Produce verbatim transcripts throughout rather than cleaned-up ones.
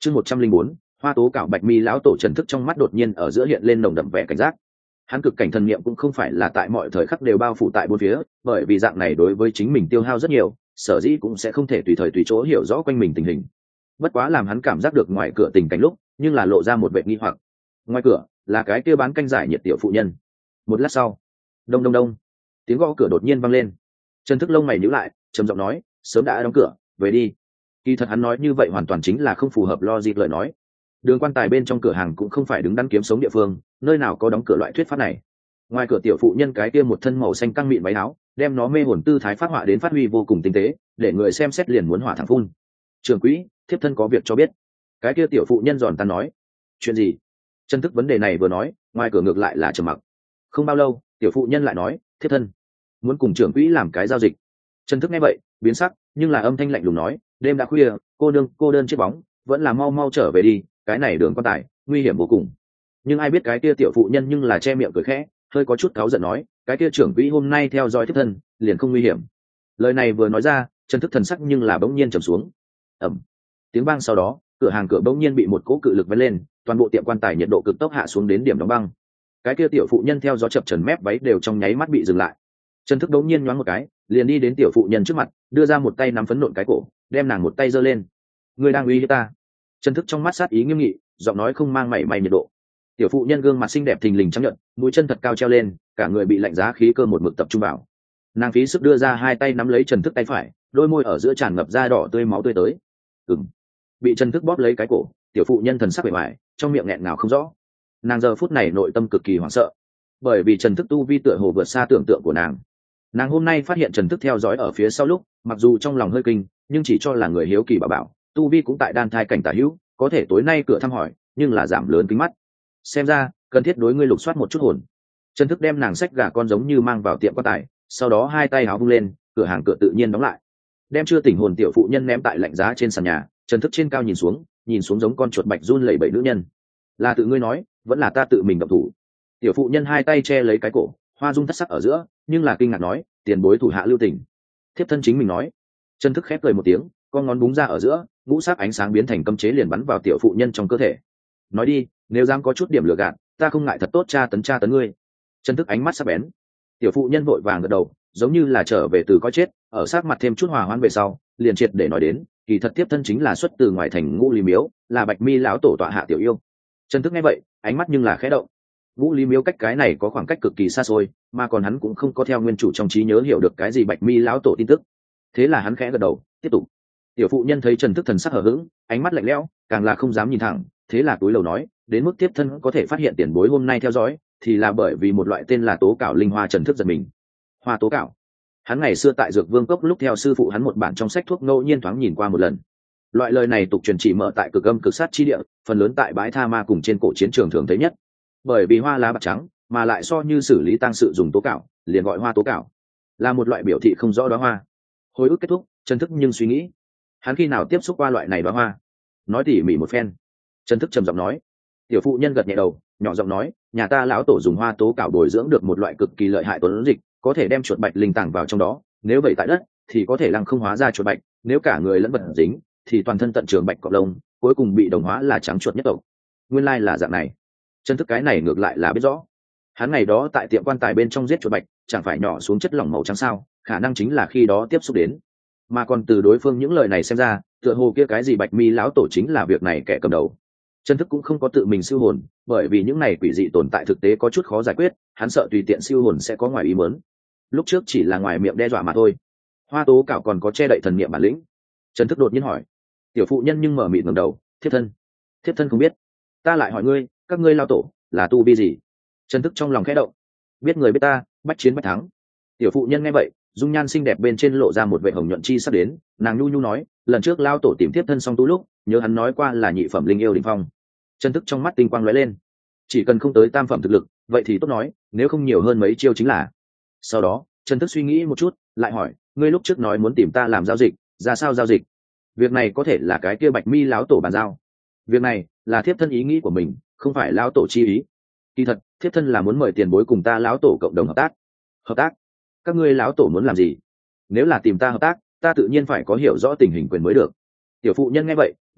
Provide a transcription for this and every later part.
chương một trăm linh bốn hoa tố cạo bạch mi lão tổ. Trần Thức trong mắt đột nhiên ở giữa hiện lên nồng đậm vẻ cảnh giác. Hắn cực cảnh thần niệm cũng không phải là tại mọi thời khắc đều bao phủ tại bốn phía, bởi vì dạng này đối với chính mình tiêu hao rất nhiều, sở dĩ cũng sẽ không thể tùy thời tùy chỗ hiểu rõ quanh mình tình hình. Bất quá làm hắn cảm giác được ngoài cửa tình cảnh lúc, nhưng là lộ ra một vẻ nghi hoặc. Ngoài cửa là cái kia bán canh giải nhiệt tiểu phụ nhân. Một lát sau, đông đông đông, tiếng gõ cửa đột nhiên vang lên. Trần Thức lông mày nhíu lại, trầm giọng nói, sớm đã đóng cửa, về đi. Kỳ thật hắn nói như vậy hoàn toàn chính là không phù hợp logic lời nói. Đường quan tài bên trong cửa hàng cũng không phải đứng đắn kiếm sống địa phương, nơi nào có đóng cửa loại thuyết pháp này. Ngoài cửa tiểu phụ nhân cái kia một thân màu xanh căng mịn váy áo, đem nó mê hồn tư thái phát họa đến phát huy vô cùng tinh tế, để người xem xét liền muốn hỏa thẳng phun. Trưởng quỹ, thiếp thân có việc cho biết. Cái kia tiểu phụ nhân giòn tan nói. Chuyện gì? Chân Thức vấn đề này vừa nói, ngoài cửa ngược lại là trầm mặc. Không bao lâu, tiểu phụ nhân lại nói, thiếp thân muốn cùng trưởng quỹ làm cái giao dịch. Chân Thức nghe vậy biến sắc, nhưng là âm thanh lạnh lùng nói, đêm đã khuya, cô đương cô đơn chết bóng, vẫn là mau mau trở về đi, cái này đường quan tài nguy hiểm vô cùng. Nhưng ai biết cái kia tiểu phụ nhân nhưng là che miệng cười khẽ, hơi có chút cáu giận nói, cái kia trưởng quỹ hôm nay theo dõi thiếp thân, liền không nguy hiểm. Lời này vừa nói ra, Trần Thức thần sắc nhưng là bỗng nhiên trầm xuống. Ầm. Tiếng vang sau đó, cửa hàng cửa bỗng nhiên bị một cỗ cự lực vén lên, toàn bộ tiệm quan tài nhiệt độ cực tốc hạ xuống đến điểm đóng băng. Cái kia tiểu phụ nhân theo gió chập chờn mép váy đều trong nháy mắt bị dừng lại. Trần Thức bỗng nhiên nhoáng một cái, liền đi đến tiểu phụ nhân trước mặt, đưa ra một tay nắm phấn nộn cái cổ, đem nàng một tay giơ lên. Ngươi đang uy hiếp ta? Trần Thức trong mắt sát ý nghiêm nghị, giọng nói không mang mảy may nhiệt độ. Tiểu phụ nhân gương mặt xinh đẹp thình lình trắng nhợt, mũi chân thật cao treo lên, cả người bị lạnh giá khí cơ một mực tập trung vào. Nàng phí sức đưa ra hai tay nắm lấy Trần Thức tay phải, đôi môi ở giữa tràn ngập da đỏ tươi máu tươi tới. Ừm. Bị Trần Thức bóp lấy cái cổ, tiểu phụ nhân thần sắc bề ngoài, trong miệng nghẹn ngào không rõ. Nàng giờ phút này nội tâm cực kỳ hoảng sợ, bởi vì Trần Thức tu vi tựa hồ vượt xa tưởng tượng của nàng. Nàng hôm nay phát hiện Trần Thức theo dõi ở phía sau lúc, mặc dù trong lòng hơi kinh, nhưng chỉ cho là người hiếu kỳ bảo bảo, tu vi cũng tại đan thai cảnh tả hữu, có thể tối nay cửa thăm hỏi, nhưng là giảm lớn kính mắt. Xem ra cần thiết đối ngươi lục soát một chút hồn. Trần Thức đem nàng xách gà con giống như mang vào tiệm quan tài, sau đó hai tay áo vung lên, cửa hàng cửa tự nhiên đóng lại. Đem chưa tỉnh hồn tiểu phụ nhân ném tại lạnh giá trên sàn nhà. Trần Thức trên cao nhìn xuống, nhìn xuống giống con chuột bạch run lẩy bẩy nữ nhân. Là tự ngươi nói, vẫn là ta tự mình động thủ? Tiểu phụ nhân hai tay che lấy cái cổ, hoa dung thất sắc ở giữa, nhưng là kinh ngạc nói, tiền bối thủ hạ lưu tình. Thiếp thân chính mình nói. Trần Thức khép cười một tiếng, con ngón búng ra ở giữa, ngũ sắc ánh sáng biến thành cấm chế liền bắn vào tiểu phụ nhân trong cơ thể. Nói đi, nếu dám có chút điểm lừa gạt, ta không ngại thật tốt tra tấn tra tấn ngươi. Trần Thức ánh mắt sắc bén. Tiểu phụ nhân vội vàng gật đầu, giống như là trở về từ coi chết, ở sát mặt thêm chút hòa hoãn về sau, liền triệt để nói đến, kỳ thật tiếp thân chính là xuất từ ngoài thành Ngũ Lý Miếu, là Bạch Mi lão tổ tọa hạ tiểu yêu. Trần Thức nghe vậy, ánh mắt nhưng là khẽ động. Ngũ Lý Miếu cách cái này có khoảng cách cực kỳ xa xôi, mà còn hắn cũng không có theo nguyên chủ trong trí nhớ hiểu được cái gì Bạch Mi lão tổ tin tức. Thế là hắn khẽ gật đầu, tiếp tục. Tiểu phụ nhân thấy Trần Thức thần sắc hờ hững, ánh mắt lạnh lẽo, càng là không dám nhìn thẳng, thế là túi lầu nói, đến mức tiếp thân có thể phát hiện tiền bối hôm nay theo dõi, thì là bởi vì một loại tên là tố cảo linh hoa. Trần Thức giật mình. Hoa tố cảo? Hắn ngày xưa tại Dược Vương Cốc lúc theo sư phụ hắn một bản trong sách thuốc ngẫu nhiên thoáng nhìn qua một lần. Loại lời này tục truyền chỉ mở tại cực âm cực sát chi địa, phần lớn tại bãi tha ma cùng trên cổ chiến trường thường thấy nhất. Bởi vì hoa lá bạc trắng, mà lại so như xử lý tang sự dùng tố cảo, liền gọi hoa tố cảo, là một loại biểu thị không rõ đóa hoa. Hồi ức kết thúc, Trần Thức nhưng suy nghĩ, hắn khi nào tiếp xúc qua loại này đóa hoa? Nói tỉ mỉ một phen. Trần Thức trầm giọng nói. Tiểu phụ nhân gật nhẹ đầu, nhỏ giọng nói, nhà ta lão tổ dùng hoa tố cảo bồi dưỡng được một loại cực kỳ lợi hại tuấn dịch, có thể đem chuột bạch linh tàng vào trong đó, nếu vậy tại đất thì có thể lăng không hóa ra chuột bạch, nếu cả người lẫn vật dính thì toàn thân tận trường bạch cọp lông, cuối cùng bị đồng hóa là trắng chuột nhất tộc. Nguyên lai là dạng này. Trần Thức cái này ngược lại là biết rõ. Hắn ngày đó tại tiệm quan tài bên trong giết chuột bạch, chẳng phải nhỏ xuống chất lỏng màu trắng sao? Khả năng chính là khi đó tiếp xúc đến. Mà còn từ đối phương những lời này xem ra, tựa hồ kia cái gì Bạch Mi lão tổ chính là việc này kẻ cầm đầu. Trần Thức cũng không có tự mình siêu hồn, bởi vì những này quỷ dị tồn tại thực tế có chút khó giải quyết, hắn sợ tùy tiện siêu hồn sẽ có ngoài ý muốn. Lúc trước chỉ là ngoài miệng đe dọa mà thôi. Hoa tố cảo còn có che đậy thần niệm bản lĩnh? Trần Thức đột nhiên hỏi. Tiểu phụ nhân nhưng mở mịt ngẩng đầu, thiếp thân, thiếp thân không biết. Ta lại hỏi ngươi, các ngươi lao tổ là tu vi gì? Trần Thức trong lòng khẽ động. Biết người biết ta, bách chiến bách thắng. Tiểu phụ nhân nghe vậy, dung nhan xinh đẹp bên trên lộ ra một vẻ hồng nhuận chi sắp đến, nàng nhu nhu nói, lần trước lao tổ tìm tiếp thân song tu lúc, nhớ hắn nói qua là nhị phẩm linh yêu đỉnh phong. Trần Thức trong mắt tinh quang lóe lên, chỉ cần không tới tam phẩm thực lực, vậy thì tốt nói, nếu không nhiều hơn mấy chiêu chính là. Sau đó, Trần Thức suy nghĩ một chút, lại hỏi, ngươi lúc trước nói muốn tìm ta làm giao dịch, ra sao giao dịch? Việc này có thể là cái kia Bạch Mi lão tổ bàn giao. Việc này là thiếp thân ý nghĩ của mình, không phải lão tổ chi ý. Kỳ thật, thiếp thân là muốn mời tiền bối cùng ta lão tổ cộng đồng hợp tác. Hợp tác? Các ngươi lão tổ muốn làm gì? Nếu là tìm ta hợp tác, ta tự nhiên phải có hiểu rõ tình hình quyền mới được. Tiểu phụ nhân nghe vậy,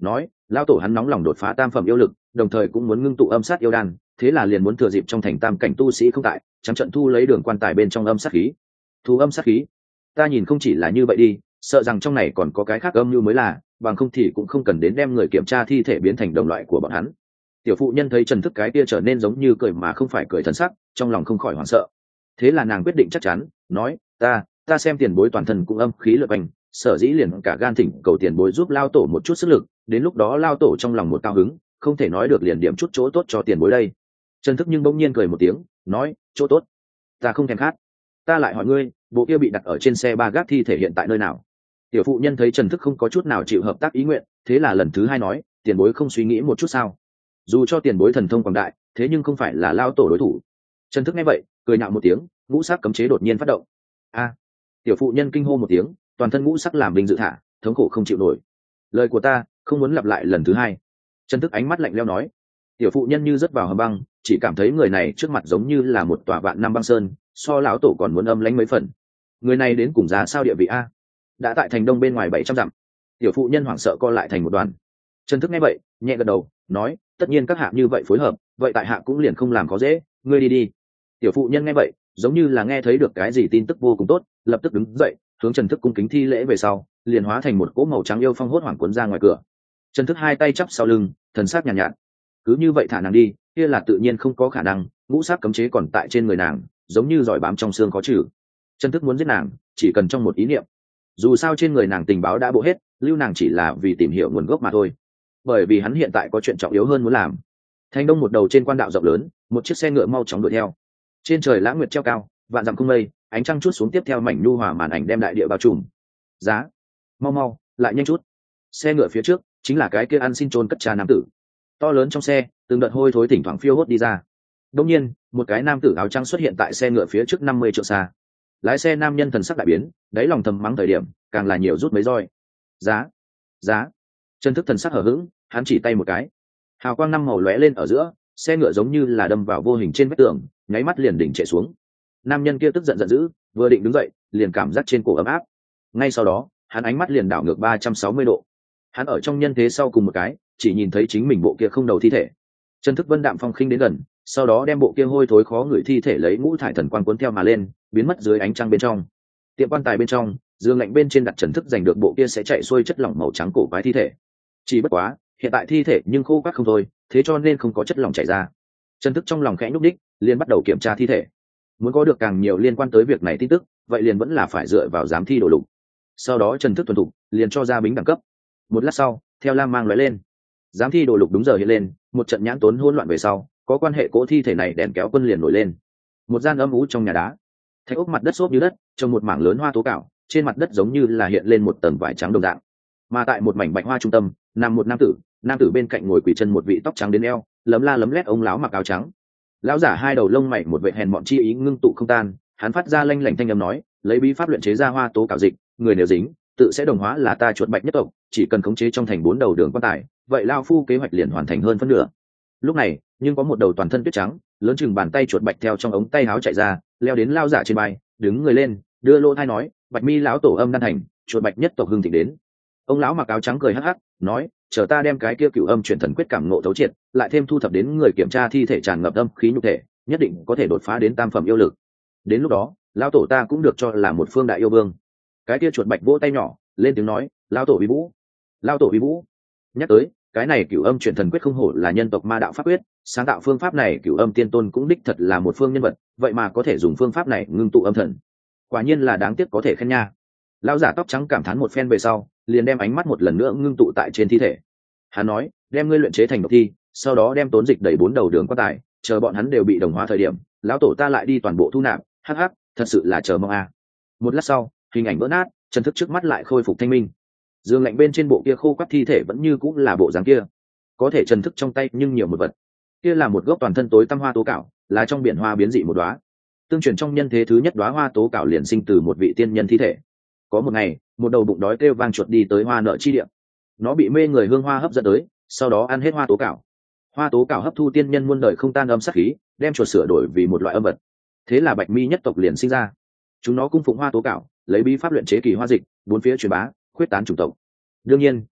nói lao tổ hắn nóng lòng đột phá tam phẩm yêu lực, đồng thời cũng muốn ngưng tụ âm sát yêu đan, thế là liền muốn thừa dịp trong thành tam cảnh tu sĩ không tại, trắng trận thu lấy đường quan tài bên trong âm sát khí. Thu âm sát khí? Ta nhìn không chỉ là như vậy đi, sợ rằng trong này còn có cái khác âm mưu mới là, bằng không thì cũng không cần đến đem người kiểm tra thi thể biến thành đồng loại của bọn hắn. Tiểu phụ nhân thấy Trần Thức cái kia trở nên giống như cười mà không phải cười thần sắc, trong lòng không khỏi hoảng sợ. Thế là nàng quyết định chắc chắn, nói, ta, ta xem tiền bối toàn thân cũng âm khí lượn quanh, sở dĩ liền cả gan thỉnh cầu tiền bối giúp lao tổ một chút sức lực, đến lúc đó lao tổ trong lòng một cao hứng, không thể nói được liền điểm chút chỗ tốt cho tiền bối đây. Trần Thức nhưng bỗng nhiên cười một tiếng, nói, chỗ tốt? Ta không thèm khát. Ta lại hỏi ngươi, bộ kia bị đặt ở trên xe ba gác thi thể hiện tại nơi nào? Tiểu phụ nhân thấy Trần Thức không có chút nào chịu hợp tác ý nguyện, thế là lần thứ hai nói, tiền bối không suy nghĩ một chút sao? Dù cho tiền bối thần thông quảng đại, thế nhưng không phải là lao tổ đối thủ. Trần Thức nghe vậy, cười nhạo một tiếng, ngũ sắc cấm chế đột nhiên phát động. A! Tiểu phụ nhân kinh hô một tiếng, toàn thân ngũ sắc làm binh dự thả, thống khổ không chịu nổi. Lời của ta không muốn lặp lại lần thứ hai. Trần Thức ánh mắt lạnh lẽo nói. Tiểu phụ nhân như rớt vào hầm băng, chỉ cảm thấy người này trước mặt giống như là một tòa vạn năm băng sơn, so lão tổ còn muốn âm lãnh mấy phần. Người này đến cùng giá sao địa vị a? Đã tại thành đông bên ngoài bảy trăm dặm. Tiểu phụ nhân hoảng sợ co lại thành một đoàn. Trần Thức nghe vậy, nhẹ gật đầu, nói, tất nhiên các hạ như vậy phối hợp, vậy tại hạ cũng liền không làm khó dễ, ngươi đi đi. Tiểu phụ nhân nghe vậy, giống như là nghe thấy được cái gì tin tức vô cùng tốt, lập tức đứng dậy, hướng Trần Thức cung kính thi lễ về sau, liền hóa thành một cỗ màu trắng yêu phong hốt hoảng cuốn ra ngoài cửa. Trần Thức hai tay chắp sau lưng, thần sắc nhàn nhạt, nhạt, cứ như vậy thả nàng đi, kia là tự nhiên không có khả năng, ngũ sắc cấm chế còn tại trên người nàng, giống như giỏi bám trong xương khó trừ. Trần Thức muốn giết nàng, chỉ cần trong một ý niệm. Dù sao trên người nàng tình báo đã bộ hết, lưu nàng chỉ là vì tìm hiểu nguồn gốc mà thôi. Bởi vì hắn hiện tại có chuyện trọng yếu hơn muốn làm. Thành đông một đầu trên quan đạo rộng lớn, một chiếc xe ngựa mau chóng đuổi theo. Trên trời lãng nguyệt treo cao, vạn dặm không mây, ánh trăng chút xuống tiếp theo mảnh nhu hòa màn ảnh đem đại địa bao trùm. Giá, mau mau, lại nhanh chút. Xe ngựa phía trước chính là cái kia ăn xin trôn cất trà nam tử. To lớn trong xe, từng đợt hôi thối thỉnh thoảng phiêu hốt đi ra. Đột nhiên, một cái nam tử áo trắng xuất hiện tại xe ngựa phía trước năm mươi trượng xa. Lái xe nam nhân thần sắc đại biến, đáy lòng thầm mắng thời điểm, càng là nhiều rút mấy roi. Giá, giá. Trần Thức thần sắc hở hững, hắn chỉ tay một cái. Hào quang năm màu lóe lên ở giữa, xe ngựa giống như là đâm vào vô hình trên vách tường, nháy mắt liền đỉnh trệ xuống. Nam nhân kia tức giận giận dữ, vừa định đứng dậy, liền cảm giác trên cổ ấm áp. Ngay sau đó, hắn ánh mắt liền đảo ngược ba trăm sáu mươi độ. Hắn ở trong nhân thế sau cùng một cái, chỉ nhìn thấy chính mình bộ kia không đầu thi thể. Trần Thức vân đạm phong khinh đến gần, sau đó đem bộ kia hôi thối khó người thi thể lấy ngũ thải thần quang cuốn theo mà lên, biến mất dưới ánh trăng bên trong. Tiệm quan tài bên trong, giường lạnh bên trên đặt Trần Thức giành được bộ kia sẽ chạy xuôi chất lỏng màu trắng cổ quái thi thể. Chỉ bất quá, hiện tại thi thể nhưng khô quắt không thôi, thế cho nên không có chất lỏng chảy ra. Trần Thức trong lòng khẽ nhúc đích, liền bắt đầu kiểm tra thi thể. Muốn có được càng nhiều liên quan tới việc này tin tức, vậy liền vẫn là phải dựa vào giám thi đồ lục. Sau đó Trần Thức thuần thục, liền cho ra bính đẳng cấp. Một lát sau, theo lam mang lóe lên, giám thi đồ lục đúng giờ hiện lên, một trận nhãn tốn hỗn loạn về sau, có quan hệ cỗ thi thể này đèn kéo quân liền nổi lên. Một gian âm u trong nhà đá, thạch ốc mặt đất xốp như đất, trồng một mảng lớn hoa tố cảo, trên mặt đất giống như là hiện lên một tầng vải trắng đồng dạng. Mà tại một mảnh bạch hoa trung tâm, nằm một nam tử, nam tử bên cạnh ngồi quỳ chân một vị tóc trắng đến eo, lấm la lấm lét ông lão mặc áo trắng. Lão giả hai đầu lông mày một vệ hèn mọn chi ý ngưng tụ không tan, hắn phát ra lanh lảnh thanh âm nói, lấy bí pháp luyện chế ra hoa tố cảo dịch, người nếu dính, tự sẽ đồng hóa là ta chuột bạch nhất tộc, chỉ cần khống chế trong thành bốn đầu đường quan tài, vậy lao phu kế hoạch liền hoàn thành hơn phân nửa. Lúc này, nhưng có một đầu toàn thân tuyết trắng, lớn chừng bàn tay chuột bạch theo trong ống tay áo chạy ra, leo đến lao giả trên vai, đứng người lên, đưa lô thai nói, bạch mi lão tổ âm đan thành, chuột bạch nhất tộc hưng thịnh đến. Ông lão mặc áo trắng cười hắc hắc, nói, chờ ta đem cái kia cửu âm chuyển thần quyết cảm ngộ thấu triệt, lại thêm thu thập đến người kiểm tra thi thể tràn ngập âm khí nhục thể, nhất định có thể đột phá đến tam phẩm yêu lực. Đến lúc đó, lão tổ ta cũng được cho là một phương đại yêu vương. Cái kia chuột bạch vỗ tay nhỏ, lên tiếng nói, lão tổ uy vũ, lão tổ uy vũ. Nhắc tới, cái này cửu âm chuyển thần quyết không hổ là nhân tộc ma đạo pháp quyết, sáng tạo phương pháp này cửu âm tiên tôn cũng đích thật là một phương nhân vật, vậy mà có thể dùng phương pháp này ngưng tụ âm thần, quả nhiên là đáng tiếc có thể khen nha. Lão giả tóc trắng cảm thán một phen về sau, liền đem ánh mắt một lần nữa ngưng tụ tại trên thi thể. Hắn nói, đem ngươi luyện chế thành độc thi, sau đó đem tốn dịch đẩy bốn đầu đường quan tài, chờ bọn hắn đều bị đồng hóa thời điểm, lão tổ ta lại đi toàn bộ thu nạp. Hắc hắc, thật sự là chờ mong a. À. Một lát sau, hình ảnh vỡ nát, Trần Thức trước mắt lại khôi phục thanh minh. Dương lạnh bên trên bộ kia khô quắt thi thể vẫn như cũng là bộ dáng kia, có thể Trần Thức trong tay nhưng nhiều một vật. Kia là một gốc toàn thân tối tăm hoa tố cảo, là trong biển hoa biến dị một đóa. Tương truyền trong nhân thế thứ nhất đóa hoa tố cảo liền sinh từ một vị tiên nhân thi thể. Có một ngày, một đầu bụng đói kêu vang chuột đi tới hoa nợ chi địa. Nó bị mê người hương hoa hấp dẫn tới, sau đó ăn hết hoa tố cảo. Hoa tố cảo hấp thu tiên nhân muôn đời không tan âm sát khí, đem chuột sửa đổi vì một loại âm vật. Thế là bạch mi nhất tộc liền sinh ra. Chúng nó cung phụng hoa tố cảo, lấy bí pháp luyện chế kỳ hoa dịch, bốn phía truyền bá, khuyết tán chủng tộc. Đương nhiên,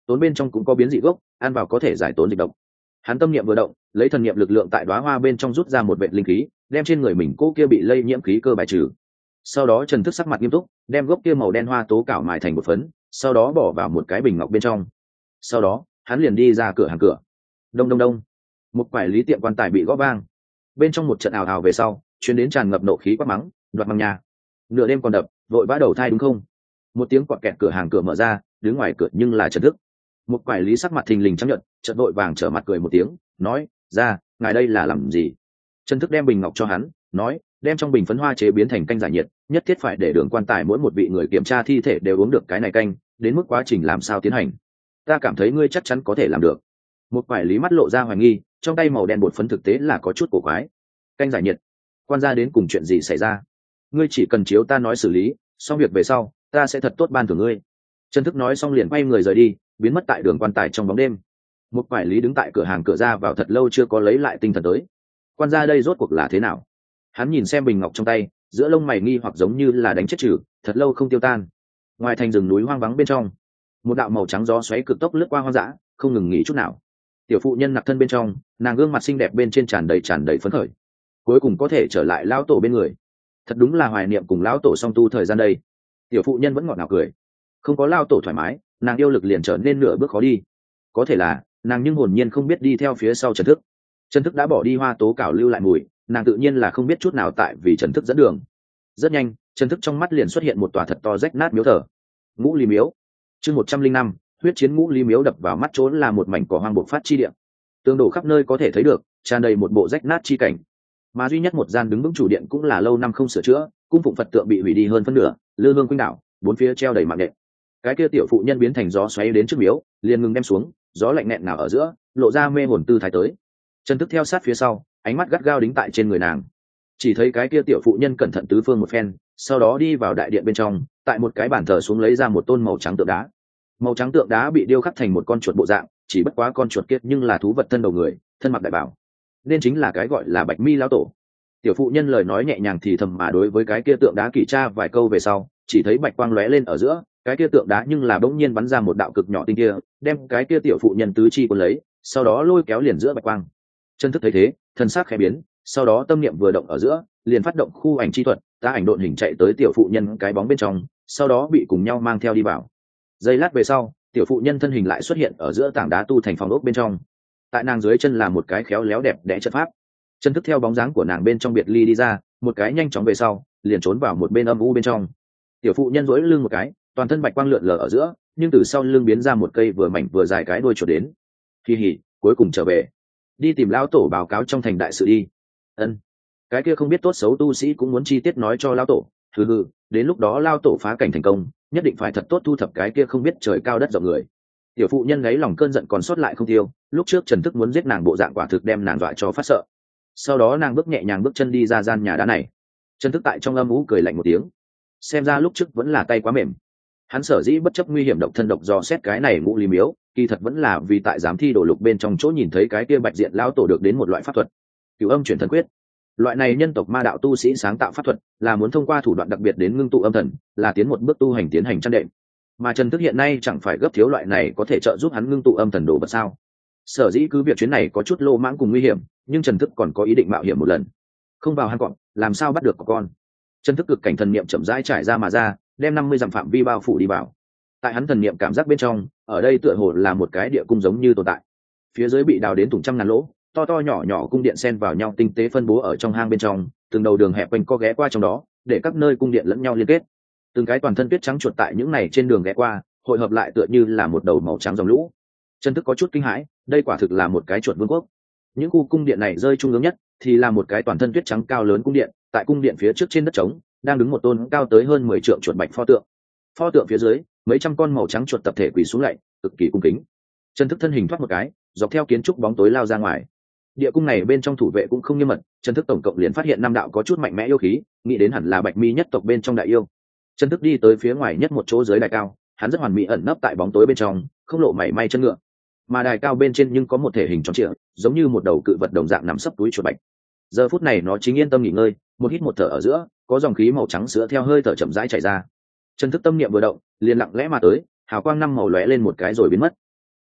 tốn bên trong cũng có biến dị gốc, ăn vào có thể giải tốn dịch độc. Hắn tâm niệm vừa động, lấy thần niệm lực lượng tại đóa hoa bên trong rút ra một vệt linh khí, đem trên người mình cô kia bị lây nhiễm khí cơ bài trừ. Sau đó Trần Thức sắc mặt nghiêm túc, đem gốc kia màu đen hoa tố cảo mài thành một phấn, sau đó bỏ vào một cái bình ngọc bên trong. Sau đó hắn liền đi ra cửa hàng cửa. Đông đông đông, một quải lý tiệm quan tài bị gõ vang, bên trong một trận ào ào về sau chuyến đến tràn ngập nộ khí quát mắng, đoạt bằng nhà, nửa đêm còn đập, vội vã đầu thai đúng không? Một tiếng quạt kẹt, cửa hàng cửa mở ra, đứng ngoài cửa nhưng là Trần Thức. Một quải lý sắc mặt thình lình chấp nhận, chợt vội vàng trở mặt cười một tiếng, nói ra, ngài đây là làm gì? Trần Thức đem bình ngọc cho hắn, nói, đem trong bình phấn hoa chế biến thành canh giải nhiệt, nhất thiết phải để đường quan tài mỗi một vị người kiểm tra thi thể đều uống được cái này canh, đến mức quá trình làm sao tiến hành, ta cảm thấy ngươi chắc chắn có thể làm được. Một quải lý mắt lộ ra hoài nghi, trong tay màu đen bột phấn thực tế là có chút cổ quái. Canh giải nhiệt, quan gia đến cùng chuyện gì xảy ra? Ngươi chỉ cần chiếu ta nói xử lý, xong việc về sau ta sẽ thật tốt ban thưởng ngươi. Trần Thức nói xong liền quay người rời đi, biến mất tại đường quan tài trong bóng đêm. Một quải lý đứng tại cửa hàng cửa ra vào thật lâu chưa có lấy lại tinh thần tới. Quan gia đây rốt cuộc là thế nào? Hắn nhìn xem bình ngọc trong tay, giữa lông mày nghi hoặc giống như là đánh chết trừ, thật lâu không tiêu tan. Ngoài thành rừng núi hoang vắng bên trong, một đạo màu trắng gió xoáy cực tốc lướt qua hoang dã, không ngừng nghỉ chút nào. Tiểu phụ nhân nặc thân bên trong, nàng gương mặt xinh đẹp bên trên tràn đầy tràn đầy phấn khởi, cuối cùng có thể trở lại lão tổ bên người. Thật đúng là hoài niệm cùng lão tổ song tu thời gian đây. Tiểu phụ nhân vẫn ngọt ngào cười, không có lão tổ thoải mái, nàng yêu lực liền trở nên nửa bước khó đi. Có thể là nàng nhưng hồn nhiên không biết đi theo phía sau Trần Thức. Trần Thức đã bỏ đi hoa tố cảo lưu lại mùi, nàng tự nhiên là không biết chút nào tại vì Trần Thức dẫn đường. Rất nhanh, Trần Thức trong mắt liền xuất hiện một tòa thật to rách nát miếu thờ. Ngũ Ly miếu. Chương một trăm linh năm, huyết chiến Ngũ Ly miếu. Đập vào mắt trốn là một mảnh cỏ hoang bộc phát chi địa, tương đổ khắp nơi có thể thấy được, tràn đầy một bộ rách nát chi cảnh. Mà duy nhất một gian đứng vững chủ điện cũng là lâu năm không sửa chữa, cung phụng Phật tượng bị hủy đi hơn phân nửa, lư hương quanh đảo, bốn phía treo đầy mạng nện. Cái kia tiểu phụ nhân biến thành gió xoáy đến trước miếu, liền ngừng đem xuống, gió lạnh nẹn nào ở giữa, lộ ra mê hồn tư thái tới. Trần Thức theo sát phía sau, ánh mắt gắt gao đính tại trên người nàng. Chỉ thấy cái kia tiểu phụ nhân cẩn thận tứ phương một phen, sau đó đi vào đại điện bên trong, tại một cái bàn thờ xuống lấy ra một tôn màu trắng tượng đá. Màu trắng tượng đá bị điêu khắc thành một con chuột bộ dạng, chỉ bất quá con chuột kia nhưng là thú vật thân đầu người, thân mặc đại bảo, nên chính là cái gọi là Bạch Mi lão tổ. Tiểu phụ nhân lời nói nhẹ nhàng thì thầm mà đối với cái kia tượng đá kỷ tra vài câu về sau, chỉ thấy bạch quang lóe lên ở giữa, cái kia tượng đá nhưng là bỗng nhiên bắn ra một đạo cực nhỏ tinh kia, đem cái kia tiểu phụ nhân tứ chi cuốn lấy, sau đó lôi kéo liền giữa bạch quang. Trần Thức thấy thế, thân xác khẽ biến, sau đó tâm niệm vừa động ở giữa, liền phát động khu ảnh chi thuật, ta ảnh độn hình chạy tới tiểu phụ nhân cái bóng bên trong, sau đó bị cùng nhau mang theo đi vào. Giây lát về sau, tiểu phụ nhân thân hình lại xuất hiện ở giữa tảng đá tu thành phòng ốc bên trong. Tại nàng dưới chân là một cái khéo léo đẹp đẽ trận pháp. Trần Thức theo bóng dáng của nàng bên trong biệt ly đi ra, một cái nhanh chóng về sau, liền trốn vào một bên âm u bên trong. Tiểu phụ nhân duỗi lưng một cái, toàn thân bạch quang lượn lờ ở giữa, nhưng từ sau lưng biến ra một cây vừa mảnh vừa dài cái đuôi chuột đến. Kỳ hỉ, cuối cùng trở về, đi tìm lão tổ báo cáo trong thành đại sự đi. Ân, cái kia không biết tốt xấu tu sĩ cũng muốn chi tiết nói cho lão tổ. Hừ hừ, đến lúc đó lão tổ phá cảnh thành công, nhất định phải thật tốt thu thập cái kia không biết trời cao đất rộng người. Tiểu phụ nhân lấy lòng cơn giận còn sót lại không tiêu, lúc trước Trần Thức muốn giết nàng bộ dạng quả thực đem nàng dọa cho phát sợ. Sau đó nàng bước nhẹ nhàng bước chân đi ra gian nhà đá này. Trần Thức tại trong âm ú cười lạnh một tiếng, xem ra lúc trước vẫn là tay quá mềm. Hắn sở dĩ bất chấp nguy hiểm độc thân độc do xét cái này Ngũ Ly miếu, kỳ thật vẫn là vì tại giám thi đổ lục bên trong chỗ nhìn thấy cái kia bạch diện lão tổ được đến một loại pháp thuật, Cửu Âm Chuyển Thần Quyết. Loại này nhân tộc ma đạo tu sĩ sáng tạo pháp thuật, là muốn thông qua thủ đoạn đặc biệt đến ngưng tụ âm thần, là tiến một bước tu hành tiến hành chăn đệm. Mà Trần Thức hiện nay chẳng phải gấp thiếu loại này có thể trợ giúp hắn ngưng tụ âm thần đồ vật sao? Sở dĩ cứ việc chuyến này có chút lô mãng cùng nguy hiểm, nhưng Trần Thức còn có ý định mạo hiểm một lần. Không vào hang cọp, làm sao bắt được con? Trần Thức cực cảnh thần niệm chậm rãi trải ra mà ra, đem năm mươi dặm phạm vi bao phủ đi vào. Tại hắn thần niệm cảm giác bên trong, ở đây tựa hồ là một cái địa cung giống như tồn tại. Phía dưới bị đào đến thủng trăm ngàn lỗ, to to nhỏ nhỏ cung điện xen vào nhau tinh tế phân bố ở trong hang bên trong, từng đầu đường hẹp quanh co ghé qua trong đó, để các nơi cung điện lẫn nhau liên kết. Từng cái toàn thân tuyết trắng chuột tại những này trên đường ghé qua, hội hợp lại tựa như là một đầu màu trắng dòng lũ. Trần Thức có chút kinh hãi, đây quả thực là một cái chuột vương quốc. Những khu cung điện này rơi trung ương nhất thì là một cái toàn thân tuyết trắng cao lớn cung điện, tại cung điện phía trước trên đất trống đang đứng một tôn cao tới hơn mười trượng chuột bạch pho tượng. Pho tượng phía dưới, mấy trăm con màu trắng chuột tập thể quỳ xuống lạy, cực kỳ cung kính. Trần Thức thân hình thoát một cái, dọc theo kiến trúc bóng tối lao ra ngoài. Địa cung này bên trong thủ vệ cũng không nghiêm mật, Trần Thức tổng cộng liền phát hiện năm đạo có chút mạnh mẽ yêu khí, nghĩ đến hẳn là Bạch Mi nhất tộc bên trong đại yêu. Trần Thức đi tới phía ngoài nhất một chỗ dưới đài cao, hắn rất hoàn mỹ ẩn nấp tại bóng tối bên trong, không lộ mảy may chân ngựa. Mà đài cao bên trên nhưng có một thể hình tròn trịa, giống như một đầu cự vật đồng dạng nằm sấp túi chuột bạch. Giờ phút này nó chính yên tâm nghỉ ngơi, một hít một thở ở giữa, có dòng khí màu trắng sữa theo hơi thở chậm rãi chảy ra. Trần Thức tâm niệm vừa động, liền lặng lẽ mà tới, hào quang năm màu lóe lên một cái rồi biến mất.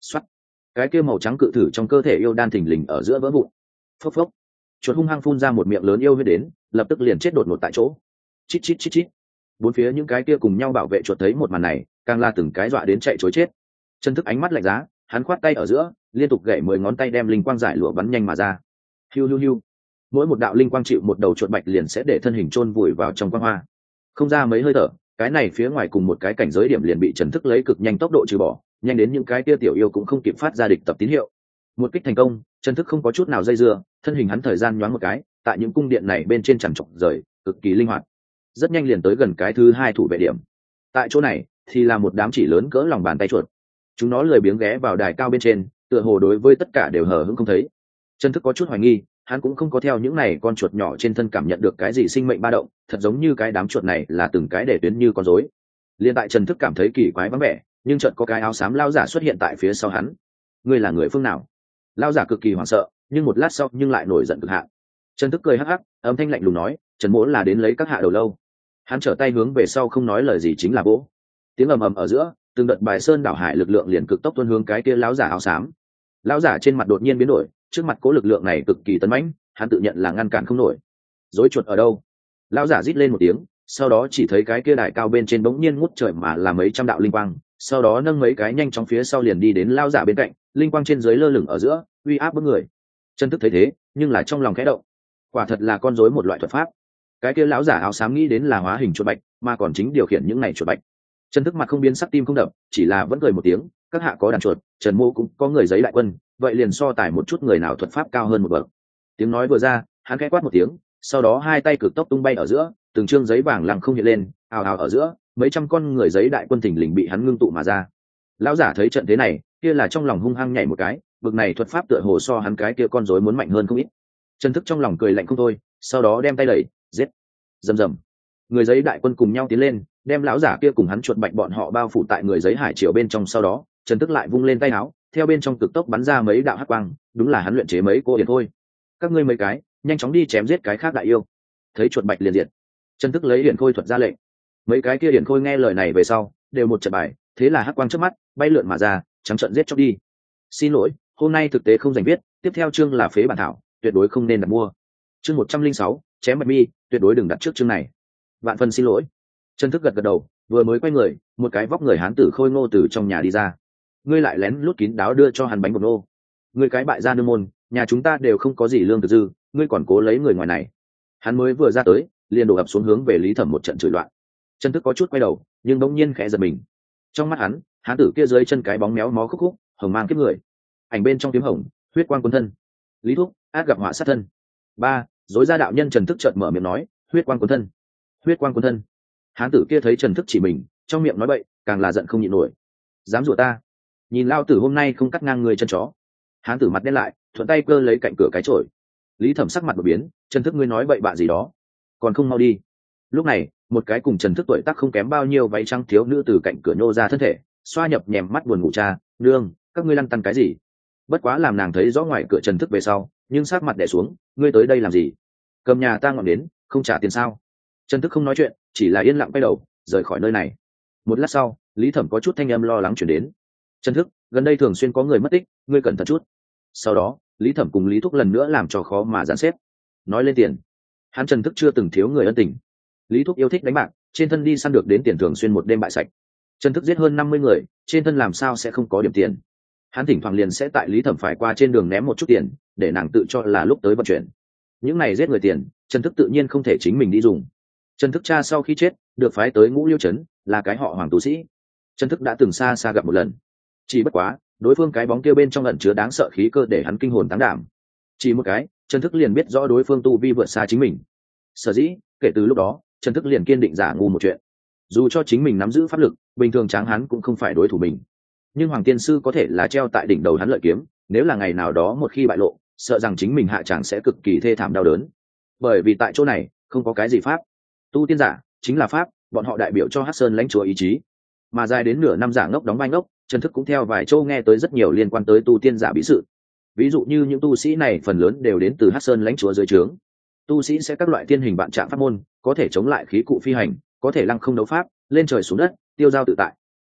Xoắt, cái kia màu trắng cự thử trong cơ thể yêu đan thình lình ở giữa vỡ vụn. Phốc phốc, chuột hung hăng phun ra một miệng lớn yêu huyết đến, lập tức liền chết đột ngột tại chỗ. Chít chít chít chít. Bốn phía những cái kia cùng nhau bảo vệ chuột thấy một màn này, càng la từng cái dọa đến chạy trối chết. Chân Thức ánh mắt lạnh giá, hắn khoát tay ở giữa, liên tục gậy mười ngón tay đem linh quang giải lụa bắn nhanh mà ra. Hiu hiu hiu. Mỗi một đạo linh quang chịu một đầu chuột bạch liền sẽ để thân hình chôn vùi vào trong quang hoa. Không ra mấy hơi thở, cái này phía ngoài cùng một cái cảnh giới điểm liền bị Trần Thức lấy cực nhanh tốc độ trừ bỏ, nhanh đến những cái kia tiểu yêu cũng không kịp phát ra địch tập tín hiệu. Một kích thành công, Trần Thức không có chút nào dây dưa, thân hình hắn thời gian nhoáng một cái, tại những cung điện này bên trên chẳng chọc rời, cực kỳ linh hoạt. Rất nhanh liền tới gần cái thứ hai thủ vệ điểm. Tại chỗ này thì là một đám chỉ lớn cỡ lòng bàn tay chuột. Chúng nó lười biếng ghé vào đài cao bên trên, tựa hồ đối với tất cả đều hờ hững không thấy. Trần Thức có chút hoài nghi, hắn cũng không có theo những này con chuột nhỏ trên thân cảm nhận được cái gì sinh mệnh ba động, thật giống như cái đám chuột này là từng cái để tuyến như con rối. Liên tại Trần Thức cảm thấy kỳ quái vắng vẻ, nhưng chợt có cái áo xám lao giả xuất hiện tại phía sau hắn. Ngươi là người phương nào? Lao giả cực kỳ hoảng sợ, nhưng một lát sau nhưng lại nổi giận cực hạn. Trần Thức cười hắc hắc, âm thanh lạnh lùng nói, Trần Mỗ là đến lấy các hạ đầu lâu. Hắn trở tay hướng về sau không nói lời gì chính là vỗ. Tiếng ầm ầm ở giữa, từng đợt bài sơn đảo hải lực lượng liền cực tốc tuôn hướng cái kia lão giả áo xám. Lão giả trên mặt đột nhiên biến đổi, trước mặt cố lực lượng này cực kỳ tấn mãnh, hắn tự nhận là ngăn cản không nổi. Rối chuột ở đâu? Lão giả rít lên một tiếng, sau đó chỉ thấy cái kia đài cao bên trên bỗng nhiên ngút trời mà là mấy trăm đạo linh quang, sau đó nâng mấy cái nhanh chóng phía sau liền đi đến lão giả bên cạnh, linh quang trên dưới lơ lửng ở giữa, uy áp bức người. Trần Thức thấy thế, nhưng là trong lòng khẽ động. Quả thật là con rối một loại thuật pháp. Cái kia lão giả áo xám nghĩ đến là hóa hình chuột bạch, mà còn chính điều khiển những này chuột bạch. Trần Thức mặt không biến sắc tim không đập, chỉ là vẫn cười một tiếng, các hạ có đàn chuột, Trần Mô cũng có người giấy đại quân, vậy liền so tài một chút người nào thuật pháp cao hơn một bậc. Tiếng nói vừa ra, hắn khẽ quát một tiếng, sau đó hai tay cực tốc tung bay ở giữa, từng trương giấy vàng lặng không hiện lên, ào ào ở giữa, mấy trăm con người giấy đại quân thình lình bị hắn ngưng tụ mà ra. Lão giả thấy trận thế này, kia là trong lòng hung hăng nhảy một cái, bực này thuật pháp tựa hồ so hắn cái kia con rối muốn mạnh hơn không ít. Trần Thức trong lòng cười lạnh không thôi, sau đó đem tay đẩy, giết. Rầm rầm. Người giấy đại quân cùng nhau tiến lên, đem lão giả kia cùng hắn chuột bạch bọn họ bao phủ tại người giấy hải triều bên trong, sau đó Trần Thức lại vung lên tay áo, theo bên trong cực tốc bắn ra mấy đạo hắc quang, đúng là hắn luyện chế mấy cô yển thôi. Các ngươi mấy cái, nhanh chóng đi chém giết cái khác đại yêu. Thấy chuột bạch liền diệt, Trần Thức lấy yển khôi thuật ra lệnh. Mấy cái kia yển khôi nghe lời này về sau, đều một trận bài, thế là hắc quang trước mắt bay lượn mà ra, trắng trận giết chóc đi. Xin lỗi, hôm nay thực tế không rảnh viết, tiếp theo chương là phế bản thảo, tuyệt đối không nên đặt mua. Chương một trăm linh sáu, chém bạch mi, tuyệt đối đừng đặt trước chương này. Vạn phần xin lỗi. Trần Thức gật gật đầu, vừa mới quay người, một cái vóc người hán tử khôi ngô từ trong nhà đi ra. Ngươi lại lén lút kín đáo đưa cho hắn bánh bột nô. Ngươi cái bại gia nương môn, nhà chúng ta đều không có gì lương thực dư, ngươi còn cố lấy người ngoài này. Hắn mới vừa ra tới, liền đổ ập xuống hướng về Lý Thẩm một trận chửi loạn. Trần Thức có chút quay đầu, nhưng bỗng nhiên khẽ giật mình. Trong mắt hắn, hán tử kia dưới chân cái bóng méo mó khúc khúc, hồng mang kiếp người. Ảnh bên trong tiếng hồng, huyết quang cuốn thân. Lý Thúc, át gặp họa sát thân. Ba, dối ra đạo nhân Trần Thức chợt mở miệng nói, huyết quang cuốn thân. Huyết quang cuốn thân. Hán tử kia thấy Trần Thức chỉ mình, trong miệng nói bậy, càng là giận không nhịn nổi. Dám rủa ta? Nhìn lao tử hôm nay không cắt ngang người chân chó. Hán tử mặt đen lại, thuận tay cơ lấy cạnh cửa cái chổi. Lý Thẩm sắc mặt đột biến, Trần Thức ngươi nói bậy bạ gì đó, còn không mau đi. Lúc này, một cái cùng Trần Thức tuổi tác không kém bao nhiêu váy trắng thiếu nữ từ cạnh cửa nhô ra thân thể, xoa nhập nhèm mắt buồn ngủ cha, nương, các ngươi lăn tăn cái gì? Bất quá làm nàng thấy rõ ngoài cửa Trần Thức về sau, nhưng sát mặt đè xuống, ngươi tới đây làm gì? Cầm nhà ta ngọn đến, không trả tiền sao? Trần Thức không nói chuyện, chỉ là yên lặng quay đầu, rời khỏi nơi này. Một lát sau, Lý Thẩm có chút thanh âm lo lắng chuyển đến. Trần Thức, gần đây thường xuyên có người mất tích, ngươi cẩn thận chút. Sau đó, Lý Thẩm cùng Lý Thúc lần nữa làm cho khó mà dàn xếp. Nói lên tiền, hắn Trần Thức chưa từng thiếu người ân tình. Lý Thúc yêu thích đánh bạc, trên thân đi săn được đến tiền thường xuyên một đêm bại sạch. Trần Thức giết hơn năm mươi người, trên thân làm sao sẽ không có điểm tiền. Hắn thỉnh thoảng liền sẽ tại Lý Thẩm phải qua trên đường ném một chút tiền, để nàng tự cho là lúc tới vận chuyển. Những này giết người tiền, Trần Thức tự nhiên không thể chính mình đi dùng. Trần Thức cha sau khi chết, được phái tới Ngũ Liêu trấn, là cái họ Hoàng tu sĩ. Trần Thức đã từng xa xa gặp một lần. Chỉ bất quá, đối phương cái bóng kia bên trong ẩn chứa đáng sợ khí cơ để hắn kinh hồn táng đảm. Chỉ một cái, Trần Thức liền biết rõ đối phương tu vi vượt xa chính mình. Sở dĩ, kể từ lúc đó, Trần Thức liền kiên định giả ngu một chuyện. Dù cho chính mình nắm giữ pháp lực, bình thường tráng hắn cũng không phải đối thủ mình. Nhưng Hoàng Tiên Sư có thể là treo tại đỉnh đầu hắn lợi kiếm, nếu là ngày nào đó một khi bại lộ, sợ rằng chính mình hạ tràng sẽ cực kỳ thê thảm đau đớn. Bởi vì tại chỗ này, không có cái gì pháp. Tu tiên giả chính là pháp, bọn họ đại biểu cho Hắc Sơn lãnh chúa ý chí. Mà dài đến nửa năm giả ngốc đóng vai ngốc, Trần Thức cũng theo vài châu nghe tới rất nhiều liên quan tới tu tiên giả bí sự. Ví dụ như những tu sĩ này phần lớn đều đến từ Hắc Sơn lãnh chúa dưới trướng. Tu sĩ sẽ các loại tiên hình vạn trạng pháp môn, có thể chống lại khí cụ phi hành, có thể lăng không đấu pháp, lên trời xuống đất, tiêu giao tự tại.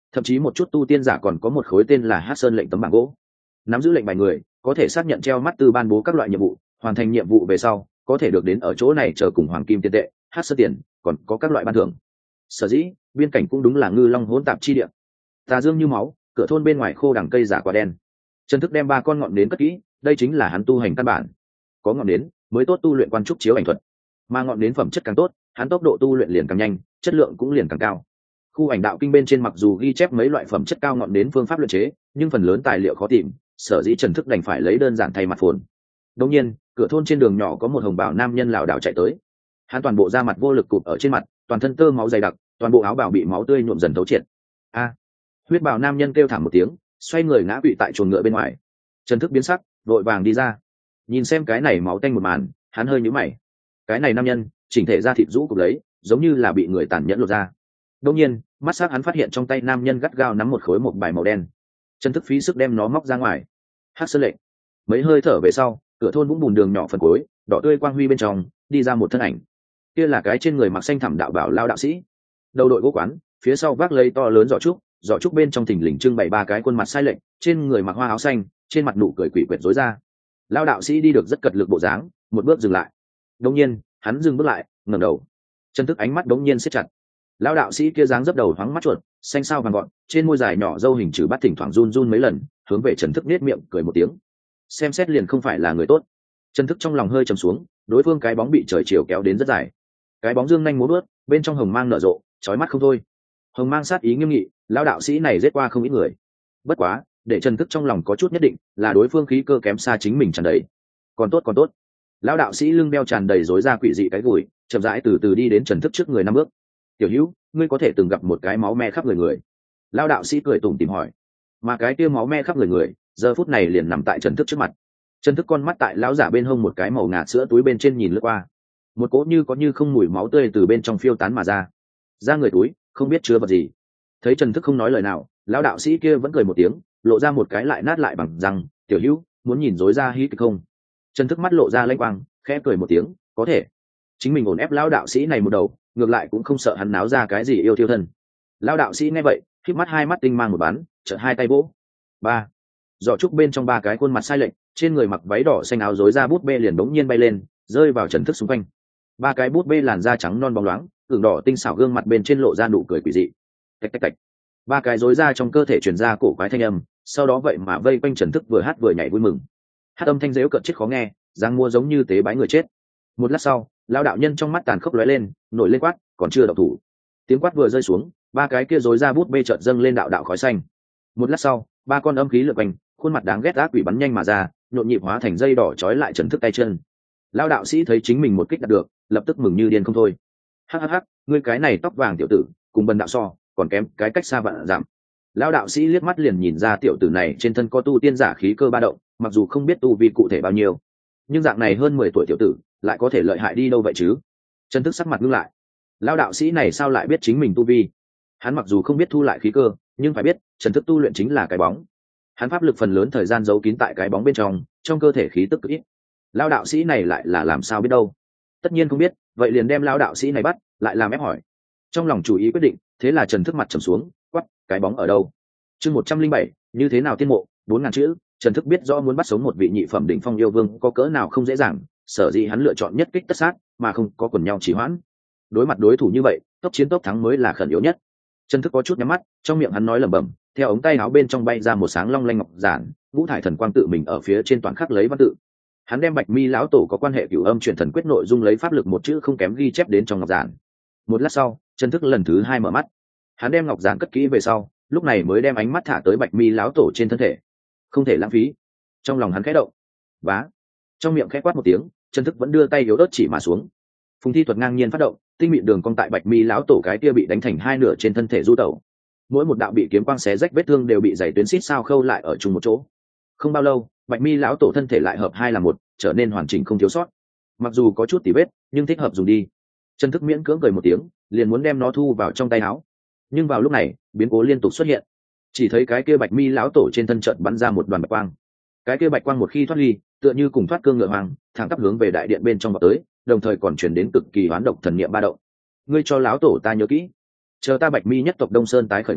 thậm chí một chút tu tiên giả còn có một khối tên là hát sơn lệnh tấm bảng gỗ. Nắm giữ lệnh bài người có thể xác nhận treo mắt tư ban bố các loại nhiệm vụ, hoàn thành nhiệm vụ về sau có thể được đến ở chỗ này chờ cùng hoàng kim tiền tệ, hát sơn tiền, còn có các loại ban thưởng. Sở dĩ biên cảnh cũng đúng là ngư long hỗn tạp chi địa. Tà dương như máu, cửa thôn bên ngoài khô đằng cây giả quả đen. Trần Thức đem ba con ngọn nến cất kỹ, đây chính là hắn tu hành căn bản. Có ngọn nến mới tốt tu luyện quan trúc chiếu ảnh thuật, mà ngọn nến phẩm chất càng tốt, hắn tốc độ tu luyện liền càng nhanh, chất lượng cũng liền càng cao. Khu ảnh đạo kinh bên trên mặc dù ghi chép mấy loại phẩm chất cao ngọn nến phương pháp luyện chế, nhưng phần lớn tài liệu khó tìm, sở dĩ Trần Thức đành phải lấy đơn giản thay mặt phồn. Đương nhiên, cửa thôn trên đường nhỏ có một hồng bào nam nhân lảo đảo chạy tới. Hắn toàn bộ da mặt vô lực cụp ở trên mặt, toàn thân tơ máu dày đặc, toàn bộ áo bào bị máu tươi nhuộm dần thấu triệt. A! Huyết bào nam nhân kêu thảm một tiếng, xoay người ngã quỵ tại chuồng ngựa bên ngoài. Trần Thức biến sắc, vội vàng đi ra. Nhìn xem cái này máu tanh một màn, hắn hơi nhíu mày. Cái này nam nhân, chỉnh thể da thịt rũ cục lấy, giống như là bị người tàn nhẫn lột ra. Đương nhiên, mắt sắc hắn phát hiện trong tay nam nhân gắt gao nắm một khối một bài màu đen. Trần Thức phí sức đem nó móc ra ngoài. Hắc sơn lệnh. Mấy hơi thở về sau, cửa thôn vũng bùn đường nhỏ phần cuối, đỏ tươi quang huy bên trong, đi ra một thân ảnh. Kia là cái trên người mặc xanh thẳm đạo bảo lao đạo sĩ. Đầu đội gỗ quán, phía sau vác lấy to lớn giỏ trúc, giỏ trúc bên trong thình lình trưng bày ba cái khuôn mặt sai lệch, trên người mặc hoa áo xanh, trên mặt nụ cười quỷ quyệt rối ra. Lao đạo sĩ đi được rất cật lực bộ dáng, một bước dừng lại. Đột nhiên, hắn dừng bước lại, ngẩng đầu. Trần Thức ánh mắt đống nhiên siết chặt. Lao đạo sĩ kia dáng dấp đầu thoáng mắt chuột, xanh sao vàng gọn, trên môi dài nhỏ râu hình chữ bát thỉnh thoảng run run mấy lần, hướng về Trần Thức nết miệng cười một tiếng. Xem xét liền không phải là người tốt. Trần Thức trong lòng hơi trầm xuống, đối phương cái bóng bị trời chiều kéo đến rất dài. Cái bóng dương nhanh múa bước, bên trong hồng mang nở rộ, chói mắt không thôi. Hồng mang sát ý nghiêm nghị, lão đạo sĩ này giết qua không ít người. Bất quá, để Trần Thức trong lòng có chút nhất định, là đối phương khí cơ kém xa chính mình tràn đầy. Còn tốt còn tốt. Lão đạo sĩ lưng đeo tràn đầy rối ra quỷ dị cái gùi, chậm rãi từ từ đi đến Trần Thức trước người năm bước. "Tiểu Hữu, ngươi có thể từng gặp một cái máu me khắp người người?" Lão đạo sĩ cười tủm tỉm hỏi. Mà cái kia máu me khắp người người, giờ phút này liền nằm tại Trần Thức trước mặt. Trần Thức con mắt tại lão giả bên hông một cái màu ngà sữa túi bên trên nhìn lướt qua. Một cỗ như có như không mùi máu tươi từ bên trong phiêu tán mà ra. Ra người túi, không biết chứa vật gì. Thấy Trần Thức không nói lời nào, lão đạo sĩ kia vẫn cười một tiếng, lộ ra một cái lại nát lại bằng răng. "Tiểu Hữu, muốn nhìn rối ra hí kịch không?" Trần Thức mắt lộ ra lanh quang, khẽ cười một tiếng, "Có thể." Chính mình ổn ép lão đạo sĩ này một đầu, ngược lại cũng không sợ hắn náo ra cái gì yêu thiêu thân. Lão đạo sĩ nghe vậy, khép mắt hai mắt tinh mang một bắn, chợt hai tay vỗ. Ba. Giỏ trúc bên trong ba cái khuôn mặt sai lệch, trên người mặc váy đỏ xanh áo rối ra bút bê liền đống nhiên bay lên, rơi vào Trần Thức xung quanh. Ba cái bút bê làn da trắng non bóng loáng, ửng đỏ tinh xảo gương mặt bên trên lộ ra nụ cười quỷ dị. Tạch tạch tạch. Ba cái rối ra trong cơ thể truyền ra cổ quái thanh âm, sau đó vậy mà vây quanh Trần Thức vừa hát vừa nhảy vui mừng. Hát âm thanh dễu cợt chết khó nghe, giang mua giống như tế bái người chết. Một lát sau, lão đạo nhân trong mắt tàn khốc lóe lên, nổi lên quát, còn chưa động thủ. Tiếng quát vừa rơi xuống, ba cái kia rối ra bút bê chợt dâng lên đạo đạo khói xanh. Một lát sau, ba con âm khí lượn quanh, khuôn mặt đáng ghét ác quỷ bắn nhanh mà ra, nhộn nhịp hóa thành dây đỏ trói lại Trần Thức tay chân. Lão đạo sĩ thấy chính mình một kích đạt được, lập tức mừng như điên không thôi. Hắc hắc hắc, ngươi cái này tóc vàng tiểu tử, cùng bần đạo so, còn kém cái cách xa vạn dặm. Lão đạo sĩ liếc mắt liền nhìn ra tiểu tử này trên thân có tu tiên giả khí cơ ba động, mặc dù không biết tu vi cụ thể bao nhiêu, nhưng dạng này hơn mười tuổi tiểu tử, lại có thể lợi hại đi đâu vậy chứ? Trần Thức sắc mặt ngưng lại. Lão đạo sĩ này sao lại biết chính mình tu vi? Hắn mặc dù không biết thu lại khí cơ, nhưng phải biết, Trần Thức tu luyện chính là cái bóng. Hắn pháp lực phần lớn thời gian giấu kín tại cái bóng bên trong, trong cơ thể khí tức cực ít. Lão đạo sĩ này lại là làm sao biết đâu? Tất nhiên không biết, vậy liền đem lão đạo sĩ này bắt, lại làm ép hỏi. Trong lòng chủ ý quyết định, thế là Trần Thức mặt trầm xuống, quắc, cái bóng ở đâu? Chương một trăm linh bảy, như thế nào tiên mộ, bốn ngàn chữ. Trần Thức biết rõ muốn bắt sống một vị nhị phẩm đỉnh phong yêu vương có cỡ nào không dễ dàng, sở dĩ hắn lựa chọn nhất kích tất sát, mà không có quần nhau chỉ hoãn. Đối mặt đối thủ như vậy, tốc chiến tốc thắng mới là khẩn yếu nhất. Trần Thức có chút nhắm mắt, trong miệng hắn nói lẩm bẩm, theo ống tay áo bên trong bay ra một sáng long lanh ngọc giản, ngũ thải thần quang tự mình ở phía trên toàn khắc lấy văn tự. Hắn đem Bạch Mi lão tổ có quan hệ cửu âm truyền thần quyết nội dung lấy pháp lực một chữ không kém ghi chép đến trong ngọc giản. Một lát sau, Trần Thức lần thứ hai mở mắt. Hắn đem ngọc giản cất kỹ về sau, lúc này mới đem ánh mắt thả tới Bạch Mi lão tổ trên thân thể. Không thể lãng phí. Trong lòng hắn khẽ động. Vá. Trong miệng khẽ quát một tiếng, Trần Thức vẫn đưa tay yếu ớt chỉ mà xuống. Phùng thi thuật ngang nhiên phát động, tinh mịn đường cong tại Bạch Mi lão tổ cái kia bị đánh thành hai nửa trên thân thể du tẩu. Mỗi một đạo bị kiếm quang xé rách vết thương đều bị dày tuyến xít sao khâu lại ở chung một chỗ. Không bao lâu, Bạch Mi lão tổ thân thể lại hợp hai là một, trở nên hoàn chỉnh không thiếu sót. Mặc dù có chút tỉ vết, nhưng thích hợp dùng đi. Trần Thức miễn cưỡng cười một tiếng, liền muốn đem nó thu vào trong tay áo. Nhưng vào lúc này, biến cố liên tục xuất hiện. Chỉ thấy cái kia Bạch Mi lão tổ trên thân trận bắn ra một đoàn bạch quang. Cái kia bạch quang một khi thoát ly, tựa như cùng thoát cương ngựa hoàng, thẳng tắp hướng về đại điện bên trong vào tới, đồng thời còn truyền đến cực kỳ hoán độc thần niệm ba động. Ngươi cho lão tổ ta nhớ kỹ, chờ ta Bạch Mi nhất tộc Đông Sơn tái khởi ngày,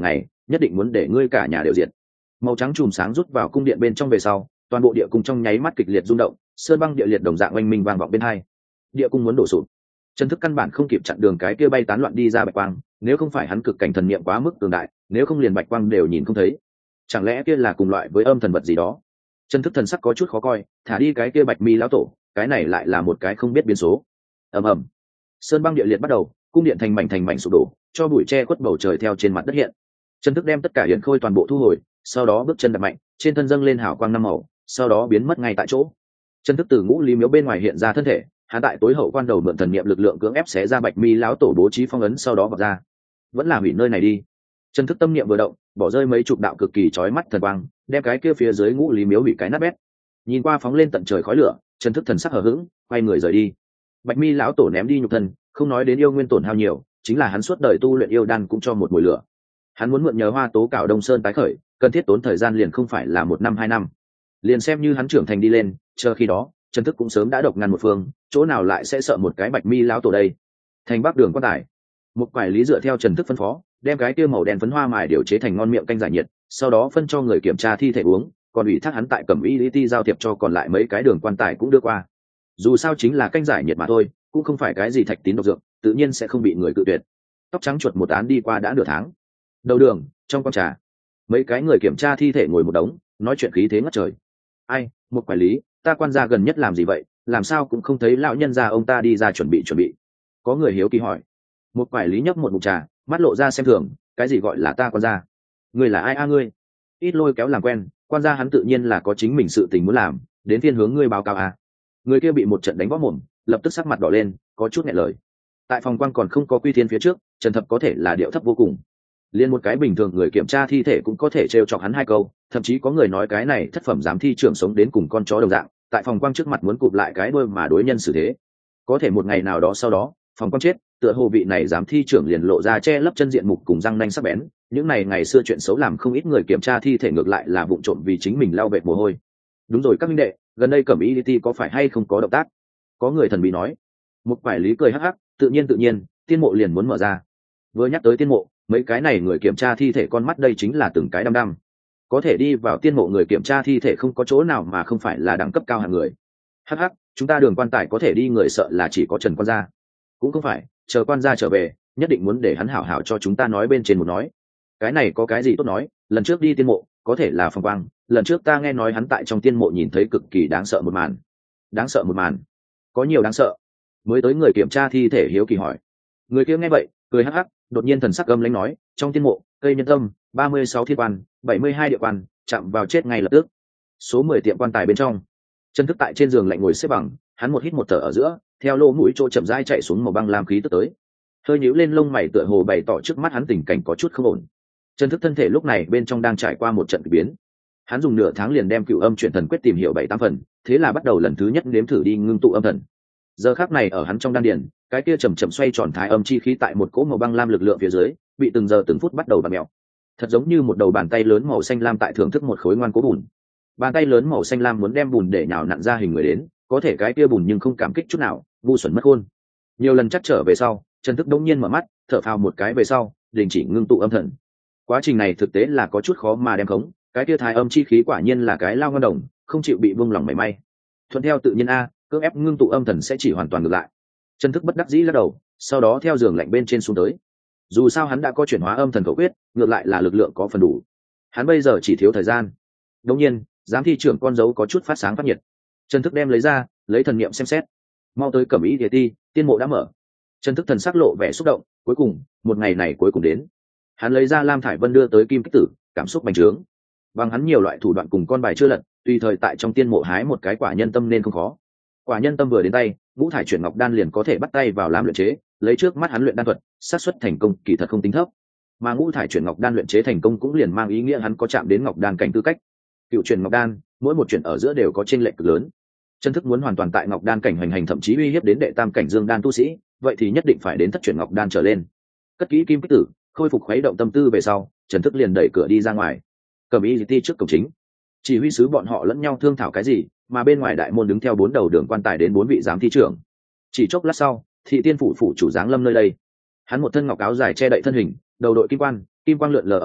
nhất định muốn để ngươi cả nhà đều diệt. Màu trắng chùm sáng rút vào cung điện bên trong về sau, toàn bộ địa cung trong nháy mắt kịch liệt rung động, sơn băng địa liệt đồng dạng oanh minh vang vọng bên hai. Địa cung muốn đổ sụp. Trần Thức căn bản không kịp chặn đường cái kia bay tán loạn đi ra bạch quang, nếu không phải hắn cực cảnh thần niệm quá mức cường đại, nếu không liền bạch quang đều nhìn không thấy. Chẳng lẽ kia là cùng loại với âm thần vật gì đó? Trần Thức thần sắc có chút khó coi, thả đi cái kia bạch mi lão tổ, cái này lại là một cái không biết biến số. Ầm ầm. Sơn băng địa liệt bắt đầu, cung điện thành mảnh thành mảnh sụp đổ, cho bụi che khuất bầu trời theo trên mặt đất hiện. Trần Thức đem tất cả hiển khôi toàn bộ thu hồi, sau đó bước chân đạp mạnh, trên thân dâng lên hào quang năm màu, sau đó biến mất ngay tại chỗ. Trần Thức từ ngũ lý miếu bên ngoài hiện ra thân thể, hắn tại tối hậu quan đầu mượn thần niệm lực lượng cưỡng ép xé ra bạch mi lão tổ bố trí phong ấn, sau đó vọt ra. Vẫn là hủy nơi này đi. Trần Thức tâm niệm vừa động, bỏ rơi mấy chục đạo cực kỳ chói mắt thần quang, đem cái kia phía dưới ngũ lý miếu hủy cái nát bét. Nhìn qua phóng lên tận trời khói lửa, Trần Thức thần sắc hờ hững, quay người rời đi. Bạch mi lão tổ ném đi nhục thân, không nói đến yêu nguyên tổn hao nhiều, chính là hắn suốt đời tu luyện yêu đan cũng cho một mùi lửa. Hắn muốn mượn nhờ hoa tố cạo Đông Sơn tái khởi, cần thiết tốn thời gian liền không phải là một năm hai năm. Liền xem như hắn trưởng thành đi lên, chờ khi đó, Trần Thức cũng sớm đã độc ngăn một phương, chỗ nào lại sẽ sợ một cái bạch mi lão tổ đây. Thành Bắc Đường quan tài, một quải lý dựa theo Trần Thức phân phó, đem cái tiêu màu đen phấn hoa mài điều chế thành ngon miệng canh giải nhiệt, sau đó phân cho người kiểm tra thi thể uống, còn ủy thác hắn tại Cẩm Y Lý Ti giao thiệp cho còn lại mấy cái đường quan tài cũng đưa qua. Dù sao chính là canh giải nhiệt mà thôi, cũng không phải cái gì thạch tín độc dược, tự nhiên sẽ không bị người cự tuyệt. Tóc trắng chuột một án đi qua đã nửa tháng. Đầu đường, trong quán trà, mấy cái người kiểm tra thi thể ngồi một đống, nói chuyện khí thế ngất trời. Ai, một quản lý, ta quan gia gần nhất làm gì vậy, làm sao cũng không thấy lão nhân gia ông ta đi ra chuẩn bị chuẩn bị. Có người hiếu kỳ hỏi. Một quản lý nhấp một ngụm trà, mắt lộ ra xem thường, cái gì gọi là ta quan gia? Ngươi là ai a ngươi? Ít lôi kéo làm quen, quan gia hắn tự nhiên là có chính mình sự tình muốn làm, đến phiên hướng ngươi báo cáo à? Người kia bị một trận đánh võ mồm, lập tức sắc mặt đỏ lên, có chút nghẹn lời. Tại phòng quan còn không có quy thiên phía trước, Trần Thập có thể là điệu thấp vô cùng. Liên một cái bình thường người kiểm tra thi thể cũng có thể trêu chọc hắn hai câu, thậm chí có người nói cái này thất phẩm giám thi trưởng sống đến cùng con chó đồng dạng, tại phòng quang trước mặt muốn cụp lại cái đuôi mà đối nhân xử thế. Có thể một ngày nào đó sau đó, phòng quang chết, tựa hồ vị này giám thi trưởng liền lộ ra che lấp chân diện mục cùng răng nanh sắc bén, những này ngày xưa chuyện xấu làm không ít người kiểm tra thi thể ngược lại là vụng trộm vì chính mình lau bệt mồ hôi. Đúng rồi các minh đệ, gần đây Cẩm Y Lý có phải hay không có động tác? Có người thần bí nói. Một quải lý cười hắc hắc, tự nhiên tự nhiên, tiên mộ liền muốn mở ra. Vừa nhắc tới tiên mộ, mấy cái này người kiểm tra thi thể con mắt đây chính là từng cái đăm đăm. Có thể đi vào tiên mộ người kiểm tra thi thể không có chỗ nào mà không phải là đẳng cấp cao hạng người. Hắc hắc, chúng ta đường quan tài có thể đi người sợ là chỉ có Trần quan gia. Cũng không phải, chờ quan gia trở về, nhất định muốn để hắn hảo hảo cho chúng ta nói bên trên một nói. Cái này có cái gì tốt nói, lần trước đi tiên mộ, có thể là phong quang, lần trước ta nghe nói hắn tại trong tiên mộ nhìn thấy cực kỳ đáng sợ một màn. Đáng sợ một màn? Có nhiều đáng sợ? Mới tới người kiểm tra thi thể hiếu kỳ hỏi. Người kia nghe vậy, cười hắc hắc, đột nhiên thần sắc âm lãnh nói, trong tiên mộ, cây nhân tâm, ba mươi sáu thiên quan, bảy mươi hai địa quan, chạm vào chết ngay lập tức. Số mười tiệm quan tài bên trong. Trần Thức tại trên giường lạnh ngồi xếp bằng, hắn một hít một thở ở giữa, theo lỗ mũi chỗ chậm rãi chạy xuống màu băng lam khí tức tới. Hơi nhíu lên lông mày tựa hồ bày tỏ trước mắt hắn tình cảnh có chút không ổn. Trần Thức thân thể lúc này bên trong đang trải qua một trận kỳ biến. Hắn dùng nửa tháng liền đem Cửu Âm Chuyển Thần Quyết tìm hiểu bảy tám phần, thế là bắt đầu lần thứ nhất nếm thử đi ngưng tụ âm thần. Giờ khắc này ở hắn trong đan điền, cái kia chậm chậm xoay tròn thái âm chi khí tại một cỗ màu băng lam lực lượng phía dưới, bị từng giờ từng phút bắt đầu bặm mèo. Thật giống như một đầu bàn tay lớn màu xanh lam tại thưởng thức một khối ngoan cố bùn. Bàn tay lớn màu xanh lam muốn đem bùn để nhào nặn ra hình người đến, có thể cái kia bùn nhưng không cảm kích chút nào, ngu xuẩn mất khôn. Nhiều lần chắc trở về sau, Trần Thức đống nhiên mở mắt, thở phào một cái về sau, đình chỉ ngưng tụ âm thần. Quá trình này thực tế là có chút khó mà đem khống, cái kia thái âm chi khí quả nhiên là cái lao ngon đồng, không chịu bị vương lòng mảy may. Thuận theo tự nhiên a, cưỡng ép ngưng tụ âm thần sẽ chỉ hoàn toàn ngược lại. Trần Thức bất đắc dĩ lắc đầu, sau đó theo giường lạnh bên trên xuống tới. Dù sao hắn đã có chuyển hóa âm thần khẩu quyết, ngược lại là lực lượng có phần đủ. Hắn bây giờ chỉ thiếu thời gian. Đương nhiên, giám thi trưởng con dấu có chút phát sáng phát nhiệt. Trần Thức đem lấy ra, lấy thần niệm xem xét. Mau tới Cẩm Y Lý Ti, tiên mộ đã mở. Trần Thức thần sắc lộ vẻ xúc động, cuối cùng, một ngày này cuối cùng đến. Hắn lấy ra Lam Thải Vân đưa tới Kim Kích Tử, cảm xúc bành trướng. Bằng hắn nhiều loại thủ đoạn cùng con bài chưa lật, tùy thời tại trong tiên mộ hái một cái quả nhân tâm nên không khó. Quả nhân tâm vừa đến tay, ngũ thải chuyển ngọc đan liền có thể bắt tay vào làm luyện chế, lấy trước mắt hắn luyện đan thuật, xác suất thành công kỳ thật không tính thấp. Mà ngũ thải chuyển ngọc đan luyện chế thành công cũng liền mang ý nghĩa hắn có chạm đến ngọc đan cảnh tư cách. Cựu chuyển ngọc đan, mỗi một chuyển ở giữa đều có chênh lệch cực lớn. Chân Thức muốn hoàn toàn tại ngọc đan cảnh hành hành thậm chí uy hiếp đến đệ tam cảnh dương đan tu sĩ, vậy thì nhất định phải đến thất chuyển ngọc đan trở lên. Cất kỹ Kim Kích Tử, khôi phục khuấy động tâm tư về sau, Trần Thức liền đẩy cửa đi ra ngoài. Cẩm Y Lý Ti trước cổng chính, chỉ huy sứ bọn họ lẫn nhau thương thảo cái gì, mà bên ngoài đại môn đứng theo bốn đầu đường quan tài đến bốn vị giám thi trưởng. Chỉ chốc lát sau, thị tiên phủ phủ chủ giáng lâm nơi đây. Hắn một thân ngọc áo dài che đậy thân hình, đầu đội kim quan, kim quang lượn lờ ở giữa,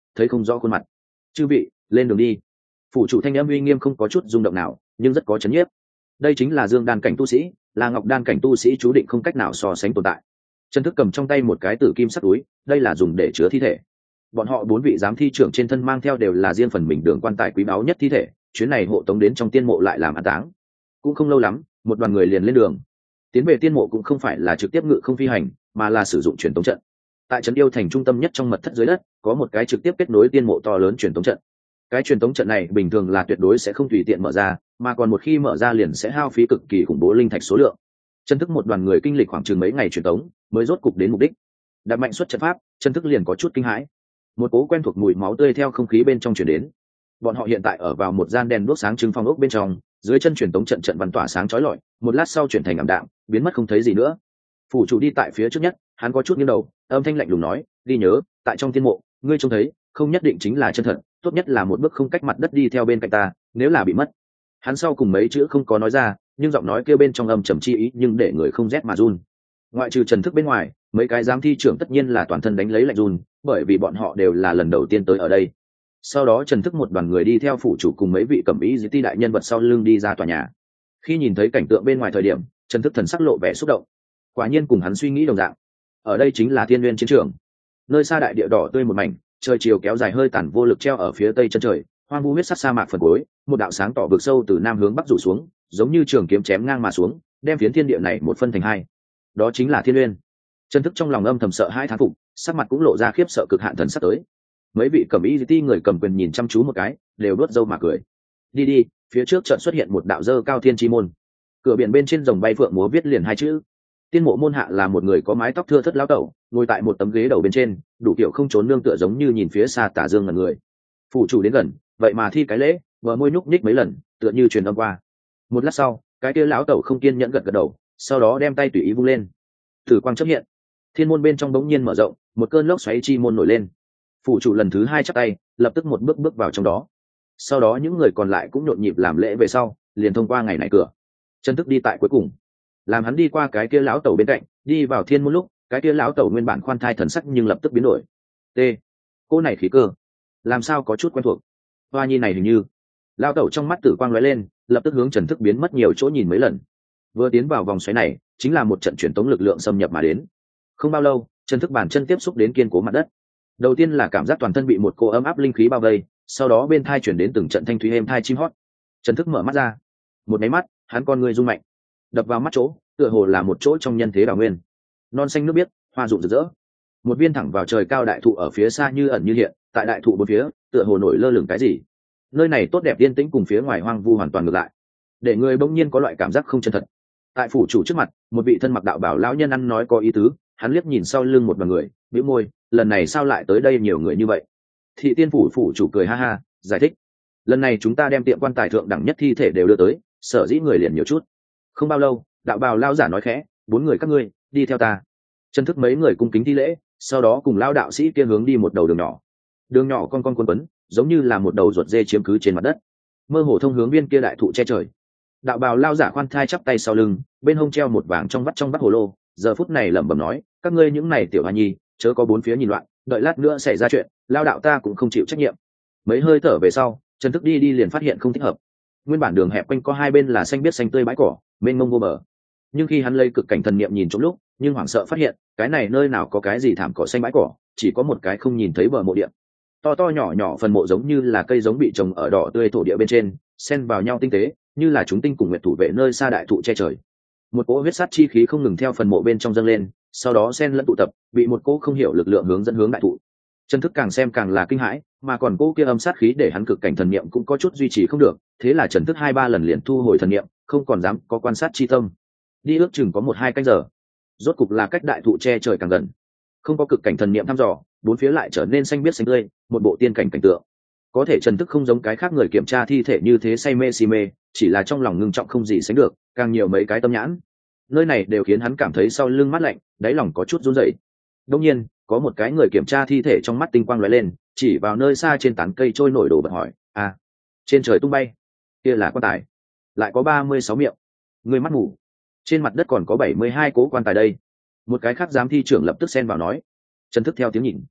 thấy không rõ khuôn mặt. Chư vị, lên đường đi. Phủ chủ thanh âm uy nghiêm không có chút rung động nào, nhưng rất có chấn nhiếp. Đây chính là dương đan cảnh tu sĩ, là ngọc đan cảnh tu sĩ chú định không cách nào so sánh tồn tại. Trần Thức cầm trong tay một cái tử kim sắt túi, đây là dùng để chứa thi thể. Bọn họ bốn vị giám thi trưởng trên thân mang theo đều là riêng phần mình đường quan tài quý báu nhất thi thể, chuyến này hộ tống đến trong tiên mộ lại làm an táng. Cũng không lâu lắm, một đoàn người liền lên đường. Tiến về tiên mộ cũng không phải là trực tiếp ngự không phi hành, mà là sử dụng truyền tống trận. Tại trấn yêu thành trung tâm nhất trong mật thất dưới đất, có một cái trực tiếp kết nối tiên mộ to lớn truyền tống trận. Cái truyền tống trận này bình thường là tuyệt đối sẽ không tùy tiện mở ra, mà còn một khi mở ra liền sẽ hao phí cực kỳ khủng bố linh thạch số lượng. Chân Thức một đoàn người kinh lịch khoảng chừng mấy ngày truyền tống, mới rốt cục đến mục đích. Đặt mạnh xuất trận pháp, Chân Thức liền có chút kinh hãi. Một cố quen thuộc mùi máu tươi theo không khí bên trong truyền đến. Bọn họ hiện tại ở vào một gian đèn đuốc sáng trưng phong ốc bên trong, dưới chân truyền tống trận trận văn tỏa sáng chói lọi, một lát sau chuyển thành ảm đạm, biến mất không thấy gì nữa. Phủ chủ đi tại phía trước nhất, hắn có chút nghiêng đầu, âm thanh lạnh lùng nói, "Ghi nhớ, tại trong tiên mộ, ngươi trông thấy, không nhất định chính là chân thật, tốt nhất là một bước không cách mặt đất đi theo bên cạnh ta, nếu là bị mất." Hắn sau cùng mấy chữ không có nói ra, nhưng giọng nói kêu bên trong âm trầm chi ý nhưng để người không rét mà run. Ngoại trừ Trần Thức bên ngoài, mấy cái giám thi trưởng tất nhiên là toàn thân đánh lấy lạnh run, bởi vì bọn họ đều là lần đầu tiên tới ở đây. Sau đó Trần Thức một đoàn người đi theo phủ chủ cùng mấy vị cẩm ý dưới ti đại nhân vật sau lưng đi ra tòa nhà. Khi nhìn thấy cảnh tượng bên ngoài thời điểm, Trần Thức thần sắc lộ vẻ xúc động. Quả nhiên cùng hắn suy nghĩ đồng dạng. Ở đây chính là Thiên Nguyên chiến trường. Nơi xa đại địa đỏ tươi một mảnh, trời chiều kéo dài hơi tàn vô lực treo ở phía tây chân trời, hoang vu huyết sắc sa mạc phần cuối, một đạo sáng tỏ vực sâu từ nam hướng bắc rủ xuống, giống như trường kiếm chém ngang mà xuống, đem phiến thiên địa này một phân thành hai. Đó chính là Thiên Nguyên. Trần Thức trong lòng âm thầm sợ hãi thán phục, sắc mặt cũng lộ ra khiếp sợ cực hạn thần sắc tới. Mấy vị cẩm y ti người cầm quyền nhìn chăm chú một cái, đều đuốt râu mà cười. Đi đi, phía trước chợt xuất hiện một đạo dơ cao thiên chi môn. Cửa biển bên trên rồng bay phượng múa viết liền hai chữ. Tiên mộ môn hạ là một người có mái tóc thưa thớt lão tẩu, ngồi tại một tấm ghế đầu bên trên, đủ kiểu không trốn nương tựa giống như nhìn phía xa tả dương ngẩn người. Phủ chủ đến gần, vậy mà thi cái lễ, vợ môi nhúc nhích mấy lần, tựa như truyền âm qua. Một lát sau, cái kia lão tẩu không kiên nhẫn gật gật đầu, sau đó đem tay tùy ý vung lên. Thử quang chớp hiện, thiên môn bên trong bỗng nhiên mở rộng, một cơn lốc xoáy chi môn nổi lên. Phủ chủ lần thứ hai chắp tay, lập tức một bước bước vào trong đó. Sau đó những người còn lại cũng nhộn nhịp làm lễ về sau, liền thông qua ngày này cửa. Trần Thức đi tại cuối cùng, làm hắn đi qua cái kia lão tẩu bên cạnh, đi vào thiên môn lúc, cái kia lão tẩu nguyên bản khoan thai thần sắc nhưng lập tức biến đổi. T, cô này khí cơ, làm sao có chút quen thuộc. Hoa nhi này hình như, lão tẩu trong mắt tử quang lóe lên, lập tức hướng Trần Thức biến mất nhiều chỗ nhìn mấy lần. Vừa tiến vào vòng xoáy này, chính là một trận truyền tống lực lượng xâm nhập mà đến. Không bao lâu, Trần Thức bàn chân tiếp xúc đến kiên cố mặt đất. Đầu tiên là cảm giác toàn thân bị một cô ấm áp linh khí bao vây, sau đó bên thai chuyển đến từng trận thanh thúy êm thai chim hót. Trần Thức mở mắt ra, một máy mắt, hắn con người rung mạnh, đập vào mắt chỗ, tựa hồ là một chỗ trong nhân thế đào nguyên, non xanh nước biếc, hoa rụng rực rỡ. Một viên thẳng vào trời cao đại thụ ở phía xa như ẩn như hiện, tại đại thụ bốn phía, tựa hồ nổi lơ lửng cái gì. Nơi này tốt đẹp yên tĩnh cùng phía ngoài hoang vu hoàn toàn ngược lại, để người bỗng nhiên có loại cảm giác không chân thật. Tại phủ chủ trước mặt, một vị thân mặc đạo bảo lão nhân ăn nói có ý tứ, hắn liếc nhìn sau lưng một đoàn người, bĩu môi, lần này sao lại tới đây nhiều người như vậy? Thị tiên phủ phủ chủ cười ha ha, giải thích, lần này chúng ta đem tiệm quan tài thượng đẳng nhất thi thể đều đưa tới, sở dĩ người liền nhiều chút. Không bao lâu, đạo bào lao giả nói khẽ, bốn người các ngươi đi theo ta. Trần Thức mấy người cung kính thi lễ, sau đó cùng lao đạo sĩ kia hướng đi một đầu đường nhỏ. Đường nhỏ con con quấn quấn, giống như là một đầu ruột dê chiếm cứ trên mặt đất, mơ hồ thông hướng viên kia đại thụ che trời. Đạo bào lao giả khoan thai chắp tay sau lưng, bên hông treo một vàng trong vắt trong vắt hồ lô, giờ phút này lẩm bẩm nói, các ngươi những này tiểu hoa nhi, chớ có bốn phía nhìn loạn, đợi lát nữa xảy ra chuyện, lao đạo ta cũng không chịu trách nhiệm. Mấy hơi thở về sau, Trần Thức đi đi liền phát hiện không thích hợp. Nguyên bản đường hẹp quanh có hai bên là xanh biếc xanh tươi bãi cỏ, mênh mông vô bờ. Nhưng khi hắn lấy cực cảnh thần niệm nhìn trong lúc, nhưng hoảng sợ phát hiện, cái này nơi nào có cái gì thảm cỏ xanh bãi cỏ, chỉ có một cái không nhìn thấy bờ mộ địa. To to nhỏ nhỏ phần mộ giống như là cây giống bị trồng ở đỏ tươi thổ địa bên trên, xen vào nhau tinh tế, như là chúng tinh cùng nguyệt thủ vệ nơi xa đại thụ che trời. Một cỗ huyết sát chi khí không ngừng theo phần mộ bên trong dâng lên, sau đó xen lẫn tụ tập, bị một cỗ không hiểu lực lượng hướng dẫn hướng đại thụ. Trần Thức càng xem càng là kinh hãi, mà còn cỗ kia âm sát khí để hắn cực cảnh thần niệm cũng có chút duy trì không được, thế là Trần Thức hai ba lần liền thu hồi thần niệm, không còn dám có quan sát chi tâm. Đi ước chừng có một hai canh giờ, rốt cục là cách đại thụ che trời càng gần, không có cực cảnh thần niệm thăm dò, bốn phía lại trở nên xanh biếc xanh tươi, một bộ tiên cảnh cảnh tượng. Có thể Trần Thức không giống cái khác người kiểm tra thi thể như thế say mê si mê, chỉ là trong lòng ngưng trọng không gì sánh được, càng nhiều mấy cái tâm nhãn. Nơi này đều khiến hắn cảm thấy sau lưng mát lạnh, đáy lòng có chút run rẩy. Đương nhiên, có một cái người kiểm tra thi thể trong mắt tinh quang lóe lên, chỉ vào nơi xa trên tán cây trôi nổi đồ vật hỏi, "À, trên trời tung bay, kia là quan tài, lại có ba mươi sáu miệng, người mắt mù. Trên mặt đất còn có bảy mươi hai cố quan tài đây." Một cái khác giám thi trưởng lập tức xen vào nói. Trần Thức theo tiếng nhìn,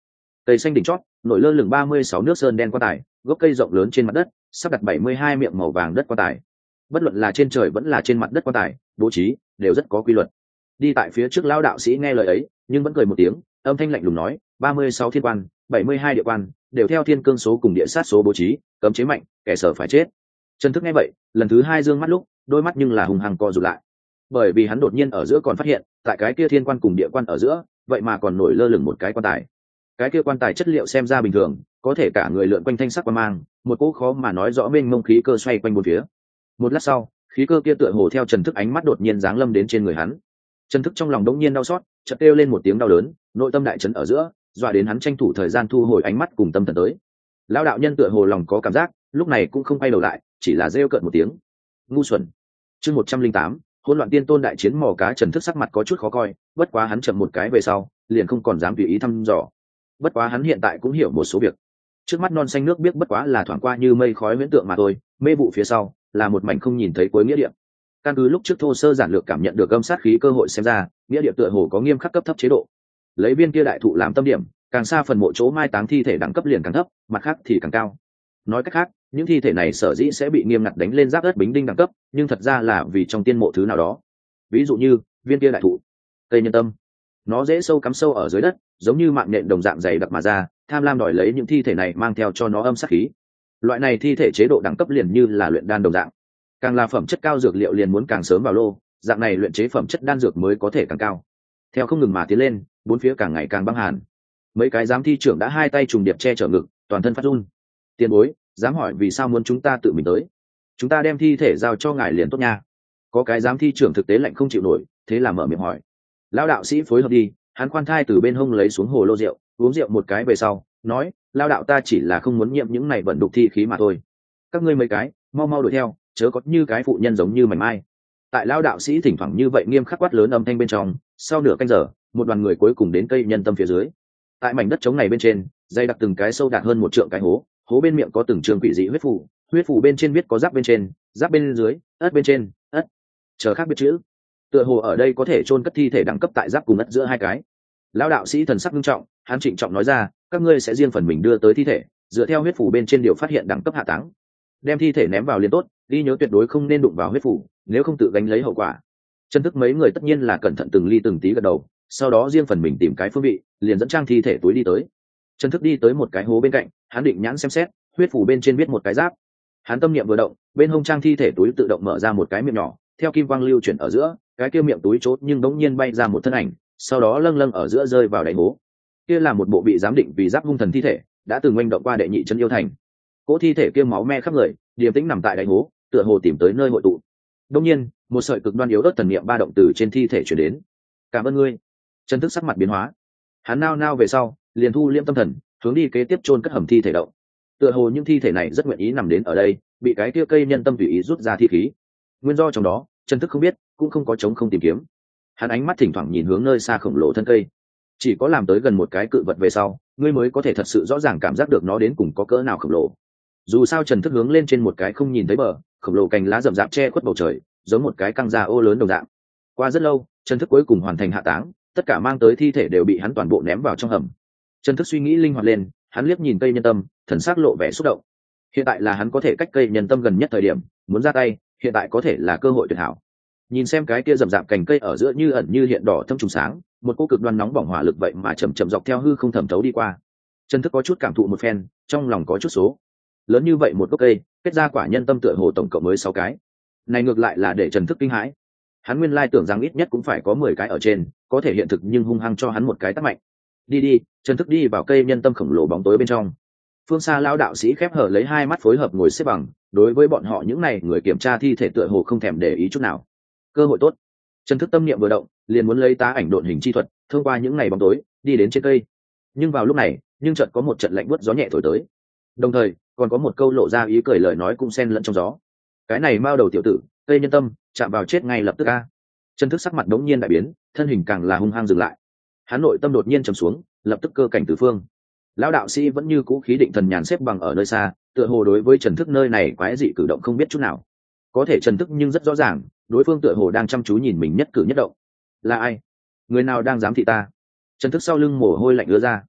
Cây xanh đỉnh chót nổi lơ lửng ba mươi sáu nước sơn đen quan tài, gốc cây rộng lớn trên mặt đất sắp đặt bảy mươi hai miệng màu vàng đất quan tài. Bất luận là trên trời vẫn là trên mặt đất quan tài bố trí đều rất có quy luật. Đi tại phía trước lão đạo sĩ nghe lời ấy nhưng vẫn cười một tiếng, âm thanh lạnh lùng nói: ba mươi sáu thiên quan, bảy mươi hai địa quan, đều theo thiên cương số cùng địa sát số bố trí, cấm chế mạnh, kẻ sở phải chết. Trần Thức nghe vậy, lần thứ hai dương mắt lúc, đôi mắt nhưng là hùng hăng co rụt lại, bởi vì hắn đột nhiên ở giữa còn phát hiện, tại cái kia thiên quan cùng địa quan ở giữa, vậy mà còn nổi lơ lửng một cái quan tài. Cái kia quan tài chất liệu xem ra bình thường, có thể cả người lượn quanh thanh sắc qua mang, một cỗ khó mà nói rõ bên mông khí cơ xoay quanh bốn phía. Một lát sau, khí cơ kia tựa hồ theo Trần Thức ánh mắt đột nhiên giáng lâm đến trên người hắn. Trần Thức trong lòng đống nhiên đau xót, chợt kêu lên một tiếng đau đớn, nội tâm đại chấn ở giữa, dọa đến hắn tranh thủ thời gian thu hồi ánh mắt cùng tâm thần tới. Lão đạo nhân tựa hồ lòng có cảm giác, lúc này cũng không quay đầu lại, chỉ là rêu cợt một tiếng: ngu xuẩn. Chương một trăm linh tám, hỗn loạn tiên tôn đại chiến mò cá. Trần Thức sắc mặt có chút khó coi, bất quá hắn chậm một cái về sau, liền không còn dám tùy ý thăm dò. Bất quá hắn hiện tại cũng hiểu một số việc. Trước mắt non xanh nước biếc bất quá là thoáng qua như mây khói huyễn tượng mà thôi, mê vụ phía sau là một mảnh không nhìn thấy cuối nghĩa địa. Căn cứ lúc trước thô sơ giản lược cảm nhận được âm sát khí cơ hội xem ra, nghĩa địa tựa hồ có nghiêm khắc cấp thấp chế độ. Lấy viên kia đại thụ làm tâm điểm, càng xa phần mộ chỗ mai táng thi thể đẳng cấp liền càng thấp, mặt khác thì càng cao. Nói cách khác, những thi thể này sở dĩ sẽ bị nghiêm ngặt đánh lên giáp đất bính đinh đẳng cấp, nhưng thật ra là vì trong tiên mộ thứ nào đó. Ví dụ như viên kia đại thụ, cây nhân tâm, nó dễ sâu cắm sâu ở dưới đất, giống như mạng nhện đồng dạng dày đặc mà ra, tham lam đòi lấy những thi thể này mang theo cho nó âm sát khí. Loại này thi thể chế độ đẳng cấp liền như là luyện đan đồng dạng, càng là phẩm chất cao dược liệu liền muốn càng sớm vào lô, dạng này luyện chế phẩm chất đan dược mới có thể càng cao. Theo không ngừng mà tiến lên, bốn phía càng ngày càng băng hàn. Mấy cái giám thi trưởng đã hai tay trùng điệp che chở ngực, toàn thân phát run. Tiền bối, dám hỏi vì sao muốn chúng ta tự mình tới? Chúng ta đem thi thể giao cho ngài liền tốt nha. Có cái giám thi trưởng thực tế lạnh không chịu nổi, thế là mở miệng hỏi. Lão đạo sĩ phối hợp đi, hắn khoan thai từ bên hông lấy xuống hồ lô rượu, uống rượu một cái về sau, nói: Lão đạo ta chỉ là không muốn nhiễm những này vận đục thi khí mà thôi. Các ngươi mấy cái, mau mau đuổi theo, chớ có như cái phụ nhân giống như mảnh mai. Tại lão đạo sĩ thỉnh thoảng như vậy nghiêm khắc quát lớn âm thanh bên trong, sau nửa canh giờ, một đoàn người cuối cùng đến cây nhân tâm phía dưới. Tại mảnh đất trống này bên trên, dây đặc từng cái sâu đạt hơn một trượng cái hố, hố bên miệng có từng trường quỷ dị huyết phù, huyết phù bên trên viết có giáp bên trên, giáp bên dưới, ất bên trên, ất, chờ khác biệt chữ. Tựa hồ ở đây có thể chôn cất thi thể đẳng cấp tại giáp cùng ất giữa hai cái. Lão đạo sĩ thần sắc nghiêm trọng, hắn trịnh trọng nói ra: các ngươi sẽ riêng phần mình đưa tới thi thể, dựa theo huyết phù bên trên điều phát hiện đẳng cấp hạ táng, đem thi thể ném vào liền tốt, ghi nhớ tuyệt đối không nên đụng vào huyết phù, nếu không tự gánh lấy hậu quả. Chân Thức mấy người tất nhiên là cẩn thận từng ly từng tí gật đầu, sau đó riêng phần mình tìm cái phương vị, liền dẫn trang thi thể túi đi tới. Chân Thức đi tới một cái hố bên cạnh, hắn định nhãn xem xét, huyết phù bên trên viết một cái giáp. Hắn tâm niệm vừa động, bên hông trang thi thể túi tự động mở ra một cái miệng nhỏ, theo kim quang lưu chuyển ở giữa, cái kia miệng túi chốt nhưng đống nhiên bay ra một thân ảnh, sau đó lâng lâng ở giữa rơi vào đáy hố. Kia là một bộ bị giám định vì giáp hung thần thi thể, đã từng oanh động qua đệ nhị chân yêu thành. Cỗ thi thể kia máu me khắp người, điềm tĩnh nằm tại đáy hố, tựa hồ tìm tới nơi hội tụ. Đương nhiên, một sợi cực đoan yếu ớt thần niệm ba động từ trên thi thể chuyển đến. Cảm ơn ngươi. Chân Thức sắc mặt biến hóa, hắn nao nao về sau, liền thu liễm tâm thần, hướng đi kế tiếp chôn cất hầm thi thể động. Tựa hồ những thi thể này rất nguyện ý nằm đến ở đây, bị cái kia cây nhân tâm tùy ý rút ra thi khí. Nguyên do trong đó, Chân Thức không biết, cũng không có chống không tìm kiếm. Hắn ánh mắt thỉnh thoảng nhìn hướng nơi xa khổng lồ thân cây. Chỉ có làm tới gần một cái cự vật về sau, ngươi mới có thể thật sự rõ ràng cảm giác được nó đến cùng có cỡ nào khổng lồ. Dù sao Trần Thức hướng lên trên một cái không nhìn thấy bờ, khổng lồ cành lá rậm rạp che khuất bầu trời, giống một cái căng da ô lớn đồng dạng. Qua rất lâu, Trần Thức cuối cùng hoàn thành hạ táng, tất cả mang tới thi thể đều bị hắn toàn bộ ném vào trong hầm. Trần Thức suy nghĩ linh hoạt lên, hắn liếc nhìn cây nhân tâm, thần sắc lộ vẻ xúc động. Hiện tại là hắn có thể cách cây nhân tâm gần nhất thời điểm, muốn ra tay, hiện tại có thể là cơ hội tuyệt hảo. Nhìn xem cái kia rậm rạp cành cây ở giữa như ẩn như hiện đỏ thâm trùng sáng, một cô cực đoan nóng bỏng hỏa lực vậy mà chậm chậm dọc theo hư không thẩm thấu đi qua. Trần Thức có chút cảm thụ một phen, trong lòng có chút số. Lớn như vậy một gốc cây, kết ra quả nhân tâm tựa hồ tổng cộng mới sáu cái. Này ngược lại là để Trần Thức kinh hãi. Hắn nguyên lai tưởng rằng ít nhất cũng phải có mười cái ở trên, có thể hiện thực nhưng hung hăng cho hắn một cái tát mạnh. Đi đi, Trần Thức đi vào cây nhân tâm khổng lồ bóng tối bên trong. Phương xa lão đạo sĩ khép hở lấy hai mắt phối hợp ngồi xếp bằng, đối với bọn họ những này người kiểm tra thi thể tựa hồ không thèm để ý chút nào. Cơ hội tốt. Trần Thức tâm niệm vừa động, liền muốn lấy tá ảnh độn hình chi thuật, thông qua những ngày bóng tối, đi đến trên cây. Nhưng vào lúc này, nhưng chợt có một trận lạnh buốt gió nhẹ thổi tới. Đồng thời, còn có một câu lộ ra ý cười lời nói cũng xen lẫn trong gió. Cái này mao đầu tiểu tử, cây nhân tâm, chạm vào chết ngay lập tức a. Trần Thức sắc mặt đống nhiên đại biến, thân hình càng là hung hăng dừng lại. Hắn nội tâm đột nhiên trầm xuống, lập tức cơ cảnh tứ phương. Lão đạo sĩ vẫn như cũ khí định thần nhàn xếp bằng ở nơi xa, tựa hồ đối với Trần Thức nơi này quái dị cử động không biết chút nào. Có thể Trần Thức nhưng rất rõ ràng, đối phương tựa hồ đang chăm chú nhìn mình nhất cử nhất động. Là ai? Người nào đang giám thị ta? Trần Thức sau lưng mồ hôi lạnh ứa ra.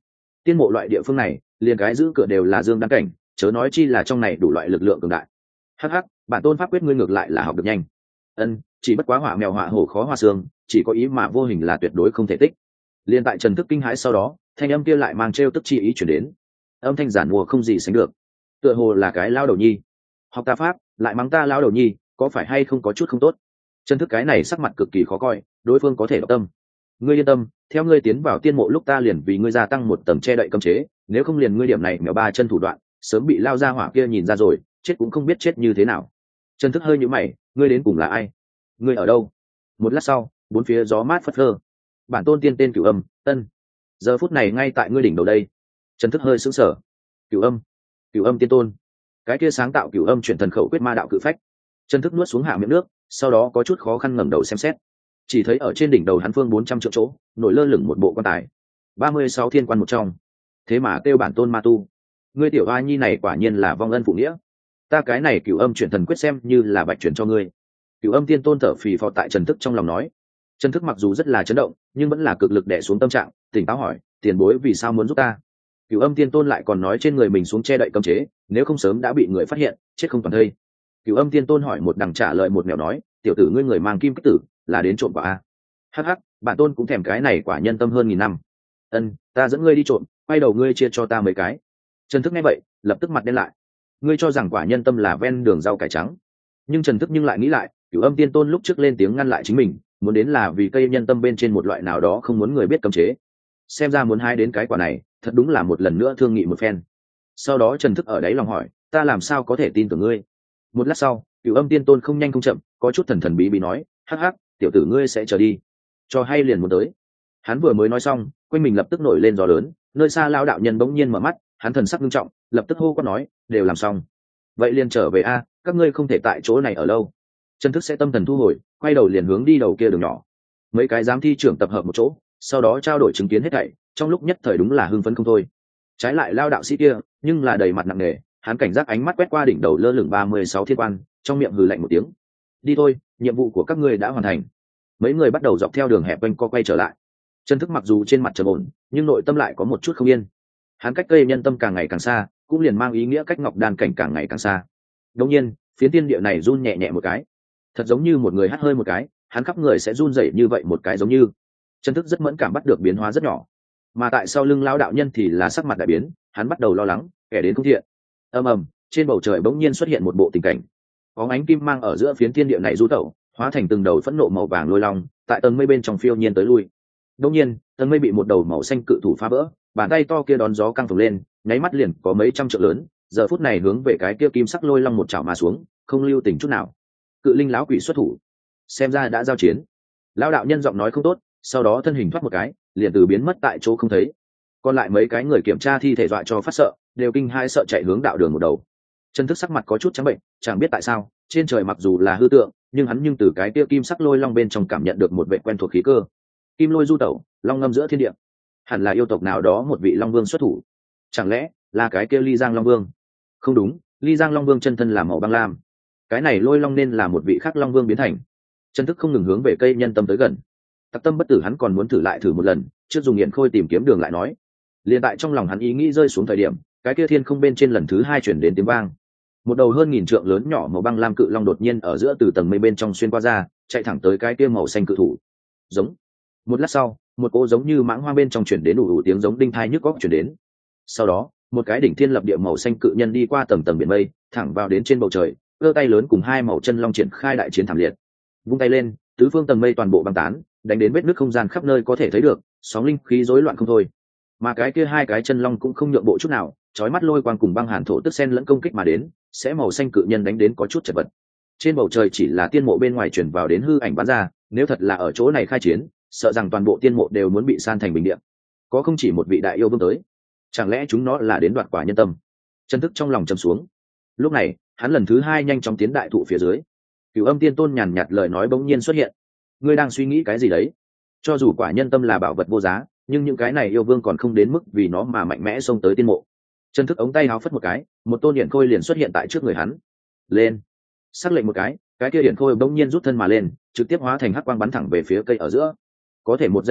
tiên mộ loại địa phương này liền cái giữ cửa đều là dương đăng cảnh, chớ nói chi là trong này đủ loại lực lượng cường đại. Hắc hắc, bản tôn pháp quyết ngươi ngược lại là học được nhanh. Ân, chỉ bất quá hỏa mèo hỏa hổ khó hoa xương, chỉ có ý mà vô hình là tuyệt đối không thể tích. Liên tại Trần Thức kinh hãi sau đó, thanh âm kia lại mang trêu tức chi ý chuyển đến. Âm thanh giản mua không gì sánh được, tựa hồ là cái lao đầu nhi. Học ta pháp, lại mắng ta lao đầu nhi, có phải hay không có chút không tốt? Trần Thức cái này sắc mặt cực kỳ khó coi, đối phương có thể độc tâm. Ngươi yên tâm, theo ngươi tiến vào tiên mộ lúc ta liền vì ngươi gia tăng một tầng che đậy cấm chế, nếu không liền ngươi điểm này mèo ba chân thủ đoạn, sớm bị lao ra hỏa kia nhìn ra rồi, chết cũng không biết chết như thế nào. Trần Thức hơi nhíu mày, ngươi đến cùng là ai? Ngươi ở đâu? Một lát sau, bốn phía gió mát phất phơ. Bản tôn tiên tên Cửu Âm, Tân. Giờ phút này ngay tại ngươi đỉnh đầu đây. Trần Thức hơi sững sờ. Cửu Âm, Cửu Âm tiên tôn, cái kia sáng tạo Cửu Âm chuyển thần khẩu quyết ma đạo cự phách. Trần Thức nuốt xuống hạ miệng nước, sau đó có chút khó khăn ngẩng đầu xem xét. Chỉ thấy ở trên đỉnh đầu hắn phương bốn trăm triệu chỗ, nổi lơ lửng một bộ quan tài. ba mươi sáu thiên quan một trong. Thế mà kêu bản tôn ma tu. Ngươi tiểu oa nhi này quả nhiên là vong ân phụ nghĩa. Ta cái này Cửu Âm chuyển thần quyết xem như là bạch chuyển cho ngươi. Cửu Âm tiên tôn thở phì phò tại Trần Thức trong lòng nói. Trần Thức mặc dù rất là chấn động, nhưng vẫn là cực lực đè xuống tâm trạng, tỉnh táo hỏi, tiền bối vì sao muốn giúp ta? Cửu Âm tiên tôn lại còn nói trên người mình xuống che đậy cấm chế, nếu không sớm đã bị người phát hiện, chết không toàn thây. Cửu Âm tiên tôn hỏi một đằng trả lời một nẻo nói, tiểu tử ngươi người mang kim kích tử, là đến trộm quả a? Hắc hắc, bản tôn cũng thèm cái này quả nhân tâm hơn nghìn năm. Ân, ta dẫn ngươi đi trộm, quay đầu ngươi chia cho ta mấy cái. Trần Thức nghe vậy, lập tức mặt đen lại. Ngươi cho rằng quả nhân tâm là ven đường rau cải trắng? Nhưng Trần Thức nhưng lại nghĩ lại, Cửu Âm tiên tôn lúc trước lên tiếng ngăn lại chính mình, muốn đến là vì cây nhân tâm bên trên một loại nào đó không muốn người biết cấm chế. Xem ra muốn hái đến cái quả này, thật đúng là một lần nữa thương nghị một phen. Sau đó Trần Thức ở đấy lòng hỏi, ta làm sao có thể tin tưởng ngươi? Một lát sau, Cửu Âm tiên tôn không nhanh không chậm, có chút thần thần bí bí nói, hắc hắc, tiểu tử ngươi sẽ chờ đi, cho hay liền muốn tới. Hắn vừa mới nói xong, quanh mình lập tức nổi lên gió lớn, nơi xa lao đạo nhân bỗng nhiên mở mắt, hắn thần sắc nghiêm trọng, lập tức hô quát nói, đều làm xong, vậy liền trở về a, các ngươi không thể tại chỗ này ở lâu. Trần Thức sẽ tâm thần thu hồi, quay đầu liền hướng đi đầu kia đường nhỏ. Mấy cái giám thi trưởng tập hợp một chỗ, sau đó trao đổi chứng kiến hết thảy, trong lúc nhất thời đúng là hưng phấn không thôi. Trái lại lao đạo sĩ kia, nhưng là đầy mặt nặng nề, hắn cảnh giác ánh mắt quét qua đỉnh đầu lơ lửng ba mươi sáu thiên quan, trong miệng hừ lạnh một tiếng. Đi thôi, nhiệm vụ của các ngươi đã hoàn thành. Mấy người bắt đầu dọc theo đường hẹp quanh co quay trở lại. Trần Thức mặc dù trên mặt trầm ổn, nhưng nội tâm lại có một chút không yên. Hắn cách cây nhân tâm càng ngày càng xa, cũng liền mang ý nghĩa cách ngọc đan cảnh càng ngày càng xa. Đương nhiên, phiến tiên địa này run nhẹ nhẹ một cái, thật giống như một người hắt hơi một cái, hắn khắp người sẽ run rẩy như vậy một cái giống như. Trần Thức rất mẫn cảm bắt được biến hóa rất nhỏ, mà tại sau lưng lão đạo nhân thì là sắc mặt đại biến, hắn bắt đầu lo lắng, kẻ đến không thiện. Ầm ầm, trên bầu trời bỗng nhiên xuất hiện một bộ tình cảnh. Bóng ánh kim mang ở giữa phiến thiên địa này du tẩu, hóa thành từng đầu phẫn nộ màu vàng lôi long, tại tầng mây bên trong phiêu nhiên tới lui. Đương nhiên, tầng mây bị một đầu màu xanh cự thủ phá vỡ, bàn tay to kia đón gió căng phồng lên, nháy mắt liền có mấy trăm trượng lớn, giờ phút này hướng về cái kia kim sắc lôi long một chảo mà xuống, không lưu tình chút nào. Cự linh lão quỷ xuất thủ, xem ra đã giao chiến. Lão đạo nhân giọng nói không tốt, sau đó thân hình thoát một cái, liền từ biến mất tại chỗ không thấy. Còn lại mấy cái người kiểm tra thi thể dọa cho phát sợ, đều kinh hai sợ chạy hướng đạo đường một đầu. Trần Thức sắc mặt có chút trắng bệnh, chẳng biết tại sao, trên trời mặc dù là hư tượng, nhưng hắn nhưng từ cái kia kim sắc lôi long bên trong cảm nhận được một vẻ quen thuộc khí cơ. Kim lôi du tẩu, long ngâm giữa thiên địa, hẳn là yêu tộc nào đó một vị long vương xuất thủ. Chẳng lẽ là cái kia Ly Giang Long Vương? Không đúng, Ly Giang Long Vương chân thân là màu băng lam, cái này lôi long nên là một vị khác long vương biến thành. Trần Thức không ngừng hướng về cây nhân tâm tới gần. Tặc tâm bất tử hắn còn muốn thử lại thử một lần, trước dùng nghiện khôi tìm kiếm đường lại nói. Liên tại trong lòng hắn ý nghĩ rơi xuống thời điểm, cái kia thiên không bên trên lần thứ hai chuyển đến tiếng vang. Một đầu hơn nghìn trượng lớn nhỏ màu băng lam cự long đột nhiên ở giữa từ tầng mây bên trong xuyên qua ra, chạy thẳng tới cái kia màu xanh cự thủ. Giống. Một lát sau, một cỗ giống như mãng hoang bên trong chuyển đến đủ đủ tiếng giống đinh thai nhức góc chuyển đến. Sau đó, một cái đỉnh thiên lập địa màu xanh cự nhân đi qua tầng tầng biển mây, thẳng vào đến trên bầu trời, giơ tay lớn cùng hai màu chân long triển khai đại chiến thảm liệt. Vung tay lên, tứ phương tầng mây toàn bộ băng tán, đánh đến vết nứt không gian khắp nơi có thể thấy được, sóng linh khí rối loạn không thôi. Mà cái kia hai cái chân long cũng không nhượng bộ chút nào, chói mắt lôi quang cùng băng hàn thổ tức sen lẫn công kích mà đến, sẽ màu xanh cự nhân đánh đến có chút chật vật. Trên bầu trời chỉ là tiên mộ bên ngoài chuyển vào đến hư ảnh bắn ra, nếu thật là ở chỗ này khai chiến, sợ rằng toàn bộ tiên mộ đều muốn bị san thành bình địa. Có không chỉ một vị đại yêu vương tới, chẳng lẽ chúng nó là đến đoạt quả nhân tâm? Chân thức trong lòng trầm xuống. Lúc này, hắn lần thứ hai nhanh chóng tiến đại thụ phía dưới. Cửu Âm tiên tôn nhàn nhạt lời nói bỗng nhiên xuất hiện. Ngươi đang suy nghĩ cái gì đấy? Cho dù quả nhân tâm là bảo vật vô giá, nhưng những cái này yêu vương còn không đến mức vì nó mà mạnh mẽ xông tới tiên mộ. Chân thức ống tay háo phất một cái, một tôn điện khôi liền xuất hiện tại trước người hắn. Lên! Sắc lệnh một cái, cái kia điện khôi bỗng nhiên rút thân mà lên, trực tiếp hóa thành hắc quang bắn thẳng về phía cây ở giữa. Có thể một giây sau,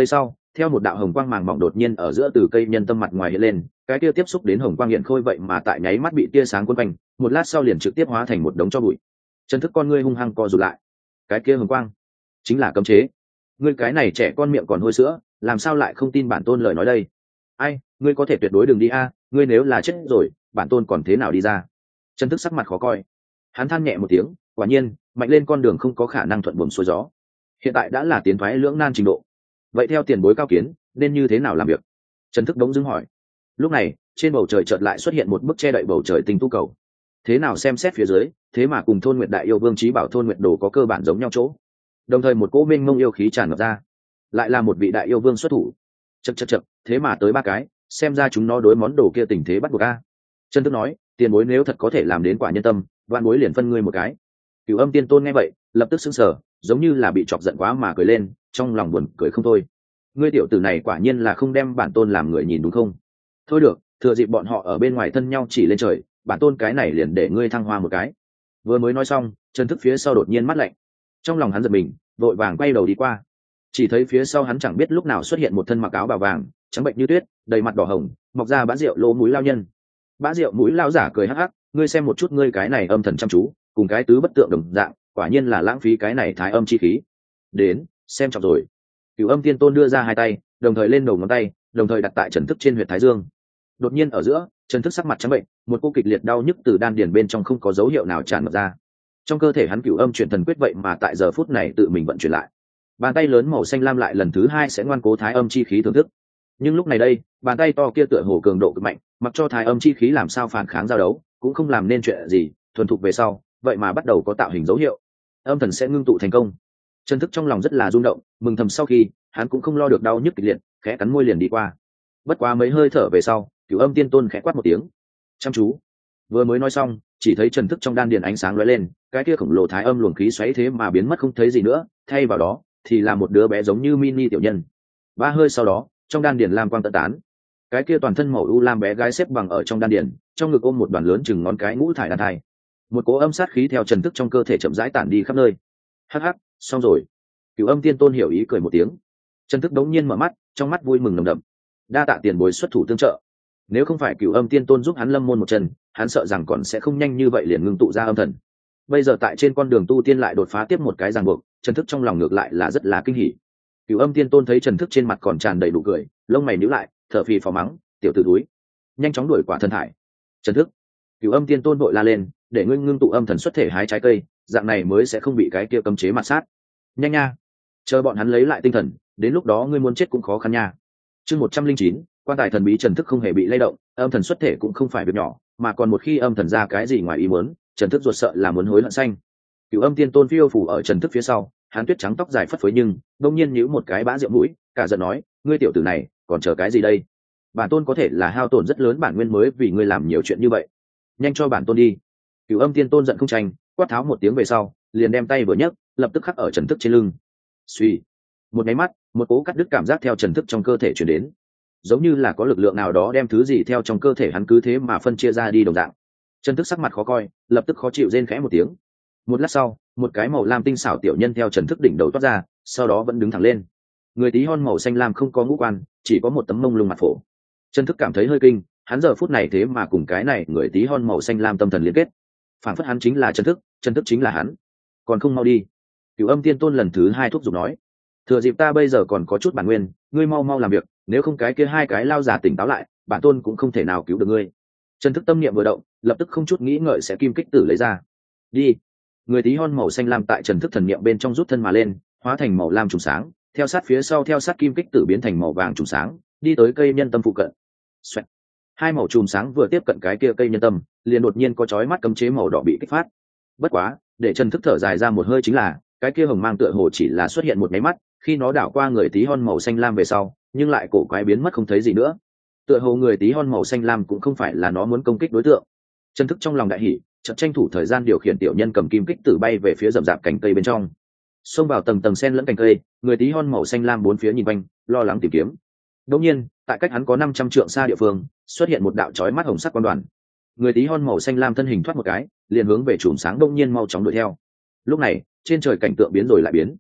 theo một đạo hồng quang màng mỏng đột nhiên ở giữa từ cây nhân tâm mặt ngoài hiện lên, cái kia tiếp xúc đến hồng quang hiện khôi vậy mà tại nháy mắt bị tia sáng cuốn quanh, một lát sau liền trực tiếp hóa thành một đống tro bụi. Trần Thức con ngươi hung hăng co rụt lại. Cái kia hồng quang chính là cấm chế. Ngươi cái này trẻ con miệng còn hôi sữa, làm sao lại không tin bản tôn lời nói đây? Ai, ngươi có thể tuyệt đối đừng đi a, ngươi nếu là chết rồi, bản tôn còn thế nào đi ra? Trần Thức sắc mặt khó coi. Hắn than nhẹ một tiếng, quả nhiên, mạnh lên con đường không có khả năng thuận buồm xuôi gió. Hiện tại đã là tiến thoái lưỡng nan trình độ. Vậy theo tiền bối cao kiến, nên như thế nào làm việc? Trần Thức đống dưng hỏi. Lúc này, trên bầu trời chợt lại xuất hiện một bức che đậy bầu trời tinh tú cầu. Thế nào xem xét phía dưới, thế mà cùng thôn Nguyệt Đại Yêu Vương Chí Bảo thôn Nguyệt Đồ có cơ bản giống nhau chỗ. Đồng thời một cỗ mênh mông yêu khí tràn ngập ra, lại là một vị đại yêu vương xuất thủ. Chậc chậc chậc, thế mà tới ba cái, xem ra chúng nó đối món đồ kia tình thế bắt buộc a. Trần Thức nói, tiền bối nếu thật có thể làm đến quả nhân tâm, vạn bối liền phân ngươi một cái. Cửu Âm Tiên Tôn nghe vậy, lập tức sững sờ, giống như là bị chọc giận quá mà cười lên, trong lòng buồn cười không thôi. Ngươi tiểu tử này quả nhiên là không đem bản tôn làm người nhìn đúng không? Thôi được, thừa dịp bọn họ ở bên ngoài thân nhau chỉ lên trời, bản tôn cái này liền để ngươi thăng hoa một cái. Vừa mới nói xong, Trần Thức phía sau đột nhiên mắt lạnh. Trong lòng hắn giật mình, vội vàng quay đầu đi qua. Chỉ thấy phía sau hắn chẳng biết lúc nào xuất hiện một thân mặc áo bào vàng, trắng bệnh như tuyết, đầy mặt đỏ hồng, mọc ra bã rượu lỗ mũi lao nhân. Bã rượu mũi lao giả cười hắc hắc, ngươi xem một chút ngươi cái này âm thần chăm chú, cùng cái tứ bất tượng đồng dạng, quả nhiên là lãng phí cái này thái âm chi khí. Đến, xem trọng rồi. Cửu Âm Tiên Tôn đưa ra hai tay, đồng thời lên đầu ngón tay, đồng thời đặt tại Trần Thức trên huyệt thái dương. Đột nhiên ở giữa, Trần Thức sắc mặt trắng bệnh, một cô kịch liệt đau nhức từ đan điền bên trong không có dấu hiệu nào tràn ngập ra. Trong cơ thể hắn Cửu Âm chuyển thần quyết vậy mà tại giờ phút này tự mình vận chuyển lại. Bàn tay lớn màu xanh lam lại lần thứ hai sẽ ngoan cố thái âm chi khí thưởng thức. Nhưng lúc này đây, bàn tay to kia tựa hồ cường độ cực mạnh, mặc cho thái âm chi khí làm sao phản kháng giao đấu, cũng không làm nên chuyện gì, thuần thục về sau, vậy mà bắt đầu có tạo hình dấu hiệu. Âm thần sẽ ngưng tụ thành công. Trần Thức trong lòng rất là rung động, mừng thầm sau khi, hắn cũng không lo được đau nhức kịch liệt, khẽ cắn môi liền đi qua. Bất quá mấy hơi thở về sau, Cửu Âm Tiên Tôn khẽ quát một tiếng. Chăm chú. Vừa mới nói xong, chỉ thấy Trần Thức trong đan điền ánh sáng lóe lên, cái kia khổng lồ thái âm luồng khí xoáy thế mà biến mất không thấy gì nữa, thay vào đó thì là một đứa bé giống như mini tiểu nhân. Ba hơi sau đó, trong đan điền lam quang tận tán. Cái kia toàn thân màu u lam bé gái xếp bằng ở trong đan điền, trong ngực ôm một đoàn lớn chừng ngón cái ngũ thải đan thai. Một cỗ âm sát khí theo Trần Thức trong cơ thể chậm rãi tản đi khắp nơi. Hắc hắc, xong rồi. Cửu Âm Tiên Tôn hiểu ý cười một tiếng. Trần Thức đống nhiên mở mắt, trong mắt vui mừng nồng đậm. Đa tạ tiền bối xuất thủ tương trợ. Nếu không phải Cửu Âm Tiên Tôn giúp hắn lâm môn một chân, hắn sợ rằng còn sẽ không nhanh như vậy liền ngưng tụ ra âm thần. Bây giờ tại trên con đường tu tiên lại đột phá tiếp một cái ràng buộc, Trần Thức trong lòng ngược lại là rất là kinh hỉ. Cửu Âm Tiên Tôn thấy Trần Thức trên mặt còn tràn đầy nụ cười, lông mày nhíu lại, thở phì phò mắng, tiểu tử túi, nhanh chóng đuổi quả thần thải. Trần Thức. Cửu Âm Tiên Tôn vội la lên, để ngươi ngưng tụ âm thần xuất thể hái trái cây, dạng này mới sẽ không bị cái kia cấm chế mặt sát. Nhanh nha, chờ bọn hắn lấy lại tinh thần, đến lúc đó ngươi muốn chết cũng khó khăn nha. Chương một trăm linh chín, quan tài thần bí. Trần Thức không hề bị lay động, âm thần xuất thể cũng không phải việc nhỏ, mà còn một khi âm thần ra cái gì ngoài ý muốn, Trần Thức ruột sợ là muốn hối hận xanh. Cửu Âm Tiên Tôn phiêu phủ ở Trần Thức phía sau, hắn tuyết trắng tóc dài phất phới nhưng đông nhiên nhíu một cái bã rượu mũi, cả giận nói, ngươi tiểu tử này còn chờ cái gì đây? Bản tôn có thể là hao tổn rất lớn bản nguyên mới vì ngươi làm nhiều chuyện như vậy, nhanh cho bản tôn đi. Cửu Âm Tiên Tôn giận không tranh, quát tháo một tiếng về sau, liền đem tay vừa nhấc, lập tức khắc ở Trần Thức trên lưng. Suy, một cái mắt, một cố cắt đứt cảm giác theo Trần Thức trong cơ thể truyền đến, giống như là có lực lượng nào đó đem thứ gì theo trong cơ thể hắn cứ thế mà phân chia ra đi đồng dạng. Trần Thức sắc mặt khó coi, lập tức khó chịu rên khẽ một tiếng. Một lát sau, một cái màu lam tinh xảo tiểu nhân theo Trần Thức đỉnh đầu toát ra, sau đó vẫn đứng thẳng lên. Người tí hon màu xanh lam không có ngũ quan, chỉ có một tấm mông lung mặt phổ. Trần Thức cảm thấy hơi kinh, hắn giờ phút này thế mà cùng cái này người tí hon màu xanh lam tâm thần liên kết, phản phất hắn chính là Trần Thức, Trần Thức chính là hắn. Còn không mau đi. Cửu Âm Tiên Tôn lần thứ hai thúc giục nói, thừa dịp ta bây giờ còn có chút bản nguyên, ngươi mau mau làm việc, nếu không cái kia hai cái lao giả tỉnh táo lại, bản tôn cũng không thể nào cứu được ngươi. Trần Thức tâm niệm vừa động, lập tức không chút nghĩ ngợi sẽ kim kích tử lấy ra. Đi. Người tí hon màu xanh lam tại Trần Thức thần niệm bên trong rút thân mà lên, hóa thành màu lam trùng sáng, theo sát phía sau theo sát kim kích tử biến thành màu vàng trùng sáng, đi tới cây nhân tâm phụ cận. Xoẹt. Hai màu trùng sáng vừa tiếp cận cái kia cây nhân tâm, liền đột nhiên có chói mắt cấm chế màu đỏ bị kích phát. Bất quá, để Trần Thức thở dài ra một hơi chính là, cái kia hồng mang tựa hồ chỉ là xuất hiện một cái mắt, khi nó đảo qua người tí hon màu xanh lam về sau, nhưng lại cổ quái biến mất không thấy gì nữa. Tựa hồ người tí hon màu xanh lam cũng không phải là nó muốn công kích đối tượng. Trần Thức trong lòng đại hỉ, chợt tranh thủ thời gian điều khiển tiểu nhân cầm kim kích tử bay về phía rậm rạp cành cây bên trong, xông vào tầng tầng sen lẫn cành cây. Người tí hon màu xanh lam bốn phía nhìn quanh, lo lắng tìm kiếm. Đột nhiên, tại cách hắn có năm trăm trượng xa địa phương, xuất hiện một đạo chói mắt hồng sắc quang đoàn. Người tí hon màu xanh lam thân hình thoát một cái, liền hướng về chùm sáng đông nhiên mau chóng đuổi theo. Lúc này, trên trời cảnh tượng biến rồi lại biến.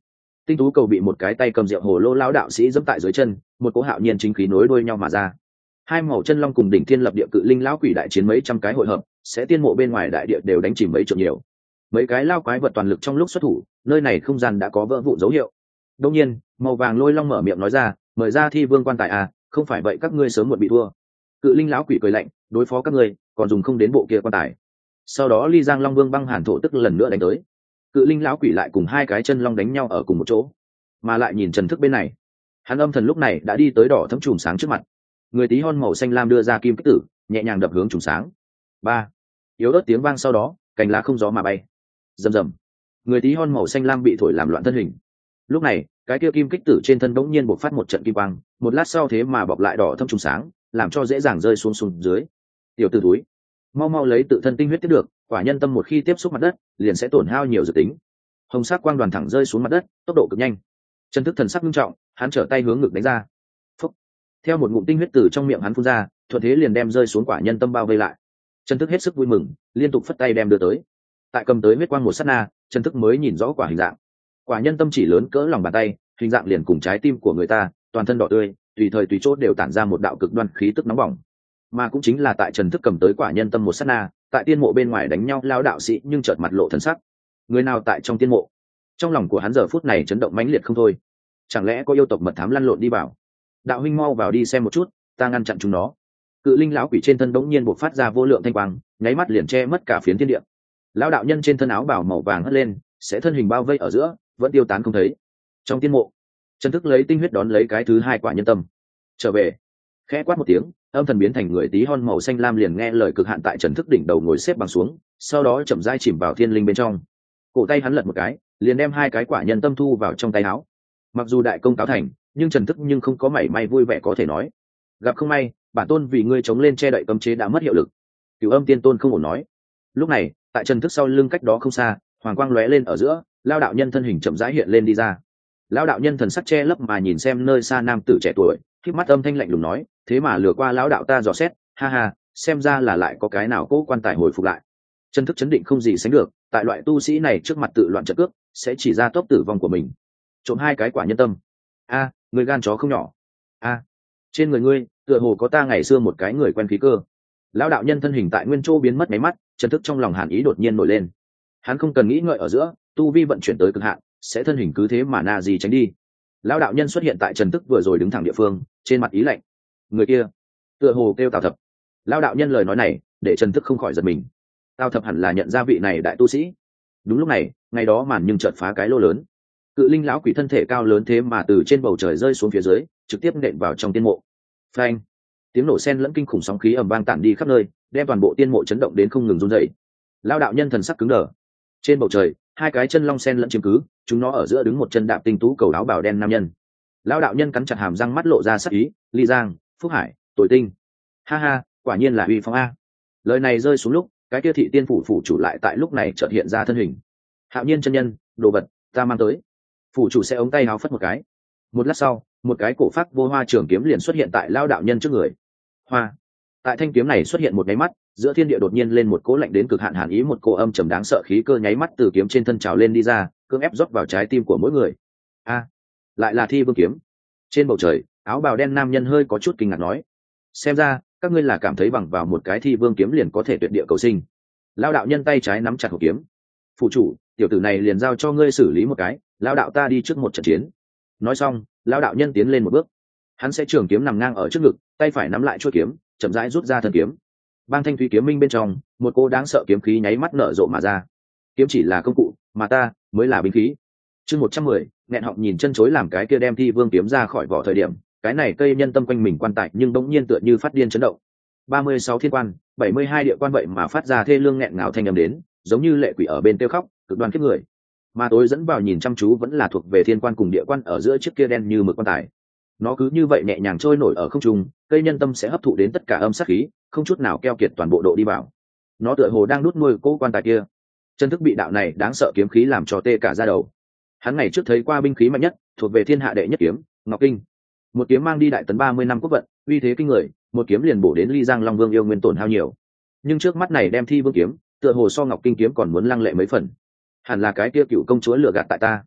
Tinh tú cầu bị một cái tay cầm rượu hồ lô lão đạo sĩ dẫm tại dưới chân, một cỗ hạo nhiên chính khí nối đuôi nhau mà ra. Hai màu chân long cùng đỉnh thiên lập địa cự linh lão quỷ đại chiến mấy trăm cái hội hợp, sẽ tiên mộ bên ngoài đại địa đều đánh chìm mấy trượng nhiều. Mấy cái lao quái vật toàn lực trong lúc xuất thủ, nơi này không gian đã có vỡ vụn dấu hiệu. Đương nhiên, màu vàng lôi long mở miệng nói ra, mời ra thi vương quan tài à, không phải vậy các ngươi sớm muộn bị thua. Cự linh lão quỷ cười lạnh, đối phó các ngươi, còn dùng không đến bộ kia quan tài. Sau đó ly giang long vương băng hàn thổ tức lần nữa đánh tới. Cự linh lão quỷ lại cùng hai cái chân long đánh nhau ở cùng một chỗ, mà lại nhìn Trần Thức bên này, hắn âm thần lúc này đã đi tới đỏ thẫm chùm sáng trước mặt. Người tí hon màu xanh lam đưa ra kim kích tử, nhẹ nhàng đập hướng chùm sáng. Ba, yếu ớt tiếng vang sau đó, cành lá không gió mà bay. Rầm rầm, người tí hon màu xanh lam bị thổi làm loạn thân hình. Lúc này, cái kia kim kích tử trên thân bỗng nhiên bộc phát một trận kim quang, một lát sau thế mà bọc lại đỏ thâm trùng sáng, làm cho dễ dàng rơi xuống xuống dưới. Tiểu tử túi, mau mau lấy tự thân tinh huyết tiếp được, quả nhân tâm một khi tiếp xúc mặt đất, liền sẽ tổn hao nhiều dự tính. Hồng sắc quang đoàn thẳng rơi xuống mặt đất, tốc độ cực nhanh. Trần Thức thần sắc nghiêm trọng, hắn trở tay hướng ngực đánh ra. Phúc. Theo một ngụm tinh huyết từ trong miệng hắn phun ra, thuận thế liền đem rơi xuống quả nhân tâm bao vây lại. Trần Thức hết sức vui mừng, liên tục phất tay đem đưa tới. Tại cầm tới huyết quang một sát na, Trần Thức mới nhìn rõ quả hình dạng. Quả nhân tâm chỉ lớn cỡ lòng bàn tay, hình dạng liền cùng trái tim của người ta, toàn thân đỏ tươi, tùy thời tùy chốt đều tản ra một đạo cực đoan khí tức nóng bỏng. Mà cũng chính là tại Trần Thức cầm tới quả nhân tâm một sát na, tại tiên mộ bên ngoài đánh nhau lao đạo sĩ nhưng chợt mặt lộ thần sắc. Người nào tại trong tiên mộ? Trong lòng của hắn giờ phút này chấn động mãnh liệt không thôi. Chẳng lẽ có yêu tộc mật thám lăn lộn đi vào? Đạo huynh mau vào đi xem một chút, ta ngăn chặn chúng nó. Cự linh lão quỷ trên thân đống nhiên bộc phát ra vô lượng thanh quang, nháy mắt liền che mất cả phiến thiên địa. Lão đạo nhân trên thân áo bào màu vàng hất lên, sẽ thân hình bao vây ở giữa, vẫn tiêu tán không thấy. Trong tiên mộ, Trần Thức lấy tinh huyết đón lấy cái thứ hai quả nhân tâm. Trở về, khẽ quát một tiếng, âm thần biến thành người tí hon màu xanh lam liền nghe lời cực hạn tại Trần Thức đỉnh đầu ngồi xếp bằng xuống, sau đó chậm rãi chìm vào thiên linh bên trong. Cổ tay hắn lật một cái, liền đem hai cái quả nhân tâm thu vào trong tay áo. Mặc dù đại công cáo thành, nhưng Trần Thức nhưng không có mảy may vui vẻ có thể nói. Gặp không may, bản tôn vì ngươi chống lên che đậy cấm chế đã mất hiệu lực. Cửu Âm Tiên Tôn không ổn nói. Lúc này, tại Trần Thức sau lưng cách đó không xa, hoàng quang lóe lên ở giữa, lao đạo nhân thân hình chậm rãi hiện lên đi ra. Lao đạo nhân thần sắc che lấp mà nhìn xem nơi xa nam tử trẻ tuổi, khép mắt âm thanh lạnh lùng nói, thế mà lừa qua lão đạo ta dò xét, ha ha, xem ra là lại có cái nào cố quan tài hồi phục lại. Trần Thức chấn định không gì sánh được, tại loại tu sĩ này trước mặt tự loạn trận cước, sẽ chỉ ra tốc tử vong của mình. Trộm hai cái quả nhân tâm. A, người gan chó không nhỏ. A, trên người ngươi, tựa hồ có ta ngày xưa một cái người quen khí cơ. Lão đạo nhân thân hình tại nguyên châu biến mất mấy mắt, Trần Thức trong lòng hàn ý đột nhiên nổi lên. Hắn không cần nghĩ ngợi ở giữa, tu vi vận chuyển tới cực hạn, sẽ thân hình cứ thế mà na gì tránh đi. Lão đạo nhân xuất hiện tại Trần Thức vừa rồi đứng thẳng địa phương, trên mặt ý lạnh. Người kia, tựa hồ kêu Tào Thập. Lão đạo nhân lời nói này, để Trần Thức không khỏi giật mình. Tào Thập hẳn là nhận ra vị này đại tu sĩ. Đúng lúc này, ngày đó màn nhưng chợt phá cái lô lớn. Cự linh lão quỷ thân thể cao lớn thế mà từ trên bầu trời rơi xuống phía dưới, trực tiếp nện vào trong tiên mộ. Phanh! Tiếng nổ sen lẫn kinh khủng sóng khí ầm vang tản đi khắp nơi, đem toàn bộ tiên mộ chấn động đến không ngừng run rẩy. Lão đạo nhân thần sắc cứng đờ. Trên bầu trời, hai cái chân long sen lẫn chiếm cứ, chúng nó ở giữa đứng một chân đạp tinh tú cầu áo bào đen nam nhân. Lão đạo nhân cắn chặt hàm răng mắt lộ ra sắc ý, Ly Giang, Phúc Hải, Tội Tinh. Ha ha, quả nhiên là uy phong a. Lời này rơi xuống lúc, cái kia thị tiên phủ phủ chủ lại tại lúc này chợt hiện ra thân hình. Hạo nhiên chân nhân, đồ vật, ta mang tới. Phủ chủ sẽ ống tay áo phất một cái. Một lát sau, một cái cổ phát vô hoa trường kiếm liền xuất hiện tại lao đạo nhân trước người. Hoa. Tại thanh kiếm này xuất hiện một nháy mắt, giữa thiên địa đột nhiên lên một cỗ lạnh đến cực hạn hàn ý, một cỗ âm trầm đáng sợ khí cơ nháy mắt từ kiếm trên thân trào lên đi ra, cưỡng ép rót vào trái tim của mỗi người. A, lại là Thi Vương kiếm. Trên bầu trời, áo bào đen nam nhân hơi có chút kinh ngạc nói: xem ra các ngươi là cảm thấy bằng vào một cái Thi Vương kiếm liền có thể tuyệt địa cầu sinh. Lao đạo nhân tay trái nắm chặt hộp kiếm. Phụ chủ, tiểu tử này liền giao cho ngươi xử lý một cái, lao đạo ta đi trước một trận chiến. Nói xong, lao đạo nhân tiến lên một bước. Hắn sẽ trường kiếm nằm ngang ở trước ngực, tay phải nắm lại chuôi kiếm, chậm rãi rút ra thân kiếm. Bang thanh thủy kiếm minh bên trong, một cô đáng sợ kiếm khí nháy mắt nở rộ mà ra. Kiếm chỉ là công cụ, mà ta mới là binh khí. Chương một trăm mười, nghẹn họng nhìn chân chối làm cái kia đem Thi Vương kiếm ra khỏi vỏ thời điểm, cái này cây nhân tâm quanh mình quan tại nhưng bỗng nhiên tựa như phát điên chấn động. ba mươi sáu thiên quan, bảy mươi hai địa quan vậy mà phát ra thê lương nghẹn ngào thanh âm đến, giống như lệ quỷ ở bên tiêu khóc, cực đoan kiếp người. Mà tối dẫn vào nhìn chăm chú vẫn là thuộc về thiên quan cùng địa quan ở giữa chiếc kia đen như mực quan tài. Nó cứ như vậy nhẹ nhàng trôi nổi ở không trung, cây nhân tâm sẽ hấp thụ đến tất cả âm sát khí, không chút nào keo kiệt toàn bộ độ đi vào. Nó tựa hồ đang đút nuôi cố quan tài kia. Chân thức bị đạo này đáng sợ kiếm khí làm cho tê cả da đầu. Hắn ngày trước thấy qua binh khí mạnh nhất, thuộc về thiên hạ đệ nhất kiếm, Ngọc Kinh. Một kiếm mang đi đại tấn ba mươi năm quốc vận, uy thế kinh người, một kiếm liền bổ đến Ly Giang Long Vương yêu nguyên tổn hao nhiều. Nhưng trước mắt này đem Thi Vương kiếm, tựa hồ so Ngọc Kinh kiếm còn muốn lăng lệ mấy phần. Hẳn là cái kia cựu công chúa lừa gạt tại ta.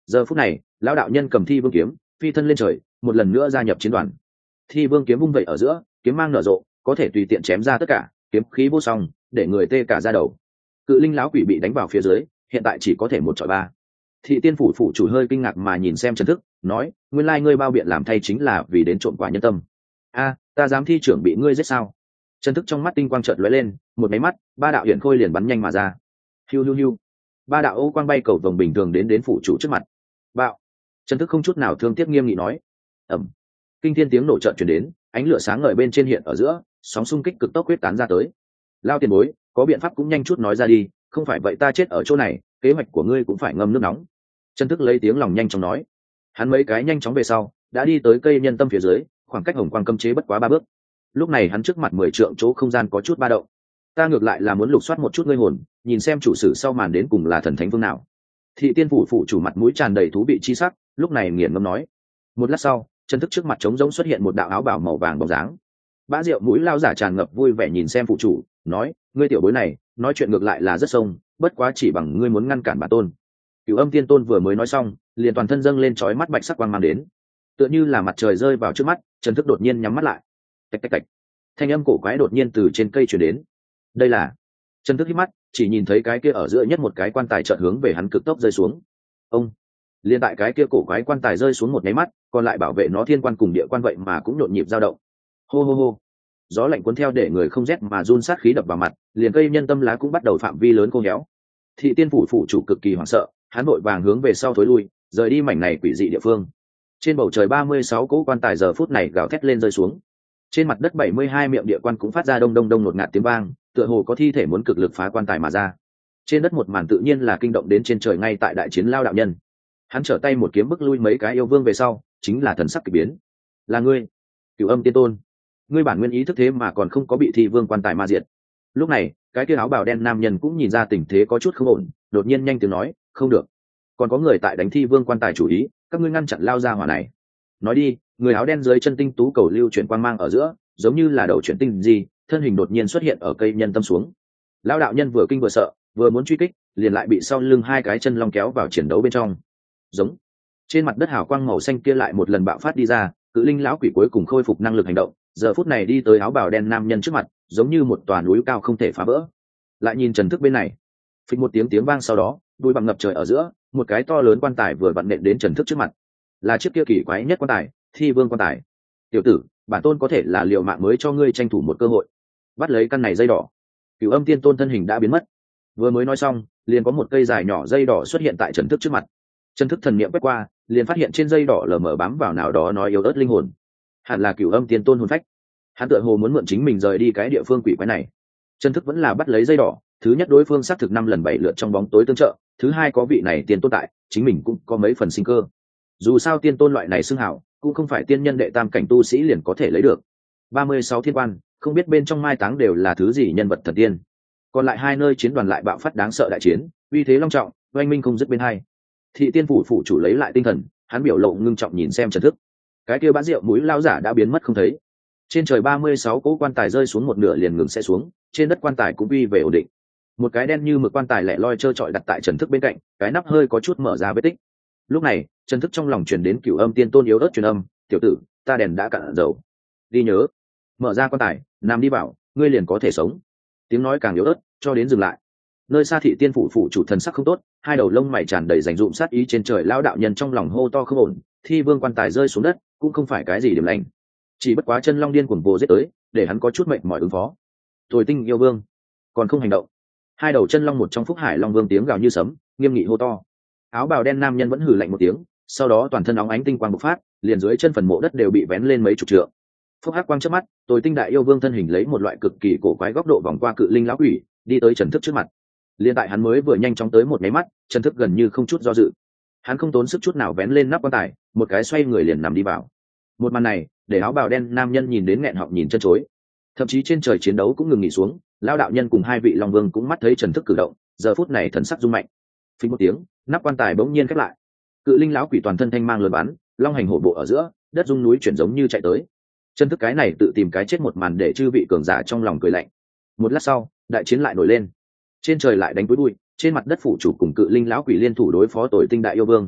Giờ phút này lão đạo nhân cầm thi vương kiếm phi thân lên trời, một lần nữa gia nhập chiến đoàn. Thi vương kiếm vung vẩy ở giữa, kiếm mang nở rộ, có thể tùy tiện chém ra tất cả, kiếm khí vô song, để người tê cả da đầu. Cự linh lão quỷ bị đánh vào phía dưới, hiện tại chỉ có thể một chọi ba. Thị tiên phủ phủ chủ hơi kinh ngạc mà nhìn xem Trần Thức, nói: nguyên lai ngươi bao biện làm thay chính là vì đến trộm quả nhân tâm. A, ta dám thi trưởng bị ngươi giết sao? Trần Thức trong mắt tinh quang chợt lóe lên, một máy mắt, ba đạo hiển khôi liền bắn nhanh mà ra. Hiu hiu hiu. Ba đạo ô quang bay cầu vồng bình thường đến đến phủ chủ trước mặt. Bạo. Trần Thức không chút nào thương tiếc nghiêm nghị nói. Ầm. Kinh thiên tiếng nổ chợt truyền đến, ánh lửa sáng ngời bên trên hiện ở giữa, sóng xung kích cực tốc huyết tán ra tới. Lao tiền bối, có biện pháp cũng nhanh chút nói ra đi, không phải vậy ta chết ở chỗ này, kế hoạch của ngươi cũng phải ngâm nước nóng. Trần Thức lấy tiếng lòng nhanh chóng nói. Hắn mấy cái nhanh chóng về sau, đã đi tới cây nhân tâm phía dưới, khoảng cách hồng quang cấm chế bất quá ba bước. Lúc này hắn trước mặt mười trượng chỗ không gian có chút ba động. Ta ngược lại là muốn lục soát một chút ngươi hồn, nhìn xem chủ sử sau màn đến cùng là thần thánh vương nào. Thị tiên phủ phủ chủ mặt mũi tràn đầy thú vị chi sắc, lúc này nghiền ngâm nói. Một lát sau, Trần Thức trước mặt trống rỗng xuất hiện một đạo áo bào màu vàng bóng dáng. Bã rượu mũi lao giả tràn ngập vui vẻ nhìn xem phụ chủ, nói: ngươi tiểu bối này nói chuyện ngược lại là rất sông, bất quá chỉ bằng ngươi muốn ngăn cản bản tôn. Cửu Âm Tiên Tôn vừa mới nói xong, liền toàn thân dâng lên chói mắt bạch sắc quang mang đến, tựa như là mặt trời rơi vào trước mắt. Trần Thức đột nhiên nhắm mắt lại. Tạch tạch tạch. Thanh âm cổ quái đột nhiên từ trên cây truyền đến. Đây là... Trần Thức hít mắt, chỉ nhìn thấy cái kia ở giữa nhất một cái quan tài chợt hướng về hắn cực tốc rơi xuống. Ông. Liên tại cái kia cổ quái quan tài rơi xuống một cái mắt, còn lại bảo vệ nó thiên quan cùng địa quan vậy mà cũng nhộn nhịp dao động. Hô hô hô. Gió lạnh cuốn theo để người không rét mà run sát khí đập vào mặt, liền cây nhân tâm lá cũng bắt đầu phạm vi lớn khô héo. Thị tiên phủ phủ chủ cực kỳ hoảng sợ, hắn vội vàng hướng về sau thối lui, rời đi mảnh này quỷ dị địa phương. Trên bầu trời ba mươi sáu cỗ quan tài giờ phút này gào thét lên rơi xuống. Trên mặt đất bảy mươi hai miệng địa quan cũng phát ra đông đông đông ngột ngạt tiếng vang, tựa hồ có thi thể muốn cực lực phá quan tài mà ra. Trên đất một màn tự nhiên là kinh động đến trên trời ngay tại đại chiến lao đạo nhân. Hắn trở tay một kiếm bức lui mấy cái yêu vương về sau, chính là thần sắc kỳ biến. Là ngươi, Cửu Âm Tiên Tôn. Ngươi bản nguyên ý thức thế mà còn không có bị thi vương quan tài ma diệt. Lúc này, cái kia áo bào đen nam nhân cũng nhìn ra tình thế có chút không ổn, đột nhiên nhanh tiếng nói: không được, còn có người tại đánh thi vương quan tài chủ ý, các ngươi ngăn chặn lao ra hỏa này. Nói đi, người áo đen dưới chân tinh tú cầu lưu chuyển quang mang ở giữa, giống như là đầu chuyển tinh gì, thân hình đột nhiên xuất hiện ở cây nhân tâm xuống. Lão đạo nhân vừa kinh vừa sợ, vừa muốn truy kích, liền lại bị sau lưng hai cái chân long kéo vào chiến đấu bên trong. Giống. Trên mặt đất hào quang màu xanh kia lại một lần bạo phát đi ra, cự linh lão quỷ cuối cùng khôi phục năng lực hành động, giờ phút này đi tới áo bào đen nam nhân trước mặt, giống như một tòa núi cao không thể phá vỡ. Lại nhìn Trần Thức bên này, phịch một tiếng tiếng vang sau đó, đuôi bằng ngập trời ở giữa, một cái to lớn quan tài vừa vặn nện đến Trần Thức trước mặt. Là chiếc kia kỳ quái nhất quan tài, thi vương quan tài. Tiểu tử, bản tôn có thể là liều mạng mới cho ngươi tranh thủ một cơ hội. Bắt lấy căn này dây đỏ. Cửu Âm Tiên Tôn thân hình đã biến mất. Vừa mới nói xong, liền có một cây dài nhỏ dây đỏ xuất hiện tại Trần Thức trước mặt. Trần Thức thần niệm quét qua, liền phát hiện trên dây đỏ lờ mờ bám vào nào đó nói yếu ớt linh hồn. Hẳn là Cửu Âm Tiên Tôn hồn phách. Hắn tựa hồ muốn mượn chính mình rời đi cái địa phương quỷ quái này. Trần Thức vẫn là bắt lấy dây đỏ, thứ nhất đối phương xác thực năm lần bảy lượt trong bóng tối tương trợ, thứ hai có vị này tiên tôn tại, chính mình cũng có mấy phần sinh cơ. Dù sao tiên tôn loại này xưng hảo, cũng không phải tiên nhân đệ tam cảnh tu sĩ liền có thể lấy được. ba mươi sáu thiên quan, không biết bên trong mai táng đều là thứ gì nhân vật thần tiên. Còn lại hai nơi chiến đoàn lại bạo phát đáng sợ đại chiến, uy thế long trọng, oanh minh không dứt bên hai. Thị tiên phủ phủ chủ lấy lại tinh thần, hắn biểu lộ ngưng trọng nhìn xem Trần Thức. Cái kia bát rượu mũi lao giả đã biến mất không thấy. Trên trời ba mươi sáu cỗ quan tài rơi xuống một nửa liền ngừng sẽ xuống, trên đất quan tài cũng uy về ổn định. Một cái đen như mực quan tài lẻ loi trơ trọi đặt tại Trần Thức bên cạnh, cái nắp hơi có chút mở ra vết tích. Lúc này, Trần Thức trong lòng truyền đến Cửu Âm Tiên Tôn yếu ớt truyền âm: tiểu tử, ta đèn đã cạn dầu, đi nhớ mở ra quan tài, nằm đi vào, ngươi liền có thể sống. Tiếng nói càng yếu ớt, cho đến dừng lại. Nơi xa thị tiên phủ phủ chủ thần sắc không tốt, hai đầu lông mày tràn đầy rành rụm sát ý trên trời lao đạo nhân trong lòng hô to không ổn, thi vương quan tài rơi xuống đất, cũng không phải cái gì điểm lành. Chỉ bất quá chân long điên cuồng vô giết tới, để hắn có chút mệt mỏi ứng phó. Thôi tinh yêu vương, còn không hành động. Hai đầu chân long một trong phúc hải long vương tiếng gào như sấm, nghiêm nghị hô to. Áo bào đen nam nhân vẫn hừ lạnh một tiếng, sau đó toàn thân óng ánh tinh quang bộc phát, liền dưới chân phần mộ đất đều bị vén lên mấy chục trượng. Phúc hắc quang chớp mắt, Tối tinh đại yêu vương thân hình lấy một loại cực kỳ cổ quái góc độ vòng qua cự linh lão quỷ, đi tới Trần Thức trước mặt. Liên tại hắn mới vừa nhanh chóng tới một máy mắt, Trần Thức gần như không chút do dự. Hắn không tốn sức chút nào vén lên nắp quan tài, một cái xoay người liền nằm đi vào. Một màn này, để áo bào đen nam nhân nhìn đến nghẹn họng nhìn chân chối. Thậm chí trên trời chiến đấu cũng ngừng nghỉ xuống, lão đạo nhân cùng hai vị long vương cũng mắt thấy Trần Thức cử động, giờ phút này thần sắc rung mạnh. Phình một tiếng, nắp quan tài bỗng nhiên khép lại. Cự linh lão quỷ toàn thân thanh mang lượn bắn, long hành hổ bộ ở giữa, đất rung núi chuyển giống như chạy tới. Trần Thức cái này tự tìm cái chết một màn để chư vị cường giả trong lòng cười lạnh. Một lát sau, đại chiến lại nổi lên. Trên trời lại đánh túi bụi, trên mặt đất phủ chủ cùng cự linh lão quỷ liên thủ đối phó Tối tinh đại yêu vương.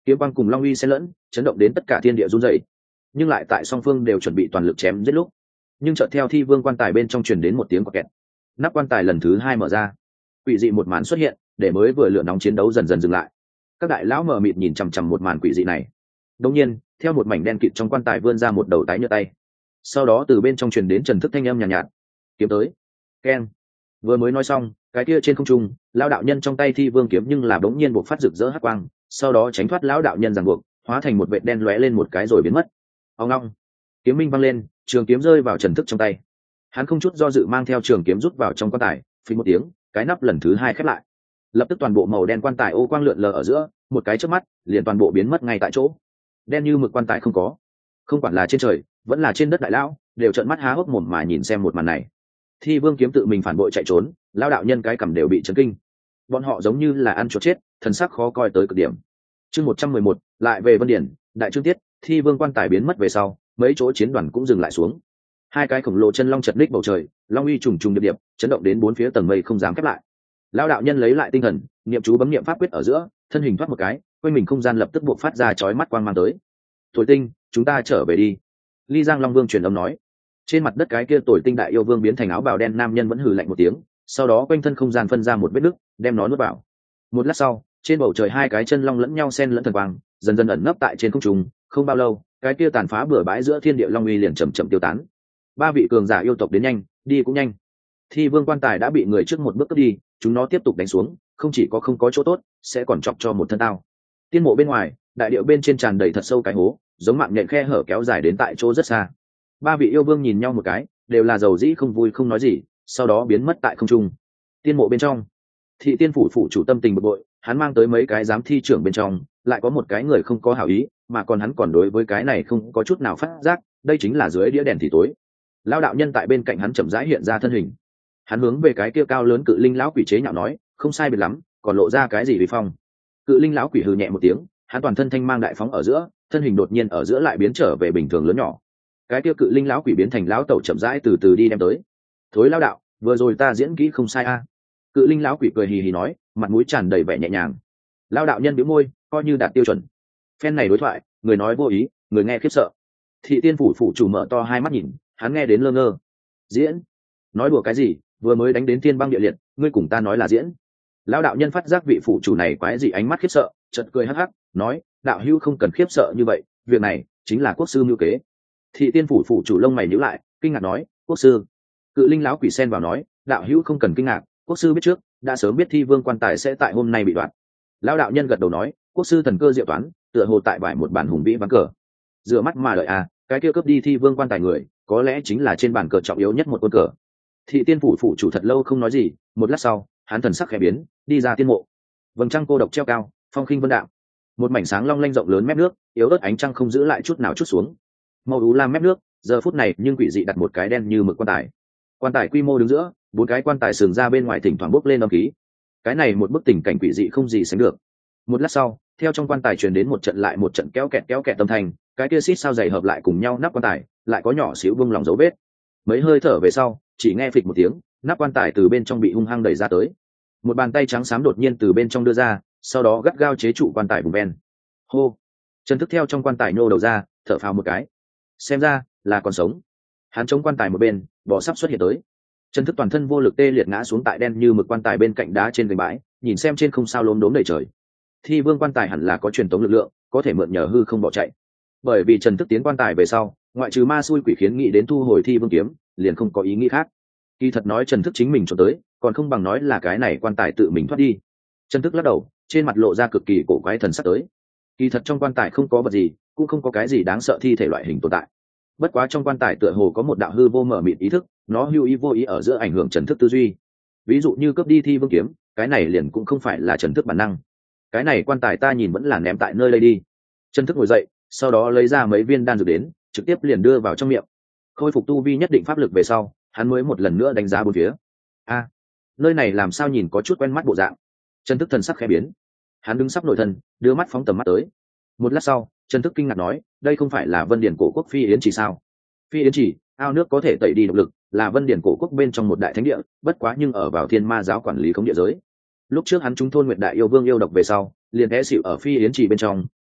kiếm quang cùng long uy xen lẫn, chấn động đến tất cả thiên địa run rẩy. Nhưng lại tại song phương đều chuẩn bị toàn lực chém giết lúc, nhưng chợt theo thi vương quan tài bên trong truyền đến một tiếng quạt kẹt, nắp quan tài lần thứ hai mở ra, quỷ dị một màn xuất hiện, để mới vừa lửa nóng chiến đấu dần dần dừng lại. Các đại lão mờ mịt nhìn chằm chằm một màn quỷ dị này. Đột nhiên, theo một mảnh đen kịt trong quan tài vươn ra một đầu tái nhợt tay, sau đó từ bên trong truyền đến trần thức thanh âm nhàn nhạt, nhạt kiếm tới. Keng. Vừa mới nói xong, cái kia trên không trung, lão đạo nhân trong tay thi vương kiếm nhưng là bỗng nhiên bộc phát rực rỡ hắc quang, sau đó tránh thoát lão đạo nhân ràng buộc, hóa thành một vệt đen lóe lên một cái rồi biến mất. Ông long, kiếm minh văng lên, trường kiếm rơi vào trần thức trong tay. Hắn không chút do dự mang theo trường kiếm rút vào trong quan tài, phình một tiếng, cái nắp lần thứ hai khép lại. Lập tức toàn bộ màu đen quan tài ô quang lượn lờ ở giữa, một cái chớp mắt, liền toàn bộ biến mất ngay tại chỗ. Đen như mực quan tài không có. Không quản là trên trời, vẫn là trên đất, đại lão đều trợn mắt há hốc mồm mà nhìn xem một màn này. Thi vương kiếm tự mình phản bội chạy trốn, lão đạo nhân cái cằm đều bị chấn kinh. Bọn họ giống như là ăn chuột chết, thần sắc khó coi tới cực điểm. Chương một trăm mười một, lại về Vân Điển, đại chương tiết, thi vương quan tài biến mất về sau, mấy chỗ chiến đoàn cũng dừng lại xuống. Hai cái khổng lồ chân long chật ních bầu trời, long uy trùng trùng điệp điệp, chấn động đến bốn phía tầng mây không dám khép lại. Lão đạo nhân lấy lại tinh thần, niệm chú bấm niệm pháp quyết ở giữa, thân hình thoát một cái, quanh mình không gian lập tức buộc phát ra chói mắt quang mang tới. Thổi tinh, chúng ta trở về đi. Ly Giang Long Vương truyền âm nói. Trên mặt đất cái kia Thổi tinh đại yêu vương biến thành áo bào đen nam nhân vẫn hừ lạnh một tiếng, sau đó quanh thân không gian phân ra một vết nứt, đem nó nuốt vào. Một lát sau, trên bầu trời hai cái chân long lẫn nhau xen lẫn thần quang, dần dần ẩn nấp tại trên không trung. Không bao lâu, cái kia tàn phá bừa bãi giữa thiên địa long uy liền chậm chậm tiêu tán. Ba vị cường giả yêu tộc đến nhanh, đi cũng nhanh. Thi vương quan tài đã bị người trước một bước cướp đi, chúng nó tiếp tục đánh xuống, không chỉ có không có chỗ tốt, sẽ còn chọc cho một thân tao. Tiên mộ bên ngoài, đại điệu bên trên tràn đầy thật sâu cái hố, giống mạng nhện khe hở kéo dài đến tại chỗ rất xa. Ba vị yêu vương nhìn nhau một cái, đều là dầu dĩ không vui không nói gì, sau đó biến mất tại không trung. Tiên mộ bên trong, thị tiên phủ phủ chủ tâm tình bực bội, hắn mang tới mấy cái giám thi trưởng bên trong, lại có một cái người không có hảo ý, mà còn hắn còn đối với cái này không có chút nào phát giác, đây chính là dưới đĩa đèn thì tối. Lão đạo nhân tại bên cạnh hắn chậm rãi hiện ra thân hình, hắn hướng về cái kia cao lớn cự linh lão quỷ chế nhạo nói, không sai biệt lắm, còn lộ ra cái gì vì phong. Cự linh lão quỷ hừ nhẹ một tiếng, hắn toàn thân thanh mang đại phóng ở giữa, thân hình đột nhiên ở giữa lại biến trở về bình thường lớn nhỏ. Cái kia cự linh lão quỷ biến thành lão tẩu chậm rãi từ từ đi đem tới. Thối lão đạo, vừa rồi ta diễn kỹ không sai a. Cự linh lão quỷ cười hì hì nói, mặt mũi tràn đầy vẻ nhẹ nhàng. Lão đạo nhân bĩu môi, coi như đạt tiêu chuẩn. Phen này đối thoại, người nói vô ý, người nghe khiếp sợ. Thị tiên phủ phủ chủ mở to hai mắt nhìn, hắn nghe đến lơ ngơ. Diễn? Nói đùa cái gì, vừa mới đánh đến thiên băng địa liệt, ngươi cùng ta nói là diễn. Lão đạo nhân phát giác vị phủ chủ này quái gì ánh mắt khiếp sợ, chợt cười hắc hắc, nói, đạo hữu không cần khiếp sợ như vậy, việc này chính là quốc sư mưu kế. Thị tiên phủ phủ chủ lông mày nhíu lại, kinh ngạc nói, quốc sư. Cự linh lão quỷ sen vào nói, đạo hữu không cần kinh ngạc, quốc sư biết trước, đã sớm biết thi vương quan tài sẽ tại hôm nay bị đoạt. Lão đạo nhân gật đầu nói, quốc sư thần cơ diệu toán, tựa hồ tại bãi một bản hùng vĩ ván cờ. Dựa mắt mà đợi à, cái kia cướp đi thi vương quan tài người, có lẽ chính là trên bàn cờ trọng yếu nhất một quân cờ. Thị tiên phủ phủ chủ thật lâu không nói gì, một lát sau, hắn thần sắc khẽ biến, đi ra tiên mộ. Vầng trăng cô độc treo cao, phong khinh vân đạm. Một mảnh sáng long lanh rộng lớn mép nước, yếu ớt ánh trăng không giữ lại chút nào chút xuống. Màu ú lam mép nước, giờ phút này nhưng quỷ dị đặt một cái đen như mực quan tài. Quan tài quy mô đứng giữa, bốn cái quan tài sừng ra bên ngoài thỉnh thoảng bốc lên âm khí. Cái này một bức tình cảnh quỷ dị không gì sánh được. Một lát sau, theo trong quan tài truyền đến một trận lại một trận kéo kẹt kéo kẹt âm thanh, cái kia xít sao dày hợp lại cùng nhau nắp quan tài, lại có nhỏ xíu bung lòng dấu vết. Mấy hơi thở về sau, chỉ nghe phịch một tiếng, nắp quan tài từ bên trong bị hung hăng đẩy ra tới. Một bàn tay trắng xám đột nhiên từ bên trong đưa ra, sau đó gắt gao chế trụ quan tài vùng ven. Hô! Trần Thức theo trong quan tài nhô đầu ra, thở phào một cái. Xem ra là còn sống. Hắn chống quan tài một bên, bò sắp xuất hiện tới. Trần Thức toàn thân vô lực tê liệt ngã xuống tại đen như mực quan tài bên cạnh đá trên gành bãi, nhìn xem trên không sao lốm đốm đầy trời. Thi vương quan tài hẳn là có truyền tống lực lượng, có thể mượn nhờ hư không bỏ chạy. Bởi vì Trần Thức tiến quan tài về sau, ngoại trừ ma xui quỷ khiến nghĩ đến thu hồi thi vương kiếm, liền không có ý nghĩ khác. Kỳ thật nói Trần Thức chính mình trốn tới, còn không bằng nói là cái này quan tài tự mình thoát đi. Trần Thức lắc đầu, trên mặt lộ ra cực kỳ cổ quái thần sắc tới. Kỳ thật trong quan tài không có vật gì, cũng không có cái gì đáng sợ thi thể loại hình tồn tại. Bất quá trong quan tài tựa hồ có một đạo hư vô mở mịt ý thức, nó hữu ý vô ý ở giữa ảnh hưởng Trần Thức tư duy. Ví dụ như cướp đi thi vương kiếm, cái này liền cũng không phải là Trần Thức bản năng. Cái này quan tài ta nhìn vẫn là ném tại nơi đây đi. Trần Thức ngồi dậy, sau đó lấy ra mấy viên đan dược đến, trực tiếp liền đưa vào trong miệng. Khôi phục tu vi nhất định pháp lực về sau, hắn mới một lần nữa đánh giá bốn phía. A, nơi này làm sao nhìn có chút quen mắt bộ dạng. Trần Thức thần sắc khẽ biến, hắn đứng sắp nội thân, đưa mắt phóng tầm mắt tới. Một lát sau, Trần Thức kinh ngạc nói, đây không phải là Vân Điển cổ quốc Phi Yến Chỉ sao? Phi Yến Chỉ, ao nước có thể tẩy đi độc lực, là Vân Điển cổ quốc bên trong một đại thánh địa, bất quá nhưng ở vào Thiên Ma giáo quản lý không địa giới. Lúc trước hắn trúng thôn Nguyệt Đại yêu vương yêu độc về sau, liền té xỉu ở Phi Yến Chỉ bên trong,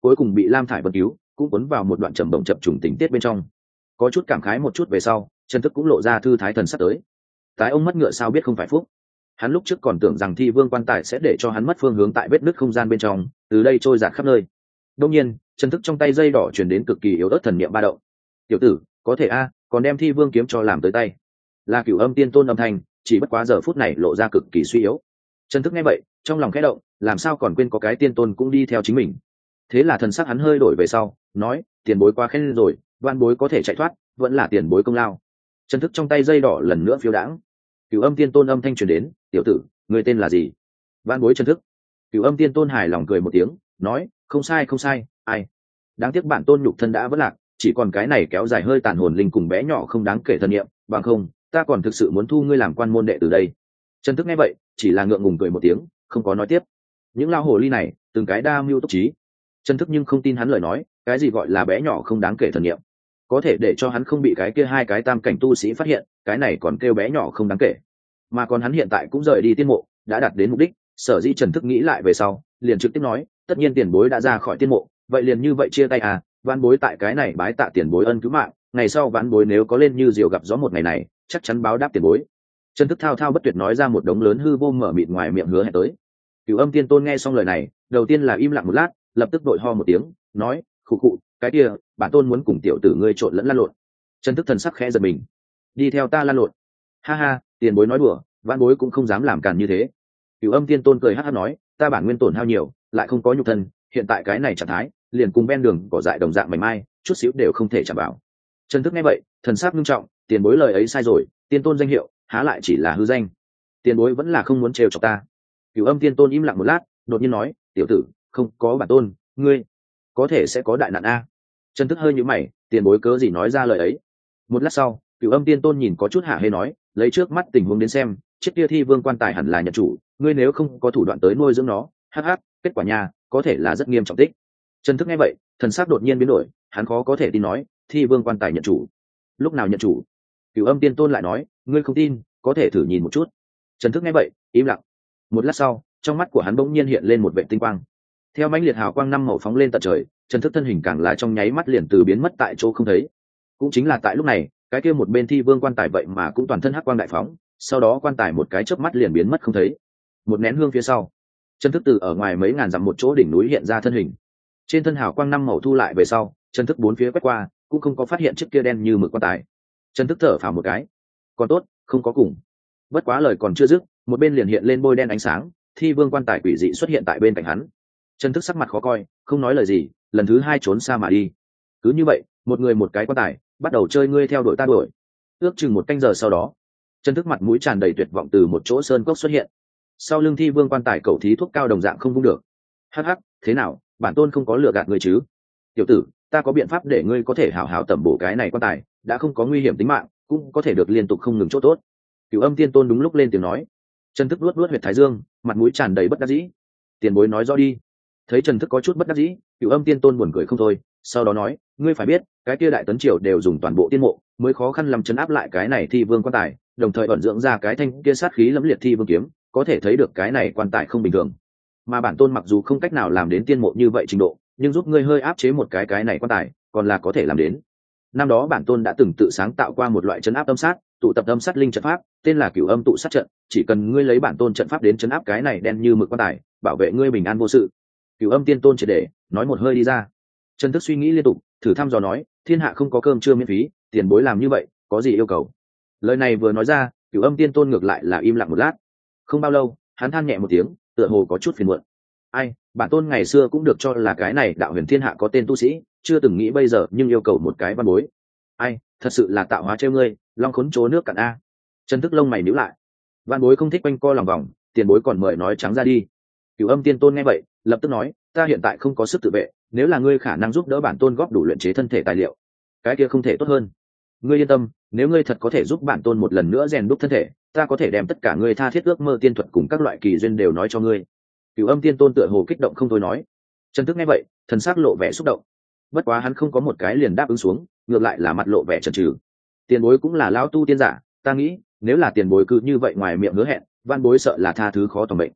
cuối cùng bị lam thải vân cứu, cũng cuốn vào một đoạn trầm bổng chập trùng tình tiết bên trong. Có chút cảm khái một chút về sau, Trần Thức cũng lộ ra thư thái thần sắp tới. Tái ông mất ngựa sao biết không phải phúc. Hắn lúc trước còn tưởng rằng thi vương quan tài sẽ để cho hắn mất phương hướng tại vết nứt không gian bên trong, từ đây trôi dạt khắp nơi. Đương nhiên, Trần Thức trong tay dây đỏ truyền đến cực kỳ yếu ớt thần niệm ba động. Tiểu tử, có thể a, còn đem thi vương kiếm cho làm tới tay. Là Cửu Âm Tiên Tôn âm thanh, chỉ bất quá giờ phút này lộ ra cực kỳ suy yếu. Trần Thức nghe vậy, trong lòng khẽ động, làm sao còn quên có cái tiên tôn cũng đi theo chính mình. Thế là thần sắc hắn hơi đổi về sau, nói, tiền bối quá khen rồi, đoan bối có thể chạy thoát, vẫn là tiền bối công lao. Trần Thức trong tay dây đỏ lần nữa phiêu đãng. Cửu Âm Tiên Tôn âm thanh truyền đến, tiểu tử, người tên là gì? Đoan bối Trần Thức. Cửu Âm Tiên Tôn hài lòng cười một tiếng, nói, không sai không sai, ai? Đáng tiếc bản tôn nhục thân đã vỡ lạc, chỉ còn cái này kéo dài hơi tàn hồn linh cùng bé nhỏ không đáng kể thần niệm, bằng không, ta còn thực sự muốn thu ngươi làm quan môn đệ từ đây. Trần Thức nghe vậy, chỉ là ngượng ngùng cười một tiếng, không có nói tiếp. Những lao hồ ly này, từng cái đa mưu túc trí. Trần Thức nhưng không tin hắn lời nói, cái gì gọi là bé nhỏ không đáng kể thần niệm, có thể để cho hắn không bị cái kia hai cái tam cảnh tu sĩ phát hiện, cái này còn kêu bé nhỏ không đáng kể. Mà còn hắn hiện tại cũng rời đi tiên mộ, đã đạt đến mục đích. Sở dĩ Trần Thức nghĩ lại về sau, liền trực tiếp nói, tất nhiên tiền bối đã ra khỏi tiên mộ, vậy liền như vậy chia tay à, vãn bối tại cái này bái tạ tiền bối ân cứu mạng, ngày sau vãn bối nếu có lên như diều gặp gió một ngày này, chắc chắn báo đáp tiền bối. Trần Thức thao thao bất tuyệt nói ra một đống lớn hư vô mở mịt ngoài miệng hứa hẹn tới. Cửu Âm Tiên Tôn nghe xong lời này, đầu tiên là im lặng một lát, lập tức đội ho một tiếng, nói, khụ khụ, cái kia, bản tôn muốn cùng tiểu tử ngươi trộn lẫn lăn lộn. Trần Thức thần sắc khẽ giật mình, đi theo ta lăn lộn? Ha ha, tiền bối nói đùa, vãn bối cũng không dám làm càn như thế. Cửu Âm Tiên Tôn cười hắc hắc nói, ta bản nguyên tổn hao nhiều, lại không có nhục thân, hiện tại cái này trạng thái, liền cùng ven đường cỏ dại đồng dạng mảnh mai, chút xíu đều không thể chạm vào. Trần Thức nghe vậy, thần sắc nghiêm trọng, tiền bối lời ấy sai rồi, tiên tôn danh hiệu há lại chỉ là hư danh, tiền bối vẫn là không muốn trêu chọc ta. Cửu Âm Tiên Tôn im lặng một lát, đột nhiên nói, tiểu tử, không có bản tôn, ngươi có thể sẽ có đại nạn a. Trần Thức hơi nhíu mày, tiền bối cớ gì nói ra lời ấy. Một lát sau, Cửu Âm Tiên Tôn nhìn có chút hạ hê nói, lấy trước mắt tình huống đến xem, chiếc kia thi vương quan tài hẳn là nhận chủ, ngươi nếu không có thủ đoạn tới nuôi dưỡng nó, hắc hắc, kết quả nhà có thể là rất nghiêm trọng tích. Trần Thức nghe vậy, thần sắc đột nhiên biến đổi, hắn khó có thể tin nói, thi vương quan tài nhận chủ? Lúc nào nhận chủ? Cửu Âm Tiên Tôn lại nói, ngươi không tin, có thể thử nhìn một chút. Trần Thức nghe vậy, im lặng. Một lát sau, trong mắt của hắn bỗng nhiên hiện lên một vệ tinh quang. Theo mãnh liệt hào quang năm màu phóng lên tận trời, Trần Thức thân hình càng là trong nháy mắt liền từ biến mất tại chỗ không thấy. Cũng chính là tại lúc này, cái kia một bên thi vương quan tài vậy mà cũng toàn thân hắc quang đại phóng, sau đó quan tài một cái chớp mắt liền biến mất không thấy. Một nén hương phía sau, Trần Thức từ ở ngoài mấy ngàn dặm một chỗ đỉnh núi hiện ra thân hình. Trên thân hào quang năm màu thu lại về sau, Trần Thức bốn phía quét qua, cũng không có phát hiện chiếc kia đen như mực quan tài. Trần Thức thở phào một cái, còn tốt, không có cùng. Bất quá lời còn chưa dứt, một bên liền hiện lên bôi đen ánh sáng, thi vương quan tài quỷ dị xuất hiện tại bên cạnh hắn. Trần Thức sắc mặt khó coi, không nói lời gì, lần thứ hai trốn xa mà đi. Cứ như vậy, một người một cái quan tài, bắt đầu chơi ngươi theo đuổi ta đuổi. Ước chừng một canh giờ sau đó, Trần Thức mặt mũi tràn đầy tuyệt vọng từ một chỗ sơn cốc xuất hiện. Sau lưng thi vương quan tài cầu thí thuốc cao đồng dạng không vung được. Hắc hắc, thế nào, bản tôn không có lừa gạt ngươi chứ? Tiểu tử, ta có biện pháp để ngươi có thể hảo hảo tẩm bổ cái này quan tài, đã không có nguy hiểm tính mạng, cũng có thể được liên tục không ngừng chỗ tốt. Cửu Âm Tiên Tôn đúng lúc lên tiếng nói. Trần Thức luốt luốt huyệt thái dương, mặt mũi tràn đầy bất đắc dĩ. Tiền bối nói rõ đi. Thấy Trần Thức có chút bất đắc dĩ, Cửu Âm Tiên Tôn buồn cười không thôi, sau đó nói, ngươi phải biết, cái kia đại tấn triều đều dùng toàn bộ tiên mộ, mới khó khăn làm chấn áp lại cái này thi vương quan tài, đồng thời ẩn dưỡng ra cái thanh kia sát khí lẫm liệt thi vương kiếm, có thể thấy được cái này quan tài không bình thường. Mà bản tôn mặc dù không cách nào làm đến tiên mộ như vậy trình độ, nhưng giúp ngươi hơi áp chế một cái cái này quan tài, còn là có thể làm đến. Năm đó bản tôn đã từng tự sáng tạo qua một loại chấn áp âm sát, tụ tập âm sát linh trận pháp, tên là Cửu Âm tụ sát trận, chỉ cần ngươi lấy bản tôn trận pháp đến chấn áp cái này đen như mực quan tài, bảo vệ ngươi bình an vô sự. Cửu Âm Tiên Tôn chỉ để nói một hơi đi ra. Trần Thức suy nghĩ liên tục, thử thăm dò nói, thiên hạ không có cơm trưa miễn phí, tiền bối làm như vậy, có gì yêu cầu? Lời này vừa nói ra, Cửu Âm Tiên Tôn ngược lại là im lặng một lát. Không bao lâu, hắn than nhẹ một tiếng, tựa hồ có chút phiền muộn. Ai, bản tôn ngày xưa cũng được cho là cái này đạo huyền thiên hạ có tên tu sĩ, chưa từng nghĩ bây giờ nhưng yêu cầu một cái văn bối. Ai, thật sự là tạo hóa trêu ngươi, long khốn chố nước cạn a. Trần Thức lông mày nhíu lại. Văn bối không thích quanh co lòng vòng, tiền bối còn mời nói trắng ra đi. Cửu Âm Tiên Tôn nghe vậy, lập tức nói, ta hiện tại không có sức tự vệ, nếu là ngươi khả năng giúp đỡ bản tôn góp đủ luyện chế thân thể tài liệu, cái kia không thể tốt hơn. Ngươi yên tâm, nếu ngươi thật có thể giúp bản tôn một lần nữa rèn đúc thân thể, ta có thể đem tất cả ngươi tha thiết ước mơ tiên thuật cùng các loại kỳ duyên đều nói cho ngươi. Cửu Âm Tiên Tôn tựa hồ kích động không thôi nói. Trần Thức nghe vậy, thần sắc lộ vẻ xúc động. Bất quá hắn không có một cái liền đáp ứng xuống, ngược lại là mặt lộ vẻ chần chừ. Tiền bối cũng là lão tu tiên giả, ta nghĩ, nếu là tiền bối cứ như vậy ngoài miệng hứa hẹn, van bối sợ là tha thứ khó tầm bệnh.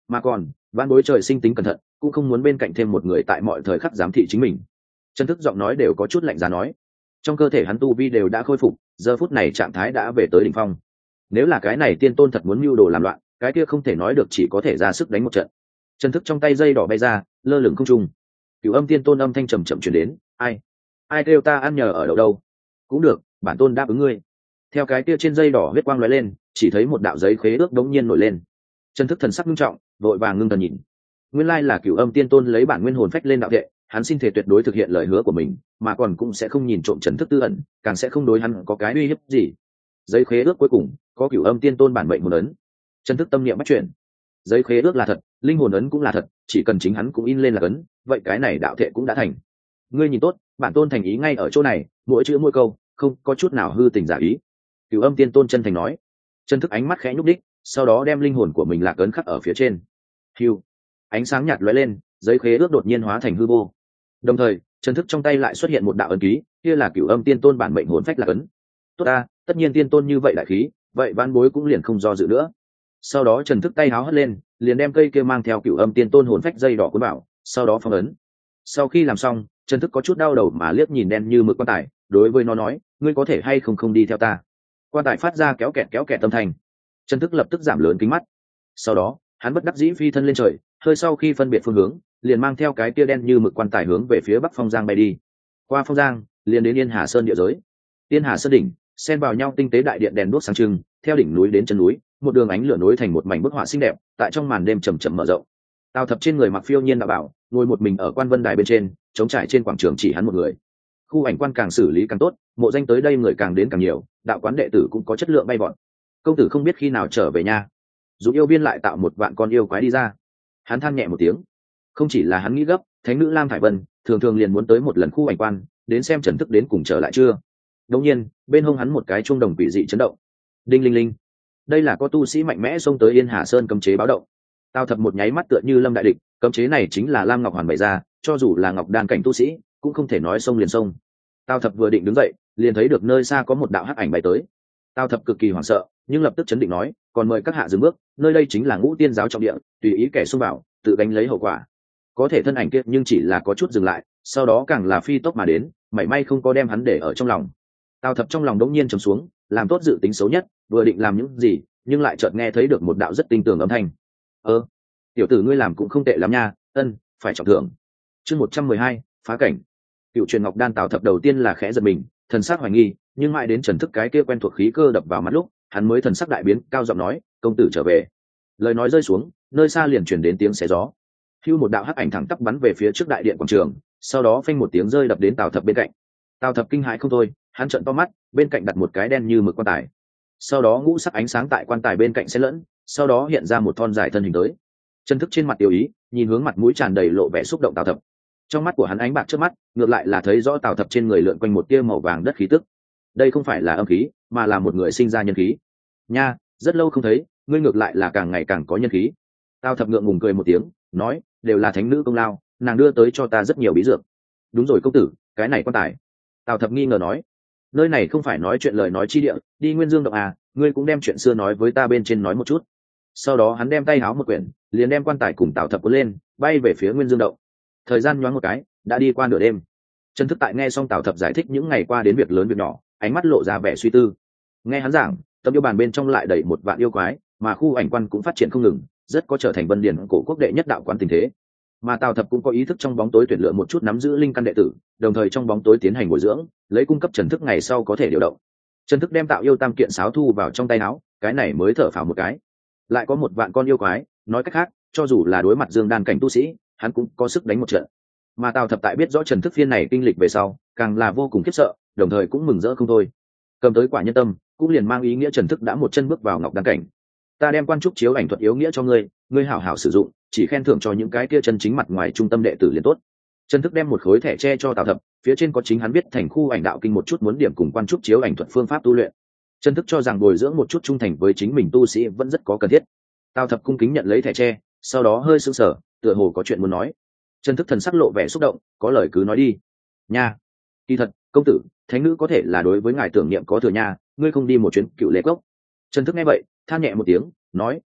mà còn văn bối trời sinh tính cẩn thận, cũng không muốn bên cạnh thêm một người tại mọi thời khắc giám thị chính mình. Trần Thức giọng nói đều có chút lạnh giá nói. Trong cơ thể hắn tu vi đều đã khôi phục, giờ phút này trạng thái đã về tới đỉnh phong. Nếu là cái này tiên tôn thật muốn mưu đồ làm loạn, cái kia không thể nói được, chỉ có thể ra sức đánh một trận. Trần Thức trong tay dây đỏ bay ra, lơ lửng không trung. Cửu Âm Tiên Tôn âm thanh trầm trầm truyền đến, ai ai kêu ta ăn nhờ ở đậu đâu? Cũng được, bản tôn đáp ứng ngươi. Theo cái kia trên dây đỏ huyết quang lóe lên, chỉ thấy một đạo giấy khế ước đống nhiên nổi lên. Trần Thức thần sắc nghiêm trọng, vội vàng ngưng thần nhìn. Nguyên lai là Cửu Âm Tiên Tôn lấy bản nguyên hồn phách lên đạo đệ, hắn xin thể tuyệt đối thực hiện lời hứa của mình, mà còn cũng sẽ không nhìn trộm Trần Thức tư ẩn, càng sẽ không đối hắn có cái uy hiếp gì. Giấy khế ước cuối cùng có Cửu Âm Tiên Tôn bản mệnh hồn ấn. Trần Thức tâm niệm bắt chuyển. Giấy khế ước là thật, linh hồn ấn cũng là thật, chỉ cần chính hắn cũng in lên là ấn, vậy cái này đạo thệ cũng đã thành. Ngươi nhìn tốt, bản tôn thành ý ngay ở chỗ này, mỗi chữ mỗi câu không có chút nào hư tình giả ý. Cửu Âm Tiên Tôn chân thành nói. Trần Thức ánh mắt khẽ nhúc đích, sau đó đem linh hồn của mình lạc ấn khắc ở phía trên. Hưu, ánh sáng nhạt lóe lên, giấy khế ước đột nhiên hóa thành hư vô. Đồng thời, Trần Thức trong tay lại xuất hiện một đạo ấn ký, kia là Cửu Âm Tiên Tôn bản mệnh hồn phách lạc ấn. Tốt ta, tất nhiên tiên tôn như vậy đại khí, vậy vãn bối cũng liền không do dự nữa. Sau đó Trần Thức tay háo hất lên, liền đem cây kia mang theo Cửu Âm Tiên Tôn hồn phách dây đỏ cuốn vào, sau đó phong ấn. Sau khi làm xong, Trần Thức có chút đau đầu mà liếc nhìn đen như mực quan tài, đối với nó nói, ngươi có thể hay không không đi theo ta? Quan tài phát ra kéo kẹt kéo kẹt âm thanh. Trần Thức lập tức giảm lớn kính mắt. Sau đó, hắn bất đắc dĩ phi thân lên trời, hơi sau khi phân biệt phương hướng, liền mang theo cái kia đen như mực quan tài hướng về phía Bắc Phong Giang bay đi. Qua Phong Giang, liền đến Yên Hà Sơn địa giới. Yên Hà Sơn đỉnh, xen vào nhau tinh tế đại điện đèn đuốc sáng trưng, theo đỉnh núi đến chân núi, một đường ánh lửa nối thành một mảnh bức họa xinh đẹp, tại trong màn đêm chậm chậm mở rộng. Tào Thập trên người mặc phiêu nhiên đạo bảo, ngồi một mình ở quan vân đài bên trên, chống trải trên quảng trường chỉ hắn một người. Khu ảnh quan càng xử lý càng tốt, mộ danh tới đây người càng đến càng nhiều, đạo quán đệ tử cũng có chất lượng bay vọt. Công tử không biết khi nào trở về nha. Dụ yêu viên lại tạo một vạn con yêu quái đi ra. Hắn than nhẹ một tiếng. Không chỉ là hắn nghĩ gấp, thánh nữ Lam Thải Vân thường thường liền muốn tới một lần khu ảnh quan, đến xem Trần Thức đến cùng trở lại chưa. Đột nhiên, bên hông hắn một cái chuông đồng quỷ dị chấn động. Đinh linh linh. Đây là có tu sĩ mạnh mẽ xông tới Yên Hà Sơn cấm chế báo động. Tào Thập một nháy mắt tựa như lâm đại địch, cấm chế này chính là Lam Ngọc Hoàn bày ra, cho dù là Ngọc Đan cảnh tu sĩ, cũng không thể nói xông liền xông. Tào Thập vừa định đứng dậy, liền thấy được nơi xa có một đạo hắc ảnh bay tới. Tào Thập cực kỳ hoảng sợ, nhưng lập tức chấn định nói, còn mời các hạ dừng bước, nơi đây chính là Ngũ Tiên giáo trọng địa, tùy ý kẻ xông vào, tự gánh lấy hậu quả. Có thể thân ảnh kia nhưng chỉ là có chút dừng lại, sau đó càng là phi tốc mà đến, mảy may không có đem hắn để ở trong lòng. Tào Thập trong lòng đống nhiên trầm xuống, làm tốt dự tính xấu nhất, vừa định làm những gì, nhưng lại chợt nghe thấy được một đạo rất tinh tường âm thanh. ơ tiểu tử ngươi làm cũng không tệ lắm nha, ân phải trọng thưởng. Chương một trăm mười hai, phá cảnh. Cựu truyền Ngọc Đan Tào Thập đầu tiên là khẽ giật mình, thần sắc hoài nghi, nhưng mãi đến Trần Thức cái kia quen thuộc khí cơ đập vào mắt lúc, hắn mới thần sắc đại biến, cao giọng nói, công tử trở về. Lời nói rơi xuống, nơi xa liền truyền đến tiếng xé gió. Hưu một đạo hắc ảnh thẳng tắp bắn về phía trước đại điện quảng trường, sau đó phanh một tiếng rơi đập đến Tào Thập bên cạnh. Tào Thập kinh hãi không thôi, hắn trợn to mắt, bên cạnh đặt một cái đen như mực quan tài. Sau đó ngũ sắc ánh sáng tại quan tài bên cạnh xen lẫn, sau đó hiện ra một thon dài thân hình tới. Trần Thức trên mặt tiêu ý, nhìn hướng mặt mũi tràn đầy lộ vẻ xúc động Tào Thập. Trong mắt của hắn ánh bạc trước mắt, ngược lại là thấy rõ Tào Thập trên người lượn quanh một tia màu vàng đất khí tức. Đây không phải là âm khí, mà là một người sinh ra nhân khí. Nha, rất lâu không thấy, ngươi ngược lại là càng ngày càng có nhân khí. Tào Thập ngượng ngùng cười một tiếng, nói, đều là thánh nữ công lao, nàng đưa tới cho ta rất nhiều bí dược. Đúng rồi công tử, cái này quan tài. Tào Thập nghi ngờ nói, nơi này không phải nói chuyện lời nói chi địa, đi Nguyên Dương động à, ngươi cũng đem chuyện xưa nói với ta bên trên nói một chút. Sau đó hắn đem tay háo một quyển, liền đem quan tài cùng Tào Thập cuốn lên, bay về phía Nguyên Dương động. Thời gian nhoáng một cái, đã đi qua nửa đêm. Trần Thức tại nghe xong Tào Thập giải thích những ngày qua đến việc lớn việc nhỏ, ánh mắt lộ ra vẻ suy tư. Nghe hắn giảng, tâm yêu bàn bên trong lại đầy một vạn yêu quái, mà khu ảnh quan cũng phát triển không ngừng, rất có trở thành Vân Điển cổ quốc đệ nhất đạo quán tình thế. Mà Tào Thập cũng có ý thức trong bóng tối tuyển lựa một chút nắm giữ linh căn đệ tử, đồng thời trong bóng tối tiến hành bồi dưỡng, lấy cung cấp Trần Thức ngày sau có thể điều động. Trần Thức đem Tạo Yêu Tam kiện sáo thu vào trong tay áo, cái này mới thở phào một cái. Lại có một vạn con yêu quái, nói cách khác, cho dù là đối mặt Dương Đan cảnh tu sĩ, hắn cũng có sức đánh một trận. Mà Tào Thập tại biết rõ Trần Thức phiên này kinh lịch về sau, càng là vô cùng khiếp sợ, đồng thời cũng mừng rỡ không thôi. Cầm tới quả nhân tâm, cũng liền mang ý nghĩa Trần Thức đã một chân bước vào Ngọc Đan cảnh. Ta đem quan trúc chiếu ảnh thuật yếu nghĩa cho ngươi, ngươi hảo hảo sử dụng, chỉ khen thưởng cho những cái kia chân chính mặt ngoài trung tâm đệ tử liền tốt. Trần Thức đem một khối thẻ tre cho Tào Thập, phía trên có chính hắn viết thành khu ảnh đạo kinh một chút muốn điểm cùng quan trúc chiếu ảnh thuật phương pháp tu luyện. Trần Thức cho rằng bồi dưỡng một chút trung thành với chính mình tu sĩ vẫn rất có cần thiết. Tào Thập cung kính nhận lấy thẻ tre, sau đó hơi sững sờ, tựa hồ có chuyện muốn nói. Trần Thức thần sắc lộ vẻ xúc động, có lời cứ nói đi. Nha, kỳ thật, công tử, thánh nữ có thể là đối với ngài tưởng niệm có thừa nha, ngươi không đi một chuyến Cựu Lê Cốc. Trần Thức nghe vậy, than nhẹ một tiếng, nói,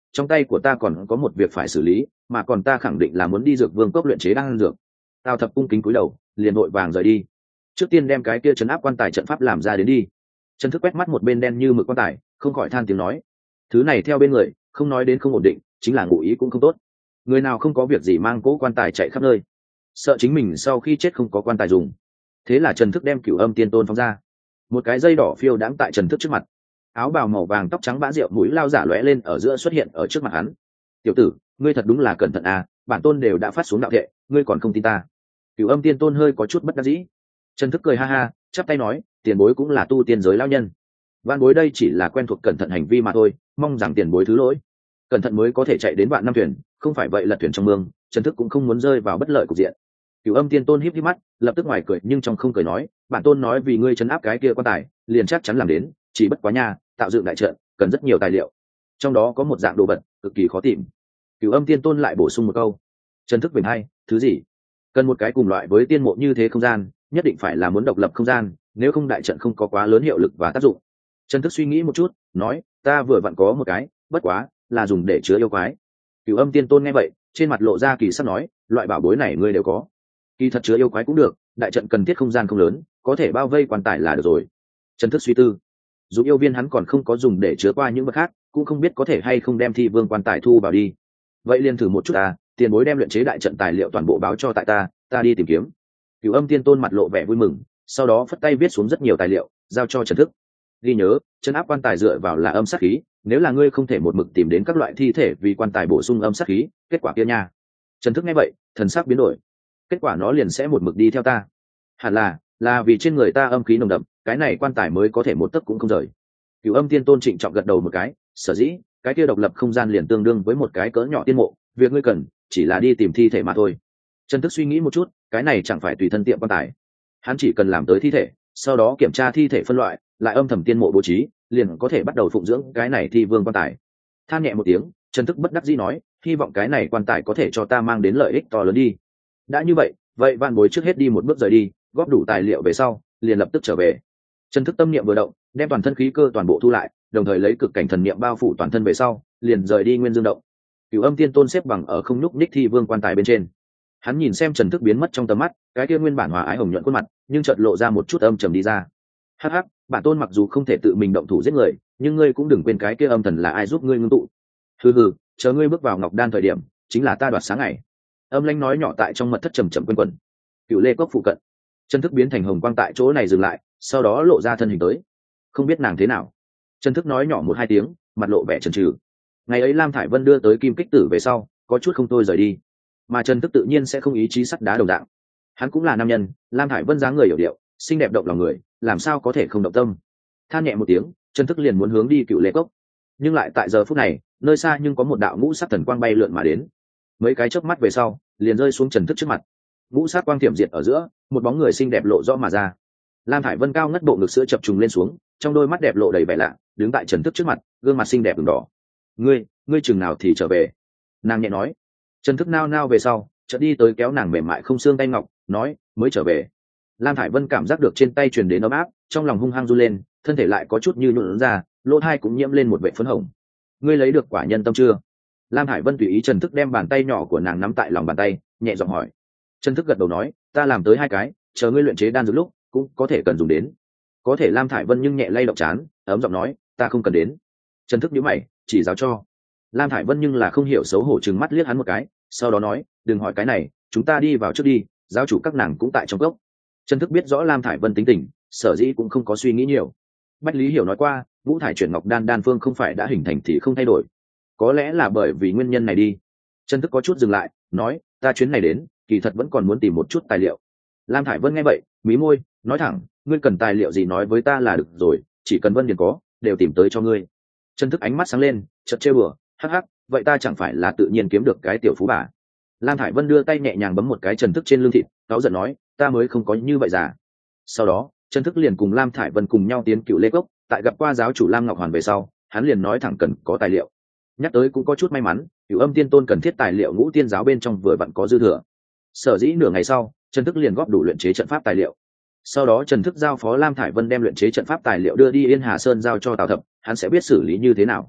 trong tay của ta còn có một việc phải xử lý, mà còn ta khẳng định là muốn đi dược vương cốc luyện chế đan dược. Tào thập cung kính cúi đầu, liền vội vàng rời đi. Trước tiên đem cái kia trấn áp quan tài trận pháp làm ra đến đi. Trần Thức quét mắt một bên đen như mực quan tài, không khỏi than tiếng nói, thứ này theo bên người, không nói đến không ổn định, chính là ngụ ý cũng không tốt. Người nào không có việc gì mang cỗ quan tài chạy khắp nơi, sợ chính mình sau khi chết không có quan tài dùng. Thế là Trần Thức đem Cửu Âm Tiên Tôn phóng ra. Một cái dây đỏ phiêu đãng tại Trần Thức trước mặt. Áo bào màu vàng, tóc trắng bã rượu, mũi lao giả lóe lên ở giữa xuất hiện ở trước mặt hắn. Tiểu tử, ngươi thật đúng là cẩn thận à, bản tôn đều đã phát xuống đạo thệ, ngươi còn không tin ta. Cửu Âm Tiên Tôn hơi có chút bất đắc dĩ. Trần Thức cười ha ha, chắp tay nói, tiền bối cũng là tu tiên giới lão nhân, vạn bối đây chỉ là quen thuộc cẩn thận hành vi mà thôi, mong rằng tiền bối thứ lỗi. Cẩn thận mới có thể chạy đến vạn năm thuyền, không phải vậy lật thuyền trong mương. Trần Thức cũng không muốn rơi vào bất lợi cục diện. Cửu Âm Tiên Tôn híp híp mắt, lập tức ngoài cười nhưng trong không cười nói, bản tôn nói vì ngươi trấn áp cái kia quan tài, liền chắc chắn làm đến, chỉ bất quá nha, tạo dựng đại trận cần rất nhiều tài liệu, trong đó có một dạng đồ vật cực kỳ khó tìm. Cửu Âm Tiên Tôn lại bổ sung một câu. Trần Thức bình hay, thứ gì? Cần một cái cùng loại với tiên mộ như thế không gian, nhất định phải là muốn độc lập không gian, nếu không đại trận không có quá lớn hiệu lực và tác dụng. Trần Thức suy nghĩ một chút, nói, ta vừa vặn có một cái, bất quá là dùng để chứa yêu quái. Cửu Âm Tiên Tôn nghe vậy, trên mặt lộ ra kỳ sắc nói, loại bảo bối này ngươi đều có. Kỳ thật chứa yêu quái cũng được, đại trận cần thiết không gian không lớn, có thể bao vây quan tài là được rồi. Trần Thức suy tư, dù yêu viên hắn còn không có dùng để chứa qua những vật khác, cũng không biết có thể hay không đem thi vương quan tài thu vào đi. Vậy liền thử một chút ta, tiền bối đem luyện chế đại trận tài liệu toàn bộ báo cho tại ta, ta đi tìm kiếm. Cửu Âm Tiên Tôn mặt lộ vẻ vui mừng, sau đó phất tay viết xuống rất nhiều tài liệu, giao cho Trần Thức. Ghi nhớ, chân áp quan tài dựa vào là âm sát khí, nếu là ngươi không thể một mực tìm đến các loại thi thể vì quan tài bổ sung âm sát khí, kết quả kia nha. Trần Thức nghe vậy, thần sắc biến đổi. Kết quả nó liền sẽ một mực đi theo ta. Hẳn là, là vì trên người ta âm khí nồng đậm, cái này quan tài mới có thể một tấc cũng không rời. Cửu Âm Tiên Tôn trịnh trọng gật đầu một cái, sở dĩ, cái kia độc lập không gian liền tương đương với một cái cỡ nhỏ tiên mộ, việc ngươi cần chỉ là đi tìm thi thể mà thôi. Trần Thức suy nghĩ một chút, cái này chẳng phải tùy thân tiệm quan tài, hắn chỉ cần làm tới thi thể, sau đó kiểm tra thi thể phân loại, lại âm thầm tiên mộ bố trí, liền có thể bắt đầu phụng dưỡng cái này thi vương quan tài. Than nhẹ một tiếng, Trần Thức bất đắc dĩ nói, hy vọng cái này quan tài có thể cho ta mang đến lợi ích to lớn đi. Đã như vậy, vậy vạn bối trước hết đi một bước rời đi, góp đủ tài liệu về sau, liền lập tức trở về. Trần Thức tâm niệm vừa động, đem toàn thân khí cơ toàn bộ thu lại, đồng thời lấy cực cảnh thần niệm bao phủ toàn thân về sau, liền rời đi Nguyên Dương động. Cửu Âm Tiên Tôn xếp bằng ở không nhúc nhích thi vương quan tài bên trên. Hắn nhìn xem Trần Thức biến mất trong tầm mắt, cái kia nguyên bản hòa ái hồng nhuận khuôn mặt, nhưng chợt lộ ra một chút âm trầm đi ra. Hắc hắc, bản tôn mặc dù không thể tự mình động thủ giết người, nhưng ngươi cũng đừng quên cái kia âm thần là ai giúp ngươi ngưng tụ. Hừ hừ, chờ ngươi bước vào Ngọc Đan thời điểm, chính là ta đoạt sáng ngày. Âm lãnh nói nhỏ tại trong mật thất trầm trầm quanh quẩn. Cựu Lê Cốc phụ cận, Trần Thức biến thành hồng quang tại chỗ này dừng lại, sau đó lộ ra thân hình tới. Không biết nàng thế nào. Trần Thức nói nhỏ một hai tiếng, mặt lộ vẻ chần chừ. Ngày ấy Lam Thải Vân đưa tới Kim Kích Tử về sau, có chút không thôi rời đi, mà Trần Thức tự nhiên sẽ không ý chí sắt đá đồng dạng. Hắn cũng là nam nhân, Lam Thải Vân dáng người hiểu điệu, xinh đẹp động lòng người, làm sao có thể không động tâm. Than nhẹ một tiếng, Trần Thức liền muốn hướng đi Cựu Lê Cốc, nhưng lại tại giờ phút này, nơi xa nhưng có một đạo ngũ sắc thần quang bay lượn mà đến. Mấy cái chớp mắt về sau, liền rơi xuống Trần Thức trước mặt. Ngũ sắc quang thiểm diệt ở giữa, một bóng người xinh đẹp lộ rõ mà ra. Lam Thải Vân cao ngất bộ ngực sữa chập trùng lên xuống, trong đôi mắt đẹp lộ đầy vẻ lạ, đứng tại Trần Thức trước mặt, gương mặt xinh đẹp ửng đỏ. "Ngươi, ngươi chừng nào thì trở về?" Nàng nhẹ nói. Trần Thức nao nao về sau, chợt đi tới kéo nàng mềm mại không xương tay ngọc, nói, "Mới trở về." Lam Thải Vân cảm giác được trên tay truyền đến ấm áp, trong lòng hung hăng run lên, thân thể lại có chút như nhũn ra, lỗ tai cũng nhiễm lên một vệt phấn hồng. "Ngươi lấy được quả nhân tâm chưa?" Lam Thải Vân tùy ý Trần Thức đem bàn tay nhỏ của nàng nắm tại lòng bàn tay, nhẹ giọng hỏi. Trần Thức gật đầu nói, "Ta làm tới hai cái, chờ ngươi luyện chế đan dược lúc cũng có thể cần dùng đến." Có thể Lam Thải Vân nhưng nhẹ lay động chán, ấm giọng nói, "Ta không cần đến." Trần Thức nhíu mày, chỉ giáo cho. Lam Thải Vân nhưng là không hiểu xấu hổ trừng mắt liếc hắn một cái, sau đó nói, "Đừng hỏi cái này, chúng ta đi vào trước đi, giáo chủ các nàng cũng tại trong gốc." Trần Thức biết rõ Lam Thải Vân tính tình, sở dĩ cũng không có suy nghĩ nhiều. Bách Lý Hiểu nói qua, ngũ thải chuyển ngọc đan đan phương không phải đã hình thành thì không thay đổi, có lẽ là bởi vì nguyên nhân này đi. Trần Thức có chút dừng lại, nói, "Ta chuyến này đến, kỳ thật vẫn còn muốn tìm một chút tài liệu." Lam Thải Vân nghe vậy, mí môi, nói thẳng, "Ngươi cần tài liệu gì nói với ta là được rồi, chỉ cần Vân Điền có, đều tìm tới cho ngươi." Trần Thức ánh mắt sáng lên, chợt trêu bừa, "Hắc hắc, vậy ta chẳng phải là tự nhiên kiếm được cái tiểu phú bà." Lam Thải Vân đưa tay nhẹ nhàng bấm một cái Trần Thức trên lưng thịt, cáu giận nói, "Ta mới không có như vậy già." Sau đó, Trần Thức liền cùng Lam Thải Vân cùng nhau tiến Cựu Lê Cốc, tại gặp qua giáo chủ Lam Ngọc Hoàn về sau, hắn liền nói thẳng cần có tài liệu. Nhắc tới cũng có chút may mắn, Cửu Âm Tiên Tôn cần thiết tài liệu Ngũ Tiên giáo bên trong vừa vặn có dư thừa. Sở dĩ nửa ngày sau, Trần Thức liền góp đủ luyện chế trận pháp tài liệu. Sau đó Trần Thức giao phó Lam Thải Vân đem luyện chế trận pháp tài liệu đưa đi Yên Hà Sơn giao cho Tào Thập, hắn sẽ biết xử lý như thế nào.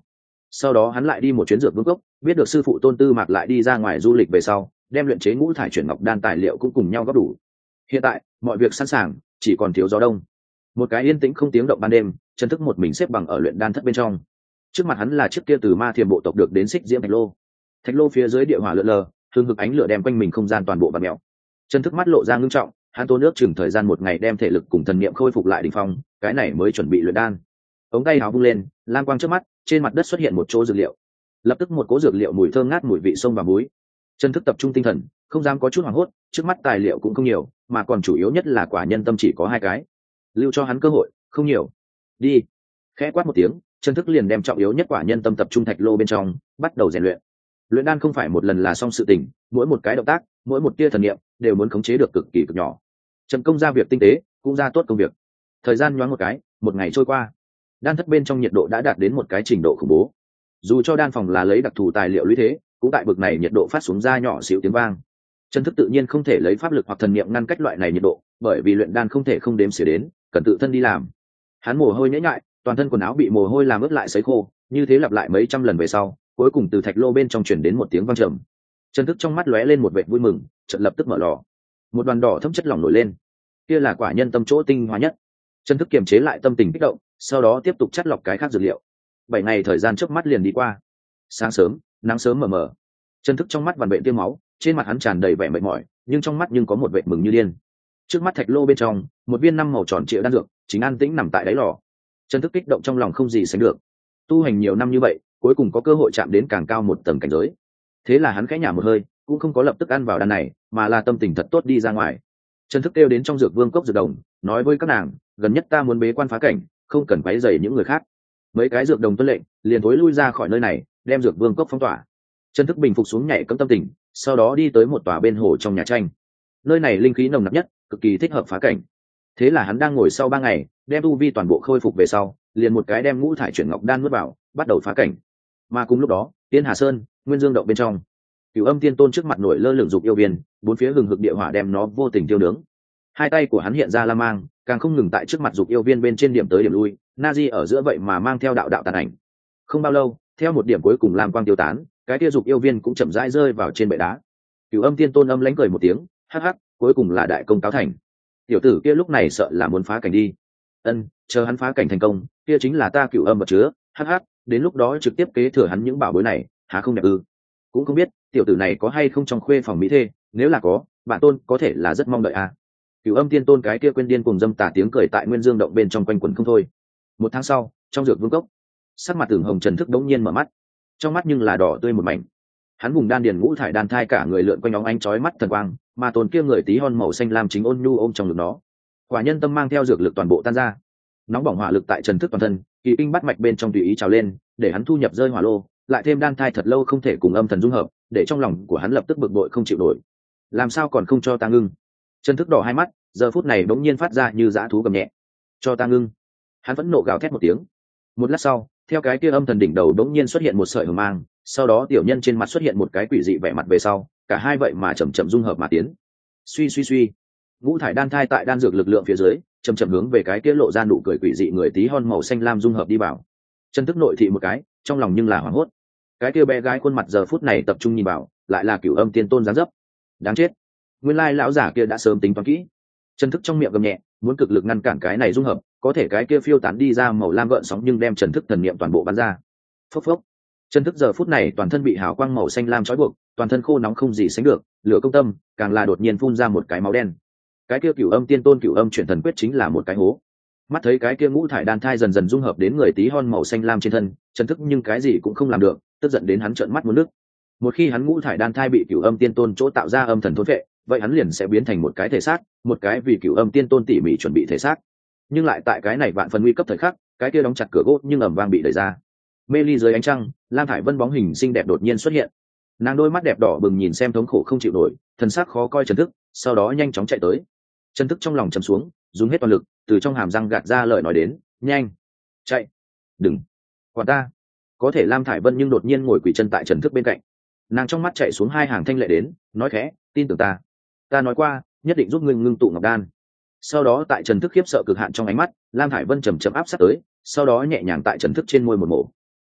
sau đó hắn lại đi một chuyến dược vương cốc, biết được sư phụ Tôn Tư Mạc lại đi ra ngoài du lịch về sau, đem luyện chế ngũ thải chuyển ngọc đan tài liệu cũng cùng nhau góp đủ. Hiện tại mọi việc sẵn sàng, chỉ còn thiếu gió đông. Một cái yên tĩnh không tiếng động ban đêm, Trần Thức một mình xếp bằng ở luyện đan thất bên trong. Trước mặt hắn là chiếc kia từ Ma Thiềm bộ tộc được đến xích diễm thạch lô. Thạch lô phía dưới địa hỏa lượn lờ, hương hực ánh lửa đem quanh mình không gian toàn bộ vặn mèo. Trần Thức mắt lộ ra ngưng trọng, hắn tốn nước chừng thời gian một ngày đem thể lực cùng thần niệm khôi phục lại đỉnh phong, cái này mới chuẩn bị luyện đan. Ống tay áo vung lên, lam quang trước mắt, trên mặt đất xuất hiện một chỗ dược liệu. Lập tức một cỗ dược liệu mùi thơm ngát mùi vị sông và muối. Trần Thức tập trung tinh thần, không dám có chút hoảng hốt, trước mắt tài liệu cũng không nhiều, mà còn chủ yếu nhất là quả nhân tâm chỉ có hai cái. Lưu cho hắn cơ hội, không nhiều. Đi. Khẽ quát một tiếng, Trần Thức liền đem trọng yếu nhất quả nhân tâm tập trung thạch lô bên trong, bắt đầu rèn luyện. Luyện đan không phải một lần là xong sự tình, mỗi một cái động tác, mỗi một tia thần niệm đều muốn khống chế được cực kỳ cực nhỏ. Trần công ra việc tinh tế, cũng ra tốt công việc. Thời gian nhoáng một cái, một ngày trôi qua. Đan thất bên trong nhiệt độ đã đạt đến một cái trình độ khủng bố. Dù cho đan phòng là lấy đặc thù tài liệu lũy thế, cũng tại bực này nhiệt độ phát xuống ra nhỏ xíu tiếng vang. Trần Thức tự nhiên không thể lấy pháp lực hoặc thần niệm ngăn cách loại này nhiệt độ, bởi vì luyện đan không thể không đếm xỉa đến, cần tự thân đi làm. Hắn mồ hôi nhễ nhại, toàn thân quần áo bị mồ hôi làm ướt lại sấy khô, như thế lặp lại mấy trăm lần về sau, cuối cùng từ thạch lô bên trong truyền đến một tiếng vang trầm. Trần Thức trong mắt lóe lên một vẻ vui mừng, chợt lập tức mở lò. Một đoàn đỏ thấm chất lỏng nổi lên. Kia là quả nhân tâm chỗ tinh hoa nhất. Trần Thức kiềm chế lại tâm tình kích động, sau đó tiếp tục chắt lọc cái khác dược liệu. Bảy ngày thời gian trước mắt liền đi qua. Sáng sớm, nắng sớm mờ mờ. Trần Thức trong mắt vằn vện tiêm máu, trên mặt hắn tràn đầy vẻ mệt mỏi, nhưng trong mắt nhưng có một vẻ mừng như điên. Trước mắt thạch lô bên trong, một viên năm màu tròn trịa đan dược, chính an tĩnh nằm tại đáy lò. Trần Thức kích động trong lòng không gì sánh được. Tu hành nhiều năm như vậy, cuối cùng có cơ hội chạm đến càng cao một tầng cảnh giới. Thế là hắn khẽ nhả một hơi, cũng không có lập tức ăn vào đan này, mà là tâm tình thật tốt đi ra ngoài. Trần Thức kêu đến trong dược vương cốc dược đồng, nói với các nàng, gần nhất ta muốn bế quan phá cảnh, không cần quấy rầy những người khác. Mấy cái dược đồng tuân lệnh, liền thối lui ra khỏi nơi này, đem dược vương cốc phong tỏa. Trần Thức bình phục xuống nhảy cẫm tâm tình, sau đó đi tới một tòa bên hồ trong nhà tranh. Nơi này linh khí nồng nặc nhất, cực kỳ thích hợp phá cảnh. Thế là hắn đang ngồi sau ba ngày, đem tu vi toàn bộ khôi phục về sau, liền một cái đem ngũ thải chuyển ngọc đan nuốt vào, bắt đầu phá cảnh. Mà cùng lúc đó, Tiên Hà Sơn, Nguyên Dương động bên trong, Cửu Âm Tiên Tôn trước mặt nổi lơ lửng dục yêu viên, bốn phía hừng hực địa hỏa đem nó vô tình tiêu nướng. Hai tay của hắn hiện ra la mang, càng không ngừng tại trước mặt dục yêu viên bên trên điểm tới điểm lui, Nazi ở giữa vậy mà mang theo đạo đạo tàn ảnh. Không bao lâu, theo một điểm cuối cùng lam quang tiêu tán, cái kia dục yêu viên cũng chậm rãi rơi vào trên bệ đá. Cửu Âm Tiên Tôn âm lãnh cười một tiếng, hắc hắc, cuối cùng là đại công cáo thành. Tiểu tử kia lúc này sợ là muốn phá cảnh đi. Ân, chờ hắn phá cảnh thành công, kia chính là ta Cửu Âm vật chứa, hắc hắc, đến lúc đó trực tiếp kế thừa hắn những bảo bối này, há không đẹp ư? Cũng không biết tiểu tử này có hay không trong khuê phòng mỹ thê, nếu là có, bản tôn có thể là rất mong đợi à. Cửu Âm Tiên Tôn cái kia quên điên cùng dâm tà tiếng cười tại Nguyên Dương động bên trong quanh quẩn không thôi. Một tháng sau, trong dược vương cốc, sắc mặt Tưởng Hồng Trần Thức đống nhiên mở mắt, trong mắt nhưng là đỏ tươi một mảnh. Hắn vùng đan điền ngũ thải đan thai cả người lượn quanh óng ánh chói mắt thần quang, mà tôn kia người tí hon màu xanh lam chính ôn nhu ôm trong ngực nó. Quả nhân tâm mang theo dược lực toàn bộ tan ra, nóng bỏng hỏa lực tại Trần Thức toàn thân, kỳ kinh bắt mạch bên trong tùy ý trào lên, để hắn thu nhập rơi hỏa lô, lại thêm đan thai thật lâu không thể cùng âm thần dung hợp, để trong lòng của hắn lập tức bực bội không chịu nổi. Làm sao còn không cho ta ngưng? Trần Thức đỏ hai mắt, giờ phút này bỗng nhiên phát ra như dã thú gầm nhẹ. Cho ta ngưng! Hắn vẫn nộ gào thét một tiếng. Một lát sau, theo cái kia âm thần đỉnh đầu bỗng nhiên xuất hiện một sợi hờ mang, sau đó tiểu nhân trên mặt xuất hiện một cái quỷ dị vẻ mặt về sau, cả hai vậy mà chậm chậm dung hợp mà tiến. Suy suy suy, ngũ thải đan thai tại đan dược lực lượng phía dưới, chậm chậm hướng về cái kia lộ ra nụ cười quỷ dị người tí hon màu xanh lam dung hợp đi vào. Trần Thức nội thị một cái, trong lòng nhưng là hoảng hốt. Cái kia bé gái khuôn mặt giờ phút này tập trung nhìn vào, lại là Cửu Âm Tiên Tôn dáng dấp. Đáng chết, nguyên lai lão giả kia đã sớm tính toán kỹ. Trần Thức trong miệng gầm nhẹ, muốn cực lực ngăn cản cái này dung hợp, có thể cái kia phiêu tán đi ra màu lam gợn sóng nhưng đem Trần Thức thần niệm toàn bộ bắn ra. Phốc phốc. Trần Thức giờ phút này toàn thân bị hào quang màu xanh lam trói buộc, toàn thân khô nóng không gì sánh được, lửa công tâm, càng là đột nhiên phun ra một cái máu đen. Cái kia Cửu Âm Tiên Tôn Cửu Âm chuyển thần quyết chính là một cái hố. Mắt thấy cái kia ngũ thải đan thai dần dần dung hợp đến người tí hon màu xanh lam trên thân, Trần Thức nhưng cái gì cũng không làm được, tức giận đến hắn trợn mắt muốn nước. Một khi hắn ngũ thải đan thai bị Cửu Âm Tiên Tôn chỗ tạo ra âm thần thôn phệ, vậy hắn liền sẽ biến thành một cái thể xác, một cái vì Cửu Âm Tiên Tôn tỉ mỉ chuẩn bị thể xác. Nhưng lại tại cái này vạn phần nguy cấp thời khắc, cái kia đóng chặt cửa gỗ nhưng ầm vang bị đẩy ra. Mê ly dưới ánh trăng, Lam Thải Vân bóng hình xinh đẹp đột nhiên xuất hiện. Nàng đôi mắt đẹp đỏ bừng nhìn xem thống khổ không chịu nổi, thần sắc khó coi Trần Thức, sau đó nhanh chóng chạy tới. Trần Thức trong lòng trầm xuống, dùng hết toàn lực, từ trong hàm răng gạt ra lời nói đến, nhanh, chạy, đừng, quản ta. Có thể Lam Thải Vân nhưng đột nhiên ngồi quỳ chân tại Trần Thức bên cạnh. Nàng trong mắt chạy xuống hai hàng thanh lệ đến, nói khẽ, tin tưởng ta, ta nói qua, nhất định giúp ngươi ngưng tụ ngọc đan. Sau đó tại Trần Thức khiếp sợ cực hạn trong ánh mắt, Lam Thải Vân chầm chậm áp sát tới, sau đó nhẹ nhàng tại Trần Thức trên môi một mổ.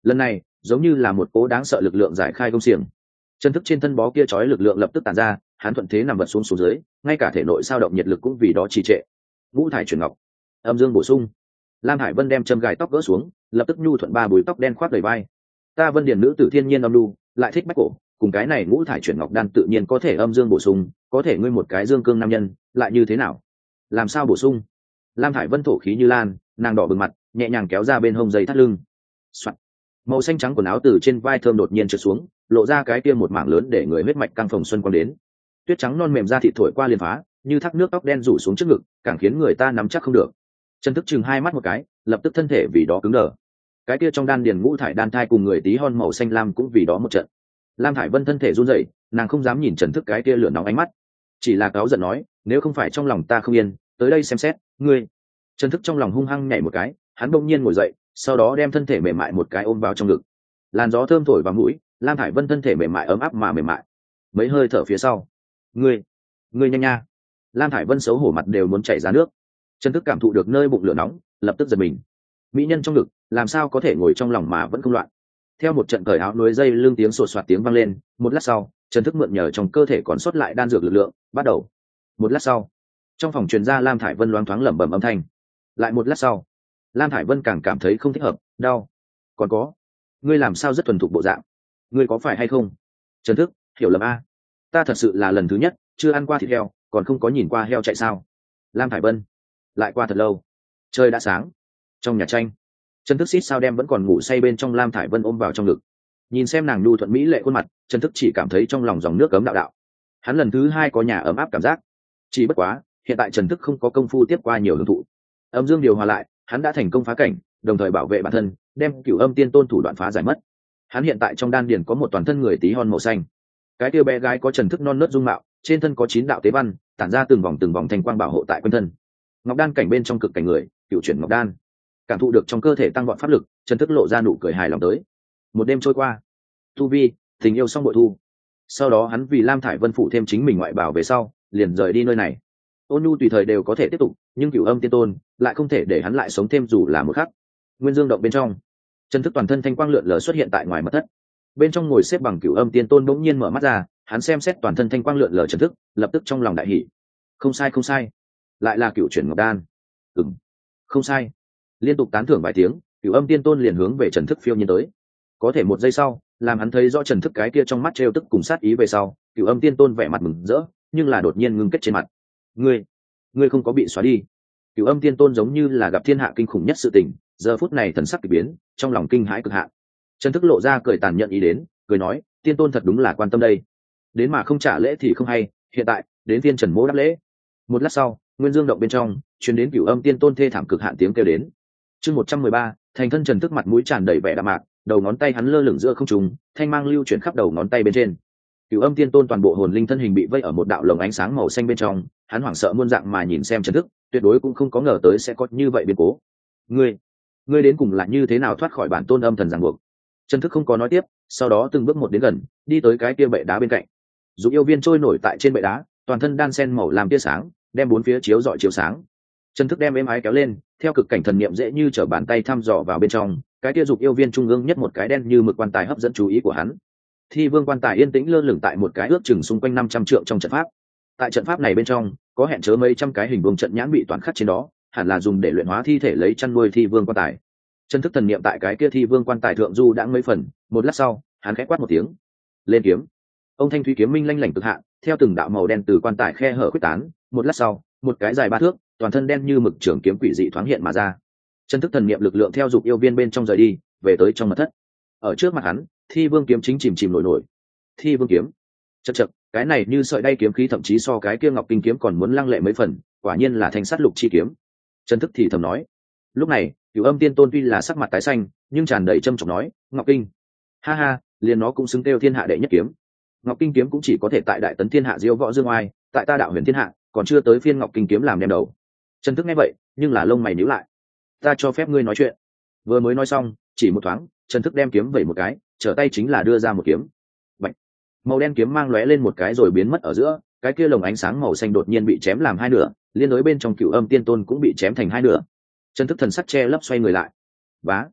lần này giống như là một cố đáng sợ lực lượng giải khai công xiềng. Chân thức trên thân bó kia trói lực lượng lập tức tàn ra, hắn thuận thế nằm vật xuống xuống dưới, ngay cả thể nội sao động nhiệt lực cũng vì đó trì trệ. Ngũ thải chuyển ngọc, âm dương bổ sung. Lam Hải Vân đem châm gài tóc gỡ xuống, lập tức nhu thuận ba búi tóc đen khoác đầy vai. Ta Vân Điền nữ tử thiên nhiên âm lưu, lại thích bách cổ, cùng cái này ngũ thải chuyển ngọc đan tự nhiên có thể âm dương bổ sung, có thể ngươi một cái dương cương nam nhân, lại như thế nào? Làm sao bổ sung? Lam Hải Vân thổ khí như lan, nàng đỏ bừng mặt, nhẹ nhàng kéo ra bên hông dây thắt lưng. Soạn. Màu xanh trắng quần áo từ trên vai thơm đột nhiên trượt xuống, lộ ra cái kia một mảng lớn để người huyết mạch căng phồng xuân quang đến. Tuyết trắng non mềm da thịt thổi qua liền phá, như thác nước tóc đen rủ xuống trước ngực, càng khiến người ta nắm chắc không được. Chân thức chừng hai mắt một cái, lập tức thân thể vì đó cứng đờ. Cái kia trong đan điền ngũ thải đan thai cùng người tí hon màu xanh lam cũng vì đó một trận. Lam Thải Vân thân thể run rẩy, nàng không dám nhìn Trần Thức cái kia lửa nóng ánh mắt, chỉ là cáu giận nói, nếu không phải trong lòng ta không yên, tới đây xem xét, ngươi. Trần Thức trong lòng hung hăng nhảy một cái, hắn bỗng nhiên ngồi dậy, sau đó đem thân thể mềm mại một cái ôm vào trong ngực. Làn gió thơm thổi vào mũi, Lam Thải Vân thân thể mềm mại ấm áp mà mềm mại. Mấy hơi thở phía sau, ngươi, ngươi nhanh nha. Lam Thải Vân xấu hổ mặt đều muốn chảy ra nước. Trần Thức cảm thụ được nơi bụng lửa nóng, lập tức giật mình. Mỹ nhân trong ngực, làm sao có thể ngồi trong lòng mà vẫn không loạn. Theo một trận cởi áo núi dây lưng tiếng sột soạt tiếng vang lên, một lát sau, Trần Thức mượn nhờ trong cơ thể còn sót lại đan dược lực lượng, bắt đầu. Một lát sau, trong phòng truyền ra Lam Thải Vân loáng thoáng lẩm bẩm âm thanh. Lại một lát sau, Lam Thải Vân càng cảm thấy không thích hợp, đau. Còn có, ngươi làm sao rất thuần thục bộ dạng, ngươi có phải hay không? Trần Thức, hiểu lầm a, ta thật sự là lần thứ nhất, chưa ăn qua thịt heo, còn không có nhìn qua heo chạy sao? Lam Thải Vân, lại qua thật lâu, trời đã sáng. Trong nhà tranh, Trần Thức xít sao đem vẫn còn ngủ say bên trong Lam Thải Vân ôm vào trong ngực, nhìn xem nàng nhu thuận mỹ lệ khuôn mặt, Trần Thức chỉ cảm thấy trong lòng dòng nước cấm đạo đạo. Hắn lần thứ hai có nhà ấm áp cảm giác. Chỉ bất quá, hiện tại Trần Thức không có công phu tiếp qua nhiều hưởng thụ. Âm dương điều hòa lại, hắn đã thành công phá cảnh, đồng thời bảo vệ bản thân, đem Cửu Âm Tiên Tôn thủ đoạn phá giải mất. Hắn hiện tại trong đan điền có một toàn thân người tí hon màu xanh. Cái kia bé gái có Trần Thức non nớt dung mạo, trên thân có chín đạo tế văn, tản ra từng vòng từng vòng thanh quang bảo hộ tại quanh thân. Ngọc đan cảnh bên trong cực cảnh người, cựu chuyển ngọc đan. Cảm thụ được trong cơ thể tăng vọt pháp lực, Trần Thức lộ ra nụ cười hài lòng tới. Một đêm trôi qua, tu vi, tình yêu xong bội thu. Sau đó hắn vì Lam Thải Vân phụ thêm chính mình ngoại bảo về sau, liền rời đi nơi này. Ôn nhu tùy thời đều có thể tiếp tục, nhưng Cửu Âm Tiên Tôn lại không thể để hắn lại sống thêm dù là một khắc. Nguyên Dương động bên trong, Trần Thức toàn thân thanh quang lượn lờ xuất hiện tại ngoài mật thất. Bên trong ngồi xếp bằng Cửu Âm Tiên Tôn bỗng nhiên mở mắt ra, hắn xem xét toàn thân thanh quang lượn lờ Trần Thức, lập tức trong lòng đại hỉ. Không sai không sai, lại là cựu chuyển ngọc đan. Ừm, không sai. Liên tục tán thưởng vài tiếng, Cửu Âm Tiên Tôn liền hướng về Trần Thức phiêu nhiên tới. Có thể một giây sau, làm hắn thấy rõ Trần Thức cái kia trong mắt trêu tức cùng sát ý về sau, Cửu Âm Tiên Tôn vẻ mặt mừng rỡ, nhưng là đột nhiên ngưng kết trên mặt. Ngươi, ngươi không có bị xóa đi? Cửu Âm Tiên Tôn giống như là gặp thiên hạ kinh khủng nhất sự tình, giờ phút này thần sắc kỳ biến, trong lòng kinh hãi cực hạn. Trần Thức lộ ra cười tàn nhẫn ý đến, cười nói, Tiên Tôn thật đúng là quan tâm đây. Đến mà không trả lễ thì không hay, hiện tại, đến viên Trần Mỗ đáp lễ. Một lát sau, Nguyên Dương động bên trong, truyền đến Cửu Âm Tiên Tôn thê thảm cực hạn tiếng kêu đến. Chương một trăm mười ba, thành thân Trần Thức mặt mũi tràn đầy vẻ đạm mạc, đầu ngón tay hắn lơ lửng giữa không trung, thanh mang lưu chuyển khắp đầu ngón tay bên trên. Cửu Âm Tiên Tôn toàn bộ hồn linh thân hình bị vây ở một đạo lồng ánh sáng màu xanh bên trong, hắn hoảng sợ muôn dạng mà nhìn xem Trần Thức, tuyệt đối cũng không có ngờ tới sẽ có như vậy biến cố. Ngươi, ngươi đến cùng là như thế nào thoát khỏi bản tôn âm thần ràng buộc? Trần Thức không có nói tiếp, sau đó từng bước một đến gần, đi tới cái kia bệ đá bên cạnh. Dục yêu viên trôi nổi tại trên bệ đá, toàn thân đan sen màu làm tia sáng, đem bốn phía chiếu rọi chiếu sáng. Trần Thức đem êm ái kéo lên, theo cực cảnh thần niệm dễ như trở bàn tay thăm dò vào bên trong, cái kia dục yêu viên trung ương nhất một cái đen như mực quan tài hấp dẫn chú ý của hắn. Thi vương quan tài yên tĩnh lơ lửng tại một cái ước chừng xung quanh năm trăm trượng trong trận pháp. Tại trận pháp này bên trong, có hẹn chớ mấy trăm cái hình vuông trận nhãn bị toàn khắc trên đó, hẳn là dùng để luyện hóa thi thể lấy chăn nuôi thi vương quan tài. Trần Thức thần niệm tại cái kia thi vương quan tài thượng du đã mấy phần, một lát sau, hắn khẽ quát một tiếng, lên kiếm. Ông thanh thúy kiếm minh lanh lảnh cực hạn, theo từng đạo màu đen từ quan tài khe hở khuếch tán, một lát sau, một cái dài ba thước, toàn thân đen như mực trường kiếm quỷ dị thoáng hiện mà ra. Trần Thức thần niệm lực lượng theo dục yêu viên bên trong rời đi, về tới trong mật thất. Ở trước mặt hắn, thi vương kiếm chính chìm chìm nổi nổi. Thi vương kiếm, chậc chậc, cái này như sợi đay kiếm khí thậm chí so cái kia ngọc kinh kiếm còn muốn lăng lệ mấy phần, quả nhiên là thanh sắt lục chi kiếm. Trần Thức thì thầm nói. Lúc này, Cửu Âm Tiên Tôn tuy là sắc mặt tái xanh, nhưng tràn đầy trâm trọng nói, ngọc kinh, ha ha, liền nó cũng xứng kêu thiên hạ đệ nhất kiếm. Ngọc kinh kiếm cũng chỉ có thể tại đại tấn thiên hạ diêu võ dương oai, tại ta đạo huyền thiên hạ, còn chưa tới phiên ngọc kinh kiếm làm đem đầu. Trần Thức nghe vậy, nhưng là lông mày nhíu lại. Ta cho phép ngươi nói chuyện. Vừa mới nói xong, chỉ một thoáng, Trần Thức đem kiếm vẩy một cái, trở tay chính là đưa ra một kiếm. Bạch. Màu đen kiếm mang lóe lên một cái rồi biến mất ở giữa, cái kia lồng ánh sáng màu xanh đột nhiên bị chém làm hai nửa, liên đối bên trong Cửu Âm Tiên Tôn cũng bị chém thành hai nửa. Trần Thức thần sắc che lấp xoay người lại. Vá.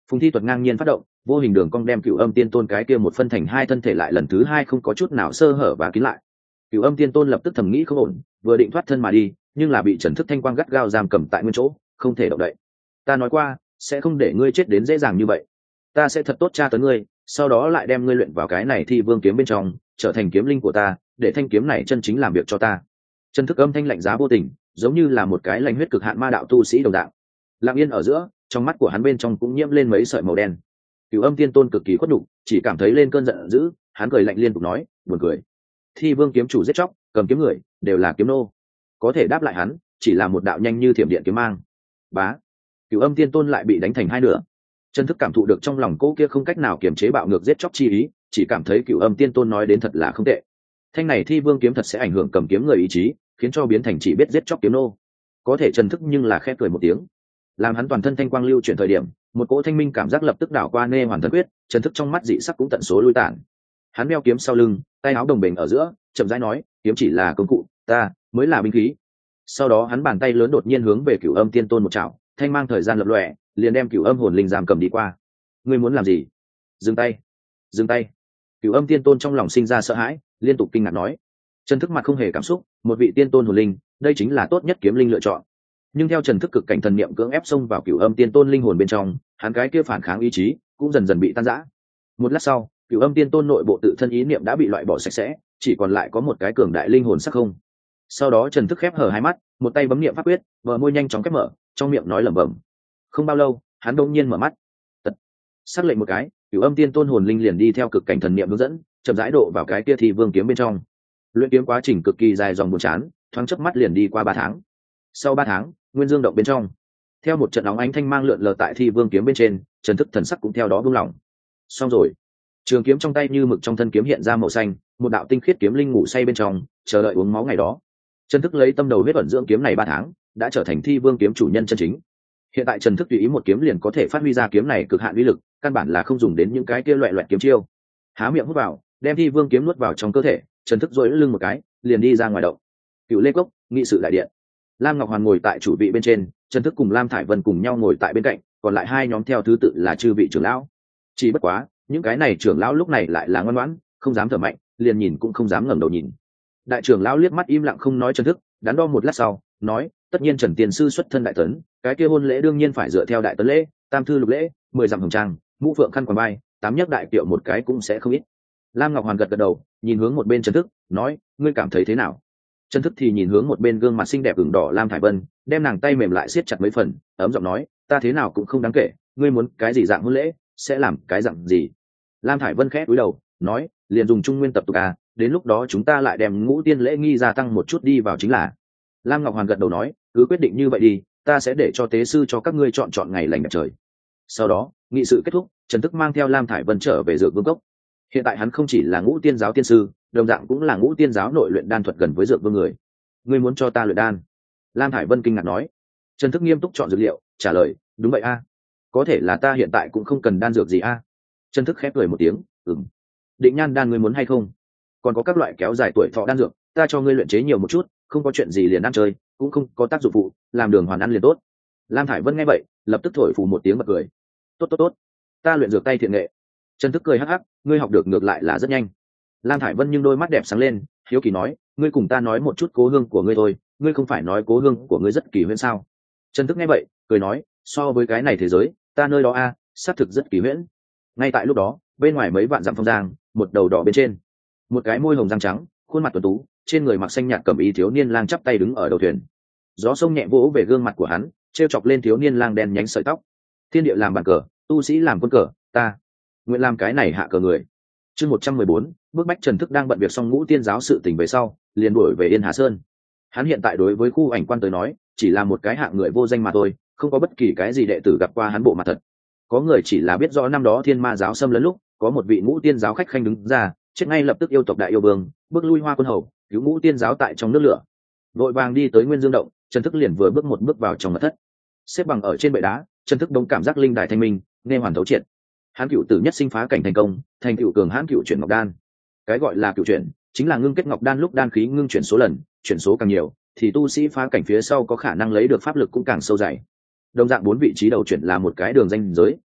Phùng thi thuật ngang nhiên phát động, vô hình đường cong đem Cửu Âm Tiên Tôn cái kia một phân thành hai thân thể lại lần thứ hai không có chút nào sơ hở và kín lại. Cửu Âm Tiên Tôn lập tức thầm nghĩ không ổn, vừa định thoát thân mà đi, nhưng là bị Trần Thức thanh quang gắt gao giam cầm tại nguyên chỗ, không thể động đậy. Ta nói qua, sẽ không để ngươi chết đến dễ dàng như vậy. Ta sẽ thật tốt tra tấn ngươi, sau đó lại đem ngươi luyện vào cái này Thi Vương kiếm bên trong, trở thành kiếm linh của ta, để thanh kiếm này chân chính làm việc cho ta. Trần Thức âm thanh lạnh giá vô tình, giống như là một cái lạnh huyết cực hạn ma đạo tu sĩ đồng dạng. Lặng yên ở giữa, trong mắt của hắn bên trong cũng nhiễm lên mấy sợi màu đen. Cửu Âm Tiên Tôn cực kỳ khuất nhục, chỉ cảm thấy lên cơn giận dữ, hắn cười lạnh liên tục nói, buồn cười. Thi Vương kiếm chủ giết chóc, cầm kiếm người, đều là kiếm nô. Có thể đáp lại hắn, chỉ là một đạo nhanh như thiểm điện kiếm mang. Bá. Cửu Âm Tiên Tôn lại bị đánh thành hai nửa. Trần Thức cảm thụ được trong lòng cô kia không cách nào kiềm chế bạo ngược giết chóc chi ý, chỉ cảm thấy Cửu Âm Tiên Tôn nói đến thật là không tệ. Thanh này Thi Vương kiếm thật sẽ ảnh hưởng cầm kiếm người ý chí, khiến cho biến thành chỉ biết giết chóc kiếm nô. Có thể Trần Thức nhưng là khẽ cười một tiếng. Làm hắn toàn thân thanh quang lưu chuyển thời điểm, một cỗ thanh minh cảm giác lập tức đảo qua nê hoàn thần quyết, Trần Thức trong mắt dị sắc cũng tận số lui tản. Hắn đeo kiếm sau lưng, tay áo đồng bền ở giữa, chậm rãi nói, kiếm chỉ là công cụ, ta mới là binh khí. Sau đó hắn bàn tay lớn đột nhiên hướng về Cửu Âm Tiên Tôn một chảo, thanh mang thời gian lập lòe, liền đem Cửu Âm hồn linh giam cầm đi qua. Ngươi muốn làm gì? Dừng tay, dừng tay. Cửu Âm Tiên Tôn trong lòng sinh ra sợ hãi, liên tục kinh ngạc nói. Trần Thức mặt không hề cảm xúc, một vị tiên tôn hồn linh, đây chính là tốt nhất kiếm linh lựa chọn. Nhưng theo Trần Thức cực cảnh thần niệm cưỡng ép xông vào Cửu Âm Tiên Tôn linh hồn bên trong, hắn cái kia phản kháng ý chí cũng dần dần bị tan rã. Một lát sau, Cửu Âm Tiên Tôn nội bộ tự thân ý niệm đã bị loại bỏ sạch sẽ, chỉ còn lại có một cái cường đại linh hồn sắc không. Sau đó Trần Thức khép hờ hai mắt, một tay bấm niệm pháp quyết, bờ môi nhanh chóng khép mở, trong miệng nói lẩm bẩm. Không bao lâu, hắn đột nhiên mở mắt. Tật. Sắc lệnh một cái, Cửu Âm Tiên Tôn hồn linh liền đi theo cực cảnh thần niệm hướng dẫn, chậm rãi độ vào cái kia Thi Vương kiếm bên trong. Luyện kiếm quá trình cực kỳ dài dòng buồn chán, thoáng chớp mắt liền đi qua ba tháng. Sau ba tháng, Nguyên Dương động bên trong, theo một trận óng ánh thanh mang lượn lờ tại Thi Vương kiếm bên trên, Trần Thức thần sắc cũng theo đó buông lỏng. Xong rồi. Trường kiếm trong tay như mực trong thân kiếm hiện ra màu xanh, một đạo tinh khiết kiếm linh ngủ say bên trong, chờ đợi uống máu ngày đó. Trần Thức lấy tâm đầu huyết ẩn dưỡng kiếm này ba tháng, đã trở thành Thi Vương kiếm chủ nhân chân chính. Hiện tại Trần Thức tùy ý một kiếm liền có thể phát huy ra kiếm này cực hạn uy lực, căn bản là không dùng đến những cái kia loẹt loẹt kiếm chiêu. Há miệng hút vào, đem Thi Vương kiếm nuốt vào trong cơ thể, Trần Thức duỗi lưng một cái, liền đi ra ngoài động. Cựu Lê Cốc, nghị sự đại điện. Lam Ngọc Hoàn ngồi tại chủ vị bên trên, Trần Thức cùng Lam Thải Vân cùng nhau ngồi tại bên cạnh, còn lại hai nhóm theo thứ tự là chư vị trưởng lão. Chỉ bất quá, những cái này trưởng lão lúc này lại là ngoan ngoãn, không dám thở mạnh, liền nhìn cũng không dám ngẩng đầu nhìn. Đại trưởng lão liếc mắt im lặng không nói Trần Thức, đắn đo một lát sau, nói, tất nhiên Trần Tiền sư xuất thân đại tấn, cái kia hôn lễ đương nhiên phải dựa theo đại tấn lễ, tam thư lục lễ, mười dặm hồng trang, ngũ phượng khăn quàng vai, tám nhất đại kiệu một cái cũng sẽ không ít. Lam Ngọc Hoàn gật gật đầu, nhìn hướng một bên Trần Thức, nói, ngươi cảm thấy thế nào? Trần Thức thì nhìn hướng một bên gương mặt xinh đẹp ửng đỏ Lam Thải Vân, đem nàng tay mềm lại siết chặt mấy phần, ấm giọng nói, ta thế nào cũng không đáng kể, ngươi muốn cái gì dạng hôn lễ, sẽ làm cái dạng gì? Lam Thải Vân khẽ cúi đầu, nói, liền dùng trung nguyên tập tục à, đến lúc đó chúng ta lại đem ngũ tiên lễ nghi gia tăng một chút đi vào chính là. Lam Ngọc Hoàn gật đầu nói, cứ quyết định như vậy đi, ta sẽ để cho tế sư cho các ngươi chọn chọn ngày lành đẹp trời. Sau đó, nghị sự kết thúc, Trần Thức mang theo Lam Thải Vân trở về Dược Vương Cốc. Hiện tại hắn không chỉ là ngũ tiên giáo tiên sư, đồng dạng cũng là ngũ tiên giáo nội luyện đan thuật gần với Dược Vương người. Ngươi muốn cho ta luyện đan? Lam Thải Vân kinh ngạc nói. Trần Thức nghiêm túc chọn dược liệu, trả lời, đúng vậy a. Có thể là ta hiện tại cũng không cần đan dược gì a. Trần Thức khép cười một tiếng, ừm. Định nhan đan ngươi muốn hay không? Còn có các loại kéo dài tuổi thọ đan dược, ta cho ngươi luyện chế nhiều một chút, không có chuyện gì liền ăn chơi, cũng không có tác dụng phụ, làm đường hoàn ăn liền tốt. Lam Thải Vân nghe vậy, lập tức thổi phù một tiếng bật cười. Tốt tốt tốt, ta luyện dược tay thiện nghệ. Trần Thức cười hắc hắc, ngươi học được ngược lại là rất nhanh. Lam Thải Vân nhưng đôi mắt đẹp sáng lên, hiếu kỳ nói, ngươi cùng ta nói một chút cố hương của ngươi thôi, ngươi không phải nói cố hương của ngươi rất kỳ huyễn sao? Trần Thức nghe vậy, cười nói, so với cái này thế giới, ta nơi đó a, xác thực rất kỳ huyễn. Ngay tại lúc đó, bên ngoài mấy vạn dặm phong giang, một đầu đỏ bên trên, một cái môi hồng răng trắng, khuôn mặt tuấn tú, trên người mặc xanh nhạt cẩm y thiếu niên lang chắp tay đứng ở đầu thuyền. Gió sông nhẹ vỗ về gương mặt của hắn, trêu chọc lên thiếu niên lang đen nhánh sợi tóc. Thiên địa làm bàn cờ, tu sĩ làm quân cờ, ta nguyện làm cái này hạ cờ người. Chương một trăm mười bốn, bước bách. Trần Thức đang bận việc xong ngũ tiên giáo sự tình về sau, liền đuổi về Yên Hà Sơn. Hắn hiện tại đối với khu ảnh quan tới nói, chỉ là một cái hạng người vô danh mà thôi, không có bất kỳ cái gì đệ tử gặp qua hắn bộ mặt thật. Có người chỉ là biết rõ năm đó Thiên Ma giáo xâm lấn lúc, có một vị ngũ tiên giáo khách khanh đứng ra, chết ngay lập tức yêu tộc đại yêu vương, bước lui Hoa Quân Hầu, cứu ngũ tiên giáo tại trong nước lửa. Vội vàng đi tới Nguyên Dương động, Trần Thức liền vừa bước một bước vào trong mật thất. Xếp bằng ở trên bệ đá, Trần Thức đông cảm giác linh đài thanh minh, nghe hoàn thấu triệt. Hán cựu tử nhất sinh phá cảnh thành công, thành cựu cường hán cựu chuyển ngọc đan. Cái gọi là cựu chuyển, chính là ngưng kết ngọc đan lúc đan khí ngưng chuyển số lần, chuyển số càng nhiều, thì tu sĩ phá cảnh phía sau có khả năng lấy được pháp lực cũng càng sâu dày. Đồng dạng bốn vị trí đầu chuyển là một cái đường ranh giới,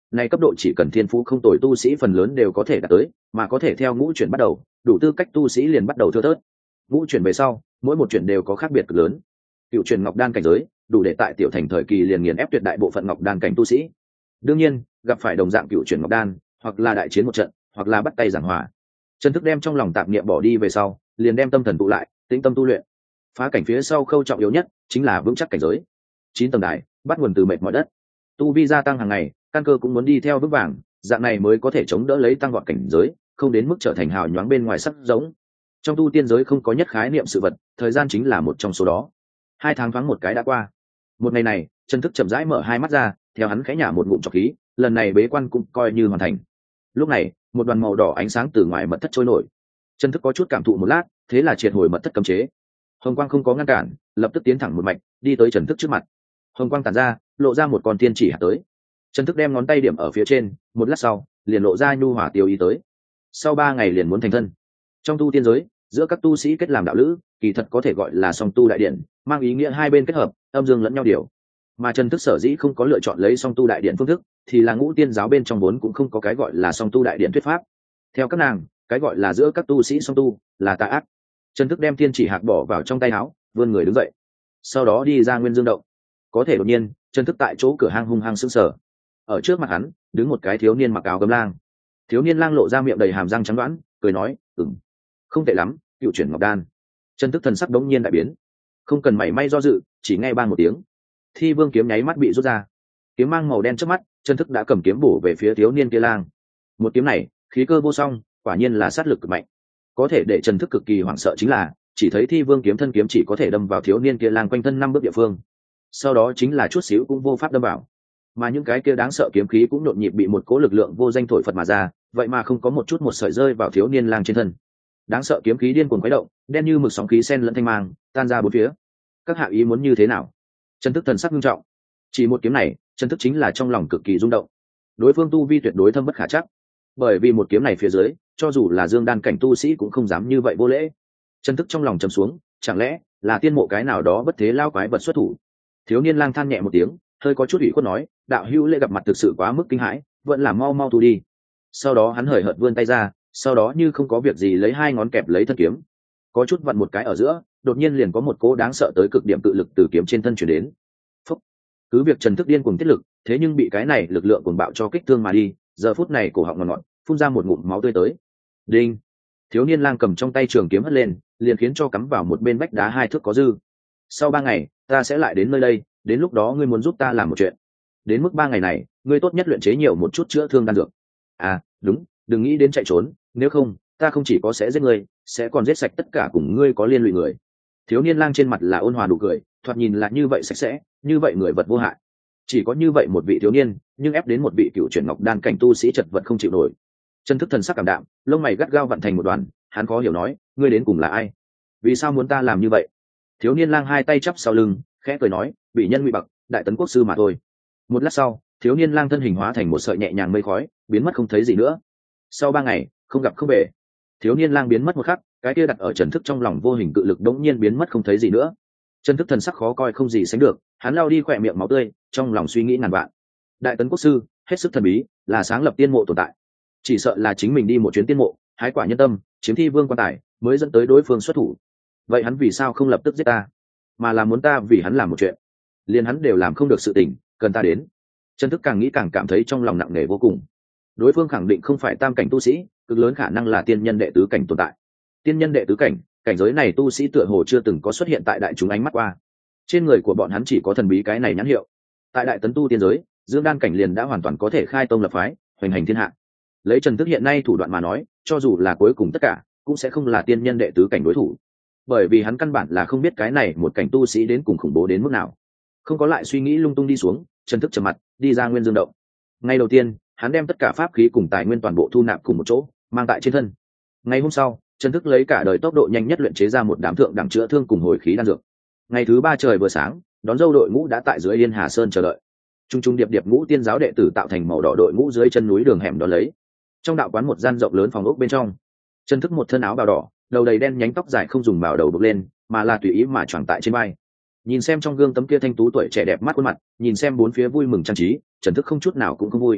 này cấp độ chỉ cần thiên phú không tồi tu sĩ phần lớn đều có thể đạt tới, mà có thể theo ngũ chuyển bắt đầu, đủ tư cách tu sĩ liền bắt đầu thưa thớt. Ngũ chuyển về sau, mỗi một chuyển đều có khác biệt cực lớn. Cựu chuyển ngọc đan cảnh giới, đủ để tại tiểu thành thời kỳ liền nghiền ép tuyệt đại bộ phận ngọc đan cảnh tu sĩ. Đương nhiên, gặp phải đồng dạng cựu chuyển ngọc đan, hoặc là đại chiến một trận, hoặc là bắt tay giảng hòa. Trần Thức đem trong lòng tạp niệm bỏ đi về sau, liền đem tâm thần tụ lại, tĩnh tâm tu luyện. Phá cảnh phía sau khâu trọng yếu nhất chính là vững chắc cảnh giới. Chín tầng đài, bắt nguồn từ mệt mỏi đất. Tu vi gia tăng hàng ngày, căn cơ cũng muốn đi theo vững vàng, dạng này mới có thể chống đỡ lấy tăng vọt cảnh giới, không đến mức trở thành hào nhoáng bên ngoài sắc giống. Trong tu tiên giới không có nhất khái niệm sự vật, thời gian chính là một trong số đó. Hai tháng thoáng một cái đã qua. Một ngày này, Trần Thức chậm rãi mở hai mắt ra, theo hắn khẽ nhả một ngụm trọc khí, lần này bế quan cũng coi như hoàn thành. Lúc này, một đoàn màu đỏ ánh sáng từ ngoài mật thất trôi nổi. Trần Thức có chút cảm thụ một lát, thế là triệt hồi mật thất cấm chế. Hồng quang không có ngăn cản, lập tức tiến thẳng một mạch, đi tới Trần Thức trước mặt. Hồng quang tản ra, lộ ra một con tiên chỉ hạt tới. Trần Thức đem ngón tay điểm ở phía trên, một lát sau, liền lộ ra nhu hỏa tiêu ý tới. Sau ba ngày liền muốn thành thân. Trong tu tiên giới, giữa các tu sĩ kết làm đạo lữ, kỳ thật có thể gọi là song tu đại điện, mang ý nghĩa hai bên kết hợp, âm dương lẫn nhau điều. Mà Trần Thức sở dĩ không có lựa chọn lấy song tu đại điện phương thức, thì là ngũ tiên giáo bên trong vốn cũng không có cái gọi là song tu đại điện thuyết pháp. Theo các nàng, cái gọi là giữa các tu sĩ song tu là tà ác. Trần Thức đem tiên chỉ hạt bỏ vào trong tay áo, vươn người đứng dậy, sau đó đi ra Nguyên Dương động. Có thể đột nhiên, Trần Thức tại chỗ cửa hang hung hăng sững sờ. Ở trước mặt hắn, đứng một cái thiếu niên mặc áo gấm lang. Thiếu niên lang lộ ra miệng đầy hàm răng trắng đoán, cười nói, "Ừm, không tệ lắm, cựu chuyển ngọc đan." Trần Thức thần sắc đống nhiên đại biến, không cần mảy may do dự, chỉ nghe bang một tiếng, Thi Vương kiếm nháy mắt bị rút ra. Kiếm mang màu đen trước mắt, Trần Thức đã cầm kiếm bổ về phía thiếu niên kia lang. Một kiếm này, khí cơ vô song, quả nhiên là sát lực cực mạnh. Có thể để Trần Thức cực kỳ hoảng sợ chính là, chỉ thấy Thi Vương kiếm thân kiếm chỉ có thể đâm vào thiếu niên kia lang quanh thân năm bước địa phương. Sau đó chính là chút xíu cũng vô pháp đâm vào. Mà những cái kia đáng sợ kiếm khí cũng nhộn nhịp bị một cỗ lực lượng vô danh thổi phật mà ra, vậy mà không có một chút một sợi rơi vào thiếu niên lang trên thân. Đáng sợ kiếm khí điên cuồng khuấy động, đen như mực sóng khí xen lẫn thanh mang, tan ra bốn phía. Các hạ ý muốn như thế nào? Trần Thức thần sắc nghiêm trọng. Chỉ một kiếm này, Trần Thức chính là trong lòng cực kỳ rung động. Đối phương tu vi tuyệt đối thâm bất khả trắc, bởi vì một kiếm này phía dưới, cho dù là dương đan cảnh tu sĩ cũng không dám như vậy vô lễ. Trần Thức trong lòng trầm xuống, chẳng lẽ là tiên mộ cái nào đó bất thế lao quái vật xuất thủ? Thiếu niên lang than nhẹ một tiếng, hơi có chút ủy khuất nói, đạo hữu lễ gặp mặt thực sự quá mức kinh hãi, vẫn là mau mau thu đi. Sau đó hắn hời hợt vươn tay ra, sau đó như không có việc gì lấy hai ngón kẹp lấy thân kiếm, có chút vặn một cái ở giữa, đột nhiên liền có một cỗ đáng sợ tới cực điểm tự lực từ kiếm trên thân chuyển đến. Phúc. Cứ việc Trần Thức điên cuồng tiết lực, thế nhưng bị cái này lực lượng cuồng bạo cho kích thương mà đi, giờ phút này cổ họng ngọt ngọt, phun ra một ngụm máu tươi tới. Đinh. Thiếu niên lang cầm trong tay trường kiếm hất lên, liền khiến cho cắm vào một bên vách đá hai thước có dư. Sau ba ngày, ta sẽ lại đến nơi đây, đến lúc đó ngươi muốn giúp ta làm một chuyện. Đến mức ba ngày này, ngươi tốt nhất luyện chế nhiều một chút chữa thương đan dược. À, đúng, đừng nghĩ đến chạy trốn, nếu không, ta không chỉ có sẽ giết ngươi, sẽ còn giết sạch tất cả cùng ngươi có liên lụy người. Thiếu niên lang trên mặt là ôn hòa nụ cười, thoạt nhìn là như vậy sạch sẽ, như vậy người vật vô hại. Chỉ có như vậy một vị thiếu niên, nhưng ép đến một vị cựu chuyển ngọc đan cảnh tu sĩ chật vật không chịu nổi. Trần Thức thần sắc cảm đạm, lông mày gắt gao vặn thành một đoàn, hắn khó hiểu nói, ngươi đến cùng là ai? Vì sao muốn ta làm như vậy? Thiếu niên lang hai tay chắp sau lưng, khẽ cười nói, bị nhân ngụy bậc, đại tấn quốc sư mà thôi. Một lát sau, thiếu niên lang thân hình hóa thành một sợi nhẹ nhàng mây khói, biến mất không thấy gì nữa. Sau ba ngày, không gặp không về. Thiếu niên lang biến mất một khắc, cái kia đặt ở Trần Thức trong lòng vô hình cự lực đống nhiên biến mất không thấy gì nữa. Trần Thức thần sắc khó coi không gì sánh được, hắn lao đi khỏe miệng máu tươi, trong lòng suy nghĩ ngàn vạn. Đại tấn quốc sư, hết sức thần bí, là sáng lập tiên mộ tồn tại. Chỉ sợ là chính mình đi một chuyến tiên mộ, hái quả nhân tâm, chiếm thi vương quan tài, mới dẫn tới đối phương xuất thủ. Vậy hắn vì sao không lập tức giết ta, mà là muốn ta vì hắn làm một chuyện? Liền hắn đều làm không được sự tình, cần ta đến. Trần Thức càng nghĩ càng cảm thấy trong lòng nặng nề vô cùng. Đối phương khẳng định không phải tam cảnh tu sĩ, cực lớn khả năng là tiên nhân đệ tứ cảnh tồn tại. Tiên nhân đệ tứ cảnh, cảnh giới này tu sĩ tựa hồ chưa từng có xuất hiện tại đại chúng ánh mắt qua. Trên người của bọn hắn chỉ có thần bí cái này nhãn hiệu. Tại đại tấn tu tiên giới, dương đan cảnh liền đã hoàn toàn có thể khai tông lập phái, hoành hành thiên hạ. Lấy Trần Thức hiện nay thủ đoạn mà nói, cho dù là cuối cùng tất cả, cũng sẽ không là tiên nhân đệ tứ cảnh đối thủ. Bởi vì hắn căn bản là không biết cái này một cảnh tu sĩ đến cùng khủng bố đến mức nào. Không có lại suy nghĩ lung tung đi xuống, Trần Thức trầm mặt, đi ra Nguyên Dương động. Ngày đầu tiên, hắn đem tất cả pháp khí cùng tài nguyên toàn bộ thu nạp cùng một chỗ, mang tại trên thân. Ngày hôm sau, Trần Thức lấy cả đời tốc độ nhanh nhất luyện chế ra một đám thượng đẳng chữa thương cùng hồi khí đan dược. Ngày thứ ba trời vừa sáng, đón dâu đội ngũ đã tại dưới Yên Hà Sơn chờ đợi. Trung trung điệp điệp ngũ tiên giáo đệ tử tạo thành màu đỏ đội ngũ dưới chân núi đường hẻm đó lấy. Trong đạo quán một gian rộng lớn phòng ốc bên trong, Trần Thức một thân áo bào đỏ, đầu đầy đen nhánh tóc dài không dùng bào đầu buộc lên, mà là tùy ý mà choàng tại trên vai. Nhìn xem trong gương tấm kia thanh tú tuổi trẻ đẹp mắt khuôn mặt, nhìn xem bốn phía vui mừng trang trí, Trần Thức không chút nào cũng không vui.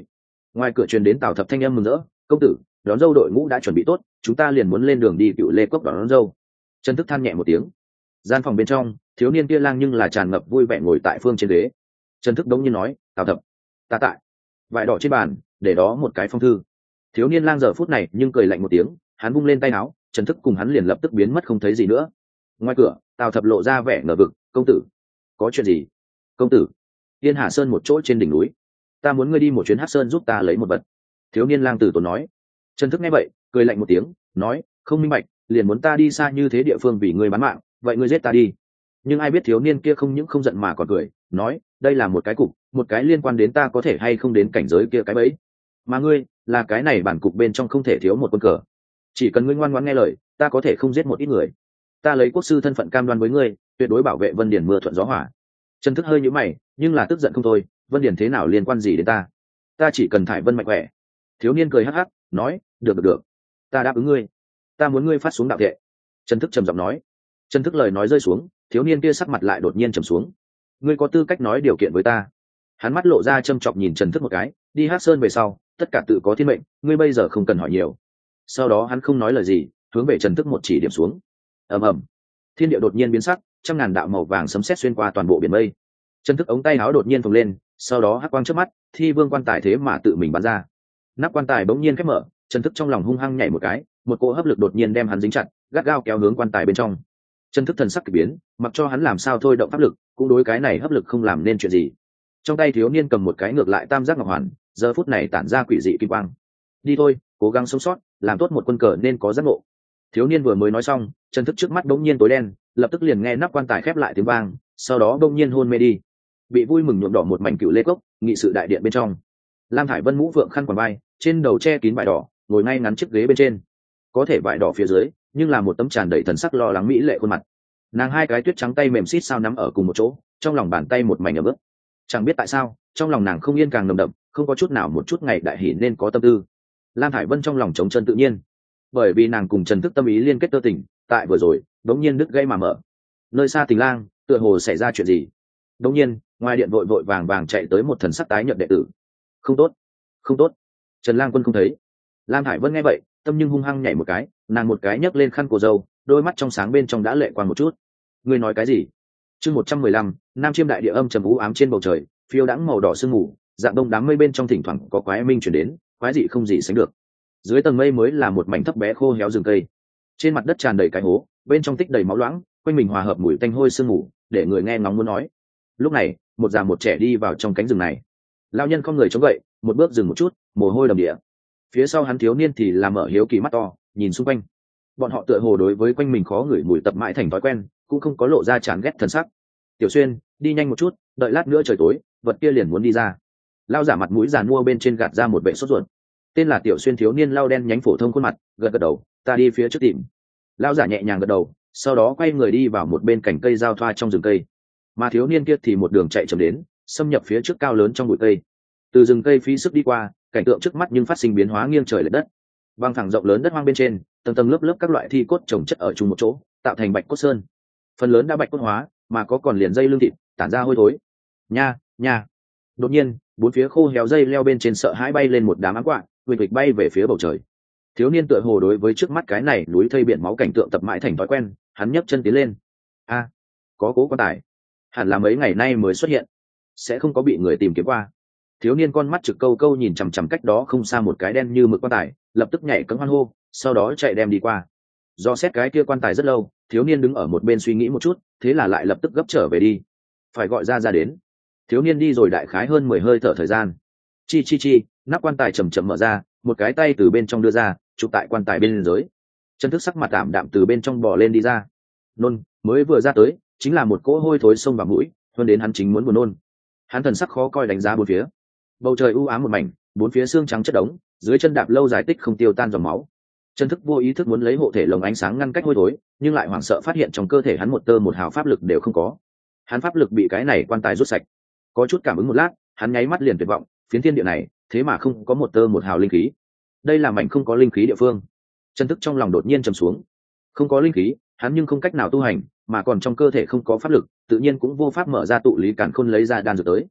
Ngoài cửa truyền đến Tào Thập thanh âm mừng rỡ, công tử, đón dâu đội ngũ đã chuẩn bị tốt, chúng ta liền muốn lên đường đi Cựu Lê Cốc đón, đón dâu. Trần Thức than nhẹ một tiếng. Gian phòng bên trong, thiếu niên kia lang nhưng là tràn ngập vui vẻ ngồi tại phương trên ghế. Trần Thức đống nhiên nói, Tào Thập, ta tại. Vải đỏ trên bàn, để đó một cái phong thư. Thiếu niên lang giờ phút này nhưng cười lạnh một tiếng, hắn vung lên tay áo, Trần Thức cùng hắn liền lập tức biến mất không thấy gì nữa. Ngoài cửa, Tào Thập lộ ra vẻ ngờ vực, công tử, có chuyện gì? Công tử, Yên Hà Sơn một chỗ trên đỉnh núi, ta muốn ngươi đi một chuyến Hắc Sơn giúp ta lấy một vật. Thiếu niên lang tử tốn nói. Trần Thức nghe vậy, cười lạnh một tiếng, nói, không minh bạch, liền muốn ta đi xa như thế địa phương vì ngươi bán mạng, vậy ngươi giết ta đi. Nhưng ai biết thiếu niên kia không những không giận mà còn cười, nói, đây là một cái cục, một cái liên quan đến ta có thể hay không đến cảnh giới kia cái bẫy. Mà ngươi, là cái này bản cục bên trong không thể thiếu một quân cờ. Chỉ cần ngươi ngoan ngoãn nghe lời, ta có thể không giết một ít người. Ta lấy quốc sư thân phận cam đoan với ngươi, tuyệt đối bảo vệ Vân Điền mưa thuận gió hỏa. Trần Thức hơi nhíu mày, nhưng là tức giận không thôi, Vân Điền thế nào liên quan gì đến ta? Ta chỉ cần thải Vân mạnh khỏe. Thiếu niên cười hắc hắc, nói, được được được, ta đáp ứng ngươi, ta muốn ngươi phát xuống đạo thệ. Trần Thức trầm giọng nói. Trần Thức lời nói rơi xuống, thiếu niên kia sắc mặt lại đột nhiên trầm xuống. Ngươi có tư cách nói điều kiện với ta? Hắn mắt lộ ra châm chọc nhìn Trần Thức một cái, đi Hắc Sơn về sau, tất cả tự có thiên mệnh, ngươi bây giờ không cần hỏi nhiều. Sau đó hắn không nói lời gì, hướng về Trần Thức một chỉ điểm xuống. Ầm ầm, thiên địa đột nhiên biến sắc, trăm ngàn đạo màu vàng sấm sét xuyên qua toàn bộ biển mây. Trần Thức ống tay áo đột nhiên phồng lên, sau đó hắc quang trước mắt, Thi Vương quan tài thế mà tự mình bắn ra. Nắp quan tài bỗng nhiên khép mở, Trần Thức trong lòng hung hăng nhảy một cái, một cỗ hấp lực đột nhiên đem hắn dính chặt, gắt gao kéo hướng quan tài bên trong. Trần Thức thần sắc kỳ biến, mặc cho hắn làm sao thôi động pháp lực, cũng đối cái này hấp lực không làm nên chuyện gì. Trong tay thiếu niên cầm một cái ngược lại tam giác ngọc hoàn, giờ phút này tản ra quỷ dị kim quang. Đi thôi, cố gắng sống sót, làm tốt một quân cờ nên có giác ngộ. Thiếu niên vừa mới nói xong, Trần Thức trước mắt bỗng nhiên tối đen, lập tức liền nghe nắp quan tài khép lại tiếng vang, sau đó bỗng nhiên hôn mê đi. Bị vui mừng nhuộm đỏ một mảnh Cựu Lê Cốc, nghị sự đại điện bên trong. Lam Thải Vân mũ vượng khăn quàng vai, trên đầu che kín vải đỏ, ngồi ngay ngắn chiếc ghế bên trên. Có thể vải đỏ phía dưới, nhưng là một tấm tràn đầy thần sắc lo lắng mỹ lệ khuôn mặt. Nàng hai cái tuyết trắng tay mềm xít sao nắm ở cùng một chỗ, trong lòng bàn tay một mảnh ấm ức. Chẳng biết tại sao, trong lòng nàng không yên càng nồng đậm, không có chút nào một chút ngày đại hỷ nên có tâm tư. Lam Thải Vân trong lòng trống chân tự nhiên, bởi vì nàng cùng Trần Thức tâm ý liên kết tơ tình, tại vừa rồi, đống nhiên đứt gây mà mở. Nơi xa Tình Lang, tựa hồ xảy ra chuyện gì? Đống nhiên, ngoài điện vội vội vàng vàng chạy tới một thần sắc tái nhợt đệ tử. Không tốt, không tốt, Trần Lang Quân không thấy. Lam Thải Vân nghe vậy, tâm nhưng hung hăng nhảy một cái, nàng một cái nhấc lên khăn cổ dâu, đôi mắt trong sáng bên trong đã lệ quang một chút. Ngươi nói cái gì? Chương một trăm mười lăm, Nam Chiêm đại địa âm trầm u ám trên bầu trời, phiêu đãng màu đỏ sương mù, dạng đông đám mây bên trong thỉnh thoảng có quái minh truyền đến, quái dị không gì sánh được. Dưới tầng mây mới là một mảnh thấp bé khô héo rừng cây. Trên mặt đất tràn đầy cái hố, bên trong tích đầy máu loãng, quanh mình hòa hợp mùi tanh hôi sương mù, để người nghe ngóng muốn nói. Lúc này, một già một trẻ đi vào trong cánh rừng này. Lão nhân không người chống gậy, một bước dừng một chút, mồ hôi đầm địa. Phía sau hắn thiếu niên thì làm mở hiếu kỳ mắt to, nhìn xung quanh. Bọn họ tựa hồ đối với quanh mình khó ngửi mùi tập mãi thành thói quen, cũng không có lộ ra chán ghét thần sắc. Tiểu Xuyên, đi nhanh một chút, đợi lát nữa trời tối, vật kia liền muốn đi ra. Lão giả mặt mũi già nua bên trên gạt ra một vẻ sốt ruột. Tên là Tiểu Xuyên thiếu niên lau đen nhánh phổ thông khuôn mặt, gật gật đầu, ta đi phía trước tìm. Lão giả nhẹ nhàng gật đầu, sau đó quay người đi vào một bên cành cây giao thoa trong rừng cây. Mà thiếu niên kia thì một đường chạy chậm đến, xâm nhập phía trước cao lớn trong bụi cây. Từ rừng cây phí sức đi qua, cảnh tượng trước mắt nhưng phát sinh biến hóa nghiêng trời lệch đất. Băng thẳng rộng lớn đất hoang bên trên, tầng tầng lớp lớp các loại thi cốt chồng chất ở chung một chỗ, tạo thành bạch cốt sơn. Phần lớn đã bạch cốt hóa, mà có còn liền dây lưng thịt, tản ra hôi thối. Nha, nha. Đột nhiên, bốn phía khô héo dây leo bên trên sợ hãi bay lên một đám ám quạ, vịch vịch bay về phía bầu trời. Thiếu niên tựa hồ đối với trước mắt cái này núi thây biển máu cảnh tượng tập mãi thành thói quen, hắn nhấc chân tiến lên. A, có cố quan tài, hẳn là mấy ngày nay mới xuất hiện, sẽ không có bị người tìm kiếm qua. Thiếu niên con mắt trực câu câu nhìn chằm chằm cách đó không xa một cái đen như mực quan tài, lập tức nhảy cẫng hoan hô, sau đó chạy đem đi qua. Do xét cái kia quan tài rất lâu, thiếu niên đứng ở một bên suy nghĩ một chút, thế là lại lập tức gấp trở về đi. Phải gọi ra ra đến. Thiếu niên đi rồi đại khái hơn mười hơi thở thời gian. Chi chi chi, nắp quan tài chầm chậm mở ra, một cái tay từ bên trong đưa ra, chụp tại quan tài bên dưới. Chân thức sắc mặt tạm đạm từ bên trong bò lên đi ra. Nôn, mới vừa ra tới, chính là một cỗ hôi thối xông vào mũi, hơn đến hắn chính muốn buồn nôn. Hắn thần sắc khó coi đánh giá bốn phía. Bầu trời u ám một mảnh, bốn phía xương trắng chất đống, dưới chân đạp lâu dài tích không tiêu tan dòng máu. Chân thức vô ý thức muốn lấy hộ thể lồng ánh sáng ngăn cách hôi thối, nhưng lại hoảng sợ phát hiện trong cơ thể hắn một tơ một hào pháp lực đều không có. Hắn pháp lực bị cái này quan tài rút sạch. Có chút cảm ứng một lát, hắn nháy mắt liền tuyệt vọng, phiến thiên địa này, thế mà không có một tơ một hào linh khí. Đây là mảnh không có linh khí địa phương. Chân thức trong lòng đột nhiên trầm xuống. Không có linh khí, hắn nhưng không cách nào tu hành, mà còn trong cơ thể không có pháp lực, tự nhiên cũng vô pháp mở ra tụ lý càn khôn lấy ra đan dược tới.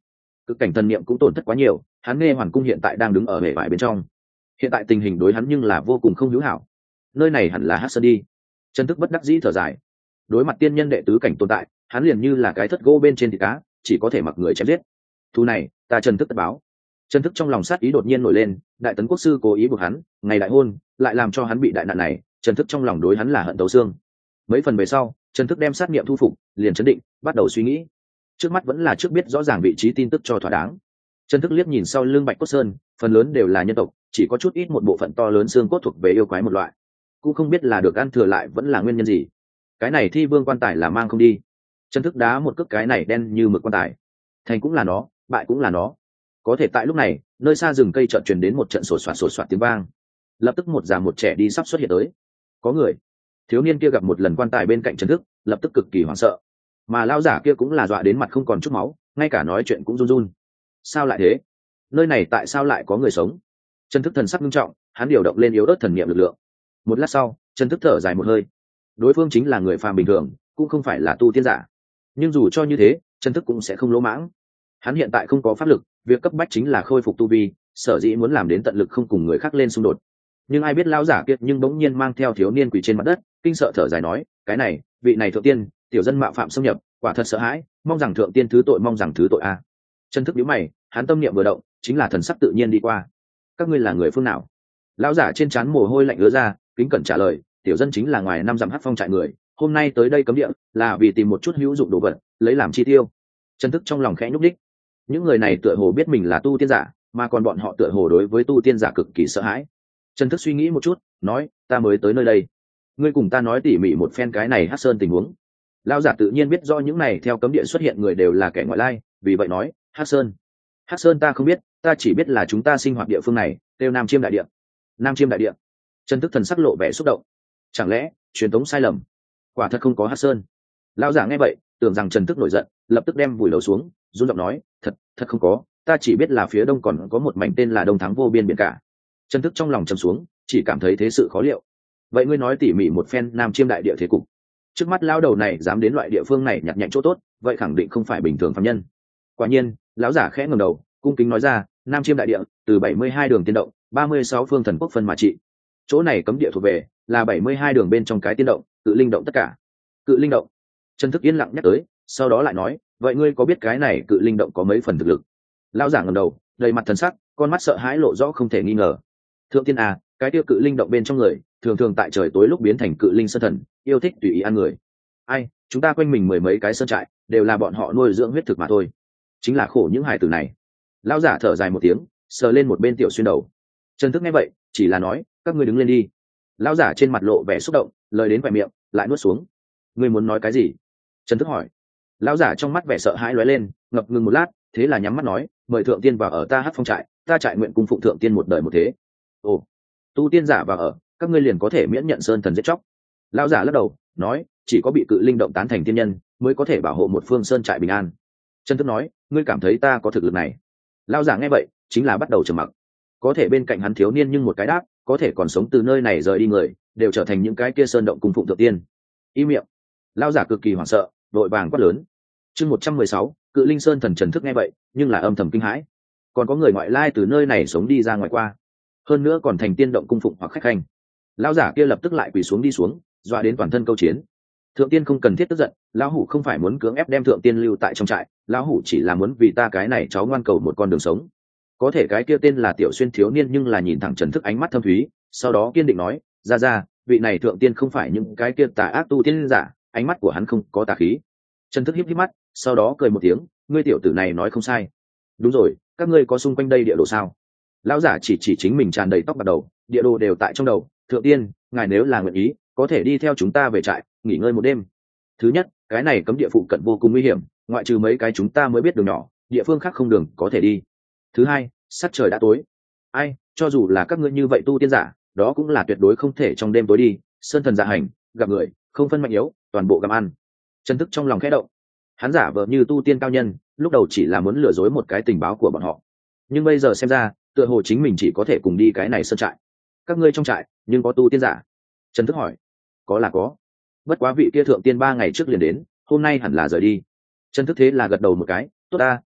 cực cảnh thần niệm cũng tổn thất quá nhiều, hắn nghe hoàn cung hiện tại đang đứng ở hệ vải bên trong, hiện tại tình hình đối hắn nhưng là vô cùng không hữu hảo. Nơi này hẳn là Hắc Sơn đi. Trần Thức bất đắc dĩ thở dài, đối mặt tiên nhân đệ tứ cảnh tồn tại, hắn liền như là cái thất gỗ bên trên thịt cá, chỉ có thể mặc người chém giết. Thu này ta Trần Thức tất báo. Trần Thức trong lòng sát ý đột nhiên nổi lên, đại tấn quốc sư cố ý buộc hắn ngày đại hôn, lại làm cho hắn bị đại nạn này. Trần Thức trong lòng đối hắn là hận tấu xương. Mấy phần về sau, Trần Thức đem sát niệm thu phục, liền chấn định, bắt đầu suy nghĩ. Trước mắt vẫn là trước biết rõ ràng vị trí tin tức cho thỏa đáng. Trần Thức liếc nhìn sau lưng Bạch Cốt Sơn, phần lớn đều là nhân tộc, chỉ có chút ít một bộ phận to lớn xương cốt thuộc về yêu quái một loại, cũng không biết là được ăn thừa lại vẫn là nguyên nhân gì. Cái này Thi Vương quan tài là mang không đi. Trần Thức đá một cước cái này đen như mực quan tài, thành cũng là nó, bại cũng là nó. Có thể tại lúc này, nơi xa rừng cây chợt truyền đến một trận sột soạt sột soạt tiếng vang, lập tức một già một trẻ đi sắp xuất hiện tới. Có người. Thiếu niên kia gặp một lần quan tài bên cạnh Trần Thức, lập tức cực kỳ hoảng sợ, mà lão giả kia cũng là dọa đến mặt không còn chút máu, ngay cả nói chuyện cũng run run. Sao lại thế? Nơi này tại sao lại có người sống? Trần Thức thần sắc nghiêm trọng, hắn điều động lên yếu ớt thần niệm lực lượng. Một lát sau, Trần Thức thở dài một hơi. Đối phương chính là người phàm bình thường, cũng không phải là tu tiên giả. Nhưng dù cho như thế, Trần Thức cũng sẽ không lỗ mãng. Hắn hiện tại không có pháp lực, việc cấp bách chính là khôi phục tu vi, sở dĩ muốn làm đến tận lực không cùng người khác lên xung đột. Nhưng ai biết lão giả kia nhưng bỗng nhiên mang theo thiếu niên quỳ trên mặt đất, kinh sợ thở dài nói, cái này, vị này thượng tiên, tiểu dân mạo phạm xâm nhập, quả thật sợ hãi, mong rằng thượng tiên thứ tội, mong rằng thứ tội a. Trần Thức nhíu mày, hắn tâm niệm vừa động, chính là thần sắc tự nhiên đi qua. Các ngươi là người phương nào? Lão giả trên trán mồ hôi lạnh ứa ra, kính cẩn trả lời, tiểu dân chính là ngoài năm dặm Hắc Phong trại người, hôm nay tới đây cấm địa là vì tìm một chút hữu dụng đồ vật, lấy làm chi tiêu. Trần Thức trong lòng khẽ nhúc đích. Những người này tựa hồ biết mình là tu tiên giả, mà còn bọn họ tựa hồ đối với tu tiên giả cực kỳ sợ hãi. Trần Thức suy nghĩ một chút, nói, ta mới tới nơi đây, ngươi cùng ta nói tỉ mỉ một phen cái này Hắc Sơn tình huống. Lão giả tự nhiên biết do những này theo cấm địa xuất hiện người đều là kẻ ngoại lai, vì vậy nói, Hắc Sơn. Hắc Sơn ta không biết, ta chỉ biết là chúng ta sinh hoạt địa phương này, kêu Nam Chiêm đại địa. Nam Chiêm đại địa. Trần Thức thần sắc lộ vẻ xúc động. Chẳng lẽ truyền thống sai lầm? Quả thật không có Hắc Sơn. Lão giả nghe vậy, tưởng rằng Trần Thức nổi giận, lập tức đem vùi đầu xuống, run giọng nói, thật, thật không có, ta chỉ biết là phía đông còn có một mảnh tên là Đông Thắng vô biên biển cả. Trần Thức trong lòng trầm xuống, chỉ cảm thấy thế sự khó liệu. Vậy ngươi nói tỉ mỉ một phen Nam Chiêm đại địa thế cục. Trước mắt lão đầu này dám đến loại địa phương này nhặt nhạnh chỗ tốt, vậy khẳng định không phải bình thường phàm nhân. Quả nhiên, lão giả khẽ ngẩng đầu, cung kính nói ra, Nam Chiêm đại địa, từ bảy mươi hai đường tiên động, ba mươi sáu phương thần quốc phân mà trị. Chỗ này cấm địa thuộc về là bảy mươi hai đường bên trong cái tiên động, cự linh động tất cả. Cự linh động. Trần Thức yên lặng nhắc tới, sau đó lại nói, vậy ngươi có biết cái này cự linh động có mấy phần thực lực? Lão giả ngẩng đầu, đầy mặt thần sắc, con mắt sợ hãi lộ rõ không thể nghi ngờ. Thượng tiên à, cái tiêu cự linh động bên trong người, thường thường tại trời tối lúc biến thành cự linh sơn thần, yêu thích tùy ý ăn người. Ai, chúng ta quanh mình mười mấy cái sơn trại, đều là bọn họ nuôi dưỡng huyết thực mà thôi. Chính là khổ những hài tử này. Lão giả thở dài một tiếng, sờ lên một bên tiểu xuyên đầu. Trần Thức nghe vậy, chỉ là nói, các ngươi đứng lên đi. Lão giả trên mặt lộ vẻ xúc động, lời đến vẻ miệng, lại nuốt xuống. Ngươi muốn nói cái gì? Trần Thức hỏi. Lão giả trong mắt vẻ sợ hãi lóe lên, ngập ngừng một lát, thế là nhắm mắt nói, mời thượng tiên vào ở ta Hắc Phong trại, ta trại nguyện cung phụng thượng tiên một đời một thế. Ồ, tu tiên giả vào ở, các ngươi liền có thể miễn nhận sơn thần giết chóc. Lão giả lắc đầu, nói, chỉ có bị cự linh động tán thành tiên nhân mới có thể bảo hộ một phương sơn trại bình an. Trần Thức nói, ngươi cảm thấy ta có thực lực này? Lão giả nghe vậy, chính là bắt đầu trầm mặc. Có thể bên cạnh hắn thiếu niên nhưng một cái đáp, có thể còn sống từ nơi này rời đi người, đều trở thành những cái kia sơn động cung phụng thượng tiên. Im miệng. Lão giả cực kỳ hoảng sợ, vội vàng quát lớn. Chương một trăm mười sáu, cự linh sơn thần. Trần Thức nghe vậy, nhưng là âm thầm kinh hãi. Còn có người ngoại lai từ nơi này sống đi ra ngoài qua, hơn nữa còn thành tiên động cung phụng hoặc khách khanh. Lão giả kia lập tức lại quỳ xuống đi xuống, dọa đến toàn thân câu chiến. Thượng tiên không cần thiết tức giận, lão hủ không phải muốn cưỡng ép đem thượng tiên lưu tại trong trại, lão hủ chỉ là muốn vì ta cái này cháu ngoan cầu một con đường sống. Có thể cái kia tên là Tiểu Xuyên thiếu niên nhưng là nhìn thẳng Trần Thức ánh mắt thâm thúy, sau đó kiên định nói, ra ra, vị này thượng tiên không phải những cái kia tà ác tu tiên giả, ánh mắt của hắn không có tà khí. Trần Thức híp híp mắt, sau đó cười một tiếng, ngươi tiểu tử này nói không sai. Đúng rồi, các ngươi có xung quanh đây địa đồ sao? Lão giả chỉ chỉ chính mình tràn đầy tóc bạc đầu, địa đồ đều tại trong đầu. Thượng tiên, ngài nếu là nguyện ý, có thể đi theo chúng ta về trại nghỉ ngơi một đêm. Thứ nhất, cái này cấm địa phụ cận vô cùng nguy hiểm, ngoại trừ mấy cái chúng ta mới biết đường nhỏ, địa phương khác không đường có thể đi. Thứ hai, sắc trời đã tối, ai cho dù là các ngươi như vậy tu tiên giả, đó cũng là tuyệt đối không thể trong đêm tối đi. Sơn thần dạ hành, gặp người không phân mạnh yếu, toàn bộ gặm ăn. Trần Thức trong lòng khẽ động, hắn giả vờ như tu tiên cao nhân, lúc đầu chỉ là muốn lừa dối một cái tình báo của bọn họ, nhưng bây giờ xem ra tựa hồ chính mình chỉ có thể cùng đi cái này sơn trại. Các ngươi trong trại nhưng có tu tiên giả? Trần Thức hỏi. Có là có, bất quá vị kia thượng tiên ba ngày trước liền đến, hôm nay hẳn là rời đi. Trần Thức thế là gật đầu một cái, tốt ta,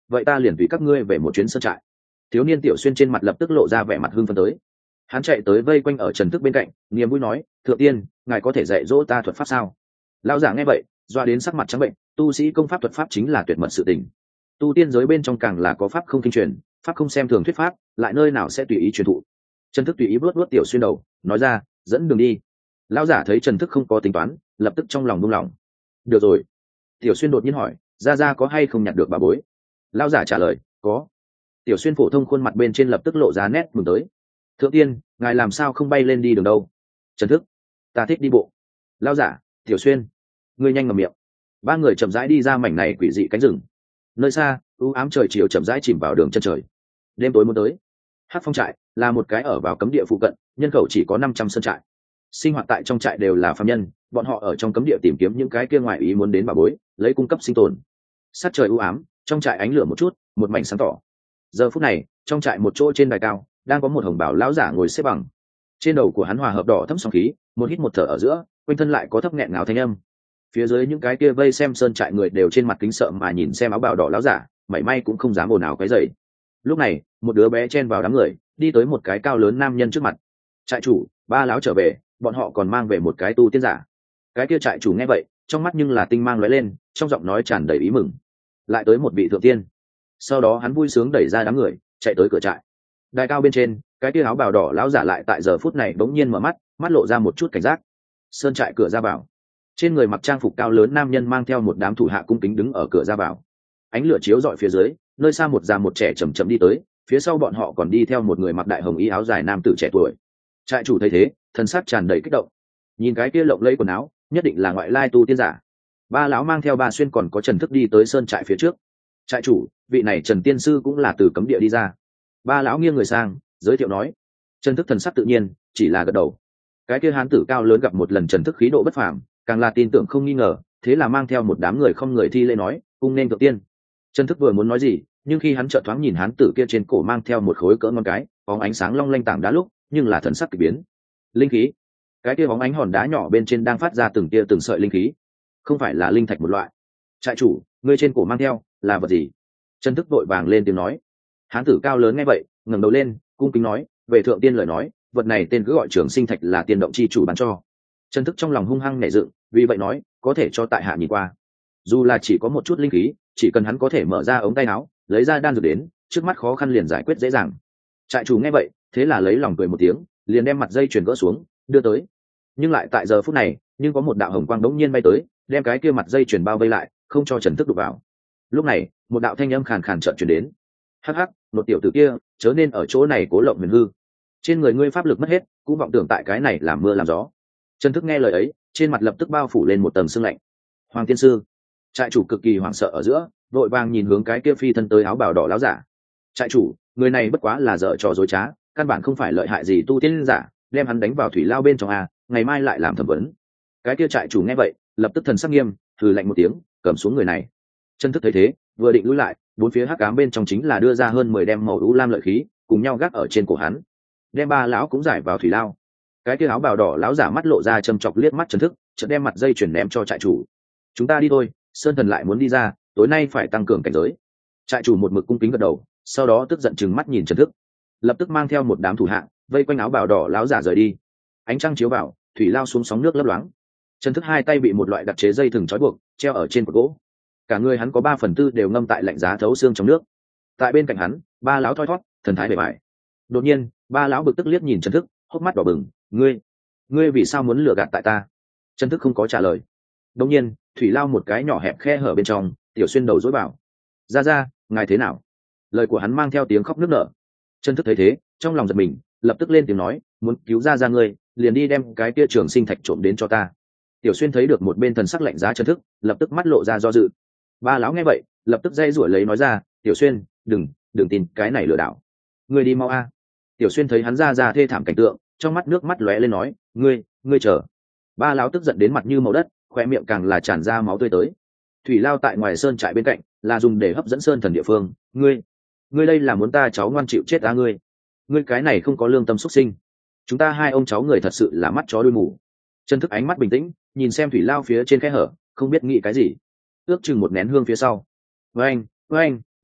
vậy ta liền vì các ngươi về một chuyến sơn trại. Thiếu niên Tiểu Xuyên trên mặt lập tức lộ ra vẻ mặt hưng phấn tới. Hắn chạy tới vây quanh ở Trần Thức bên cạnh, niềm vui nói, thượng tiên, ngài có thể dạy dỗ ta thuật pháp sao? Lão giả nghe vậy, doa đến sắc mặt trắng bệnh. Tu sĩ công pháp thuật pháp chính là tuyệt mật sự tình, tu tiên giới bên trong càng là có pháp không kinh truyền, pháp không xem thường thuyết pháp, lại nơi nào sẽ tùy ý truyền thụ. Trần Thức tùy ý vuốt vuốt Tiểu Xuyên đầu, nói ra, dẫn đường đi. Lão giả thấy Trần Thức không có tính toán, lập tức trong lòng buông lỏng. Được rồi. Tiểu Xuyên đột nhiên hỏi, gia gia có hay không nhặt được bà bối? Lão giả trả lời, có. Tiểu Xuyên phổ thông khuôn mặt bên trên lập tức lộ ra nét mừng tới. Thượng tiên, ngài làm sao không bay lên đi đường đâu? Trần Thức, ta thích đi bộ. Lão giả, Tiểu Xuyên, ngươi nhanh ngậm miệng. Ba người chậm rãi đi ra mảnh này quỷ dị cánh rừng. Nơi xa, u ám trời chiều chậm rãi chìm vào đường chân trời. Đêm tối muốn tới. Hắc Phong trại là một cái ở vào cấm địa phụ cận, nhân khẩu chỉ có năm trăm sơn trại. Sinh hoạt tại trong trại đều là phàm nhân, bọn họ ở trong cấm địa tìm kiếm những cái kia ngoại ý muốn đến bà bối, lấy cung cấp sinh tồn. Sát trời u ám, trong trại ánh lửa một chút, một mảnh sáng tỏ. Giờ phút này, trong trại một chỗ trên đài cao, đang có một hồng bảo lão giả ngồi xếp bằng. Trên đầu của hắn hòa hợp đỏ thẫm sóng khí, một hít một thở ở giữa, quanh thân lại có thấp nghẹn ngào thanh âm. Phía dưới những cái kia vây xem sơn trại người đều trên mặt kính sợ mà nhìn xem áo bào đỏ lão giả, mảy may cũng không dám ồn ào cái dậy. Lúc này, một đứa bé chen vào đám người, đi tới một cái cao lớn nam nhân trước mặt. Trại chủ, ba lão trở về, bọn họ còn mang về một cái tu tiên giả. Cái kia trại chủ nghe vậy, trong mắt nhưng là tinh mang lóe lên, trong giọng nói tràn đầy ý mừng. Lại tới một vị thượng tiên. Sau đó hắn vui sướng đẩy ra đám người, chạy tới cửa trại. Đài cao bên trên, cái kia áo bào đỏ lão giả lại tại giờ phút này bỗng nhiên mở mắt, mắt lộ ra một chút cảnh giác. Sơn trại cửa ra vào, trên người mặc trang phục cao lớn nam nhân mang theo một đám thủ hạ cung kính đứng ở cửa ra vào. Ánh lửa chiếu rọi phía dưới, nơi xa một già một trẻ chậm chậm đi tới, phía sau bọn họ còn đi theo một người mặc đại hồng y áo dài nam tử trẻ tuổi. Trại chủ thấy thế, thân xác tràn đầy kích động. Nhìn cái kia lộng lẫy quần áo, nhất định là ngoại lai tu tiên giả. Ba lão mang theo ba xuyên còn có Trần Thức đi tới sơn trại phía trước. Trại chủ, vị này Trần tiên sư cũng là từ cấm địa đi ra. Ba lão nghiêng người sang, giới thiệu nói. Trần Thức thần sắc tự nhiên, chỉ là gật đầu. Cái kia hán tử cao lớn gặp một lần Trần Thức khí độ bất phàm, càng là tin tưởng không nghi ngờ, thế là mang theo một đám người không người thi lễ nói, cung nên thượng tiên. Trần Thức vừa muốn nói gì, nhưng khi hắn chợt thoáng nhìn hán tử kia trên cổ mang theo một khối cỡ ngón cái, bóng ánh sáng long lanh tảng đá lúc, nhưng là thần sắc kỳ biến. Linh khí. Cái kia bóng ánh hòn đá nhỏ bên trên đang phát ra từng tia từng sợi linh khí, không phải là linh thạch một loại. Trại chủ, ngươi trên cổ mang theo là vật gì? Trần Thức vội vàng lên tiếng nói. Hán tử cao lớn nghe vậy, ngẩng đầu lên, cung kính nói, về thượng tiên lời nói, vật này tên cứ gọi Trường Sinh Thạch là tiên động chi chủ bán cho. Trần Thức trong lòng hung hăng nảy dựng, vì vậy nói, có thể cho tại hạ nhìn qua. Dù là chỉ có một chút linh khí, chỉ cần hắn có thể mở ra ống tay áo, lấy ra đan dược đến, trước mắt khó khăn liền giải quyết dễ dàng. Trại chủ nghe vậy, thế là lấy lòng cười một tiếng, liền đem mặt dây chuyền gỡ xuống, đưa tới. Nhưng lại tại giờ phút này, nhưng có một đạo hồng quang đống nhiên bay tới, đem cái kia mặt dây chuyền bao vây lại, không cho Trần Thức đụng vào. Lúc này, một đạo thanh âm khàn khàn chợt truyền đến. Hắc hắc, một tiểu tử kia, chớ nên ở chỗ này cố lộng huyền hư. Trên người ngươi pháp lực mất hết, cũng vọng tưởng tại cái này làm mưa làm gió. Trần Thức nghe lời ấy, trên mặt lập tức bao phủ lên một tầng sương lạnh. Hoàng tiên sư. Trại chủ cực kỳ hoảng sợ ở giữa, vội vàng nhìn hướng cái kia phi thân tới áo bào đỏ láo giả. Trại chủ, người này bất quá là dở trò dối trá, căn bản không phải lợi hại gì tu tiên giả, đem hắn đánh vào thủy lao bên trong a, ngày mai lại làm thẩm vấn. Cái kia trại chủ nghe vậy, lập tức thần sắc nghiêm, thử lạnh một tiếng, cầm xuống người này. Trần Thức thấy thế, vừa định lùi lại, bốn phía hắc ám bên trong chính là đưa ra hơn mười đem màu u lam lợi khí, cùng nhau gác ở trên cổ hắn. Đem ba lão cũng giải vào thủy lao. Cái kia áo bào đỏ lão giả mắt lộ ra châm chọc liếc mắt Trần Thức, chợt đem mặt dây chuyển ném cho trại chủ. Chúng ta đi thôi, Sơn Thần lại muốn đi ra, tối nay phải tăng cường cảnh giới. Trại chủ một mực cung kính gật đầu, sau đó tức giận chừng mắt nhìn Trần Thức, lập tức mang theo một đám thủ hạ vây quanh áo bào đỏ lão giả rời đi. Ánh trăng chiếu vào, thủy lao xuống sóng nước lấp loáng. Trần Thức hai tay bị một loại đặc chế dây thừng trói buộc, treo ở trên cột gỗ. Cả người hắn có ba phần tư đều ngâm tại lạnh giá thấu xương trong nước. Tại bên cạnh hắn, ba lão thoi thoát, thần thái bề bại. Đột nhiên, ba lão bực tức liếc nhìn Trần Thức, hốc mắt đỏ bừng, ngươi, ngươi vì sao muốn lừa gạt tại ta? Trần Thức không có trả lời. Đột nhiên, thủy lao một cái nhỏ hẹp khe hở bên trong, Tiểu Xuyên đầu dối bảo, ra ra, ngài thế nào? Lời của hắn mang theo tiếng khóc nức nở. Trần Thức thấy thế, trong lòng giật mình, lập tức lên tiếng nói, muốn cứu ra ra ngươi, liền đi đem cái kia Trường Sinh Thạch trộm đến cho ta. Tiểu Xuyên thấy được một bên thần sắc lạnh giá Trần Thức, lập tức mắt lộ ra do dự. Ba lão nghe vậy, lập tức dây rủa lấy nói ra, Tiểu Xuyên, đừng, đừng tin cái này lừa đảo. Ngươi đi mau a. Tiểu Xuyên thấy hắn ra ra thê thảm cảnh tượng, trong mắt nước mắt lóe lên nói, ngươi, ngươi chờ. Ba lão tức giận đến mặt như màu đất, khoe miệng càng là tràn ra máu tươi tới. Thủy lao tại ngoài sơn trại bên cạnh, là dùng để hấp dẫn sơn thần địa phương. Ngươi, ngươi đây là muốn ta cháu ngoan chịu chết á ngươi? Ngươi cái này không có lương tâm xuất sinh. Chúng ta hai ông cháu người thật sự là mắt chó đuôi mù. Trần Thức ánh mắt bình tĩnh, nhìn xem thủy lao phía trên khe hở, không biết nghĩ cái gì. Ước chừng một nén hương phía sau, với anh, với anh,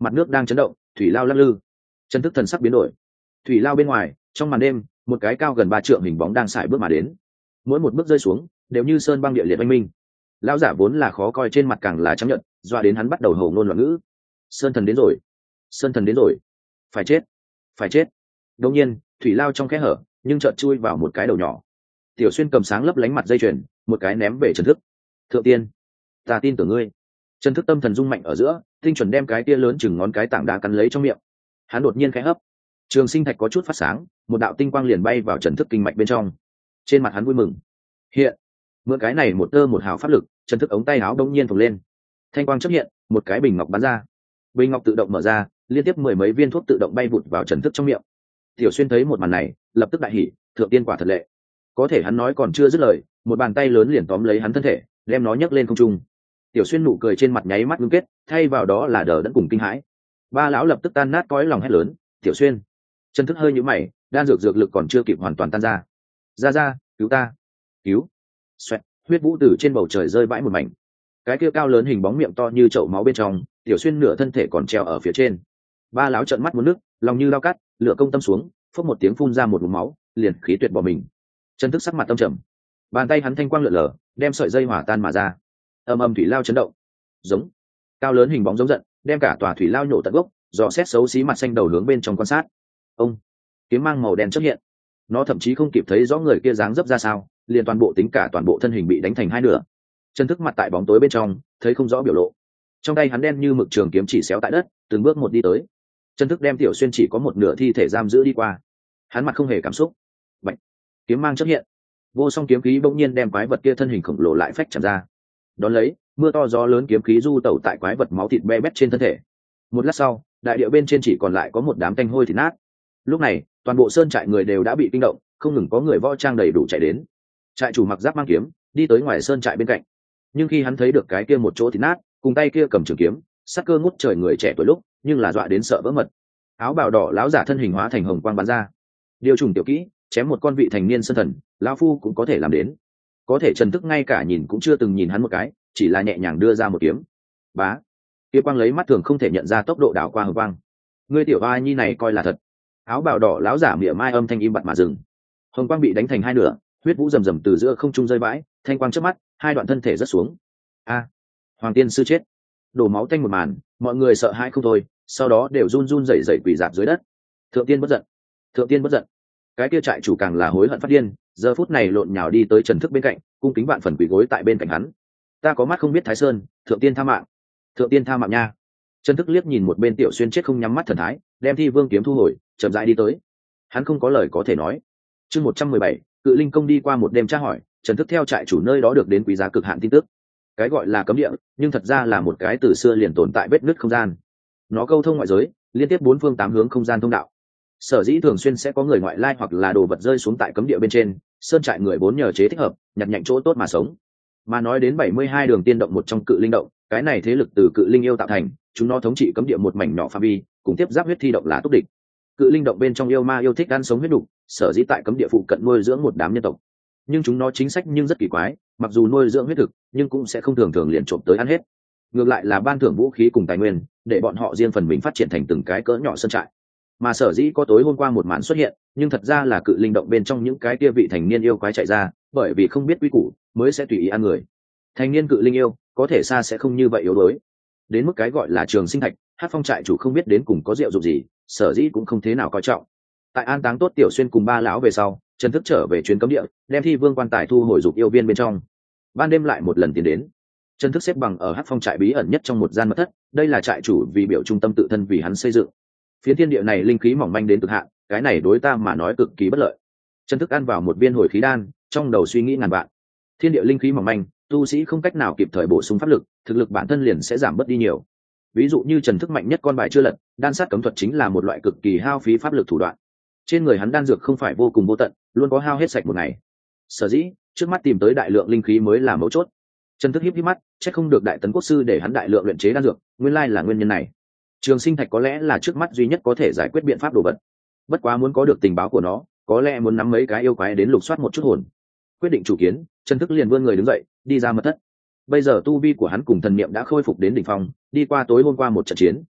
mặt nước đang chấn động, thủy lao lắc lư. Chân thức thần sắc biến đổi. Thủy lao bên ngoài, trong màn đêm, một cái cao gần ba trượng hình bóng đang sải bước mà đến. Mỗi một bước rơi xuống, đều như sơn băng địa liệt oanh minh. Lão giả vốn là khó coi trên mặt càng là chấp nhận, doa đến hắn bắt đầu hầu ngôn loạn ngữ. Sơn thần đến rồi, sơn thần đến rồi, phải chết, phải chết. Đột nhiên, thủy lao trong kẽ hở, nhưng chợt chui vào một cái đầu nhỏ. Tiểu Xuyên cầm sáng lấp lánh mặt dây chuyền, một cái ném về Trần Thức. Thượng tiên, ta tin tưởng ngươi. Trần Thức tâm thần rung mạnh ở giữa, tinh chuẩn đem cái tia lớn chừng ngón cái tảng đá cắn lấy trong miệng. Hắn đột nhiên khẽ hấp, trường sinh thạch có chút phát sáng, một đạo tinh quang liền bay vào Trần Thức kinh mạch bên trong. Trên mặt hắn vui mừng. Hiện, mượn cái này một tơ một hào pháp lực, Trần Thức ống tay áo đông nhiên phồng lên, thanh quang chấp hiện, một cái bình ngọc bắn ra. Bình ngọc tự động mở ra, liên tiếp mười mấy viên thuốc tự động bay vụt vào Trần Thức trong miệng. Tiểu Xuyên thấy một màn này, lập tức đại hỉ, thượng tiên quả thật lệ. Có thể hắn nói còn chưa dứt lời, một bàn tay lớn liền tóm lấy hắn thân thể, đem nó nhấc lên không trung. Tiểu Xuyên nụ cười trên mặt nháy mắt ngưng kết, thay vào đó là đờ đẫn cùng kinh hãi. Ba lão lập tức tan nát cõi lòng hét lớn, "Tiểu Xuyên!" Trần Thức hơi nhíu mày, đan dược dược lực còn chưa kịp hoàn toàn tan ra. "Ra ra, cứu ta!" "Cứu!" Xoẹt, huyết vũ từ trên bầu trời rơi vãi một mảnh. Cái kia cao lớn hình bóng miệng to như chậu máu bên trong, Tiểu Xuyên nửa thân thể còn treo ở phía trên. Ba lão trợn mắt muốn nước, lòng như lao cắt, lửa công tâm xuống, phốc một tiếng phun ra một ngụm máu, liền khí tuyệt bỏ mình. Trần Thức sắc mặt tâm trầm, bàn tay hắn thanh quang lượn lờ, đem sợi dây hỏa tan mà ra. Ầm ầm thủy lao chấn động, giống cao lớn hình bóng giống giận, đem cả tòa thủy lao nhổ tận gốc, dò xét xấu xí mặt xanh đầu hướng bên trong quan sát. Ông kiếm mang màu đen xuất hiện, nó thậm chí không kịp thấy rõ người kia dáng dấp ra sao, liền toàn bộ tính cả toàn bộ thân hình bị đánh thành hai nửa. Trần Thức mặt tại bóng tối bên trong, thấy không rõ biểu lộ. Trong tay hắn đen như mực trường kiếm chỉ xéo tại đất, từng bước một đi tới. Trần Thức đem Tiểu Xuyên chỉ có một nửa thi thể giam giữ đi qua. Hắn mặt không hề cảm xúc. Bạch, kiếm mang xuất hiện, vô song kiếm khí bỗng nhiên đem quái vật kia thân hình khổng lồ lại phách chạm ra. Đón lấy, mưa to gió lớn kiếm khí du tẩu tại quái vật máu thịt be bét trên thân thể. Một lát sau, đại địa bên trên chỉ còn lại có một đám tanh hôi thịt nát. Lúc này, toàn bộ sơn trại người đều đã bị kinh động, không ngừng có người võ trang đầy đủ chạy đến. Trại chủ mặc giáp mang kiếm, đi tới ngoài sơn trại bên cạnh. Nhưng khi hắn thấy được cái kia một chỗ thịt nát, cùng tay kia cầm trường kiếm, sắc cơ ngút trời người trẻ tuổi lúc, nhưng là dọa đến sợ vỡ mật. Áo bào đỏ lão giả thân hình hóa thành hồng quang bắn ra. Điều trùng tiểu kỹ, chém một con vị thành niên sơn thần, lão phu cũng có thể làm đến. Có thể Trần Thức ngay cả nhìn cũng chưa từng nhìn hắn một cái, chỉ là nhẹ nhàng đưa ra một kiếm. Bá, kia quang lấy mắt thường không thể nhận ra tốc độ đảo qua hồng quang. Ngươi tiểu oa nhi này coi là thật. Áo bào đỏ lão giả mỉa mai âm thanh im bặt mà dừng. Hồng quang bị đánh thành hai nửa, huyết vũ rầm rầm từ giữa không trung rơi vãi, thanh quang chớp mắt, hai đoạn thân thể rớt xuống. A, Hoàng tiên sư chết. Đổ máu tanh một màn, mọi người sợ hãi không thôi, sau đó đều run run rẩy rẩy quỳ rạp dưới đất. Thượng tiên bất giận, thượng tiên bất giận. Cái kia trại chủ càng là hối hận phát điên, giờ phút này lộn nhào đi tới Trần Thức bên cạnh, cung kính vạn phần quỳ gối tại bên cạnh hắn. Ta có mắt không biết Thái Sơn, thượng tiên tha mạng, thượng tiên tha mạng nha. Trần Thức liếc nhìn một bên Tiểu Xuyên chết không nhắm mắt thần thái, đem Thi Vương kiếm thu hồi, chậm rãi đi tới. Hắn không có lời có thể nói. Chương một trăm mười bảy, Cự Linh công đi qua một đêm tra hỏi, Trần Thức theo trại chủ nơi đó được đến quý giá cực hạn tin tức. Cái gọi là cấm địa, nhưng thật ra là một cái từ xưa liền tồn tại vết nứt không gian. Nó câu thông ngoại giới, liên tiếp bốn phương tám hướng không gian thông đạo. Sở dĩ thường xuyên sẽ có người ngoại lai hoặc là đồ vật rơi xuống tại cấm địa bên trên, sơn trại người vốn nhờ chế thích hợp, nhặt nhạnh chỗ tốt mà sống. Mà nói đến bảy mươi hai đường tiên động một trong Cự Linh động, cái này thế lực từ Cự Linh yêu tạo thành, chúng nó thống trị cấm địa một mảnh nhỏ phạm vi, cùng tiếp giáp huyết thi động là túc địch. Cự Linh động bên trong yêu ma yêu thích ăn sống huyết đục, sở dĩ tại cấm địa phụ cận nuôi dưỡng một đám nhân tộc. Nhưng chúng nó chính sách nhưng rất kỳ quái, mặc dù nuôi dưỡng huyết thực, nhưng cũng sẽ không thường thường liền trộm tới ăn hết. Ngược lại là ban thưởng vũ khí cùng tài nguyên, để bọn họ riêng phần mình phát triển thành từng cái cỡ nhỏ sơn trại. Mà sở dĩ có tối hôm qua một màn xuất hiện, nhưng thật ra là Cự Linh động bên trong những cái kia vị thành niên yêu quái chạy ra, bởi vì không biết quy củ, mới sẽ tùy ý ăn người. Thành niên Cự Linh yêu, có thể xa sẽ không như vậy yếu đuối. Đến mức cái gọi là trường sinh thạch, Hát Phong trại chủ không biết đến cùng có rượu dụng gì, sở dĩ cũng không thế nào coi trọng. Tại an táng tốt Tiểu Xuyên cùng ba lão về sau, Trần Thức trở về chuyến cấm địa, đem Thi Vương quan tài thu hồi dục yêu viên bên trong. Ban đêm lại một lần tiến đến, Trần Thức xếp bằng ở Hát Phong trại bí ẩn nhất trong một gian mật thất, đây là trại chủ vì biểu trung tâm tự thân vì hắn xây dựng. Phiến thiên địa này linh khí mỏng manh đến cực hạn, cái này đối ta mà nói cực kỳ bất lợi. Trần Thức ăn vào một viên hồi khí đan, trong đầu suy nghĩ ngàn vạn. Thiên địa linh khí mỏng manh, tu sĩ không cách nào kịp thời bổ sung pháp lực, thực lực bản thân liền sẽ giảm bớt đi nhiều. Ví dụ như Trần Thức mạnh nhất con bài chưa lật, đan sát cấm thuật chính là một loại cực kỳ hao phí pháp lực thủ đoạn. Trên người hắn đan dược không phải vô cùng vô tận, luôn có hao hết sạch một ngày. Sở dĩ, trước mắt tìm tới đại lượng linh khí mới là mấu chốt. Trần Thức híp híp mắt, chắc không được Đại Tấn Quốc sư để hắn đại lượng luyện chế đan dược, nguyên lai là nguyên nhân này. Trường sinh thạch có lẽ là trước mắt duy nhất có thể giải quyết biện pháp đồ vật. Bất quá muốn có được tình báo của nó, có lẽ muốn nắm mấy cái yêu quái đến lục soát một chút hồn. Quyết định chủ kiến, Trần Thức liền vươn người đứng dậy, đi ra mật thất. Bây giờ tu vi của hắn cùng thần niệm đã khôi phục đến đỉnh phong, đi qua tối hôm qua một trận chiến,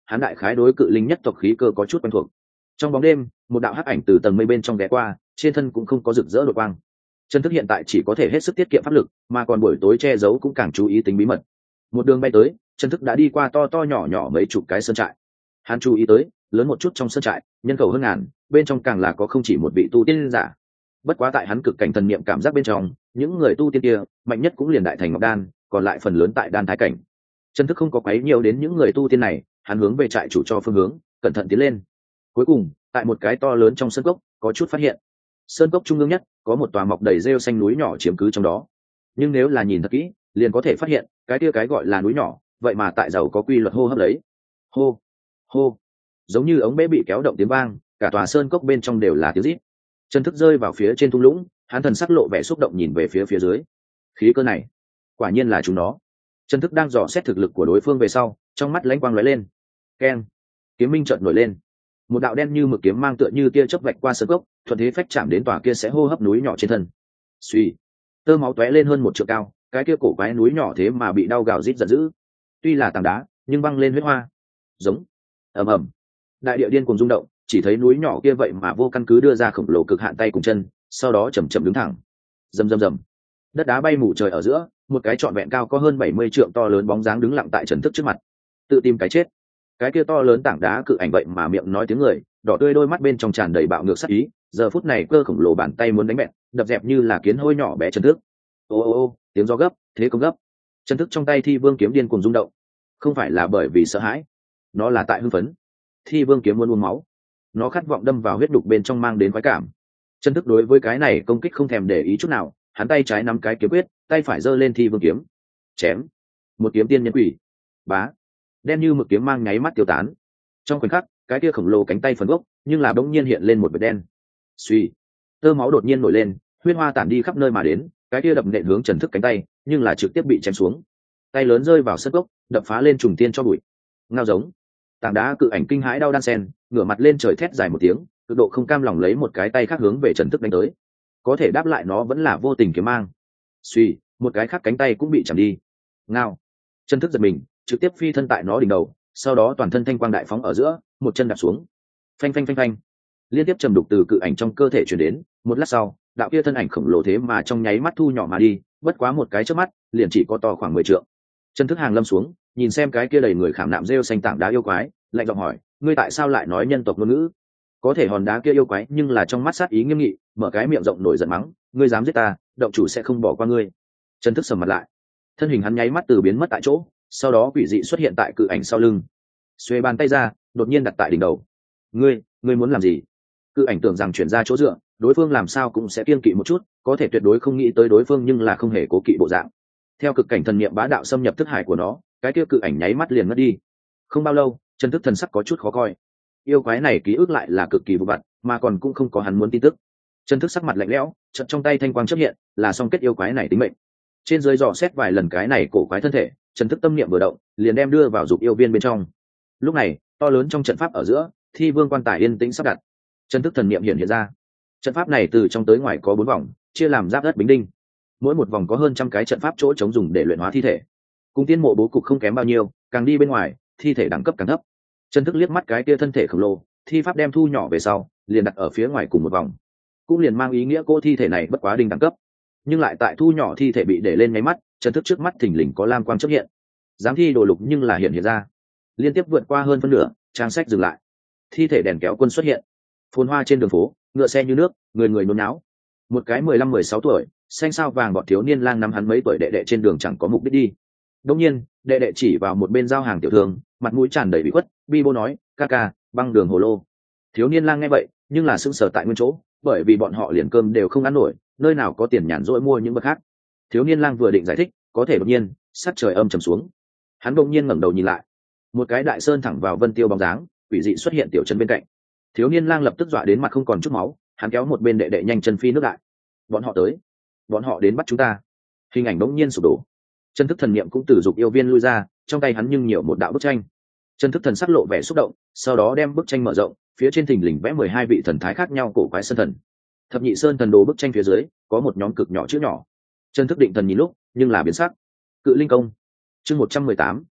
hắn đại khái đối cự linh nhất tộc khí cơ có chút quen thuộc. Trong bóng đêm, một đạo hắc ảnh từ tầng mây bên trong ghé qua, trên thân cũng không có rực rỡ đột quang. Chân thức hiện tại chỉ có thể hết sức tiết kiệm pháp lực, mà còn buổi tối che giấu cũng càng chú ý tính bí mật. Một đường bay tới, chân thức đã đi qua to to nhỏ nhỏ mấy chục cái sơn trại. Hắn chú ý tới, lớn một chút trong sơn trại, nhân khẩu hơn ngàn, bên trong càng là có không chỉ một vị tu tiên giả. Bất quá tại hắn cực cảnh thần niệm cảm giác bên trong, những người tu tiên kia, mạnh nhất cũng liền đại thành ngọc đan, còn lại phần lớn tại đan thái cảnh. Chân thức không có quấy nhiều đến những người tu tiên này, hắn hướng về trại chủ cho phương hướng, cẩn thận tiến lên. Cuối cùng, tại một cái to lớn trong sơn cốc, có chút phát hiện. Sơn cốc trung ương nhất, có một tòa mọc đầy rêu xanh núi nhỏ chiếm cứ trong đó. Nhưng nếu là nhìn thật kỹ, liền có thể phát hiện, cái kia cái gọi là núi nhỏ, vậy mà tại giàu có quy luật hô hấp lấy. Hô, hô, giống như ống bể bị kéo động tiếng vang, cả tòa sơn cốc bên trong đều là tiếng rít. Chân thức rơi vào phía trên thung lũng, hắn thần sắc lộ vẻ xúc động nhìn về phía phía dưới. Khí cơ này, quả nhiên là chúng nó. Chân thức đang dò xét thực lực của đối phương về sau, trong mắt lãnh quang lóe lên. Keng, kiếm minh chợt nổi lên. Một đạo đen như mực kiếm mang tựa như tia chớp vạch qua sơn cốc, thuận thế phách chạm đến tòa kia sẽ hô hấp núi nhỏ trên thân. Suy, tơ máu tóe lên hơn một trượng cao, cái kia cổ quái núi nhỏ thế mà bị đau gào rít giận dữ. Tuy là tảng đá, nhưng băng lên huyết hoa. Giống, ầm ầm. Đại địa điên cuồng rung động, chỉ thấy núi nhỏ kia vậy mà vô căn cứ đưa ra khổng lồ cực hạn tay cùng chân, sau đó chậm chậm đứng thẳng. Rầm rầm rầm. Đất đá bay mù trời ở giữa, một cái trọn vẹn cao có hơn bảy mươi trượng to lớn bóng dáng đứng lặng tại Trần Thức trước mặt. Tự tìm cái chết. Cái kia to lớn tảng đá cự ảnh vậy mà miệng nói tiếng người, đỏ tươi đôi mắt bên trong tràn đầy bạo ngược sát ý, giờ phút này cơ khổng lồ bàn tay muốn đánh bẹt, đập dẹp như là kiến hôi nhỏ bé Trần Thức. Ô ô ô, tiếng gió gấp, thế công gấp. Trần Thức trong tay Thi Vương kiếm điên cuồng rung động. Không phải là bởi vì sợ hãi, nó là tại hưng phấn. Thi Vương kiếm muốn uống máu, nó khát vọng đâm vào huyết đục bên trong mang đến khoái cảm. Trần Thức đối với cái này công kích không thèm để ý chút nào, hắn tay trái nắm cái kiếm quyết, tay phải giơ lên Thi Vương kiếm, chém. Một kiếm tiên nhân quỷ. Bá. Đen như mực kiếm mang nháy mắt tiêu tán. Trong khoảnh khắc, cái kia khổng lồ cánh tay phần gốc, nhưng là bỗng nhiên hiện lên một vệt đen. Suy, tơ máu đột nhiên nổi lên, huyết hoa tản đi khắp nơi mà đến, cái kia đập nện hướng Trần Thức cánh tay, nhưng là trực tiếp bị chém xuống. Tay lớn rơi vào sân gốc, đập phá lên trùng tiên cho bụi. Ngao giống. Tảng đá cự ảnh kinh hãi đau đan sen, ngửa mặt lên trời thét dài một tiếng, cực độ không cam lòng lấy một cái tay khác hướng về Trần Thức đánh tới. Có thể đáp lại nó vẫn là vô tình kiếm mang. Suy, một cái khác cánh tay cũng bị chạm đi. Ngao. Trần Thức giật mình, trực tiếp phi thân tại nó đỉnh đầu, sau đó toàn thân thanh quang đại phóng ở giữa, một chân đạp xuống. Phanh phanh phanh phanh. Liên tiếp trầm đục từ cự ảnh trong cơ thể truyền đến, một lát sau, đạo kia thân ảnh khổng lồ thế mà trong nháy mắt thu nhỏ mà đi, bất quá một cái chớp mắt, liền chỉ có to khoảng mười trượng. Trần Thức hàng lâm xuống, nhìn xem cái kia đầy người khảm nạm rêu xanh tảng đá yêu quái, lạnh giọng hỏi, ngươi tại sao lại nói nhân tộc ngôn ngữ? Có thể hòn đá kia yêu quái nhưng là trong mắt sát ý nghiêm nghị, mở cái miệng rộng nổi giận mắng, ngươi dám giết ta, động chủ sẽ không bỏ qua ngươi. Trần Thức sầm mặt lại, thân hình hắn nháy mắt từ biến mất tại chỗ, sau đó quỷ dị xuất hiện tại cự ảnh sau lưng, xuê bàn tay ra, đột nhiên đặt tại đỉnh đầu. Ngươi, ngươi muốn làm gì? Cự ảnh tưởng rằng chuyển ra chỗ dựa, đối phương làm sao cũng sẽ kiêng kỵ một chút, có thể tuyệt đối không nghĩ tới đối phương nhưng là không hề cố kỵ bộ dạng. Theo cực cảnh thần niệm bá đạo xâm nhập thức hải của nó, cái kia cự ảnh nháy mắt liền mất đi. Không bao lâu, Trần Thức thần sắc có chút khó coi. Yêu quái này ký ức lại là cực kỳ vụ vặt, mà còn cũng không có hắn muốn tin tức. Trần Thức sắc mặt lạnh lẽo, chợt trong tay thanh quang chớp hiện, là xong kết yêu quái này tính mệnh. Trên dưới dò xét vài lần cái này cổ quái thân thể, Trần Thức tâm niệm vừa động, liền đem đưa vào dục yêu viên bên trong. Lúc này, to lớn trong trận pháp ở giữa, Thi Vương quan tài yên tĩnh sắp đặt. Trần Thức thần niệm hiện hiện ra. Trận pháp này từ trong tới ngoài có bốn vòng, chia làm giáp đất bính đinh. Mỗi một vòng có hơn trăm cái trận pháp chỗ chống dùng để luyện hóa thi thể. Cùng tiên mộ bố cục không kém bao nhiêu, càng đi bên ngoài, thi thể đẳng cấp càng thấp. Trần Thức liếc mắt cái kia thân thể khổng lồ, thi pháp đem thu nhỏ về sau, liền đặt ở phía ngoài cùng một vòng. Cũng liền mang ý nghĩa cô thi thể này bất quá đinh đẳng cấp. Nhưng lại tại thu nhỏ thi thể bị để lên nháy mắt, Trần Thức trước mắt thình lình có lam quang xuất hiện. Giám thi đồ lục nhưng là hiện hiện ra. Liên tiếp vượt qua hơn phân nửa, trang sách dừng lại. Thi thể đèn kéo quân xuất hiện. Phồn hoa trên đường phố, ngựa xe như nước, người người nôn náo. Một cái mười lăm mười sáu tuổi, xanh sao vàng bọn thiếu niên lang năm hắn mấy tuổi đệ đệ trên đường chẳng có mục đích đi. Đương nhiên, đệ đệ chỉ vào một bên giao hàng tiểu thương, mặt mũi tràn đầy bị khuất, bi bô nói, ca ca, băng đường hồ lô. Thiếu niên lang nghe vậy, nhưng là sững sờ tại nguyên chỗ, bởi vì bọn họ liền cơm đều không ăn nổi, nơi nào có tiền nhàn rỗi mua những vật khác. Thiếu niên lang vừa định giải thích, có thể đột nhiên, sắc trời âm trầm xuống. Hắn đột nhiên ngẩng đầu nhìn lại, một cái đại sơn thẳng vào vân tiêu bóng dáng, quỷ dị xuất hiện tiểu trấn bên cạnh. Thiếu niên lang lập tức dọa đến mặt không còn chút máu, hắn kéo một bên đệ đệ nhanh chân phi nước đại. Bọn họ tới, bọn họ đến bắt chúng ta. Hình ảnh bỗng nhiên sụp đổ. Chân Thức thần niệm cũng từ dục yêu viên lui ra, trong tay hắn nhưng nhiều một đạo bức tranh. Chân Thức thần sắc lộ vẻ xúc động, sau đó đem bức tranh mở rộng, phía trên thình lình vẽ mười hai vị thần thái khác nhau cổ quái sơn thần. Thập nhị sơn thần đồ bức tranh phía dưới có một nhóm cực nhỏ chữ nhỏ. Chân Thức định thần nhìn lúc, nhưng là biến sắc. Cự linh công. Chương một trăm mười tám,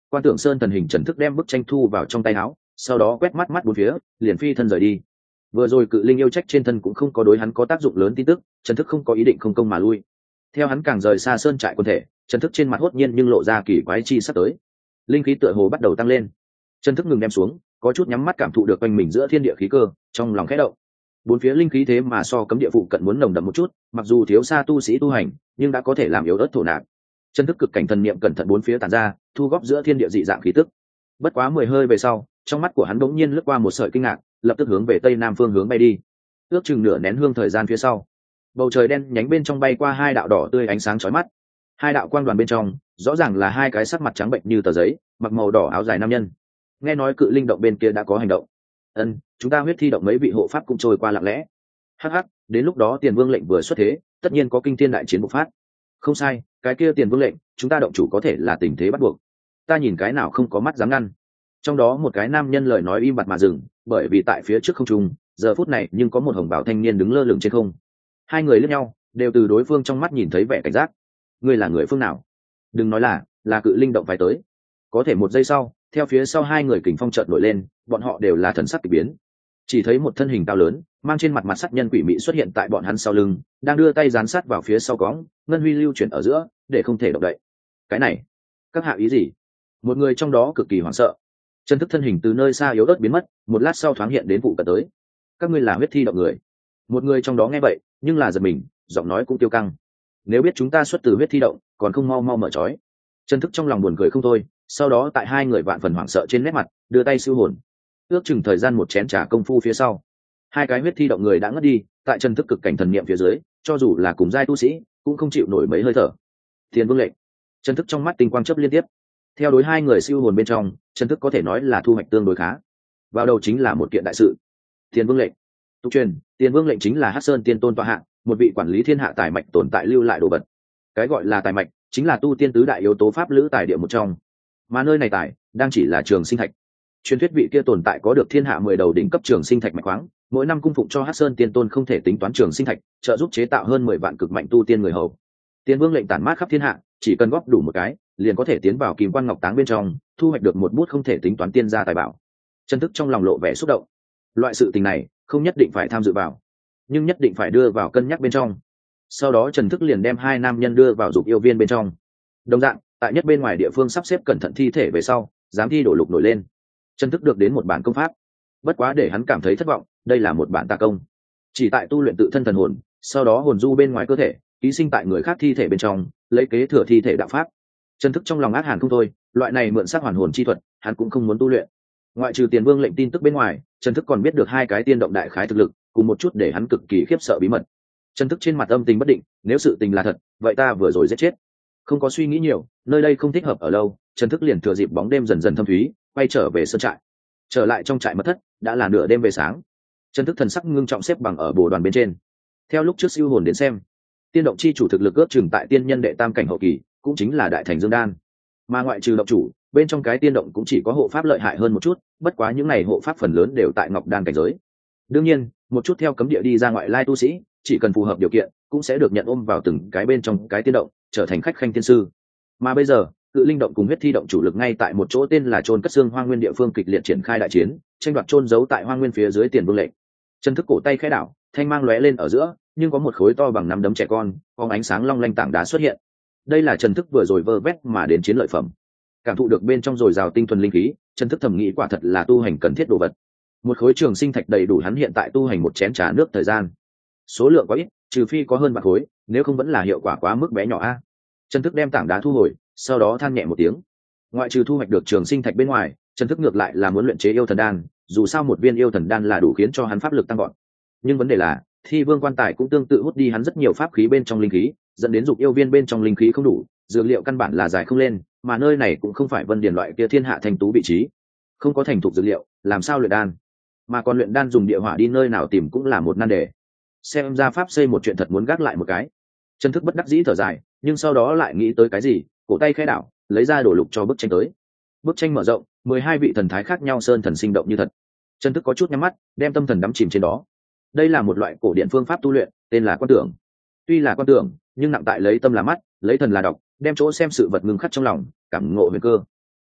Quan Tưởng Sơn thần hình Trần Thức đem bức tranh thu vào trong tay áo, sau đó quét mắt mắt bốn phía, liền phi thân rời đi. Vừa rồi cự linh yêu trách trên thân cũng không có đối hắn có tác dụng lớn tin tức, Trần Thức không có ý định không công mà lui. Theo hắn càng rời xa sơn trại quân thể, Trần Thức trên mặt hốt nhiên nhưng lộ ra kỳ quái chi sắp tới. Linh khí tựa hồ bắt đầu tăng lên. Trần Thức ngừng đem xuống, có chút nhắm mắt cảm thụ được quanh mình giữa thiên địa khí cơ, trong lòng khẽ động. Bốn phía linh khí thế mà so cấm địa phụ cận muốn nồng đậm một chút, mặc dù thiếu xa tu sĩ tu hành, nhưng đã có thể làm yếu ớt thổ nạp. Trần Thức cực cảnh thần niệm cẩn thận bốn phía tản ra, thu góp giữa thiên địa dị dạng khí tức. Bất quá mười hơi về sau, trong mắt của hắn bỗng nhiên lướt qua một sợi kinh ngạc, lập tức hướng về tây nam phương hướng bay đi. Ước chừng nửa nén hương thời gian phía sau, bầu trời đen nhánh bên trong bay qua hai đạo đỏ tươi ánh sáng chói mắt. Hai đạo quang đoàn bên trong, rõ ràng là hai cái sắc mặt trắng bệnh như tờ giấy, mặc màu đỏ áo dài nam nhân. Nghe nói cự linh động bên kia đã có hành động. Ân, chúng ta huyết thi động mấy vị hộ pháp cũng trôi qua lặng lẽ. Hắc hắc, đến lúc đó Tiền Vương lệnh vừa xuất thế, tất nhiên có kinh thiên đại chiến bộc phát. Không sai, cái kia Tiền Vương lệnh, chúng ta động chủ có thể là tình thế bắt buộc. Ta nhìn cái nào không có mắt dám ngăn. Trong đó một cái nam nhân lời nói im bặt mà dừng, bởi vì tại phía trước không trung, giờ phút này nhưng có một hồng bào thanh niên đứng lơ lửng trên không. Hai người liếc nhau, đều từ đối phương trong mắt nhìn thấy vẻ cảnh giác. Ngươi là người phương nào? Đừng nói là, là cự linh động phải tới. Có thể một giây sau, theo phía sau hai người kình phong chợt nổi lên, bọn họ đều là thần sắc kỳ biến. Chỉ thấy một thân hình cao lớn, mang trên mặt mặt sắc nhân quỷ mị xuất hiện tại bọn hắn sau lưng, đang đưa tay dán sát vào phía sau cõng, ngân huy lưu chuyển ở giữa, để không thể động đậy. Cái này, các hạ ý gì? Một người trong đó cực kỳ hoảng sợ. Chân thức thân hình từ nơi xa yếu ớt biến mất, một lát sau thoáng hiện đến vụ cận tới. Các ngươi là huyết thi động người. Một người trong đó nghe vậy, nhưng là giật mình, giọng nói cũng tiêu căng. Nếu biết chúng ta xuất từ huyết thi động, còn không mau mau mở trói. Chân thức trong lòng buồn cười không thôi, sau đó tại hai người vạn phần hoảng sợ trên nét mặt, đưa tay siêu hồn. Ước chừng thời gian một chén trà công phu phía sau, hai cái huyết thi động người đã ngất đi, tại chân thức cực cảnh thần niệm phía dưới, cho dù là cùng giai tu sĩ, cũng không chịu nổi mấy hơi thở. Tiền Vương lệnh. Chân thức trong mắt tinh quang chớp liên tiếp. Theo đối hai người siêu hồn bên trong, chân thức có thể nói là thu hoạch tương đối khá. Vào đầu chính là một kiện đại sự. Tiền Vương lệnh. Tục truyền, Tiền Vương lệnh chính là Hắc Sơn Tiên Tôn tọa hạng, một vị quản lý thiên hạ tài mạch tồn tại lưu lại đồ vật. Cái gọi là tài mạch, chính là tu tiên tứ đại yếu tố pháp lữ tài địa một trong. Mà nơi này tài, đang chỉ là trường sinh thạch. Truyền thuyết vị kia tồn tại có được thiên hạ mười đầu đỉnh cấp trường sinh thạch mạch khoáng, mỗi năm cung phụng cho Hắc Sơn Tiên Tôn không thể tính toán trường sinh thạch, trợ giúp chế tạo hơn mười vạn cực mạnh tu tiên người hầu. Tiền Vương lệnh tản mát khắp thiên hạ, chỉ cần góp đủ một cái, liền có thể tiến vào Kim Quan Ngọc Táng bên trong, thu hoạch được một bút không thể tính toán tiên gia tài bảo. Chân thức trong lòng lộ vẻ xúc động. Loại sự tình này, không nhất định phải tham dự vào, nhưng nhất định phải đưa vào cân nhắc bên trong. Sau đó Trần Thức liền đem hai nam nhân đưa vào dục yêu viên bên trong. Đồng dạng, tại nhất bên ngoài địa phương sắp xếp cẩn thận thi thể về sau, dám thi đổ lục nổi lên. Trần Thức được đến một bản công pháp, bất quá để hắn cảm thấy thất vọng, đây là một bản tà công, chỉ tại tu luyện tự thân thần hồn, sau đó hồn du bên ngoài cơ thể, ký sinh tại người khác thi thể bên trong, lấy kế thừa thi thể đạo pháp. Trần Thức trong lòng ác hàn không thôi, loại này mượn xác hoàn hồn chi thuật, hắn cũng không muốn tu luyện. Ngoại trừ Tiền Vương lệnh tin tức bên ngoài, Trần Thức còn biết được hai cái tiên động đại khái thực lực, cùng một chút để hắn cực kỳ khiếp sợ bí mật. Trần Thức trên mặt âm tình bất định, nếu sự tình là thật, vậy ta vừa rồi giết chết. Không có suy nghĩ nhiều, nơi đây không thích hợp ở lâu, Trần Thức liền thừa dịp bóng đêm dần dần thâm thúy, quay trở về sơn trại. Trở lại trong trại mật thất, đã là nửa đêm về sáng. Trần Thức thần sắc ngưng trọng xếp bằng ở bồ đoàn bên trên. Theo lúc trước siêu hồn đến xem, tiên động chi chủ thực lực ước chừng tại tiên nhân đệ tam cảnh hậu kỳ, cũng chính là đại thành dương đan. Mà ngoại trừ động chủ, bên trong cái tiên động cũng chỉ có hộ pháp lợi hại hơn một chút, bất quá những này hộ pháp phần lớn đều tại ngọc đan cảnh giới. Đương nhiên, một chút theo cấm địa đi ra ngoại lai tu sĩ, chỉ cần phù hợp điều kiện, cũng sẽ được nhận ôm vào từng cái bên trong cái tiên động, trở thành khách khanh tiên sư. Mà bây giờ, cự linh động cùng huyết thi động chủ lực ngay tại một chỗ tên là Trôn Cất Xương Hoang Nguyên địa phương kịch liệt triển khai đại chiến, tranh đoạt trôn giấu tại Hoang Nguyên phía dưới Tiền Vương lệnh. Chân thức cổ tay khẽ đảo, thanh mang lóe lên ở giữa, nhưng có một khối to bằng nắm đấm trẻ con, có ánh sáng long lanh tảng đá xuất hiện. Đây là Trần Thức vừa rồi vơ vét mà đến chiến lợi phẩm. Cảm thụ được bên trong dồi dào tinh thuần linh khí, Trần Thức thầm nghĩ quả thật là tu hành cần thiết đồ vật. Một khối trường sinh thạch đầy đủ hắn hiện tại tu hành một chén trà nước thời gian. Số lượng quá ít, trừ phi có hơn vạn khối, nếu không vẫn là hiệu quả quá mức bé nhỏ a. Trần Thức đem tảng đá thu hồi, sau đó than nhẹ một tiếng. Ngoại trừ thu hoạch được trường sinh thạch bên ngoài, Trần Thức ngược lại là muốn luyện chế yêu thần đan, dù sao một viên yêu thần đan là đủ khiến cho hắn pháp lực tăng gọn. Nhưng vấn đề là, Thi Vương quan tài cũng tương tự hút đi hắn rất nhiều pháp khí bên trong linh khí, dẫn đến dục yêu viên bên trong linh khí không đủ, dược liệu căn bản là dài không lên, mà nơi này cũng không phải Vân Điền loại kia thiên hạ thành tú vị trí, không có thành thục dược liệu, làm sao luyện đan? Mà còn luyện đan dùng địa hỏa đi nơi nào tìm cũng là một nan đề. Xem ra pháp xây một chuyện thật muốn gác lại một cái. Trần Thức bất đắc dĩ thở dài, nhưng sau đó lại nghĩ tới cái gì, cổ tay khẽ đảo, lấy ra đổ lục cho bức tranh tới. Bức tranh mở rộng, mười hai vị thần thái khác nhau sơn thần sinh động như thật. Trần Thức có chút nhắm mắt, đem tâm thần đắm chìm trên đó. Đây là một loại cổ điển phương pháp tu luyện, tên là quan tưởng. Tuy là quan tưởng, nhưng nặng tại lấy tâm là mắt, lấy thần là đọc, đem chỗ xem sự vật ngưng khắc trong lòng, cảm ngộ huyền cơ.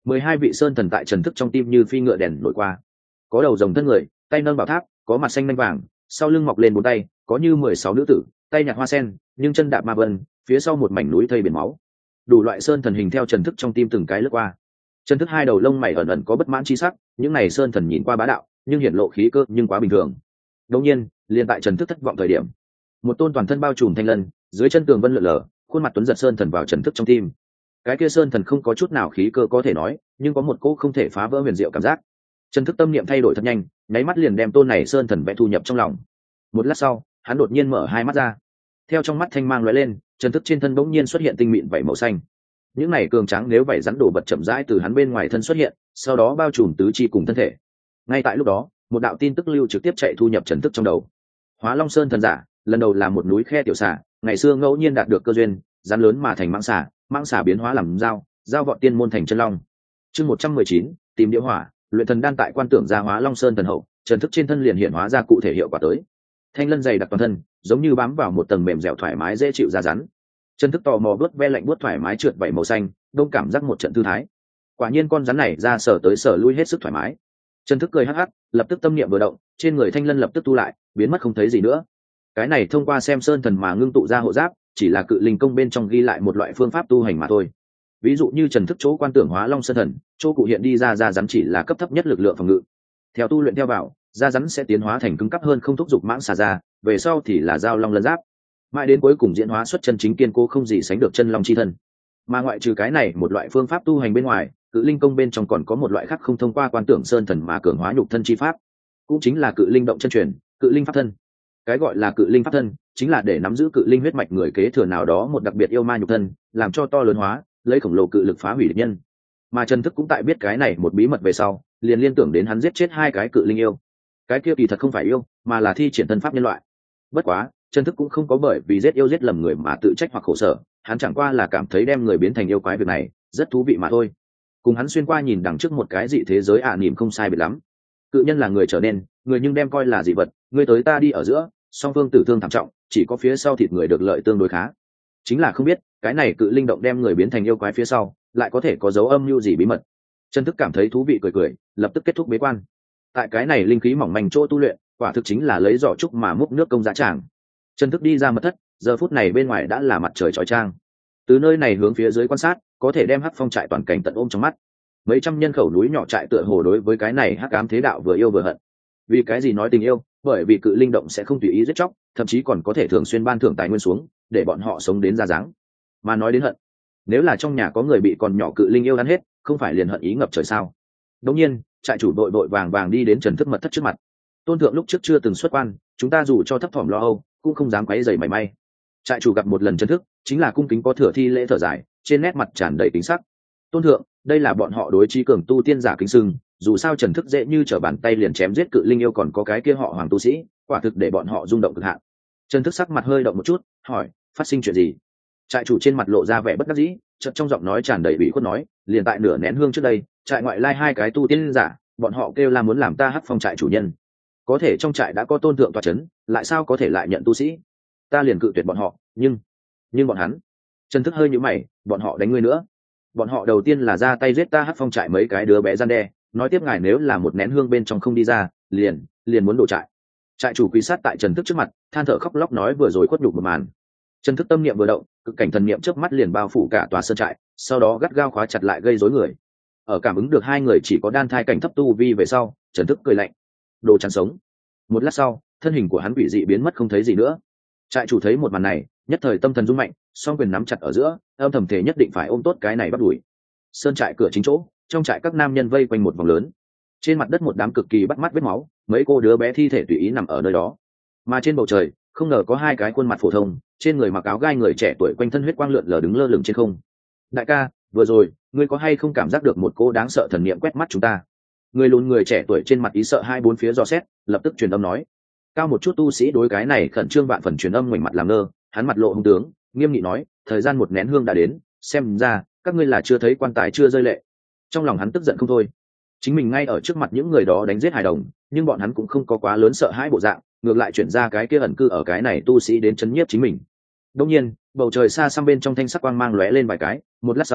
mười hai vị sơn thần tại Trần Thức trong tim như phi ngựa đèn nổi qua, có đầu rồng thân người, tay nâng bảo tháp, có mặt xanh nanh vàng, sau lưng mọc lên bốn tay, có như mười sáu nữ tử, tay nhặt hoa sen, nhưng chân đạp ma vân, phía sau một mảnh núi thây biển máu. Đủ loại sơn thần hình theo Trần Thức trong tim từng cái lướt qua. Trần Thức hai đầu lông mày ẩn ẩn có bất mãn chi sắc, những này sơn thần nhìn qua bá đạo, nhưng hiển lộ khí cơ nhưng quá bình thường. Đương nhiên, liền tại Trần Thức thất vọng thời điểm, một tôn toàn thân bao trùm thanh lân, dưới chân tường vân lượn lờ, khuôn mặt tuấn giật sơn thần vào Trần Thức trong tim. Cái kia sơn thần không có chút nào khí cơ có thể nói, nhưng có một cỗ không thể phá vỡ huyền diệu cảm giác. Trần Thức tâm niệm thay đổi thật nhanh, nháy mắt liền đem tôn này sơn thần vẽ thu nhập trong lòng. Một lát sau, hắn đột nhiên mở hai mắt ra. Theo trong mắt thanh mang lóe lên, Trần Thức trên thân bỗng nhiên xuất hiện tinh mịn vảy màu xanh. Những này cường trắng nếu vảy rắn đổ bật chậm rãi từ hắn bên ngoài thân xuất hiện, sau đó bao trùm tứ chi cùng thân thể. Ngay tại lúc đó, một đạo tin tức lưu trực tiếp chạy thu nhập Trần Thức trong đầu. Hóa Long Sơn thần giả, lần đầu là một núi khe tiểu xà, ngày xưa ngẫu nhiên đạt được cơ duyên, rắn lớn mà thành mãng xà, mãng xà biến hóa làm dao, dao vọt tiên môn thành chân long. Chương một trăm mười chín, tìm địa hỏa, luyện thần đan tại quan tưởng ra Hóa Long Sơn thần hậu, Trần Thức trên thân liền hiện hóa ra cụ thể hiệu quả tới. Thanh lân dày đặc toàn thân, giống như bám vào một tầng mềm dẻo thoải mái dễ chịu da rắn. Trần Thức tò mò bước ve lạnh buốt thoải mái trượt vảy màu xanh, đông cảm giác một trận thư thái. Quả nhiên con rắn này ra sở tới sở lui hết sức thoải mái. Trần Thức cười hắc hắc, lập tức tâm niệm vừa động, trên người thanh lân lập tức tu lại, biến mất không thấy gì nữa. Cái này thông qua xem sơn thần mà ngưng tụ ra hộ giáp, chỉ là cự linh công bên trong ghi lại một loại phương pháp tu hành mà thôi. Ví dụ như Trần Thức chỗ quan tưởng Hóa Long Sơn thần, chỗ cụ hiện đi ra ra rắn chỉ là cấp thấp nhất lực lượng phòng ngự. Theo tu luyện theo vào, da rắn sẽ tiến hóa thành cứng cáp hơn không thúc giục mãng xà ra, về sau thì là dao long lân giáp, mãi đến cuối cùng diễn hóa xuất chân chính kiên cố không gì sánh được chân long chi thân. Mà ngoại trừ cái này một loại phương pháp tu hành bên ngoài, cự linh công bên trong còn có một loại khác không thông qua quan tưởng sơn thần mà cường hóa nhục thân chi pháp, cũng chính là cự linh động chân truyền, cự linh pháp thân. Cái gọi là cự linh pháp thân chính là để nắm giữ cự linh huyết mạch người kế thừa nào đó một đặc biệt yêu ma nhục thân, làm cho to lớn hóa, lấy khổng lồ cự lực phá hủy địch nhân. Mà Trần Thức cũng tại biết cái này một bí mật về sau, liền liên tưởng đến hắn giết chết hai cái cự linh yêu. Cái kia kỳ thật không phải yêu, mà là thi triển thân pháp nhân loại. Bất quá, Trần Thức cũng không có bởi vì giết yêu giết lầm người mà tự trách hoặc khổ sở, hắn chẳng qua là cảm thấy đem người biến thành yêu quái việc này rất thú vị mà thôi. Cùng hắn xuyên qua nhìn đằng trước một cái dị thế giới ả niềm không sai biệt lắm. Cự nhân là người trở nên, người nhưng đem coi là dị vật, người tới ta đi ở giữa, song phương tử thương thảm trọng, chỉ có phía sau thịt người được lợi tương đối khá. Chính là không biết, cái này cự linh động đem người biến thành yêu quái phía sau, lại có thể có dấu âm mưu gì bí mật. Trần Thức cảm thấy thú vị cười cười, lập tức kết thúc bế quan. Tại cái này linh khí mỏng manh chỗ tu luyện, quả thực chính là lấy giỏ trúc mà múc nước công giá tràng. Trần Thức đi ra mật thất, giờ phút này bên ngoài đã là mặt trời chói chang. Từ nơi này hướng phía dưới quan sát, có thể đem Hắc Phong trại toàn cảnh tận ôm trong mắt. Mấy trăm nhân khẩu núi nhỏ trại tựa hồ đối với cái này hắc ám thế đạo vừa yêu vừa hận. Vì cái gì nói tình yêu? Bởi vì cự linh động sẽ không tùy ý giết chóc, thậm chí còn có thể thường xuyên ban thưởng tài nguyên xuống, để bọn họ sống đến ra dáng. Mà nói đến hận, nếu là trong nhà có người bị còn nhỏ cự linh yêu ăn hết, không phải liền hận ý ngập trời sao? Đương nhiên, trại chủ đội đội vàng vàng đi đến Trần Thức mật thất trước mặt. Tôn thượng lúc trước chưa từng xuất quan, chúng ta dù cho thấp thỏm lo âu, cũng không dám quấy rầy mảy may. Trại chủ gặp một lần Trần Thức, chính là cung kính có thừa thi lễ thở dài, trên nét mặt tràn đầy kính sắc. Tôn thượng, đây là bọn họ đối chí cường tu tiên giả kính sưng, dù sao Trần Thức dễ như trở bàn tay liền chém giết cự linh yêu, còn có cái kia họ Hoàng tu sĩ, quả thực để bọn họ rung động cực hạn. Trần Thức sắc mặt hơi động một chút, hỏi, phát sinh chuyện gì? Trại chủ trên mặt lộ ra vẻ bất đắc dĩ, chợt trong giọng nói tràn đầy ủy khuất nói, liền tại nửa nén hương trước đây, trại ngoại lai hai cái tu tiên giả, bọn họ kêu la muốn làm ta Hắc Phong trại chủ nhân. Có thể trong trại đã có tôn thượng tọa chấn, lại sao có thể lại nhận tu sĩ? Ta liền cự tuyệt bọn họ, nhưng nhưng bọn hắn. Trần Thức hơi nhíu mày, bọn họ đánh ngươi nữa? Bọn họ đầu tiên là ra tay giết ta Hắc Phong trại mấy cái đứa bé gian đe, nói tiếp ngài nếu là một nén hương bên trong không đi ra, liền liền muốn đổ trại. Trại chủ quỳ sát tại Trần Thức trước mặt, than thở khóc lóc nói vừa rồi khuất nhục một màn. Trần Thức tâm niệm vừa động, cực cảnh thần niệm chớp mắt liền bao phủ cả tòa sơn trại, sau đó gắt gao khóa chặt lại gây rối người. Ở cảm ứng được hai người chỉ có đan thai cảnh thấp tu vi về sau, Trần Thức cười lạnh, đồ chán sống. Một lát sau, thân hình của hắn quỷ dị biến mất không thấy gì nữa. Trại chủ thấy một màn này, nhất thời tâm thần rung mạnh, song quyền nắm chặt ở giữa, âm thầm thể nhất định phải ôm tốt cái này bắt đuổi. Sơn trại cửa chính chỗ, trong trại các nam nhân vây quanh một vòng lớn. Trên mặt đất một đám cực kỳ bắt mắt vết máu, mấy cô đứa bé thi thể tùy ý nằm ở nơi đó. Mà trên bầu trời, không ngờ có hai cái khuôn mặt phổ thông, trên người mặc áo gai người trẻ tuổi quanh thân huyết quang lượn lờ đứng lơ lửng trên không. Đại ca, vừa rồi, ngươi có hay không cảm giác được một cô đáng sợ thần niệm quét mắt chúng ta? Người lùn người trẻ tuổi trên mặt ý sợ hai bốn phía dò xét, lập tức truyền âm nói. Cao một chút tu sĩ đối cái này khẩn trương vạn phần truyền âm ngoảnh mặt làm ngơ, hắn mặt lộ hung tướng, nghiêm nghị nói, thời gian một nén hương đã đến, xem ra các ngươi là chưa thấy quan tài chưa rơi lệ. Trong lòng hắn tức giận không thôi. Chính mình ngay ở trước mặt những người đó đánh giết hài đồng, nhưng bọn hắn cũng không có quá lớn sợ hãi bộ dạng, ngược lại chuyển ra cái kia ẩn cư ở cái này tu sĩ đến chấn nhiếp chính mình. Đương nhiên, bầu trời xa xăm bên trong thanh sắc quang mang lóe lên vài cái, một lát sau,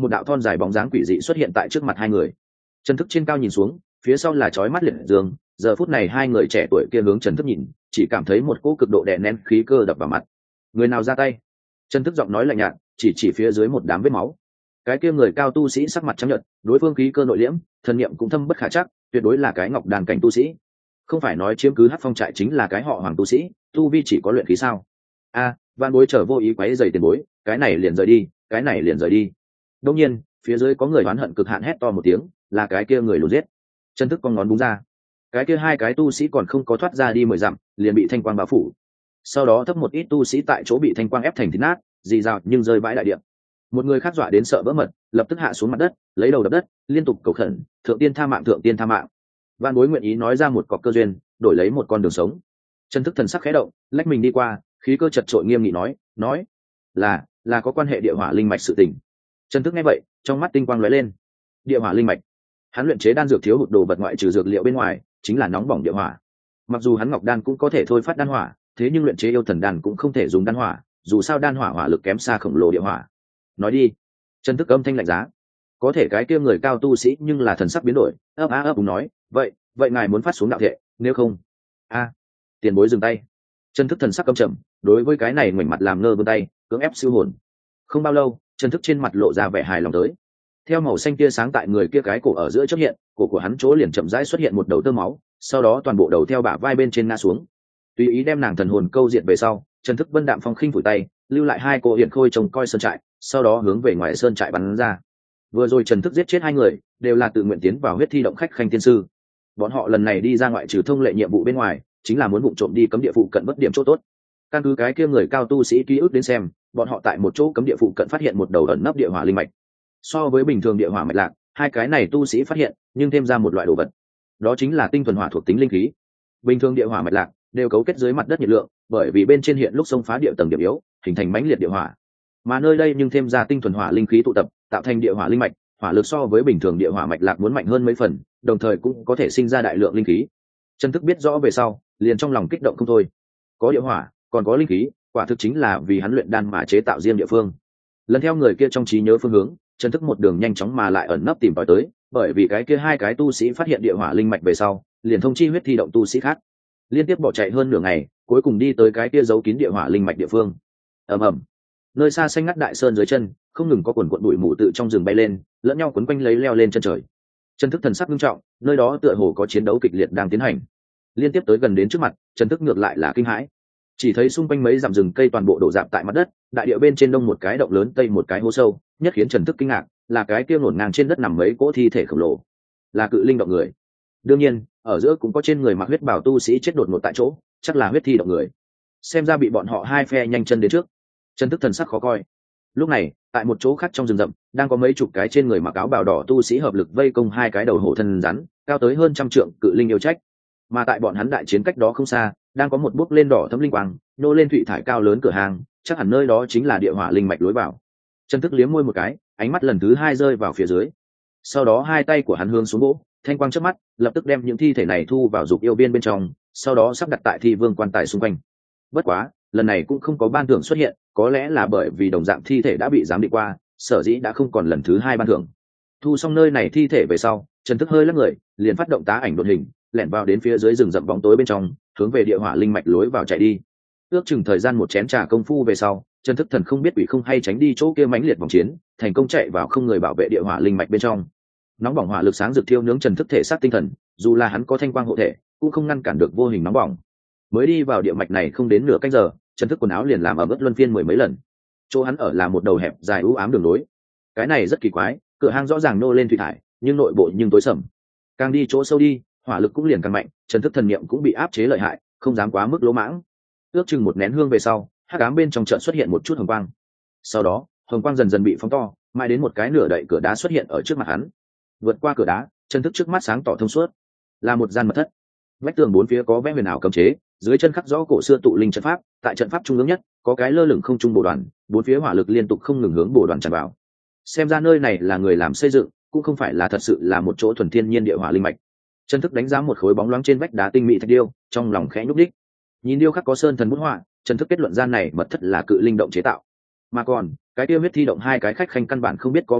một đạo thon dài bóng dáng quỷ dị xuất hiện tại trước mặt hai người. Trần Thức trên cao nhìn xuống, phía sau là chói mắt liệt dương. Giờ phút này hai người trẻ tuổi kia hướng Trần Thức nhìn, chỉ cảm thấy một cỗ cực độ đè nén khí cơ đập vào mặt. Người nào ra tay? Trần Thức giọng nói lạnh nhạt, chỉ chỉ phía dưới một đám vết máu. Cái kia người cao tu sĩ sắc mặt trắng nhợt, đối phương khí cơ nội liễm, thần niệm cũng thâm bất khả chắc, tuyệt đối là cái ngọc đàn cảnh tu sĩ. Không phải nói chiếm cứ Hắc Phong trại chính là cái họ Hoàng tu sĩ, tu vi chỉ có luyện khí sao? A, à, Vạn Bối trở vô ý quấy rầy tiền bối, cái này liền rời đi, cái này liền rời đi. Đương nhiên, phía dưới có người oán hận cực hạn hét to một tiếng, là cái kia người lùn giết. Trần Thức con ngón búng ra, cái kia hai cái tu sĩ còn không có thoát ra đi mười dặm, liền bị thanh quang bao phủ. Sau đó thấp một ít tu sĩ tại chỗ bị thanh quang ép thành thít nát, rì rào nhưng rơi vãi đại địa. Một người khác dọa đến sợ vỡ mật, lập tức hạ xuống mặt đất, lấy đầu đập đất, liên tục cầu khẩn, thượng tiên tha mạng, thượng tiên tha mạng. Vạn Bối nguyện ý nói ra một cọc cơ duyên, đổi lấy một con đường sống. Trần Thức thần sắc khẽ động, lách mình đi qua, khí cơ chật trội nghiêm nghị nói, nói là là có quan hệ địa hỏa linh mạch sự tình. Trần Thức nghe vậy, trong mắt tinh quang lóe lên. Địa hỏa linh mạch, hắn luyện chế đan dược thiếu hụt đồ vật ngoại trừ dược liệu bên ngoài, chính là nóng bỏng địa hỏa. Mặc dù hắn ngọc đan cũng có thể thôi phát đan hỏa, thế nhưng luyện chế yêu thần đan cũng không thể dùng đan hỏa, dù sao đan hỏa hỏa lực kém xa khổng lồ địa hỏa. Nói đi. Trần Thức âm thanh lạnh giá. Có thể cái kia người cao tu sĩ nhưng là thần sắc biến đổi, ấp á ấp úng nói, vậy vậy ngài muốn phát xuống đạo thệ, nếu không a tiền bối dừng tay. Trần Thức thần sắc căm trầm, đối với cái này ngoảnh mặt làm ngơ vươn tay, cưỡng ép siêu hồn. Không bao lâu, Trần Thức trên mặt lộ ra vẻ hài lòng tới. Theo màu xanh tia sáng tại người kia cái cổ ở giữa xuất hiện, cổ của hắn chỗ liền chậm rãi xuất hiện một đầu tơ máu, sau đó toàn bộ đầu theo bả vai bên trên ngã xuống. Tùy ý đem nàng thần hồn câu diệt về sau, Trần Thức vân đạm phong khinh phủi tay, lưu lại hai cô hiện khôi trông coi sơn trại, sau đó hướng về ngoài sơn trại bắn ra. Vừa rồi Trần Thức giết chết hai người, đều là tự nguyện tiến vào huyết thi động khách khanh tiên sư. Bọn họ lần này đi ra ngoại trừ thông lệ nhiệm vụ bên ngoài, chính là muốn vụng trộm đi cấm địa phụ cận bất điểm chỗ tốt. Căn cứ cái kia người cao tu sĩ ký ức đến xem, bọn họ tại một chỗ cấm địa phụ cận phát hiện một đầu ẩn nấp địa hỏa linh mạch. So với bình thường địa hỏa mạch lạc, hai cái này tu sĩ phát hiện, nhưng thêm ra một loại đồ vật, đó chính là tinh thuần hỏa thuộc tính linh khí. Bình thường địa hỏa mạch lạc đều cấu kết dưới mặt đất nhiệt lượng, bởi vì bên trên hiện lúc xông phá địa tầng điểm yếu, hình thành mãnh liệt địa hỏa. Mà nơi đây nhưng thêm ra tinh thuần hỏa linh khí tụ tập, tạo thành địa hỏa linh mạch, hỏa lực so với bình thường địa hỏa mạch lạc muốn mạnh hơn mấy phần, đồng thời cũng có thể sinh ra đại lượng linh khí. Trần Thức biết rõ về sau, liền trong lòng kích động không thôi. Có địa hỏa, còn có linh khí, quả thực chính là vì hắn luyện đan mà chế tạo riêng địa phương. Lần theo người kia trong trí nhớ phương hướng, Trần Thức một đường nhanh chóng mà lại ẩn nấp tìm tòi tới, bởi vì cái kia hai cái tu sĩ phát hiện địa hỏa linh mạch về sau, liền thông chi huyết thi động tu sĩ khác, liên tiếp bỏ chạy hơn nửa ngày, cuối cùng đi tới cái kia giấu kín địa hỏa linh mạch địa phương. Ầm ầm, nơi xa xanh ngắt đại sơn dưới chân, không ngừng có quần quần bụi mù tự trong rừng bay lên, lẫn nhau quấn quanh lấy leo lên chân trời. Trần Thức thần sắc nghiêm trọng, nơi đó tựa hồ có chiến đấu kịch liệt đang tiến hành. Liên tiếp tới gần đến trước mặt, Trần Thức ngược lại là kinh hãi. Chỉ thấy xung quanh mấy dặm rừng cây toàn bộ đổ rạp tại mặt đất, đại địa bên trên đông một cái động lớn tây một cái hố sâu, nhất khiến Trần Thức kinh ngạc là cái kia ngổn ngang trên đất nằm mấy cỗ thi thể khổng lồ, là cự linh động người. Đương nhiên, ở giữa cũng có trên người mặc huyết bào tu sĩ chết đột ngột tại chỗ, chắc là huyết thi động người. Xem ra bị bọn họ hai phe nhanh chân đến trước. Trần Thức thần sắc khó coi. Lúc này, tại một chỗ khác trong rừng rậm, đang có mấy chục cái trên người mặc áo bào đỏ tu sĩ hợp lực vây công hai cái đầu hổ thân rắn, cao tới hơn trăm trượng cự linh yêu trách. Mà tại bọn hắn đại chiến cách đó không xa, đang có một bước lên đỏ thấm linh quang, nô lên thụy thải cao lớn cửa hàng, chắc hẳn nơi đó chính là địa hỏa linh mạch lối vào. Trần Thức liếm môi một cái, ánh mắt lần thứ hai rơi vào phía dưới. Sau đó hai tay của hắn hướng xuống gỗ, thanh quang chớp mắt, lập tức đem những thi thể này thu vào dục yêu viên bên trong, sau đó sắp đặt tại thi vương quan tài xung quanh. Bất quá, lần này cũng không có ban thưởng xuất hiện, có lẽ là bởi vì đồng dạng thi thể đã bị giám định qua, sở dĩ đã không còn lần thứ hai ban thưởng. Thu xong nơi này thi thể về sau, Trần Thức hơi lắc người, liền phát động tá ảnh đột hình, lẻn vào đến phía dưới rừng rậm bóng tối bên trong, hướng về địa hỏa linh mạch lối vào chạy đi. Ước chừng thời gian một chén trà công phu về sau, Trần Thức thần không biết bị không hay tránh đi chỗ kia mãnh liệt vòng chiến, thành công chạy vào không người bảo vệ địa hỏa linh mạch bên trong. Nóng bỏng hỏa lực sáng rực thiêu nướng Trần Thức thể xác tinh thần, dù là hắn có thanh quang hộ thể, cũng không ngăn cản được vô hình nóng bỏng. Mới đi vào địa mạch này không đến nửa canh giờ, Trần Thức quần áo liền làm ở mức luân phiên mười mấy lần. Chỗ hắn ở là một đầu hẹp dài u ám đường lối. Cái này rất kỳ quái, cửa hang rõ ràng nô lên thủy thải, nhưng nội bộ nhưng tối sầm. Càng đi chỗ sâu đi, hỏa lực cũng liền càng mạnh, Trần Thức thần niệm cũng bị áp chế lợi hại, không dám quá mức lỗ mãng. Ước chừng một nén hương về sau, hắc ám bên trong chợt xuất hiện một chút hồng quang. Sau đó, hồng quang dần dần bị phóng to, mãi đến một cái nửa đậy cửa đá xuất hiện ở trước mặt hắn. Vượt qua cửa đá, Trần Thức trước mắt sáng tỏ thông suốt, là một gian mật thất. Vách tường bốn phía có vẽ huyền ảo cấm chế, dưới chân khắc rõ cổ xưa tụ linh trận pháp, tại trận pháp trung ương nhất, có cái lơ lửng không trung bổ đoàn, bốn phía hỏa lực liên tục không ngừng hướng bổ đoàn tràn vào. Xem ra nơi này là người làm xây dựng, cũng không phải là thật sự là một chỗ thuần thiên nhiên địa hỏa linh mạch. Trần Thức đánh giá một khối bóng loáng trên vách đá tinh mỹ thạch điêu, trong lòng khẽ nhúc đích. Nhìn điêu khắc có sơn thần bút họa, Trần Thức kết luận gian này mật thất là cự linh động chế tạo. Mà còn, cái tiêu huyết thi động hai cái khách khanh căn bản không biết có việc này,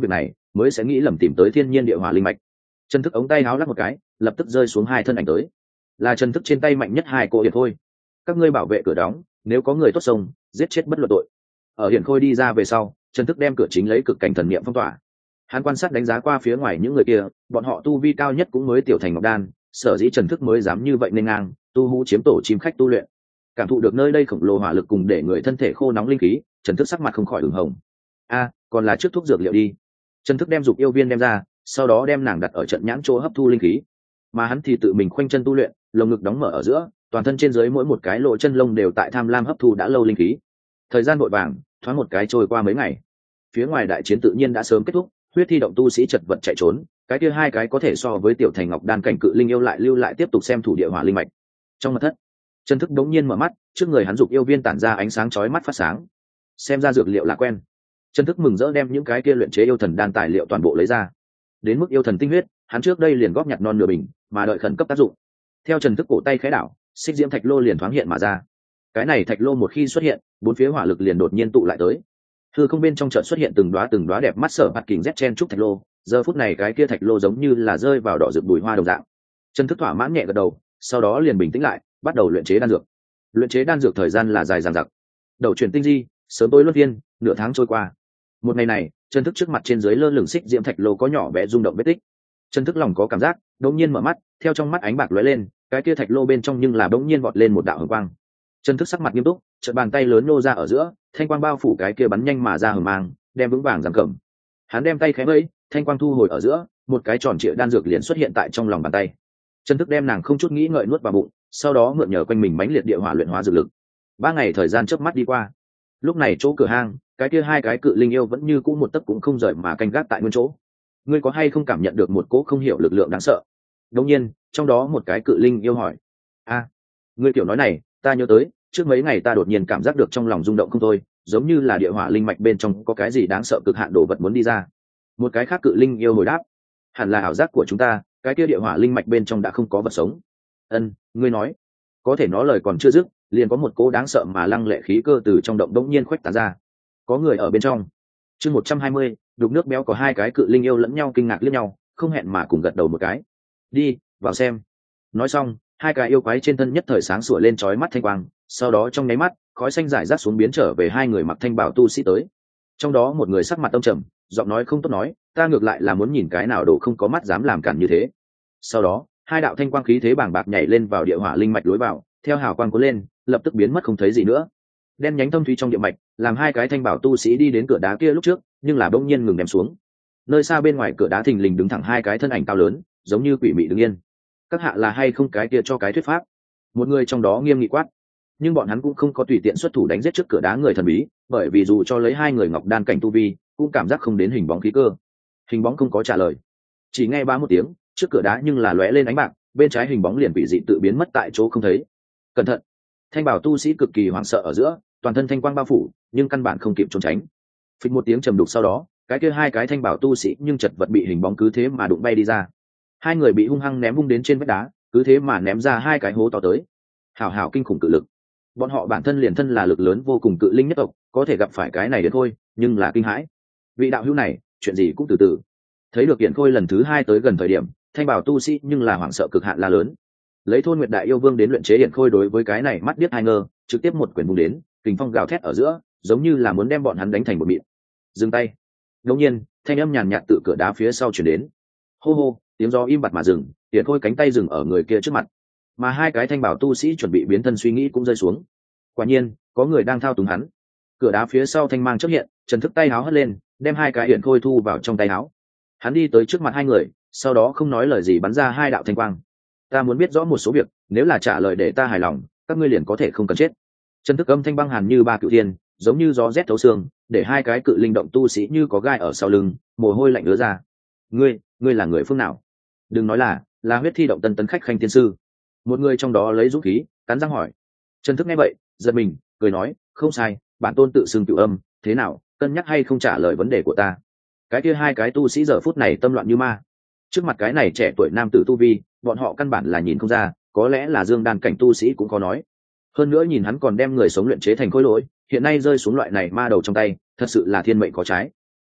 mới sẽ nghĩ lầm tìm tới thiên nhiên địa hỏa linh mạch. Trần Thức ống tay háo lắc một cái, lập tức rơi xuống hai thân ảnh tới, là Trần Thức trên tay mạnh nhất hai cô hiển khôi. Các ngươi bảo vệ cửa đóng, nếu có người tốt sông, giết chết bất luận tội. Ở hiển khôi đi ra về sau, Trần Thức đem cửa chính lấy cực cảnh thần niệm phong tỏa. Hắn quan sát đánh giá qua phía ngoài những người kia, bọn họ tu vi cao nhất cũng mới tiểu thành ngọc đan, sở dĩ Trần Thức mới dám như vậy nên ngang tu hú chiếm tổ chim khách tu luyện. Cảm thụ được nơi đây khổng lồ hỏa lực cùng để người thân thể khô nóng linh khí, Trần Thức sắc mặt không khỏi ửng hồng. A, còn là trước thuốc dược liệu đi. Trần Thức đem dục yêu viên đem ra, sau đó đem nàng đặt ở trận nhãn chỗ hấp thu linh khí, mà hắn thì tự mình khoanh chân tu luyện, lồng ngực đóng mở ở giữa, toàn thân trên dưới mỗi một cái lỗ chân lông đều tại tham lam hấp thu đã lâu linh khí. Thời gian vội vàng, thoáng một cái trôi qua mấy ngày. Phía ngoài đại chiến tự nhiên đã sớm kết thúc, huyết thi động tu sĩ chật vật chạy trốn, cái kia hai cái có thể so với tiểu thành ngọc đan cảnh cự linh yêu lại lưu lại tiếp tục xem thủ địa hỏa linh mạch. Trong mật thất, Trần Thức đống nhiên mở mắt, trước người hắn dục yêu viên tản ra ánh sáng chói mắt phát sáng. Xem ra dược liệu là quen. Trần Thức mừng rỡ đem những cái kia luyện chế yêu thần đan tài liệu toàn bộ lấy ra. Đến mức yêu thần tinh huyết, hắn trước đây liền góp nhặt non nửa bình, mà đợi khẩn cấp tác dụng. Theo Trần Thức cổ tay khẽ đảo, xích diễm thạch lô liền thoáng hiện mà ra. Cái này thạch lô một khi xuất hiện, bốn phía hỏa lực liền đột nhiên tụ lại tới. Hư không bên trong chợt xuất hiện từng đóa từng đóa đẹp mắt sở bạt kình rét chen trúc thạch lô, giờ phút này cái kia thạch lô giống như là rơi vào đỏ rực bùi hoa đồng dạng. Trần Thức thỏa mãn nhẹ gật đầu, sau đó liền bình tĩnh lại, bắt đầu luyện chế đan dược. Luyện chế đan dược thời gian là dài dằng dặc. Đầu chuyển tinh di, sớm tối luân phiên, nửa tháng trôi qua. Một ngày này, Trần Thức trước mặt trên dưới lơ lửng xích diễm thạch lô có nhỏ bé rung động vết tích. Trần Thức lòng có cảm giác, đột nhiên mở mắt, theo trong mắt ánh bạc lóe lên, cái kia thạch lô bên trong nhưng là bỗng nhiên vọt lên một đạo hồng quang. Trần Thức sắc mặt nghiêm túc, chợt bàn tay lớn nô ra ở giữa, thanh quang bao phủ cái kia bắn nhanh mà ra hừng mang, đem vững vàng giằng cầm. Hắn đem tay khẽ vẫy, thanh quang thu hồi ở giữa, một cái tròn trịa đan dược liền xuất hiện tại trong lòng bàn tay. Trần Thức đem nàng không chút nghĩ ngợi nuốt vào bụng, sau đó mượn nhờ quanh mình mãnh liệt địa hỏa luyện hóa dược lực. Ba ngày thời gian chớp mắt đi qua. Lúc này chỗ cửa hang, cái kia hai cái cự linh yêu vẫn như cũ một tấc cũng không rời mà canh gác tại nguyên chỗ. Ngươi có hay không cảm nhận được một cỗ không hiểu lực lượng đáng sợ? Đột nhiên, trong đó một cái cự linh yêu hỏi: "A, ngươi kiểu nói này, ta nhớ tới, trước mấy ngày ta đột nhiên cảm giác được trong lòng rung động không thôi, giống như là địa hỏa linh mạch bên trong có cái gì đáng sợ cực hạn đồ vật muốn đi ra." Một cái khác cự linh yêu hồi đáp: "Hẳn là ảo giác của chúng ta, cái kia địa hỏa linh mạch bên trong đã không có vật sống." "Ân, ngươi nói." Có thể nó lời còn chưa dứt, liền có một cỗ đáng sợ mà lăng lệ khí cơ từ trong động đống nhiên khuếch tán ra. Có người ở bên trong. Chương một trăm hai mươi, đục nước béo có hai cái cự linh yêu lẫn nhau kinh ngạc liếc nhau, không hẹn mà cùng gật đầu một cái. "Đi, vào xem." Nói xong, hai cái yêu quái trên thân nhất thời sáng sủa lên chói mắt thanh quang, sau đó trong nháy mắt, khói xanh rải rác xuống biến trở về hai người mặc thanh bào tu sĩ tới. Trong đó một người sắc mặt âm trầm, giọng nói không tốt nói: "Ta ngược lại là muốn nhìn cái nào đồ không có mắt dám làm cản như thế." Sau đó, hai đạo thanh quang khí thế bàng bạc nhảy lên vào địa hỏa linh mạch lối vào, theo hào quang cuốn lên, lập tức biến mất không thấy gì nữa. Đen nhánh thâm thúy trong địa mạch, làm hai cái thanh bảo tu sĩ đi đến cửa đá kia lúc trước, nhưng là bỗng nhiên ngừng đem xuống. Nơi xa bên ngoài cửa đá thình lình đứng thẳng hai cái thân ảnh cao lớn, giống như quỷ mị đứng yên. "Các hạ là hay không cái kia cho cái thuyết pháp?" Một người trong đó nghiêm nghị quát. Nhưng bọn hắn cũng không có tùy tiện xuất thủ đánh giết trước cửa đá người thần bí, bởi vì dù cho lấy hai người ngọc đan cảnh tu vi, cũng cảm giác không đến hình bóng khí cơ. Hình bóng không có trả lời, chỉ nghe ba một tiếng, trước cửa đá nhưng là lóe lên ánh bạc, bên trái hình bóng liền bị dị tự biến mất tại chỗ không thấy. "Cẩn thận!" Thanh bảo tu sĩ cực kỳ hoảng sợ ở giữa, toàn thân thanh quang bao phủ, nhưng căn bản không kịp trốn tránh. Phịch một tiếng trầm đục sau đó, cái kia hai cái thanh bảo tu sĩ nhưng chật vật bị hình bóng cứ thế mà đụng bay đi ra. Hai người bị hung hăng ném vung đến trên vách đá, cứ thế mà ném ra hai cái hố to tới. Hảo hảo kinh khủng cự lực. Bọn họ bản thân liền thân là lực lớn vô cùng cự linh nhất tộc, có thể gặp phải cái này đến thôi, nhưng là kinh hãi. Vị đạo hữu này, chuyện gì cũng từ từ. Thấy được Hiển Khôi lần thứ hai tới gần thời điểm, thanh bảo tu sĩ nhưng là hoảng sợ cực hạn la lớn. Lấy Thôn Nguyệt Đại yêu vương đến luyện chế Hiển Khôi đối với cái này mắt biết hai ngơ, trực tiếp một quyền vung đến, kình phong gào thét ở giữa, giống như là muốn đem bọn hắn đánh thành một mịn. Dừng tay. Đột nhiên, thanh âm nhàn nhạt tự cửa đá phía sau truyền đến. Hô hô, tiếng gió im bặt mà dừng, Hiển Khôi cánh tay dừng ở người kia trước mặt. Mà hai cái thanh bảo tu sĩ chuẩn bị biến thân suy nghĩ cũng rơi xuống. Quả nhiên, có người đang thao túng hắn. Cửa đá phía sau thanh mang chớp hiện, Trần Thức tay háo hất lên, đem hai cái Hiển Khôi thu vào trong tay áo. Hắn đi tới trước mặt hai người, sau đó không nói lời gì bắn ra hai đạo thanh quang. "Ta muốn biết rõ một số việc, nếu là trả lời để ta hài lòng, các ngươi liền có thể không cần chết." Trần Thức âm thanh băng hàn như ba cựu thiên, giống như gió rét thấu xương, để hai cái cự linh động tu sĩ như có gai ở sau lưng, mồ hôi lạnh ứa ra. "Ngươi, ngươi là người phương nào?" "Đừng nói là, là huyết thi động tân tấn khách khanh tiên sư." Một người trong đó lấy dũng khí, cắn răng hỏi. Trần Thức nghe vậy, giật mình, cười nói: "Không sai, bản tôn tự xưng cửu âm, thế nào, cân nhắc hay không trả lời vấn đề của ta?" Cái kia hai cái tu sĩ giờ phút này tâm loạn như ma. Trước mặt cái này trẻ tuổi nam tử tu vi, bọn họ căn bản là nhìn không ra, có lẽ là dương đan cảnh tu sĩ cũng có nói. Hơn nữa nhìn hắn còn đem người sống luyện chế thành khối lỗi, hiện nay rơi xuống loại này ma đầu trong tay, thật sự là thiên mệnh có trái.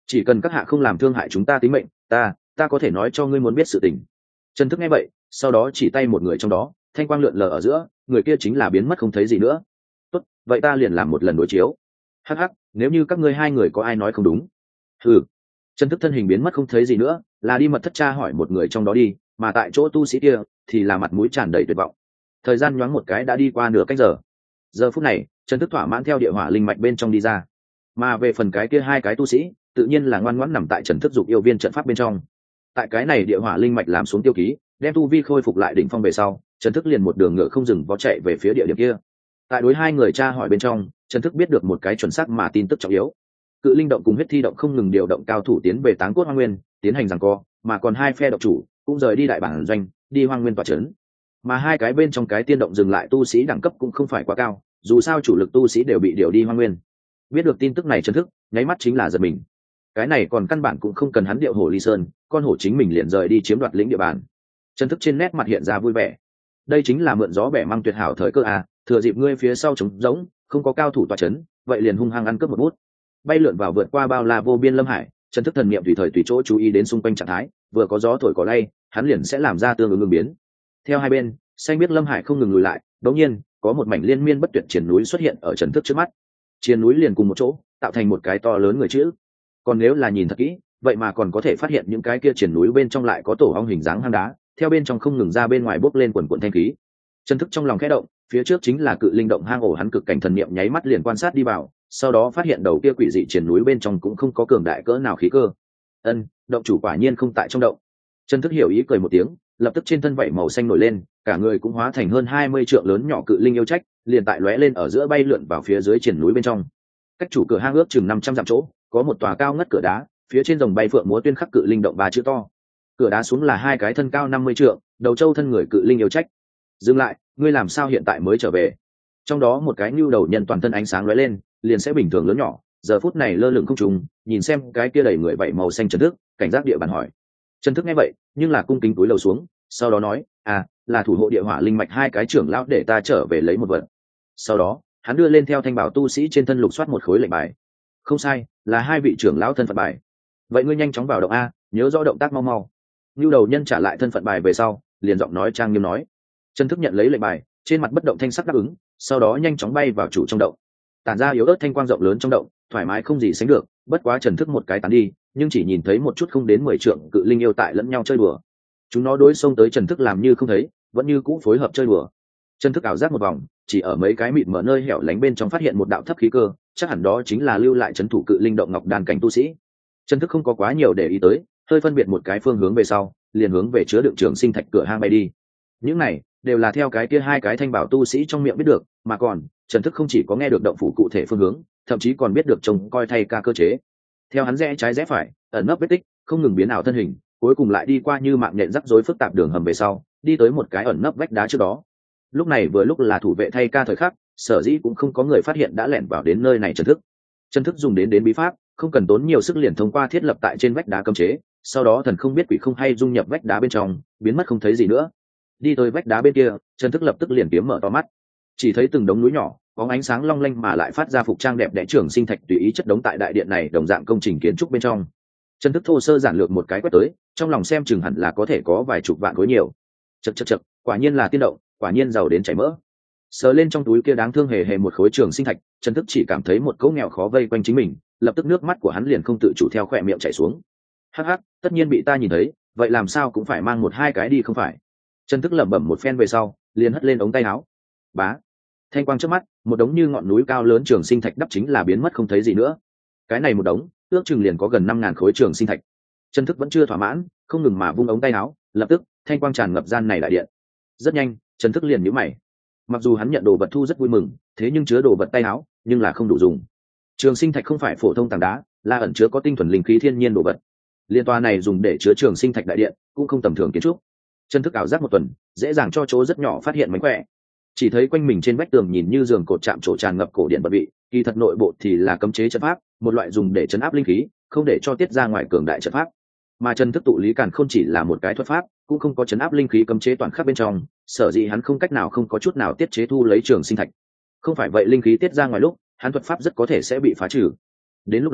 chỉ cần các hạ không làm thương hại chúng ta tính mệnh, ta ta có thể nói cho ngươi muốn biết sự tình. Trần Thức nghe vậy, sau đó chỉ tay một người trong đó, thanh quang lượn lờ ở giữa, người kia chính là biến mất không thấy gì nữa. Tốt, vậy ta liền làm một lần đối chiếu. Hắc hắc, nếu như các ngươi hai người có ai nói không đúng. Ừ. Trần Thức thân hình biến mất không thấy gì nữa, là đi mật thất tra hỏi một người trong đó đi, mà tại chỗ tu sĩ kia thì là mặt mũi tràn đầy tuyệt vọng. Thời gian nhoáng một cái đã đi qua nửa canh giờ. Giờ phút này, Trần Thức thỏa mãn theo địa hỏa linh mạch bên trong đi ra. Mà về phần cái kia hai cái tu sĩ, tự nhiên là ngoan ngoãn nằm tại Trần Thức dục yêu viên trận pháp bên trong. Tại cái này địa hỏa linh mạch làm xuống tiêu ký, đem tu vi khôi phục lại đỉnh phong về sau, Trần Thức liền một đường ngựa không dừng vó chạy về phía địa điểm kia. Tại đối hai người tra hỏi bên trong, Trần Thức biết được một cái chuẩn xác mà tin tức trọng yếu. Cự linh động cùng huyết thi động không ngừng điều động cao thủ tiến về Táng Cốt Hoang Nguyên, tiến hành giằng co, mà còn hai phe động chủ cũng rời đi đại bản doanh, đi Hoang Nguyên tọa trấn. Mà hai cái bên trong cái tiên động dừng lại tu sĩ đẳng cấp cũng không phải quá cao, dù sao chủ lực tu sĩ đều bị điều đi Hoang Nguyên. Biết được tin tức này Trần Thức nháy mắt chính là giật mình. Cái này còn căn bản cũng không cần hắn điệu hổ ly sơn, con hổ chính mình liền rời đi chiếm đoạt lĩnh địa bàn. Trần Thức trên nét mặt hiện ra vui vẻ. Đây chính là mượn gió bẻ măng tuyệt hảo thời cơ à, thừa dịp ngươi phía sau trống rỗng, không có cao thủ tọa chấn, vậy liền hung hăng ăn cướp một bút. Bay lượn vào vượt qua bao la vô biên lâm hải, Trần Thức thần niệm tùy thời tùy chỗ chú ý đến xung quanh trạng thái, vừa có gió thổi cỏ lay, hắn liền sẽ làm ra tương ứng ứng biến. Theo hai bên, xanh biết lâm hải không ngừng lùi lại, đột nhiên, có một mảnh liên miên bất tuyệt triển núi xuất hiện ở Trần Thức trước mắt. Triển núi liền cùng một chỗ, tạo thành một cái to lớn người chữ. Còn nếu là nhìn thật kỹ, vậy mà còn có thể phát hiện những cái kia triển núi bên trong lại có tổ ong hình dáng hang đá, theo bên trong không ngừng ra bên ngoài bốc lên quần quần thanh khí. Trần Thức trong lòng khẽ động, phía trước chính là cự linh động hang ổ, hắn cực cảnh thần niệm nháy mắt liền quan sát đi vào, sau đó phát hiện đầu kia quỷ dị triển núi bên trong cũng không có cường đại cỡ nào khí cơ. Ân, động chủ quả nhiên không tại trong động. Trần Thức hiểu ý cười một tiếng, lập tức trên thân vảy màu xanh nổi lên, cả người cũng hóa thành hơn hai mươi trượng lớn nhỏ cự linh yêu trách, liền tại lóe lên ở giữa bay lượn vào phía dưới triển núi bên trong. Cách chủ cửa hang ước chừng năm trăm dặm chỗ, có một tòa cao ngất cửa đá, phía trên rồng bay phượng múa tuyên khắc cự linh động ba chữ to. Cửa đá xuống là hai cái thân cao năm mươi trượng, đầu trâu thân người cự linh yêu trách. Dừng lại, ngươi làm sao hiện tại mới trở về? Trong đó một cái nhu đầu nhân toàn thân ánh sáng lóe lên, liền sẽ bình thường lớn nhỏ, giờ phút này lơ lửng không trùng, nhìn xem cái kia đầy người vảy màu xanh Trần Thức, cảnh giác địa bàn hỏi. Trần Thức nghe vậy, nhưng là cung kính túi lầu xuống, sau đó nói, à, là thủ hộ địa hỏa linh mạch hai cái trưởng lão để ta trở về lấy một vật. Sau đó, hắn đưa lên theo thanh bảo tu sĩ trên thân lục soát một khối lệnh bài. Không sai, là hai vị trưởng lão thân phận bài. Vậy ngươi nhanh chóng vào động a, nhớ rõ động tác mau mau. Nưu đầu nhân trả lại thân phận bài về sau, liền giọng nói trang nghiêm nói. Trần Thức nhận lấy lệnh bài, trên mặt bất động thanh sắc đáp ứng, sau đó nhanh chóng bay vào chủ trong động. Tản ra yếu ớt thanh quang rộng lớn trong động, thoải mái không gì sánh được, bất quá Trần Thức một cái tán đi, nhưng chỉ nhìn thấy một chút không đến mười trượng cự linh yêu tại lẫn nhau chơi đùa. Chúng nó đối xông tới Trần Thức làm như không thấy, vẫn như cũ phối hợp chơi đùa. Trần Thức ảo giác một vòng, chỉ ở mấy cái mịt mở nơi hẻo lánh bên trong phát hiện một đạo thấp khí cơ, chắc hẳn đó chính là lưu lại trấn thủ cự linh động ngọc đàn cảnh tu sĩ. Trần Thức không có quá nhiều để ý tới, hơi phân biệt một cái phương hướng về sau, liền hướng về chứa đựng trường sinh thạch cửa hang bay đi. Những này đều là theo cái kia hai cái thanh bảo tu sĩ trong miệng biết được, mà còn Trần Thức không chỉ có nghe được động phủ cụ thể phương hướng, thậm chí còn biết được trông coi thay ca cơ chế. Theo hắn rẽ trái rẽ phải, ẩn nấp vết tích, không ngừng biến ảo thân hình, cuối cùng lại đi qua như mạng nhện rắc rối phức tạp đường hầm về sau, đi tới một cái ẩn nấp vách đá trước đó. Lúc này vừa lúc là thủ vệ thay ca thời khắc, sở dĩ cũng không có người phát hiện đã lẻn vào đến nơi này. Trần Thức Trần Thức dùng đến đến bí pháp, không cần tốn nhiều sức liền thông qua thiết lập tại trên vách đá cấm chế, sau đó thần không biết quỷ không hay dung nhập vách đá bên trong, biến mất không thấy gì nữa. Đi tới vách đá bên kia, Trần Thức lập tức liền kiếm mở to mắt, chỉ thấy từng đống núi nhỏ có ánh sáng long lanh mà lại phát ra phục trang đẹp đẽ trường sinh thạch tùy ý chất đống tại đại điện này đồng dạng công trình kiến trúc bên trong. Trần Thức thô sơ giản lược một cái quét tới, trong lòng xem chừng hẳn là có thể có vài chục vạn khối nhiều. Chậc chậc chậc, quả nhiên là tiên động, quả nhiên giàu đến chảy mỡ. Sờ lên trong túi kia đáng thương hề hề một khối trường sinh thạch, Trần Thức chỉ cảm thấy một cỗ nghèo khó vây quanh chính mình, lập tức nước mắt của hắn liền không tự chủ theo khỏe miệng chảy xuống. Hắc hắc, tất nhiên bị ta nhìn thấy, vậy làm sao cũng phải mang một hai cái đi không phải? Trần Thức lẩm bẩm một phen về sau, liền hất lên ống tay áo. Bá, thanh quang trước mắt, một đống như ngọn núi cao lớn trường sinh thạch đắp chính là biến mất không thấy gì nữa. Cái này một đống, ước chừng liền có gần năm ngàn khối trường sinh thạch. Trần Thức vẫn chưa thỏa mãn, không ngừng mà vung ống tay áo, lập tức thanh quang tràn ngập gian này đại điện. Rất nhanh, Trần Thức liền nhíu mày. Mặc dù hắn nhận đồ vật thu rất vui mừng, thế nhưng chứa đồ vật tay áo, nhưng là không đủ dùng. Trường sinh thạch không phải phổ thông tảng đá, là ẩn chứa có tinh thuần linh khí thiên nhiên đồ vật. Liên toa này dùng để chứa trường sinh thạch đại điện, cũng không tầm thường kiến trúc. Trần Thức ảo giác một tuần, dễ dàng cho chỗ rất nhỏ phát hiện mánh khỏe. Chỉ thấy quanh mình trên vách tường nhìn như giường cột chạm trổ tràn ngập cổ điện bật vị, kỳ thật nội bộ thì là cấm chế trận pháp, một loại dùng để chấn áp linh khí, không để cho tiết ra ngoài cường đại trận pháp. Mà Trần Thức tụ lý càn không chỉ là một cái thuật pháp, cũng không có chấn áp linh khí cấm chế toàn khắp bên trong, sở dĩ hắn không cách nào không có chút nào tiết chế thu lấy trường sinh thạch. Không phải vậy linh khí tiết ra ngoài lúc, hắn thuật pháp rất có thể sẽ bị phá trừ. Đến lúc đó,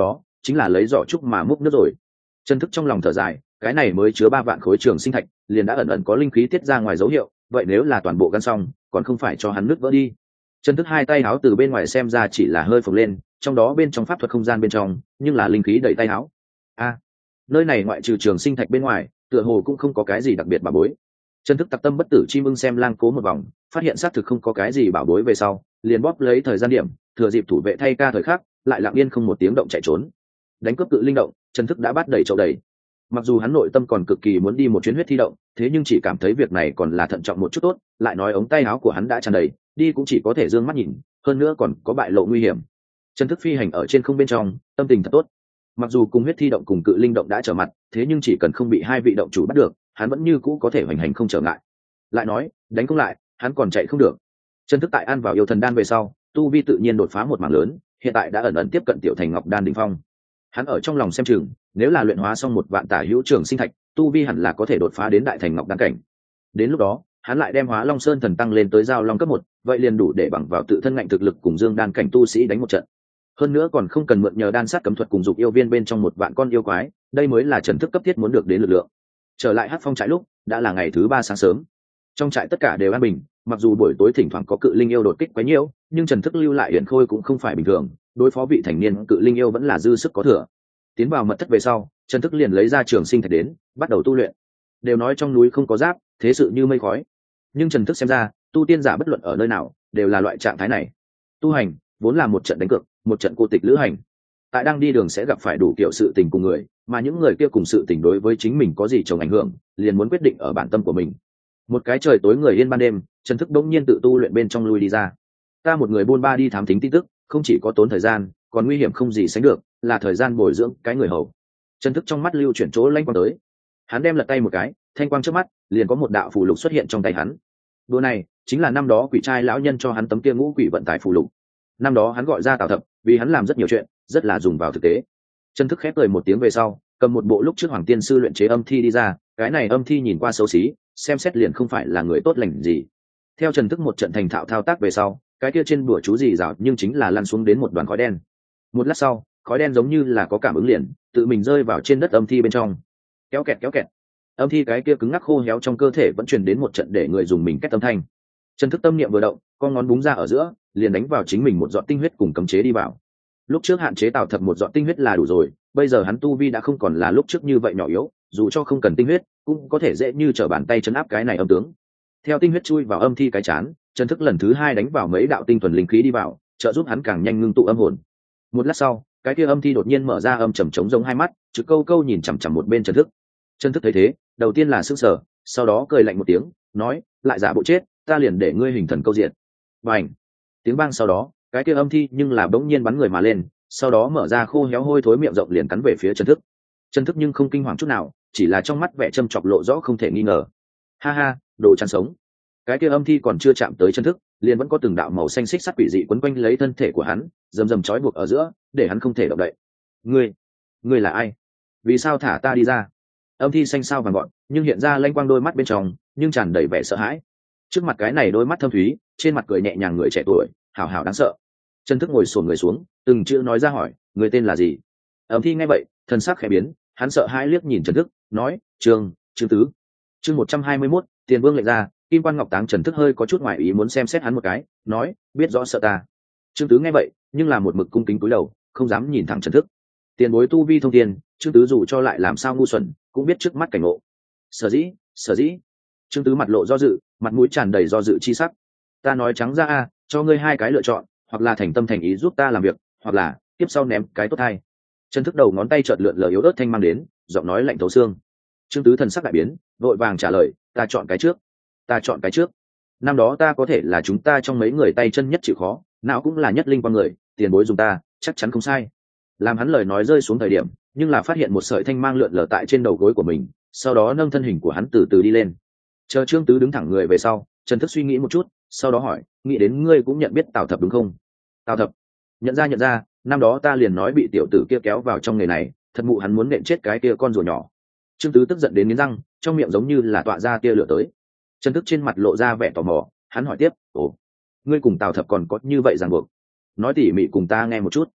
chính là lấy giỏ trúc mà múc nước rồi. Trần Thức trong lòng thở dài, cái này mới chứa ba vạn khối trường sinh thạch, liền đã ẩn ẩn có linh khí tiết ra ngoài dấu hiệu, vậy nếu là toàn bộ gan xong, còn không phải cho hắn nước vỡ đi. Trần Thức hai tay áo từ bên ngoài xem ra chỉ là hơi phồng lên, trong đó bên trong pháp thuật không gian bên trong, nhưng là linh khí đầy tay áo. A, nơi này ngoại trừ trường sinh thạch bên ngoài, tựa hồ cũng không có cái gì đặc biệt bảo bối. Trần Thức tặc tâm bất tử chim ưng xem lang cố một vòng, phát hiện xác thực không có cái gì bảo bối về sau, liền bóp lấy thời gian điểm, thừa dịp thủ vệ thay ca thời khắc, lại lặng yên không một tiếng động chạy trốn. Đánh cướp cự linh động, Trần Thức đã bắt đầy chậu đầy. Mặc dù hắn nội tâm còn cực kỳ muốn đi một chuyến huyết thi động, thế nhưng chỉ cảm thấy việc này còn là thận trọng một chút tốt, lại nói ống tay áo của hắn đã tràn đầy, đi cũng chỉ có thể dương mắt nhìn, hơn nữa còn có bại lộ nguy hiểm. Trần Thức phi hành ở trên không bên trong, tâm tình thật tốt. Mặc dù cùng huyết thi động cùng cự linh động đã trở mặt, thế nhưng chỉ cần không bị hai vị động chủ bắt được, hắn vẫn như cũ có thể hoành hành không trở ngại. Lại nói, đánh không lại, hắn còn chạy không được. Trần Thức tại ăn vào yêu thần đan về sau, tu vi tự nhiên đột phá một mảng lớn, hiện tại đã ẩn ẩn tiếp cận tiểu thành ngọc đan đỉnh phong. Hắn ở trong lòng xem chừng, nếu là luyện hóa xong một vạn tả hữu trường sinh thạch, tu vi hẳn là có thể đột phá đến đại thành ngọc đan cảnh. Đến lúc đó, hắn lại đem Hóa Long Sơn thần tăng lên tới giao long cấp một, vậy liền đủ để bằng vào tự thân ngạnh thực lực cùng dương đan cảnh tu sĩ đánh một trận. Hơn nữa còn không cần mượn nhờ đan sát cấm thuật cùng dục yêu viên bên trong một vạn con yêu quái, đây mới là Trần Thức cấp thiết muốn được đến lực lượng. Trở lại Hắc Phong trại lúc, đã là ngày thứ ba sáng sớm. Trong trại tất cả đều an bình, mặc dù buổi tối thỉnh thoảng có cự linh yêu đột kích quá nhiều, nhưng Trần Thức lưu lại Yển Khôi cũng không phải bình thường, đối phó vị thành niên cự linh yêu vẫn là dư sức có thừa. Tiến vào mật thất về sau, Trần Thức liền lấy ra trường sinh thạch đến, bắt đầu tu luyện. Đều nói trong núi không có giáp, thế sự như mây khói. Nhưng Trần Thức xem ra, tu tiên giả bất luận ở nơi nào, đều là loại trạng thái này. Tu hành vốn là một trận đánh cược, một trận cô tịch lữ hành. Tại đang đi đường sẽ gặp phải đủ kiểu sự tình cùng người, mà những người kia cùng sự tình đối với chính mình có gì trồng ảnh hưởng, liền muốn quyết định ở bản tâm của mình. Một cái trời tối người yên ban đêm, Trần Thức bỗng nhiên tự tu luyện bên trong lui đi ra. Ta một người buôn ba đi thám thính tin tức, không chỉ có tốn thời gian, còn nguy hiểm không gì sánh được, là thời gian bồi dưỡng cái người hầu. Trần Thức trong mắt lưu chuyển chỗ lanh quang tới, hắn đem lật tay một cái, thanh quang trước mắt, liền có một đạo phù lục xuất hiện trong tay hắn. Đùa này chính là năm đó quỷ trai lão nhân cho hắn tấm kia ngũ quỷ vận tải phù lục. Năm đó hắn gọi ra Tào Thập, vì hắn làm rất nhiều chuyện, rất là dùng vào thực tế. Trần Thức khép cười một tiếng về sau, cầm một bộ lúc trước Hoàng Tiên sư luyện chế âm thi đi ra, cái này âm thi nhìn qua xấu xí, xem xét liền không phải là người tốt lành gì. Theo Trần Thức một trận thành thạo thao tác về sau, cái kia trên bùa chú gì rào nhưng chính là lăn xuống đến một đoàn khói đen. Một lát sau, khói đen giống như là có cảm ứng liền, tự mình rơi vào trên đất âm thi bên trong. Kéo kẹt kéo kẹt. Âm thi cái kia cứng ngắc khô héo trong cơ thể vẫn truyền đến một trận để người dùng mình kết âm thanh. Trần Thức tâm niệm vừa động, con ngón búng ra ở giữa, liền đánh vào chính mình một giọt tinh huyết cùng cấm chế đi vào. Lúc trước hạn chế Tào Thập một giọt tinh huyết là đủ rồi, bây giờ hắn tu vi đã không còn là lúc trước như vậy nhỏ yếu, dù cho không cần tinh huyết, cũng có thể dễ như trở bàn tay chấn áp cái này âm tướng. Theo tinh huyết chui vào âm thi cái chán, Trần Thức lần thứ hai đánh vào mấy đạo tinh thuần linh khí đi vào, trợ giúp hắn càng nhanh ngưng tụ âm hồn. Một lát sau, cái kia âm thi đột nhiên mở ra âm trầm trống giống hai mắt, trực câu câu nhìn chằm chằm một bên Trần Thức. Trần Thức thấy thế, đầu tiên là sững sờ, sau đó cười lạnh một tiếng, nói: lại giả bộ chết, ta liền để ngươi hình thần câu diện. Bành! Tiếng vang sau đó, cái kia âm thi nhưng là bỗng nhiên bắn người mà lên, sau đó mở ra khô héo hôi thối miệng rộng liền cắn về phía Trần Thức. Trần Thức nhưng không kinh hoàng chút nào, chỉ là trong mắt vẻ châm chọc lộ rõ không thể nghi ngờ. Ha ha, đồ chăn sống! Cái kia âm thi còn chưa chạm tới Trần Thức, liền vẫn có từng đạo màu xanh xích sắt quỷ dị quấn quanh lấy thân thể của hắn, rầm rầm trói buộc ở giữa, để hắn không thể động đậy. Ngươi, ngươi là ai? Vì sao thả ta đi ra? Âm thi xanh sao vàng gọn, nhưng hiện ra lanh quang đôi mắt bên trong, nhưng tràn đầy vẻ sợ hãi. Trước mặt cái này đôi mắt thâm thúy, trên mặt cười nhẹ nhàng người trẻ tuổi, hào hào đáng sợ. Trần Thức ngồi xổm người xuống, từng chữ nói ra hỏi: người tên là gì? Âm thi nghe vậy, thần sắc khẽ biến, hắn sợ hãi liếc nhìn Trần Thức, nói: Trương, Trương Tứ. Chương một trăm hai mươi mốt, Tiền Vương lệnh ra. Kim Quan Ngọc Táng. Trần Thức hơi có chút ngoại ý muốn xem xét hắn một cái, nói: biết rõ sợ ta. Trương Tứ nghe vậy, nhưng là một mực cung kính cúi đầu, không dám nhìn thẳng Trần Thức. Tiền bối tu vi thông thiên, Trương Tứ dù cho lại làm sao ngu xuẩn, cũng biết trước mắt cảnh ngộ. Sở dĩ, sở dĩ. Trương Tứ mặt lộ do dự, mặt mũi tràn đầy do dự chi sắc. Ta nói trắng ra a, cho ngươi hai cái lựa chọn, hoặc là thành tâm thành ý giúp ta làm việc, hoặc là tiếp sau ném cái tốt hay. Trần Thức đầu ngón tay chợt lượn lờ yếu ớt thanh mang đến, giọng nói lạnh thấu xương. Trương Tứ thần sắc đại biến, vội vàng trả lời: ta chọn cái trước. Ta chọn cái trước. Năm đó ta có thể là chúng ta trong mấy người tay chân nhất chịu khó, nào cũng là nhất linh quan người, tiền bối dùng ta, chắc chắn không sai. Làm hắn lời nói rơi xuống thời điểm, nhưng là phát hiện một sợi thanh mang lượn lờ tại trên đầu gối của mình, sau đó nâng thân hình của hắn từ từ đi lên. Chờ Trương Tứ đứng thẳng người về sau, Trần Thức suy nghĩ một chút, sau đó hỏi: nghĩ đến ngươi cũng nhận biết Tào Thập đúng không? Tào Thập? Nhận ra nhận ra, năm đó ta liền nói bị tiểu tử kia kéo vào trong nghề này, thật mụ hắn muốn nện chết cái kia con rùa nhỏ. Trương Tứ tức giận đến nghiến răng, trong miệng giống như là tọa ra tia lửa tới. Trần Thức trên mặt lộ ra vẻ tò mò, hắn hỏi tiếp: ồ, ngươi cùng Tào Thập còn có như vậy ràng buộc? Nói tỉ mỉ cùng ta nghe một chút.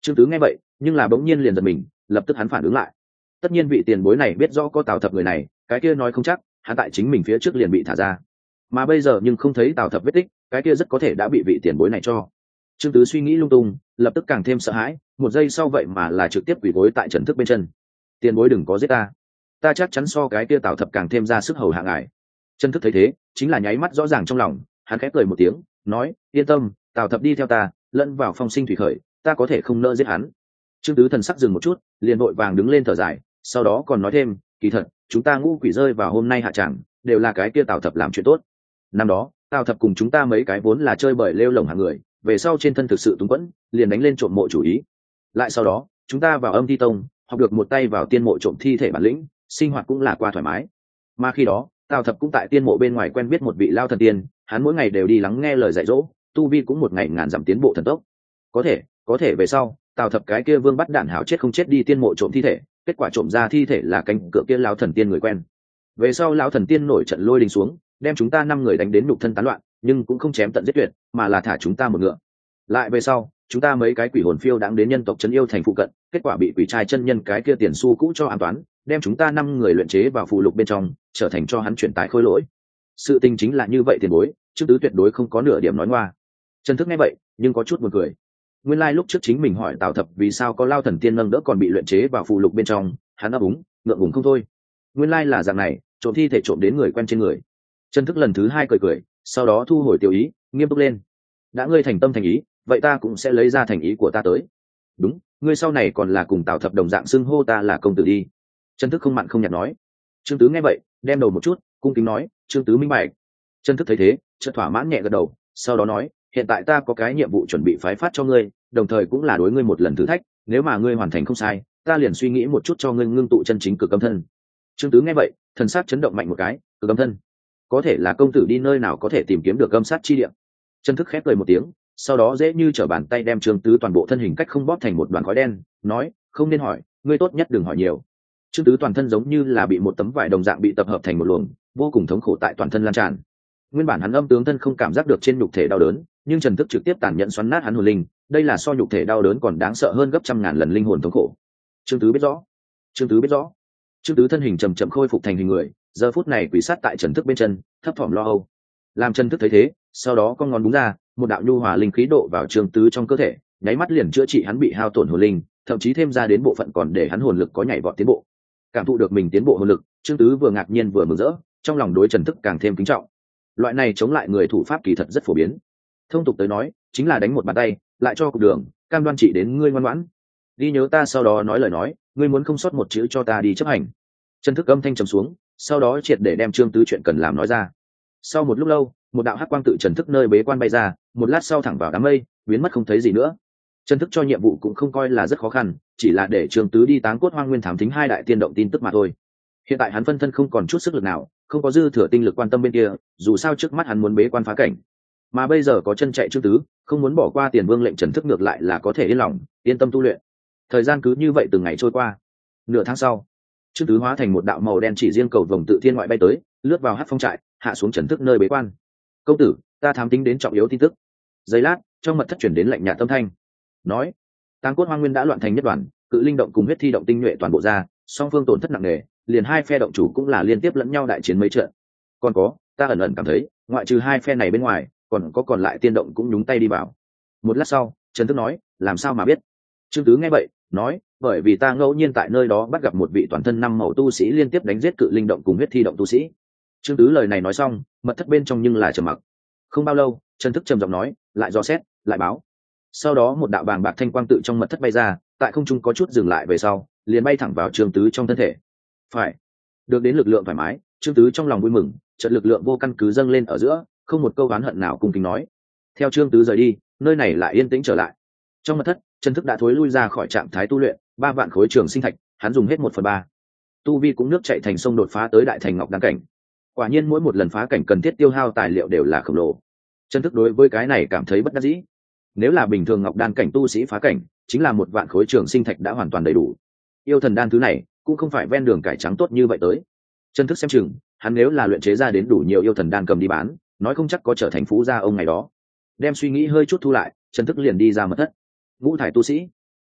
Trương Tứ nghe vậy nhưng là bỗng nhiên liền giật mình, lập tức hắn phản ứng lại. Tất nhiên vị tiền bối này biết rõ có Tào Thập người này, cái kia nói không chắc hắn tại chính mình phía trước liền bị thả ra, mà bây giờ nhưng không thấy Tào Thập vết tích, cái kia rất có thể đã bị vị tiền bối này cho. Trương Tứ suy nghĩ lung tung, lập tức càng thêm sợ hãi, một giây sau vậy mà là trực tiếp quỳ gối tại Trần Thức bên chân. Tiền bối đừng có giết ta, ta chắc chắn so cái kia Tào Thập càng thêm ra sức hầu hạ ngài. Trần Thức thấy thế chính là nháy mắt rõ ràng trong lòng, hắn khẽ cười một tiếng nói, yên tâm, Tào Thập đi theo ta lẫn vào phong sinh thủy khởi, ta có thể không nỡ giết hắn. Trương Tứ thần sắc dừng một chút, liền vội vàng đứng lên thở dài, sau đó còn nói thêm, kỳ thật chúng ta ngũ quỷ rơi vào hôm nay hạ tràng đều là cái kia Tào Thập làm chuyện tốt. Năm đó Tào Thập cùng chúng ta mấy cái vốn là chơi bời lêu lồng hàng người, về sau trên thân thực sự túng quẫn, liền đánh lên trộm mộ chủ ý. Lại sau đó chúng ta vào Âm Thi Tông học được một tay vào tiên mộ trộm thi thể bản lĩnh, sinh hoạt cũng là qua thoải mái. Mà khi đó Tào Thập cũng tại tiên mộ bên ngoài quen biết một vị lao thần tiên, hắn mỗi ngày đều đi lắng nghe lời dạy dỗ, tu vi cũng một ngày ngàn dặm tiến bộ thần tốc. Có thể có thể về sau Tào Thập cái kia vương bắt đạn hảo chết không chết đi tiên mộ trộm thi thể, kết quả trộm ra thi thể là cánh cửa kia lão thần tiên người quen. Về sau lão thần tiên nổi trận lôi đình xuống, đem chúng ta năm người đánh đến nhục thân tán loạn, nhưng cũng không chém tận giết tuyệt, mà là thả chúng ta một ngựa. Lại về sau chúng ta mấy cái quỷ hồn phiêu đáng đến nhân tộc trấn yêu thành phụ cận, kết quả bị quỷ trai chân nhân cái kia tiền xu cũ cho an toán, đem chúng ta năm người luyện chế vào phù lục bên trong, trở thành cho hắn chuyển tải khôi lỗi. Sự tình chính là như vậy tiền bối, Trương Tứ tuyệt đối không có nửa điểm nói ngoa. Trần Thức nghe vậy nhưng có chút buồn cười. Nguyên lai like lúc trước chính mình hỏi Tào Thập vì sao có lao thần tiên nâng đỡ còn bị luyện chế vào phù lục bên trong, hắn ấp úng ngượng ngùng không thôi. Nguyên lai like là dạng này, trộm thi thể trộm đến người quen trên người. Trần Thức lần thứ hai cười cười, sau đó thu hồi tiểu ý, nghiêm túc lên. Đã ngươi thành tâm thành ý, vậy ta cũng sẽ lấy ra thành ý của ta tới. Đúng, ngươi sau này còn là cùng Tào Thập đồng dạng xưng hô ta là công tử đi. Trần Thức không mặn không nhạt nói. Trương Tứ nghe vậy đem đầu một chút, cung kính nói, Trương Tứ minh bạch. Trần Thức thấy thế chợt thỏa mãn nhẹ gật đầu, sau đó nói, hiện tại ta có cái nhiệm vụ chuẩn bị phái phát cho ngươi, đồng thời cũng là đối ngươi một lần thử thách, nếu mà ngươi hoàn thành không sai, ta liền suy nghĩ một chút cho ngươi ngưng tụ chân chính cực âm thân. Trương Tứ nghe vậy thần sắc chấn động mạnh một cái, cực âm thân, có thể là công tử đi nơi nào có thể tìm kiếm được âm sát chi địa? Trần Thức khép cười một tiếng, sau đó dễ như trở bàn tay đem Trương Tứ toàn bộ thân hình cách không bóp thành một đoàn khói đen, nói, không nên hỏi, ngươi tốt nhất đừng hỏi nhiều. Trương Tứ toàn thân giống như là bị một tấm vải đồng dạng bị tập hợp thành một luồng, vô cùng thống khổ tại toàn thân lan tràn. Nguyên bản hắn âm tướng thân không cảm giác được trên nhục thể đau đớn, nhưng Trần Thức trực tiếp tàn nhẫn xoắn nát hắn hồn linh, đây là so nhục thể đau đớn còn đáng sợ hơn gấp trăm ngàn lần linh hồn thống khổ. Trương Tứ biết rõ, Trương Tứ biết rõ. Trương Tứ thân hình chậm chậm khôi phục thành hình người, giờ phút này quỳ sát tại Trần Thức bên chân, thấp thỏm lo âu. Làm Trần Thức thấy thế, sau đó con ngón búng ra, một đạo nhu hòa linh khí độ vào Trương Tứ trong cơ thể, nháy mắt liền chữa trị hắn bị hao tổn hồn linh, thậm chí thêm ra đến bộ phận còn để hắn hồn lực có nhảy vọt tiến bộ. Cảm thụ được mình tiến bộ hồn lực, Trương Tứ vừa ngạc nhiên vừa mừng rỡ, trong lòng đối Trần Thức càng thêm kính trọng. Loại này chống lại người thủ pháp kỳ thật rất phổ biến. Thông tục tới nói, chính là đánh một bàn tay, lại cho cục đường, cam đoan trị đến ngươi ngoan ngoãn. Đi nhớ ta sau đó nói lời nói, ngươi muốn không sót một chữ cho ta đi chấp hành. Trần Thức âm thanh trầm xuống, sau đó triệt để đem Trương Tứ chuyện cần làm nói ra. Sau một lúc lâu, một đạo hắc quang tự Trần Thức nơi bế quan bay ra, một lát sau thẳng vào đám mây, biến mất không thấy gì nữa. Trần Thức cho nhiệm vụ cũng không coi là rất khó khăn, chỉ là để Trương Tứ đi Táng Cốt Hoang Nguyên thám thính hai đại tiên động tin tức mà thôi. Hiện tại hắn phân thân không còn chút sức lực nào, không có dư thừa tinh lực quan tâm bên kia, dù sao trước mắt hắn muốn bế quan phá cảnh, mà bây giờ có chân chạy Trương Tứ, không muốn bỏ qua Tiền Vương lệnh Trần Thức ngược lại là có thể yên lòng, yên tâm tu luyện. Thời gian cứ như vậy từng ngày trôi qua. Nửa tháng sau, Trương Tứ hóa thành một đạo màu đen chỉ riêng cầu vồng tự thiên ngoại bay tới, lướt vào hắc phong trại, hạ xuống Trần Thức nơi bế quan. Công tử, ta thám tính đến trọng yếu tin tức. Giây lát, trong mật thất chuyển đến lạnh nhạt tâm thanh, nói, Táng Cốt Hoang Nguyên đã loạn thành nhất đoàn, cự linh động cùng huyết thi động tinh nhuệ toàn bộ ra, song phương tổn thất nặng nề, liền hai phe động chủ cũng là liên tiếp lẫn nhau đại chiến mấy trận. Còn có, ta ẩn ẩn cảm thấy, ngoại trừ hai phe này bên ngoài, còn có còn lại tiên động cũng nhúng tay đi vào. Một lát sau, Trần Thức nói, làm sao mà biết? Trương Tứ nghe vậy, nói, bởi vì ta ngẫu nhiên tại nơi đó bắt gặp một vị toàn thân năm màu tu sĩ liên tiếp đánh giết cự linh động cùng huyết thi động tu sĩ. Trương Tứ lời này nói xong, mật thất bên trong nhưng là trầm mặc. Không bao lâu, Trần Thức trầm giọng nói, lại dò xét, lại báo. Sau đó một đạo bàng bạc thanh quang tự trong mật thất bay ra, tại không trung có chút dừng lại về sau, liền bay thẳng vào Trương Tứ trong thân thể. Phải, được đến lực lượng thoải mái, Trương Tứ trong lòng vui mừng, chợt lực lượng vô căn cứ dâng lên ở giữa, không một câu oán hận nào cung kính nói. Theo Trương Tứ rời đi, nơi này lại yên tĩnh trở lại. Trong mật thất, Trần Thức đã thối lui ra khỏi trạng thái tu luyện, ba vạn khối trường sinh thạch, hắn dùng hết một phần ba. Tu vi cũng nước chảy thành sông đột phá tới đại thành ngọc đan cảnh. Quả nhiên mỗi một lần phá cảnh cần thiết tiêu hao tài liệu đều là khổng lồ. Trần Thức đối với cái này cảm thấy bất đắc dĩ. Nếu là bình thường ngọc đan cảnh tu sĩ phá cảnh, chính là một vạn khối trường sinh thạch đã hoàn toàn đầy đủ. Yêu thần đan thứ này cũng không phải ven đường cải trắng tốt như vậy tới. Trần Thức xem chừng, hắn nếu là luyện chế ra đến đủ nhiều yêu thần đan cầm đi bán, nói không chắc có trở thành phú gia ông ngày đó. Đem suy nghĩ hơi chút thu lại, Trần Thức liền đi ra mật thất. Ngũ thải tu sĩ,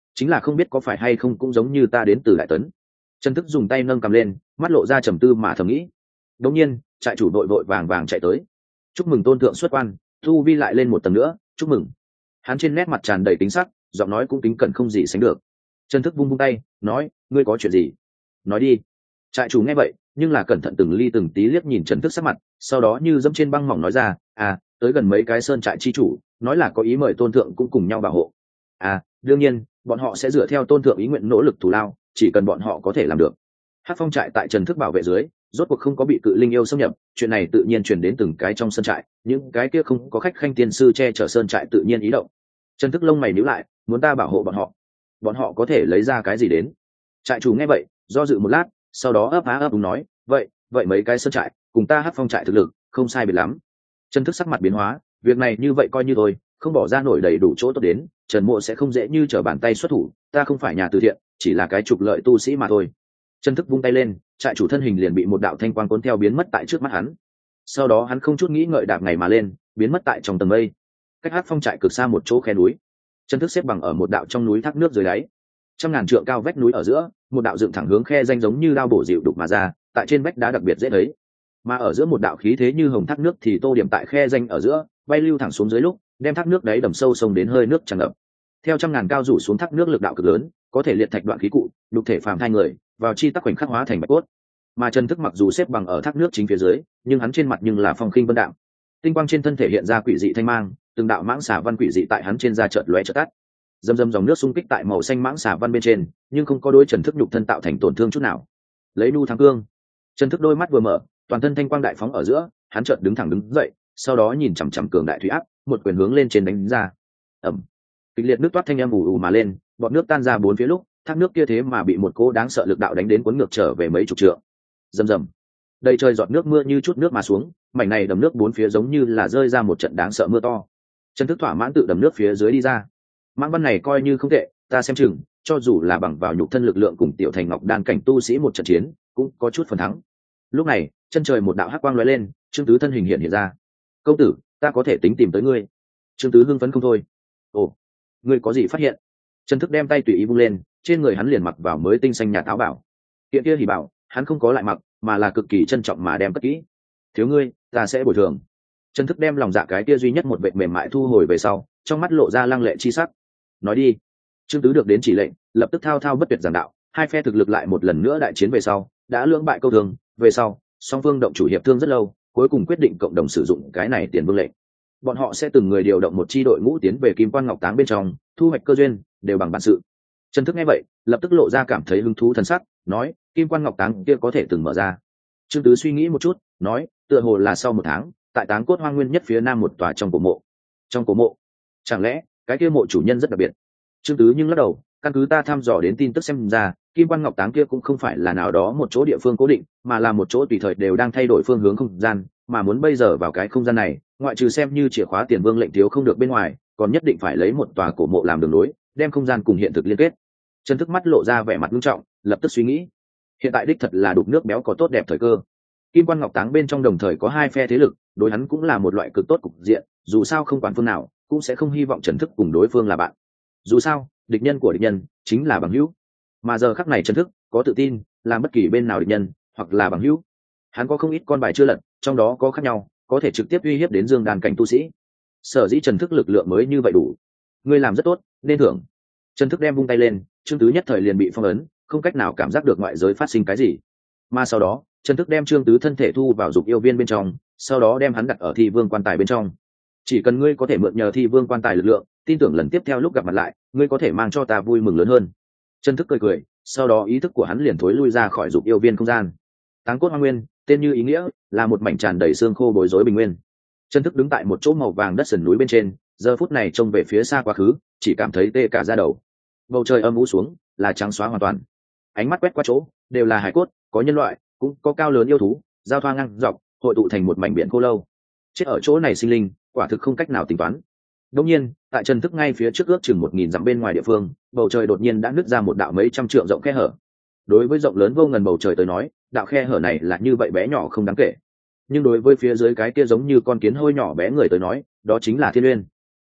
chính là không biết có phải hay không cũng giống như ta đến từ đại tấn. Trần Thức dùng tay nâng cầm lên, mắt lộ ra trầm tư mà thầm nghĩ. Đột nhiên trại chủ đội vội vàng vàng chạy tới. Chúc mừng tôn thượng xuất quan, thu vi lại lên một tầng nữa, chúc mừng. Hắn trên nét mặt tràn đầy tính sắc, giọng nói cũng kính cẩn không gì sánh được. Trần Thức vung vung tay nói, ngươi có chuyện gì nói đi. Trại chủ nghe vậy nhưng là cẩn thận từng ly từng tí liếc nhìn Trần Thức sắc mặt, sau đó như dẫm trên băng mỏng nói ra, à tới gần mấy cái sơn trại chi chủ nói là có ý mời tôn thượng cũng cùng nhau bảo hộ. À đương nhiên bọn họ sẽ dựa theo tôn thượng ý nguyện nỗ lực thù lao, chỉ cần bọn họ có thể làm được. Hắc Phong trại tại Trần Thức bảo vệ dưới rốt cuộc không có bị cự linh yêu xâm nhập, chuyện này tự nhiên truyền đến từng cái trong sơn trại, những cái kia không có khách khanh tiên sư che chở sơn trại tự nhiên ý động. Trần Thức lông mày nhíu lại, muốn ta bảo hộ bọn họ, bọn họ có thể lấy ra cái gì đến? Trại chủ nghe vậy do dự một lát, sau đó ấp á ấp úng nói, vậy vậy mấy cái sơn trại cùng ta Hắc Phong trại thực lực không sai biệt lắm. Trần Thức sắc mặt biến hóa, việc này như vậy coi như thôi, không bỏ ra nổi đầy đủ chỗ tốt đến, Trần Mộ sẽ không dễ như trở bàn tay xuất thủ, ta không phải nhà từ thiện, chỉ là cái trục lợi tu sĩ mà thôi. Trần Thức vung tay lên, trại chủ thân hình liền bị một đạo thanh quang cuốn theo biến mất tại trước mắt hắn. Sau đó hắn không chút nghĩ ngợi đạp ngày mà lên, biến mất tại trong tầng mây. Cách Hắc Phong trại cực xa một chỗ khe núi, Trần Thức xếp bằng ở một đạo trong núi thác nước dưới đáy. Trăm ngàn trượng cao vách núi ở giữa, một đạo dựng thẳng hướng khe danh giống như đao bổ dịu đục mà ra, tại trên vách đá đặc biệt dễ thấy. Mà ở giữa một đạo khí thế như hồng thác nước thì tô điểm tại khe danh ở giữa, bay lưu thẳng xuống dưới lúc, đem thác nước đáy đầm sâu sông đến hơi nước tràn ngập. Theo trăm ngàn cao rủ xuống thác nước lực đạo cực lớn, có thể liệt thạch đoạn khí cụ, nhục thể phàm thai người, vào chi tắc khoảnh khắc hóa thành bạch cốt. Mà Trần Thức mặc dù xếp bằng ở thác nước chính phía dưới, nhưng hắn trên mặt nhưng là phong khinh vân đạm. Tinh quang trên thân thể hiện ra quỷ dị thanh mang, từng đạo mãng xà văn quỷ dị tại hắn trên da chợt lóe chợt tắt. Dầm dầm dòng nước xung kích tại màu xanh mãng xà văn bên trên, nhưng không có đối Trần Thức nhục thân tạo thành tổn thương chút nào. Lấy nu thắng cương. Trần Thức đôi mắt vừa mở, toàn thân thanh quang đại phóng ở giữa, hắn chợt đứng thẳng đứng dậy, sau đó nhìn chằm chằm cường đại thủy áp, một quyền hướng lên trên đánh ra. Ầm. Kịch liệt nước toát thanh âm ù ù mà lên, bọt nước tan ra bốn phía lúc, thác nước kia thế mà bị một cỗ đáng sợ lực đạo đánh đến cuốn ngược trở về mấy chục trượng. Rầm rầm. Đầy trời giọt nước mưa như chút nước mà xuống, mảnh này đầm nước bốn phía giống như là rơi ra một trận đáng sợ mưa to. Trần Thức thỏa mãn tự đầm nước phía dưới đi ra. Mãng văn này coi như không tệ, ta xem chừng cho dù là bằng vào nhục thân lực lượng cùng tiểu thành ngọc đan cảnh tu sĩ một trận chiến cũng có chút phần thắng. Lúc này chân trời một đạo hắc quang lóe lên, Trương Tứ thân hình hiện hiện ra. Công tử, ta có thể tính tìm tới ngươi. Trương Tứ hưng phấn không thôi. Ồ, ngươi có gì phát hiện? Trần Thức đem tay tùy ý vung lên, trên người hắn liền mặc vào mới tinh xanh nhà táo bảo. Kiện kia thì bảo hắn không có lại mặc, mà là cực kỳ trân trọng mà đem cất kỹ. Thiếu ngươi, ta sẽ bồi thường. Trần Thức đem lòng dạ cái kia duy nhất một vệt mềm mại thu hồi về sau, trong mắt lộ ra lăng lệ chi sắc. Nói đi. Trương Tứ được đến chỉ lệnh, lập tức thao thao bất tuyệt giảng đạo. Hai phe thực lực lại một lần nữa đại chiến về sau, đã lưỡng bại câu thương. Về sau, song phương động chủ hiệp thương rất lâu, cuối cùng quyết định cộng đồng sử dụng cái này tiền vương lệnh. Bọn họ sẽ từng người điều động một chi đội ngũ tiến về Kim Quan Ngọc Táng bên trong, thu hoạch cơ duyên, đều bằng bản sự. Trần Thức nghe vậy, lập tức lộ ra cảm thấy hứng thú thần sắc, nói, Kim Quan Ngọc Táng kia có thể từng mở ra. Trương Tứ suy nghĩ một chút, nói, tựa hồ là sau một tháng, tại Táng Cốt Hoang Nguyên nhất phía nam một tòa trong cổ mộ. Trong cổ mộ? Chẳng lẽ cái kia mộ chủ nhân rất đặc biệt? Trương Tứ nhưng lắc đầu, căn cứ ta thăm dò đến tin tức xem ra, Kim Quan Ngọc Táng kia cũng không phải là nào đó một chỗ địa phương cố định, mà là một chỗ tùy thời đều đang thay đổi phương hướng không gian, mà muốn bây giờ vào cái không gian này, ngoại trừ xem như chìa khóa tiền vương lệnh thiếu không được bên ngoài, còn nhất định phải lấy một tòa cổ mộ làm đường nối, đem không gian cùng hiện thực liên kết. Trần Thức mắt lộ ra vẻ mặt nghiêm trọng, lập tức suy nghĩ, hiện tại đích thật là đục nước béo có tốt đẹp thời cơ. Kim Quan Ngọc Táng bên trong đồng thời có hai phe thế lực, đối hắn cũng là một loại cực tốt cục diện, dù sao không quản phương nào, cũng sẽ không hy vọng Trần Thức cùng đối phương là bạn. Dù sao, địch nhân của địch nhân chính là bằng hữu. Mà giờ khắc này Trần Thức có tự tin, làm bất kỳ bên nào địch nhân hoặc là bằng hữu. Hắn có không ít con bài chưa lật, trong đó có khác nhau, có thể trực tiếp uy hiếp đến Dương Đan cảnh tu sĩ. Sở dĩ Trần Thức lực lượng mới như vậy đủ. Ngươi làm rất tốt, nên thưởng. Trần Thức đem vung tay lên, Trương Tứ nhất thời liền bị phong ấn, không cách nào cảm giác được ngoại giới phát sinh cái gì. Mà sau đó, Trần Thức đem Trương Tứ thân thể thu vào dục yêu viên bên trong, sau đó đem hắn đặt ở Thi Vương quan tài bên trong. Chỉ cần ngươi có thể mượn nhờ Thi Vương quan tài lực lượng, tin tưởng lần tiếp theo lúc gặp mặt lại, ngươi có thể mang cho ta vui mừng lớn hơn. Trần Thức cười cười, sau đó ý thức của hắn liền thối lui ra khỏi dục yêu viên không gian. Táng Cốt Hoang Nguyên, tên như ý nghĩa, là một mảnh tràn đầy xương khô bối rối bình nguyên. Trần Thức đứng tại một chỗ màu vàng đất sườn núi bên trên, giờ phút này trông về phía xa quá khứ, chỉ cảm thấy tê cả da đầu. Bầu trời âm u xuống, là trắng xóa hoàn toàn. Ánh mắt quét qua chỗ, đều là hải cốt, có nhân loại, cũng có cao lớn yêu thú, giao thoa ngang dọc, hội tụ thành một mảnh biển khô lâu. Chết ở chỗ này sinh linh, quả thực không cách nào tính toán. Đương nhiên, tại Trần Thức ngay phía trước ước chừng một nghìn dặm bên ngoài địa phương, bầu trời đột nhiên đã nứt ra một đạo mấy trăm trượng rộng khe hở. Đối với rộng lớn vô ngần bầu trời tới nói, đạo khe hở này là như vậy bé nhỏ không đáng kể. Nhưng đối với phía dưới cái kia giống như con kiến hôi nhỏ bé người tới nói, đó chính là thiên uyên.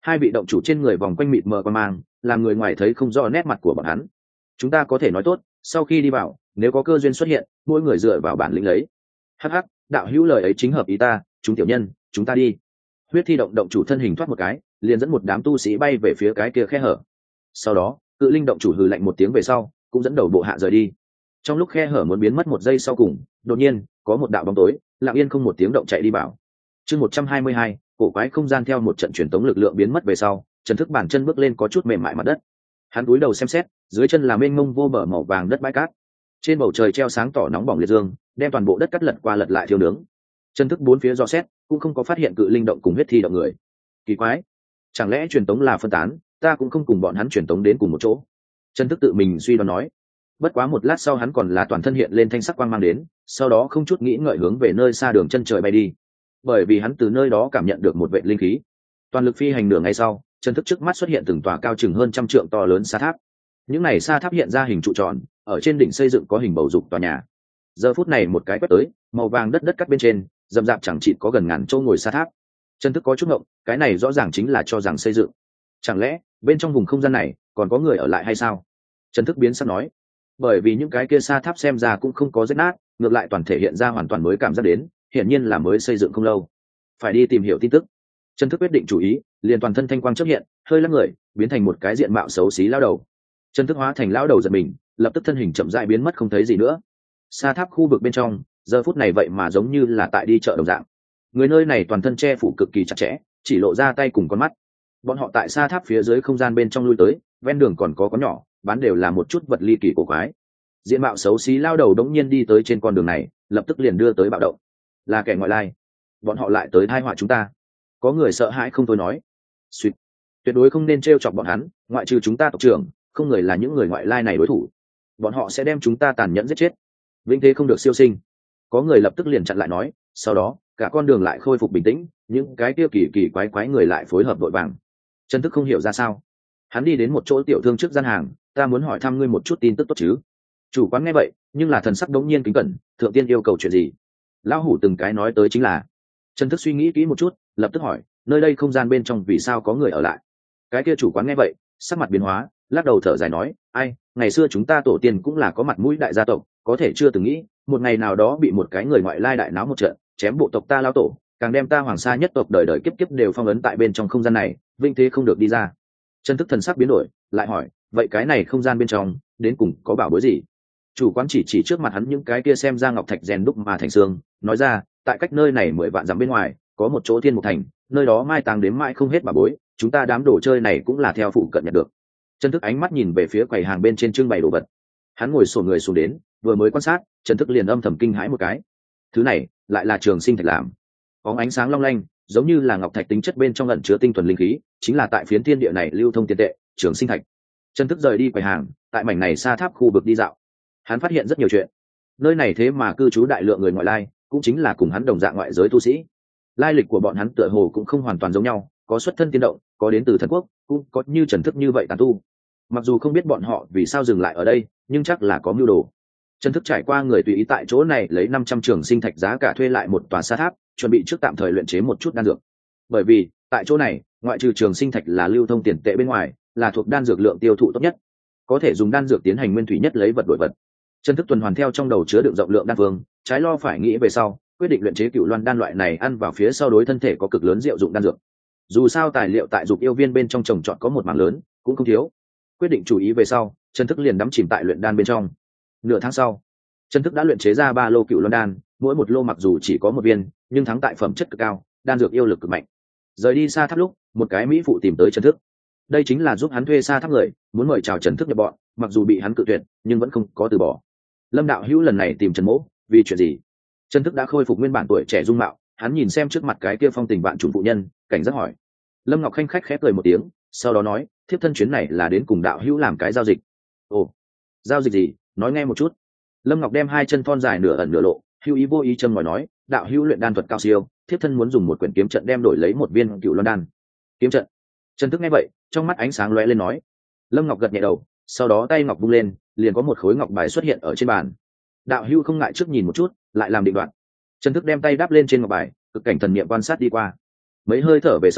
Hai vị động chủ trên người vòng quanh mịt mờ qua mang, làm người ngoài thấy không rõ nét mặt của bọn hắn. Chúng ta có thể nói tốt, sau khi đi vào, nếu có cơ duyên xuất hiện, mỗi người dựa vào bản lĩnh lấy. Hắc hắc, đạo hữu lời ấy chính hợp ý ta, chúng tiểu nhân, chúng ta đi. Huyết thi động động chủ thân hình thoát một cái, liền dẫn một đám tu sĩ bay về phía cái kia khe hở. Sau đó, cự linh động chủ hừ lạnh một tiếng về sau, cũng dẫn đầu bộ hạ rời đi. Trong lúc khe hở muốn biến mất một giây sau cùng, đột nhiên có một đạo bóng tối lặng yên không một tiếng động chạy đi vào. Chương một trăm hai mươi hai, cổ quái không gian. Theo một trận truyền tống lực lượng biến mất về sau, Trần Thức bản chân bước lên có chút mềm mại mặt đất. Hắn cúi đầu xem xét, dưới chân là mênh mông vô bờ màu vàng đất bãi cát. Trên bầu trời treo sáng tỏ nóng bỏng liệt dương, đem toàn bộ đất cắt lật qua lật lại thiêu nướng. Trần Thức bốn phía dò xét, cũng không có phát hiện cự linh động cùng huyết thi động người. Kỳ quái, chẳng lẽ truyền tống là phân tán, ta cũng không cùng bọn hắn truyền tống đến cùng một chỗ. Trần Thức tự mình suy đoán nói. Bất quá một lát sau hắn còn là toàn thân hiện lên thanh sắc quang mang đến, sau đó không chút nghĩ ngợi hướng về nơi xa đường chân trời bay đi. Bởi vì hắn từ nơi đó cảm nhận được một vệ linh khí. Toàn lực phi hành nửa ngày sau, Trần Thức trước mắt xuất hiện từng tòa cao chừng hơn trăm trượng to lớn sa tháp. Những này sa tháp hiện ra hình trụ tròn, ở trên đỉnh xây dựng có hình bầu dục tòa nhà. Giờ phút này một cái quét tới, màu vàng đất đất cắt bên trên, rậm rạp chẳng chịt có gần ngàn châu ngồi sa tháp. Trần Thức có chút ngộng, cái này rõ ràng chính là cho rằng xây dựng. Chẳng lẽ bên trong vùng không gian này còn có người ở lại hay sao? Trần Thức biến sắc nói. Bởi vì những cái kia sa tháp xem ra cũng không có rách nát, ngược lại toàn thể hiện ra hoàn toàn mới cảm giác đến, hiển nhiên là mới xây dựng không lâu. Phải đi tìm hiểu tin tức. Trần Thức quyết định chủ ý, liền toàn thân thanh quang chớp hiện, hơi lắc người, biến thành một cái diện mạo xấu xí lão đầu. Trần Thức hóa thành lão đầu giật mình, lập tức thân hình chậm rãi biến mất không thấy gì nữa. Sa tháp khu vực bên trong, giờ phút này vậy mà giống như là tại đi chợ đồng dạng. Người nơi này toàn thân che phủ cực kỳ chặt chẽ, chỉ lộ ra tay cùng con mắt. Bọn họ tại sa tháp phía dưới không gian bên trong lui tới, ven đường còn có con nhỏ, bán đều là một chút vật ly kỳ cổ quái. Diện mạo xấu xí lao đầu đống nhiên đi tới trên con đường này, lập tức liền đưa tới bạo động. Là kẻ ngoại lai, bọn họ lại tới tai họa chúng ta. Có người sợ hãi không thôi nói. Suýt, tuyệt đối không nên trêu chọc bọn hắn, ngoại trừ chúng ta tộc trưởng, không người là những người ngoại lai này đối thủ. Bọn họ sẽ đem chúng ta tàn nhẫn giết chết. Vĩnh thế không được siêu sinh. Có người lập tức liền chặn lại nói, sau đó cả con đường lại khôi phục bình tĩnh, những cái kia kỳ kỳ quái quái người lại phối hợp đội vàng. Trần Thức không hiểu ra sao, hắn đi đến một chỗ tiểu thương trước gian hàng, ta muốn hỏi thăm ngươi một chút tin tức tốt chứ? Chủ quán nghe vậy, nhưng là thần sắc đống nhiên kính cẩn, thượng tiên yêu cầu chuyện gì? Lão hủ từng cái nói tới chính là. Trần Thức suy nghĩ kỹ một chút, lập tức hỏi, nơi đây không gian bên trong vì sao có người ở lại? Cái kia chủ quán nghe vậy, sắc mặt biến hóa, lắc đầu thở dài nói, ai, ngày xưa chúng ta tổ tiên cũng là có mặt mũi đại gia tộc, có thể chưa từng nghĩ, một ngày nào đó bị một cái người ngoại lai đại náo một trận, chém bộ tộc ta lao tổ, càng đem ta hoàng sa nhất tộc đời đời kiếp kiếp đều phong ấn tại bên trong không gian này, vinh thế không được đi ra. Trần Thức thần sắc biến đổi, lại hỏi, vậy cái này không gian bên trong đến cùng có bảo bối gì? Chủ quán chỉ chỉ trước mặt hắn những cái kia xem ra ngọc thạch rèn đúc mà thành xương, nói ra, tại cách nơi này mười vạn dặm bên ngoài có một chỗ thiên mục thành, nơi đó mai táng đến mãi không hết bảo bối, chúng ta đám đồ chơi này cũng là theo phụ cận nhận được. Trần Thức ánh mắt nhìn về phía quầy hàng bên trên trưng bày đồ vật. Hắn ngồi xổm người xuống đến, vừa mới quan sát, Trần Thức liền âm thầm kinh hãi một cái. Thứ này lại là trường sinh thạch làm, có ánh sáng long lanh, giống như là ngọc thạch tính chất bên trong ẩn chứa tinh thuần linh khí, chính là tại phiến thiên địa này lưu thông tiền tệ, trường sinh thạch. Trần Thức rời đi quầy hàng, tại mảnh này sa tháp khu vực đi dạo. Hắn phát hiện rất nhiều chuyện. Nơi này thế mà cư trú đại lượng người ngoại lai, cũng chính là cùng hắn đồng dạng ngoại giới tu sĩ. Lai lịch của bọn hắn tựa hồ cũng không hoàn toàn giống nhau, có xuất thân tiên động, có đến từ thần quốc, cũng có như Trần Thức như vậy tán tu. Mặc dù không biết bọn họ vì sao dừng lại ở đây, nhưng chắc là có mưu đồ. Trần Thức trải qua người tùy ý tại chỗ này lấy năm trăm trường sinh thạch giá cả thuê lại một tòa sa tháp, chuẩn bị trước tạm thời luyện chế một chút đan dược. Bởi vì tại chỗ này, ngoại trừ trường sinh thạch là lưu thông tiền tệ bên ngoài, là thuộc đan dược lượng tiêu thụ tốt nhất, có thể dùng đan dược tiến hành nguyên thủy nhất lấy vật đổi vật. Trần Thức tuần hoàn theo trong đầu chứa đựng rộng lượng đan phương, trái lo phải nghĩ về sau, quyết định luyện chế cựu loan đan loại này ăn vào phía sau đối thân thể có cực lớn diệu dụng đan dược. Dù sao tài liệu tại dục yêu viên bên trong trồng trọt có một mảng lớn, cũng không thiếu. Quyết định chủ ý về sau, Trần Thức liền đắm chìm tại luyện đan bên trong. Nửa tháng sau, Trần Thức đã luyện chế ra ba lô cựu loan đan, mỗi một lô mặc dù chỉ có một viên, nhưng thắng tại phẩm chất cực cao, đan dược yêu lực cực mạnh. Rời đi xa tháp lúc, một cái mỹ phụ tìm tới Trần Thức. Đây chính là giúp hắn thuê xa tháp người, muốn mời chào Trần Thức nhập bọn, mặc dù bị hắn cự tuyệt, nhưng vẫn không có từ bỏ. Lâm đạo hữu lần này tìm Trần Mỗ, vì chuyện gì? Trần Thức đã khôi phục nguyên bản tuổi trẻ dung mạo, hắn nhìn xem trước mặt cái kia phong tình vạn trùng phụ nhân, cảnh giác hỏi. Lâm Ngọc khanh khách khẽ cười một tiếng, sau đó nói, thiếp thân chuyến này là đến cùng đạo hữu làm cái giao dịch. Ồ, giao dịch gì? Nói nghe một chút. Lâm Ngọc đem hai chân thon dài nửa ẩn nửa lộ, hữu ý vô ý châm ngòi nói, đạo hữu luyện đan thuật cao siêu, thiếp thân muốn dùng một quyển kiếm trận đem đổi lấy một viên cựu loan đan. Kiếm trận? Trần Thức nghe vậy, trong mắt ánh sáng lóe lên nói. Lâm Ngọc gật nhẹ đầu, sau đó tay ngọc vung lên, liền có một khối ngọc bài xuất hiện ở trên bàn. Đạo hữu không ngại trước nhìn một chút, lại làm định đoạn. Trần Thức đem tay đắp lên trên ngọc bài, cực cảnh thần niệm quan sát đi qua. Mấy hơi thở về sau,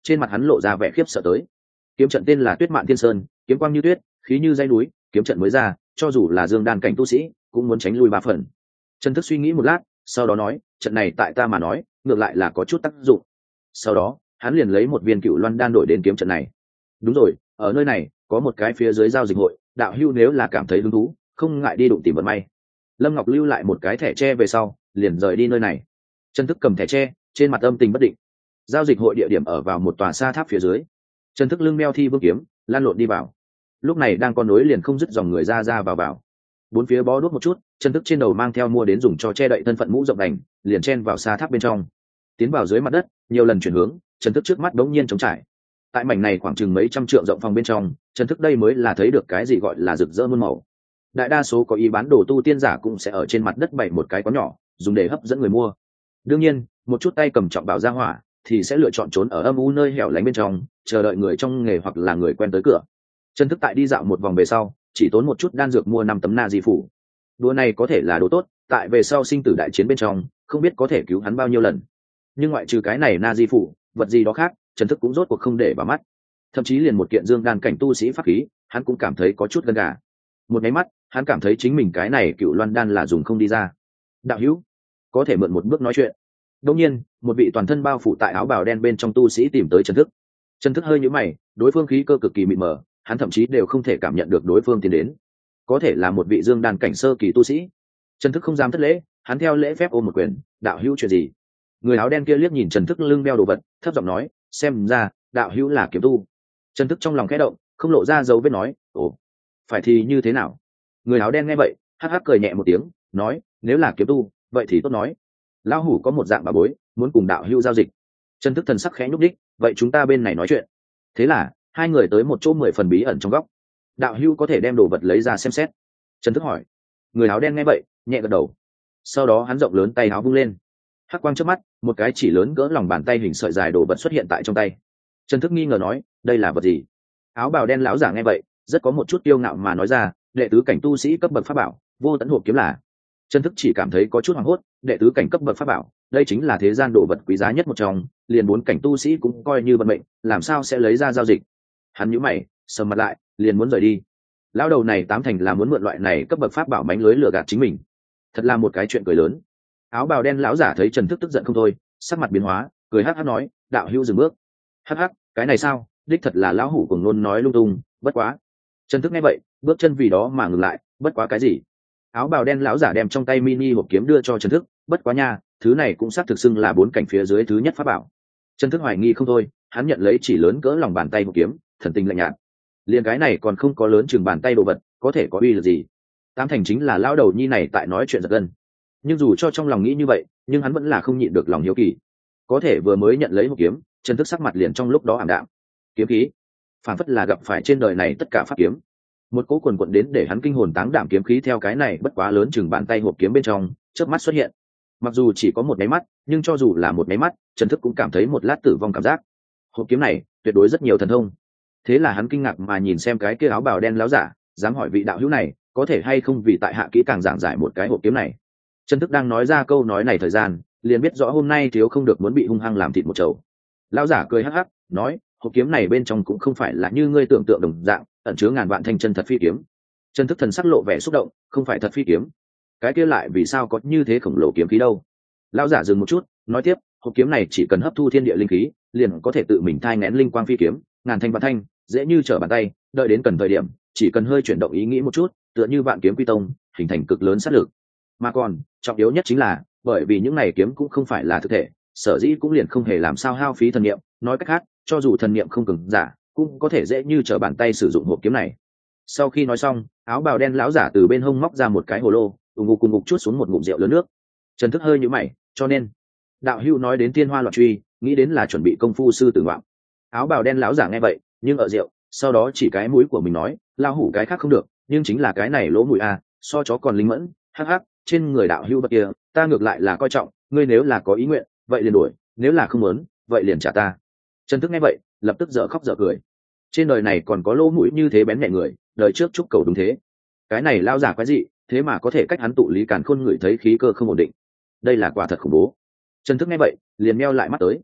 trên mặt hắn lộ ra vẻ khiếp sợ tới. Kiếm trận tên là Tuyết Mạn Thiên Sơn, kiếm quang như tuyết, khí như dãy núi, kiếm trận mới ra, cho dù là dương đan cảnh tu sĩ cũng muốn tránh lui ba phần. Trần Thức suy nghĩ một lát, sau đó nói, trận này tại ta mà nói ngược lại là có chút tác dụng. Sau đó hắn liền lấy một viên Cựu Loan đan đổi đến kiếm trận này. Đúng rồi, ở nơi này có một cái phía dưới giao dịch hội, đạo hưu nếu là cảm thấy hứng thú không ngại đi đụng tìm vận may. Lâm Ngọc lưu lại một cái thẻ tre về sau liền rời đi nơi này. Trần Thức cầm thẻ tre, trên mặt âm tình bất định. Giao dịch hội địa điểm ở vào một tòa sa tháp phía dưới. Trần Thức lưng meo thi vương kiếm lan lộn đi vào. Lúc này đang có nối liền không dứt dòng người ra ra vào vào. Bốn phía bó đuốc một chút, Trần Thức trên đầu mang theo mua đến dùng cho che đậy thân phận mũ rộng đành, liền chen vào sa tháp bên trong. Tiến vào dưới mặt đất, nhiều lần chuyển hướng, Trần Thức trước mắt đống nhiên trống trải. Tại mảnh này khoảng chừng mấy trăm trượng rộng phòng bên trong, Trần Thức đây mới là thấy được cái gì gọi là rực rỡ muôn màu. Đại đa số có ý bán đồ tu tiên giả cũng sẽ ở trên mặt đất bày một cái quán nhỏ, dùng để hấp dẫn người mua. Đương nhiên, một chút tay cầm trọng bảo ra hỏa thì sẽ lựa chọn trốn ở âm u nơi hẻo lánh bên trong, chờ đợi người trong nghề hoặc là người quen tới cửa. Trần Thức tại đi dạo một vòng về sau, chỉ tốn một chút đan dược mua năm tấm na di phủ. Đùa này có thể là đồ tốt, tại về sau sinh tử đại chiến bên trong, không biết có thể cứu hắn bao nhiêu lần. Nhưng ngoại trừ cái này na di phủ, vật gì đó khác, Trần Thức cũng rốt cuộc không để vào mắt. Thậm chí liền một kiện dương đan cảnh tu sĩ pháp khí, hắn cũng cảm thấy có chút gân gà. Một cái mắt, hắn cảm thấy chính mình cái này Cựu Loan đan là dùng không đi ra. Đạo hữu, có thể mượn một bước nói chuyện. Đương nhiên, một vị toàn thân bao phủ tại áo bào đen bên trong tu sĩ tìm tới Trần Thức. Trần Thức hơi nhíu mày, đối phương khí cơ cực kỳ mịt mờ, hắn thậm chí đều không thể cảm nhận được đối phương tiến đến. Có thể là một vị dương đan cảnh sơ kỳ tu sĩ. Trần Thức không dám thất lễ, hắn theo lễ phép ôm một quyền, đạo hữu chuyện gì? Người áo đen kia liếc nhìn Trần Thức lưng đeo đồ vật, thấp giọng nói, xem ra đạo hữu là kiếm tu. Trần Thức trong lòng khẽ động, không lộ ra dấu vết nói, ồ, phải thì như thế nào? Người áo đen nghe vậy, hắc hắc cười nhẹ một tiếng, nói, nếu là kiếm tu, vậy thì tốt nói. Lão hủ có một dạng bà bối, muốn cùng đạo hữu giao dịch. Trần Thức thần sắc khẽ nhúc đích, vậy chúng ta bên này nói chuyện. Thế là hai người tới một chỗ mười phần bí ẩn trong góc. Đạo hữu có thể đem đồ vật lấy ra xem xét. Trần Thức hỏi. Người áo đen nghe vậy, nhẹ gật đầu. Sau đó hắn rộng lớn tay áo vung lên, hắc quang trước mắt, một cái chỉ lớn cỡ lòng bàn tay hình sợi dài đồ vật xuất hiện tại trong tay. Trần Thức nghi ngờ nói, đây là vật gì? Áo bào đen lão giả nghe vậy, rất có một chút kiêu ngạo mà nói ra, đệ tứ cảnh tu sĩ cấp bậc pháp bảo, vô tận hộp kiếm là. Trần Thức chỉ cảm thấy có chút hoảng hốt, đệ tứ cảnh cấp bậc pháp bảo, đây chính là thế gian đồ vật quý giá nhất một trong, liền bốn cảnh tu sĩ cũng coi như vận mệnh, làm sao sẽ lấy ra giao dịch? Hắn nhíu mày, sầm mặt lại, liền muốn rời đi. Lão đầu này tám thành là muốn mượn loại này cấp bậc pháp bảo mánh lưới lừa gạt chính mình. Thật là một cái chuyện cười lớn. Áo bào đen lão giả thấy Trần Thức tức giận không thôi, sắc mặt biến hóa, cười hắc hắc nói, đạo hữu dừng bước. Hắc hắc, cái này sao? Đích thật là lão hủ cùng luôn nói lung tung, bất quá. Trần Thức nghe vậy, bước chân vì đó mà ngừng lại, bất quá cái gì? Áo bào đen lão giả đem trong tay mini hộp kiếm đưa cho Trần Thức, bất quá nha, thứ này cũng xác thực xưng là bốn cảnh phía dưới thứ nhất pháp bảo. Trần Thức hoài nghi không thôi, hắn nhận lấy chỉ lớn cỡ lòng bàn tay hộp kiếm, thần tình lạnh nhạt. Liên cái này còn không có lớn chừng bàn tay đồ vật, có thể có uy lực gì? Tám thành chính là lão đầu nhi này tại nói chuyện giật gân. Nhưng dù cho trong lòng nghĩ như vậy, nhưng hắn vẫn là không nhịn được lòng hiếu kỳ. Có thể vừa mới nhận lấy hộp kiếm, Trần Thức sắc mặt liền trong lúc đó ảm đạm. Kiếm khí, phản phất là gặp phải trên đời này tất cả pháp kiếm. Một cỗ quần quận đến để hắn kinh hồn táng đảm kiếm khí theo cái này bất quá lớn chừng bàn tay hộp kiếm bên trong, chớp mắt xuất hiện. Mặc dù chỉ có một máy mắt, nhưng cho dù là một máy mắt, Trần Thức cũng cảm thấy một lát tử vong cảm giác. Hộp kiếm này tuyệt đối rất nhiều thần thông. Thế là hắn kinh ngạc mà nhìn xem cái kia áo bào đen láo giả, dám hỏi vị đạo hữu này có thể hay không vì tại hạ kỹ càng giảng giải một cái hộp kiếm này. Trần Thức đang nói ra câu nói này thời gian, liền biết rõ hôm nay thiếu không được muốn bị hung hăng làm thịt một chầu. Lão giả cười hắc hắc, nói, hộp kiếm này bên trong cũng không phải là như ngươi tưởng tượng đồng dạng, ẩn chứa ngàn vạn thanh chân thật phi kiếm. Trần Thức thần sắc lộ vẻ xúc động, không phải thật phi kiếm. Cái kia lại vì sao có như thế khổng lồ kiếm khí đâu? Lão giả dừng một chút, nói tiếp, hộp kiếm này chỉ cần hấp thu thiên địa linh khí, liền có thể tự mình thai nghén linh quang phi kiếm, ngàn thanh vạn thanh, dễ như trở bàn tay, đợi đến cần thời điểm, chỉ cần hơi chuyển động ý nghĩ một chút, tựa như vạn kiếm quy tông, hình thành cực lớn sát lực. Mà còn, trọng yếu nhất chính là, bởi vì những này kiếm cũng không phải là thực thể, sở dĩ cũng liền không hề làm sao hao phí thần niệm, nói cách khác, cho dù thần niệm không cường giả, cũng có thể dễ như trở bàn tay sử dụng hộp kiếm này. Sau khi nói xong, áo bào đen lão giả từ bên hông móc ra một cái hồ lô, ùng ục cùng ngục chút xuống một ngụm rượu lớn nước. Trần Thức hơi nhíu mày, cho nên, đạo hữu nói đến tiên hoa loạn truy, nghĩ đến là chuẩn bị công phu sư tử ngoạm. Áo bào đen lão giả nghe vậy, nhưng ở rượu, sau đó chỉ cái mũi của mình nói, lao hủ cái khác không được, nhưng chính là cái này lỗ mũi a, so chó còn linh mẫn, hắc hắc, trên người đạo hữu vật kia, ta ngược lại là coi trọng, ngươi nếu là có ý nguyện, vậy liền đuổi, nếu là không muốn, vậy liền trả ta. Trần Thức nghe vậy, lập tức dở khóc dở cười. Trên đời này còn có lỗ mũi như thế bén nhẹ người, đời trước chúc cầu đúng thế. Cái này lao giả quái dị, thế mà có thể cách hắn tụ lý càn khôn ngửi thấy khí cơ không ổn định. Đây là quả thật khủng bố. Trần Thức nghe vậy, liền meo lại mắt tới.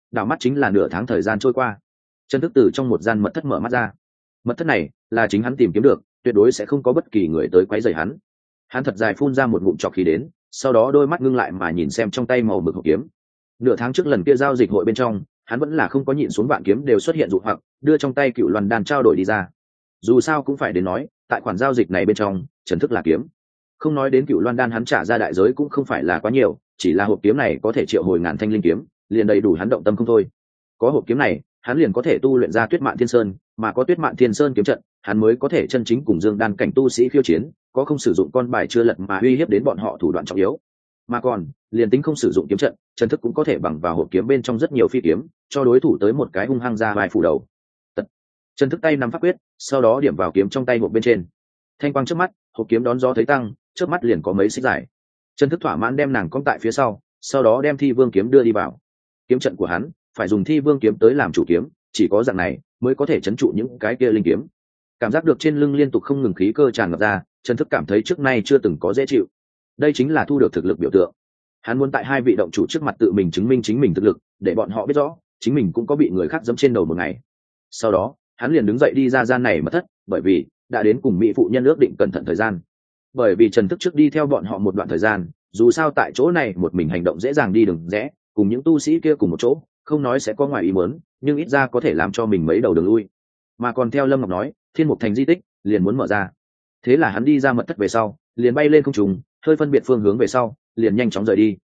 đảo mắt chính là nửa tháng thời gian trôi qua. Trần Thức từ trong một gian mật thất mở mắt ra. Mật thất này là chính hắn tìm kiếm được, tuyệt đối sẽ không có bất kỳ người tới quấy rầy hắn. Hắn thật dài phun ra một ngụm trọc khí đến, sau đó đôi mắt ngưng lại mà nhìn xem trong tay màu mực hộp kiếm. Nửa tháng trước lần kia giao dịch hội bên trong, hắn vẫn là không có nhịn xuống vạn kiếm đều xuất hiện dụ hoặc, đưa trong tay Cựu Loan đan trao đổi đi ra. Dù sao cũng phải đến nói, tại khoản giao dịch này bên trong, Trần Thức là kiếm. Không nói đến Cựu Loan đan hắn trả ra đại giới cũng không phải là quá nhiều, chỉ là hộp kiếm này có thể triệu hồi ngàn thanh linh kiếm, liền đầy đủ hắn động tâm không thôi. Có hộp kiếm này, hắn liền có thể tu luyện ra Tuyết Mạn Thiên Sơn, mà có Tuyết Mạn Thiên Sơn kiếm trận, hắn mới có thể chân chính cùng Dương đan cảnh tu sĩ khiêu chiến, có không sử dụng con bài chưa lật mà uy hiếp đến bọn họ thủ đoạn trọng yếu. Mà còn, liền tính không sử dụng kiếm trận, Trần Thức cũng có thể bằng vào hộp kiếm bên trong rất nhiều phi kiếm, cho đối thủ tới một cái hung hăng ra vai phủ đầu. Tật. Trần Thức tay nắm pháp quyết, sau đó điểm vào kiếm trong tay hộp bên trên. Thanh quang trước mắt, hộp kiếm đón gió thấy tăng, trước mắt liền có mấy xích dài. Trần Thức thỏa mãn đem nàng cong tại phía sau, sau đó đem Thi Vương kiếm đưa đi vào. Kiếm trận của hắn phải dùng Thi Vương kiếm tới làm chủ kiếm, chỉ có dạng này mới có thể trấn trụ những cái kia linh kiếm. Cảm giác được trên lưng liên tục không ngừng khí cơ tràn ngập ra, Trần Thức cảm thấy trước nay chưa từng có dễ chịu. Đây chính là thu được thực lực biểu tượng. Hắn muốn tại hai vị động chủ trước mặt tự mình chứng minh chính mình thực lực, để bọn họ biết rõ chính mình cũng có bị người khác giẫm trên đầu một ngày. Sau đó hắn liền đứng dậy đi ra gian này mà thất, bởi vì đã đến cùng mỹ phụ nhân ước định cẩn thận thời gian. Bởi vì Trần Thức trước đi theo bọn họ một đoạn thời gian, dù sao tại chỗ này một mình hành động dễ dàng đi đường rẽ, cùng những tu sĩ kia cùng một chỗ, không nói sẽ có ngoài ý muốn, nhưng ít ra có thể làm cho mình mấy đầu đường lui. Mà còn theo Lâm Ngọc nói, Thiên Mục Thành di tích liền muốn mở ra. Thế là hắn đi ra mật thất về sau, liền bay lên không trung, hơi phân biệt phương hướng về sau, liền nhanh chóng rời đi.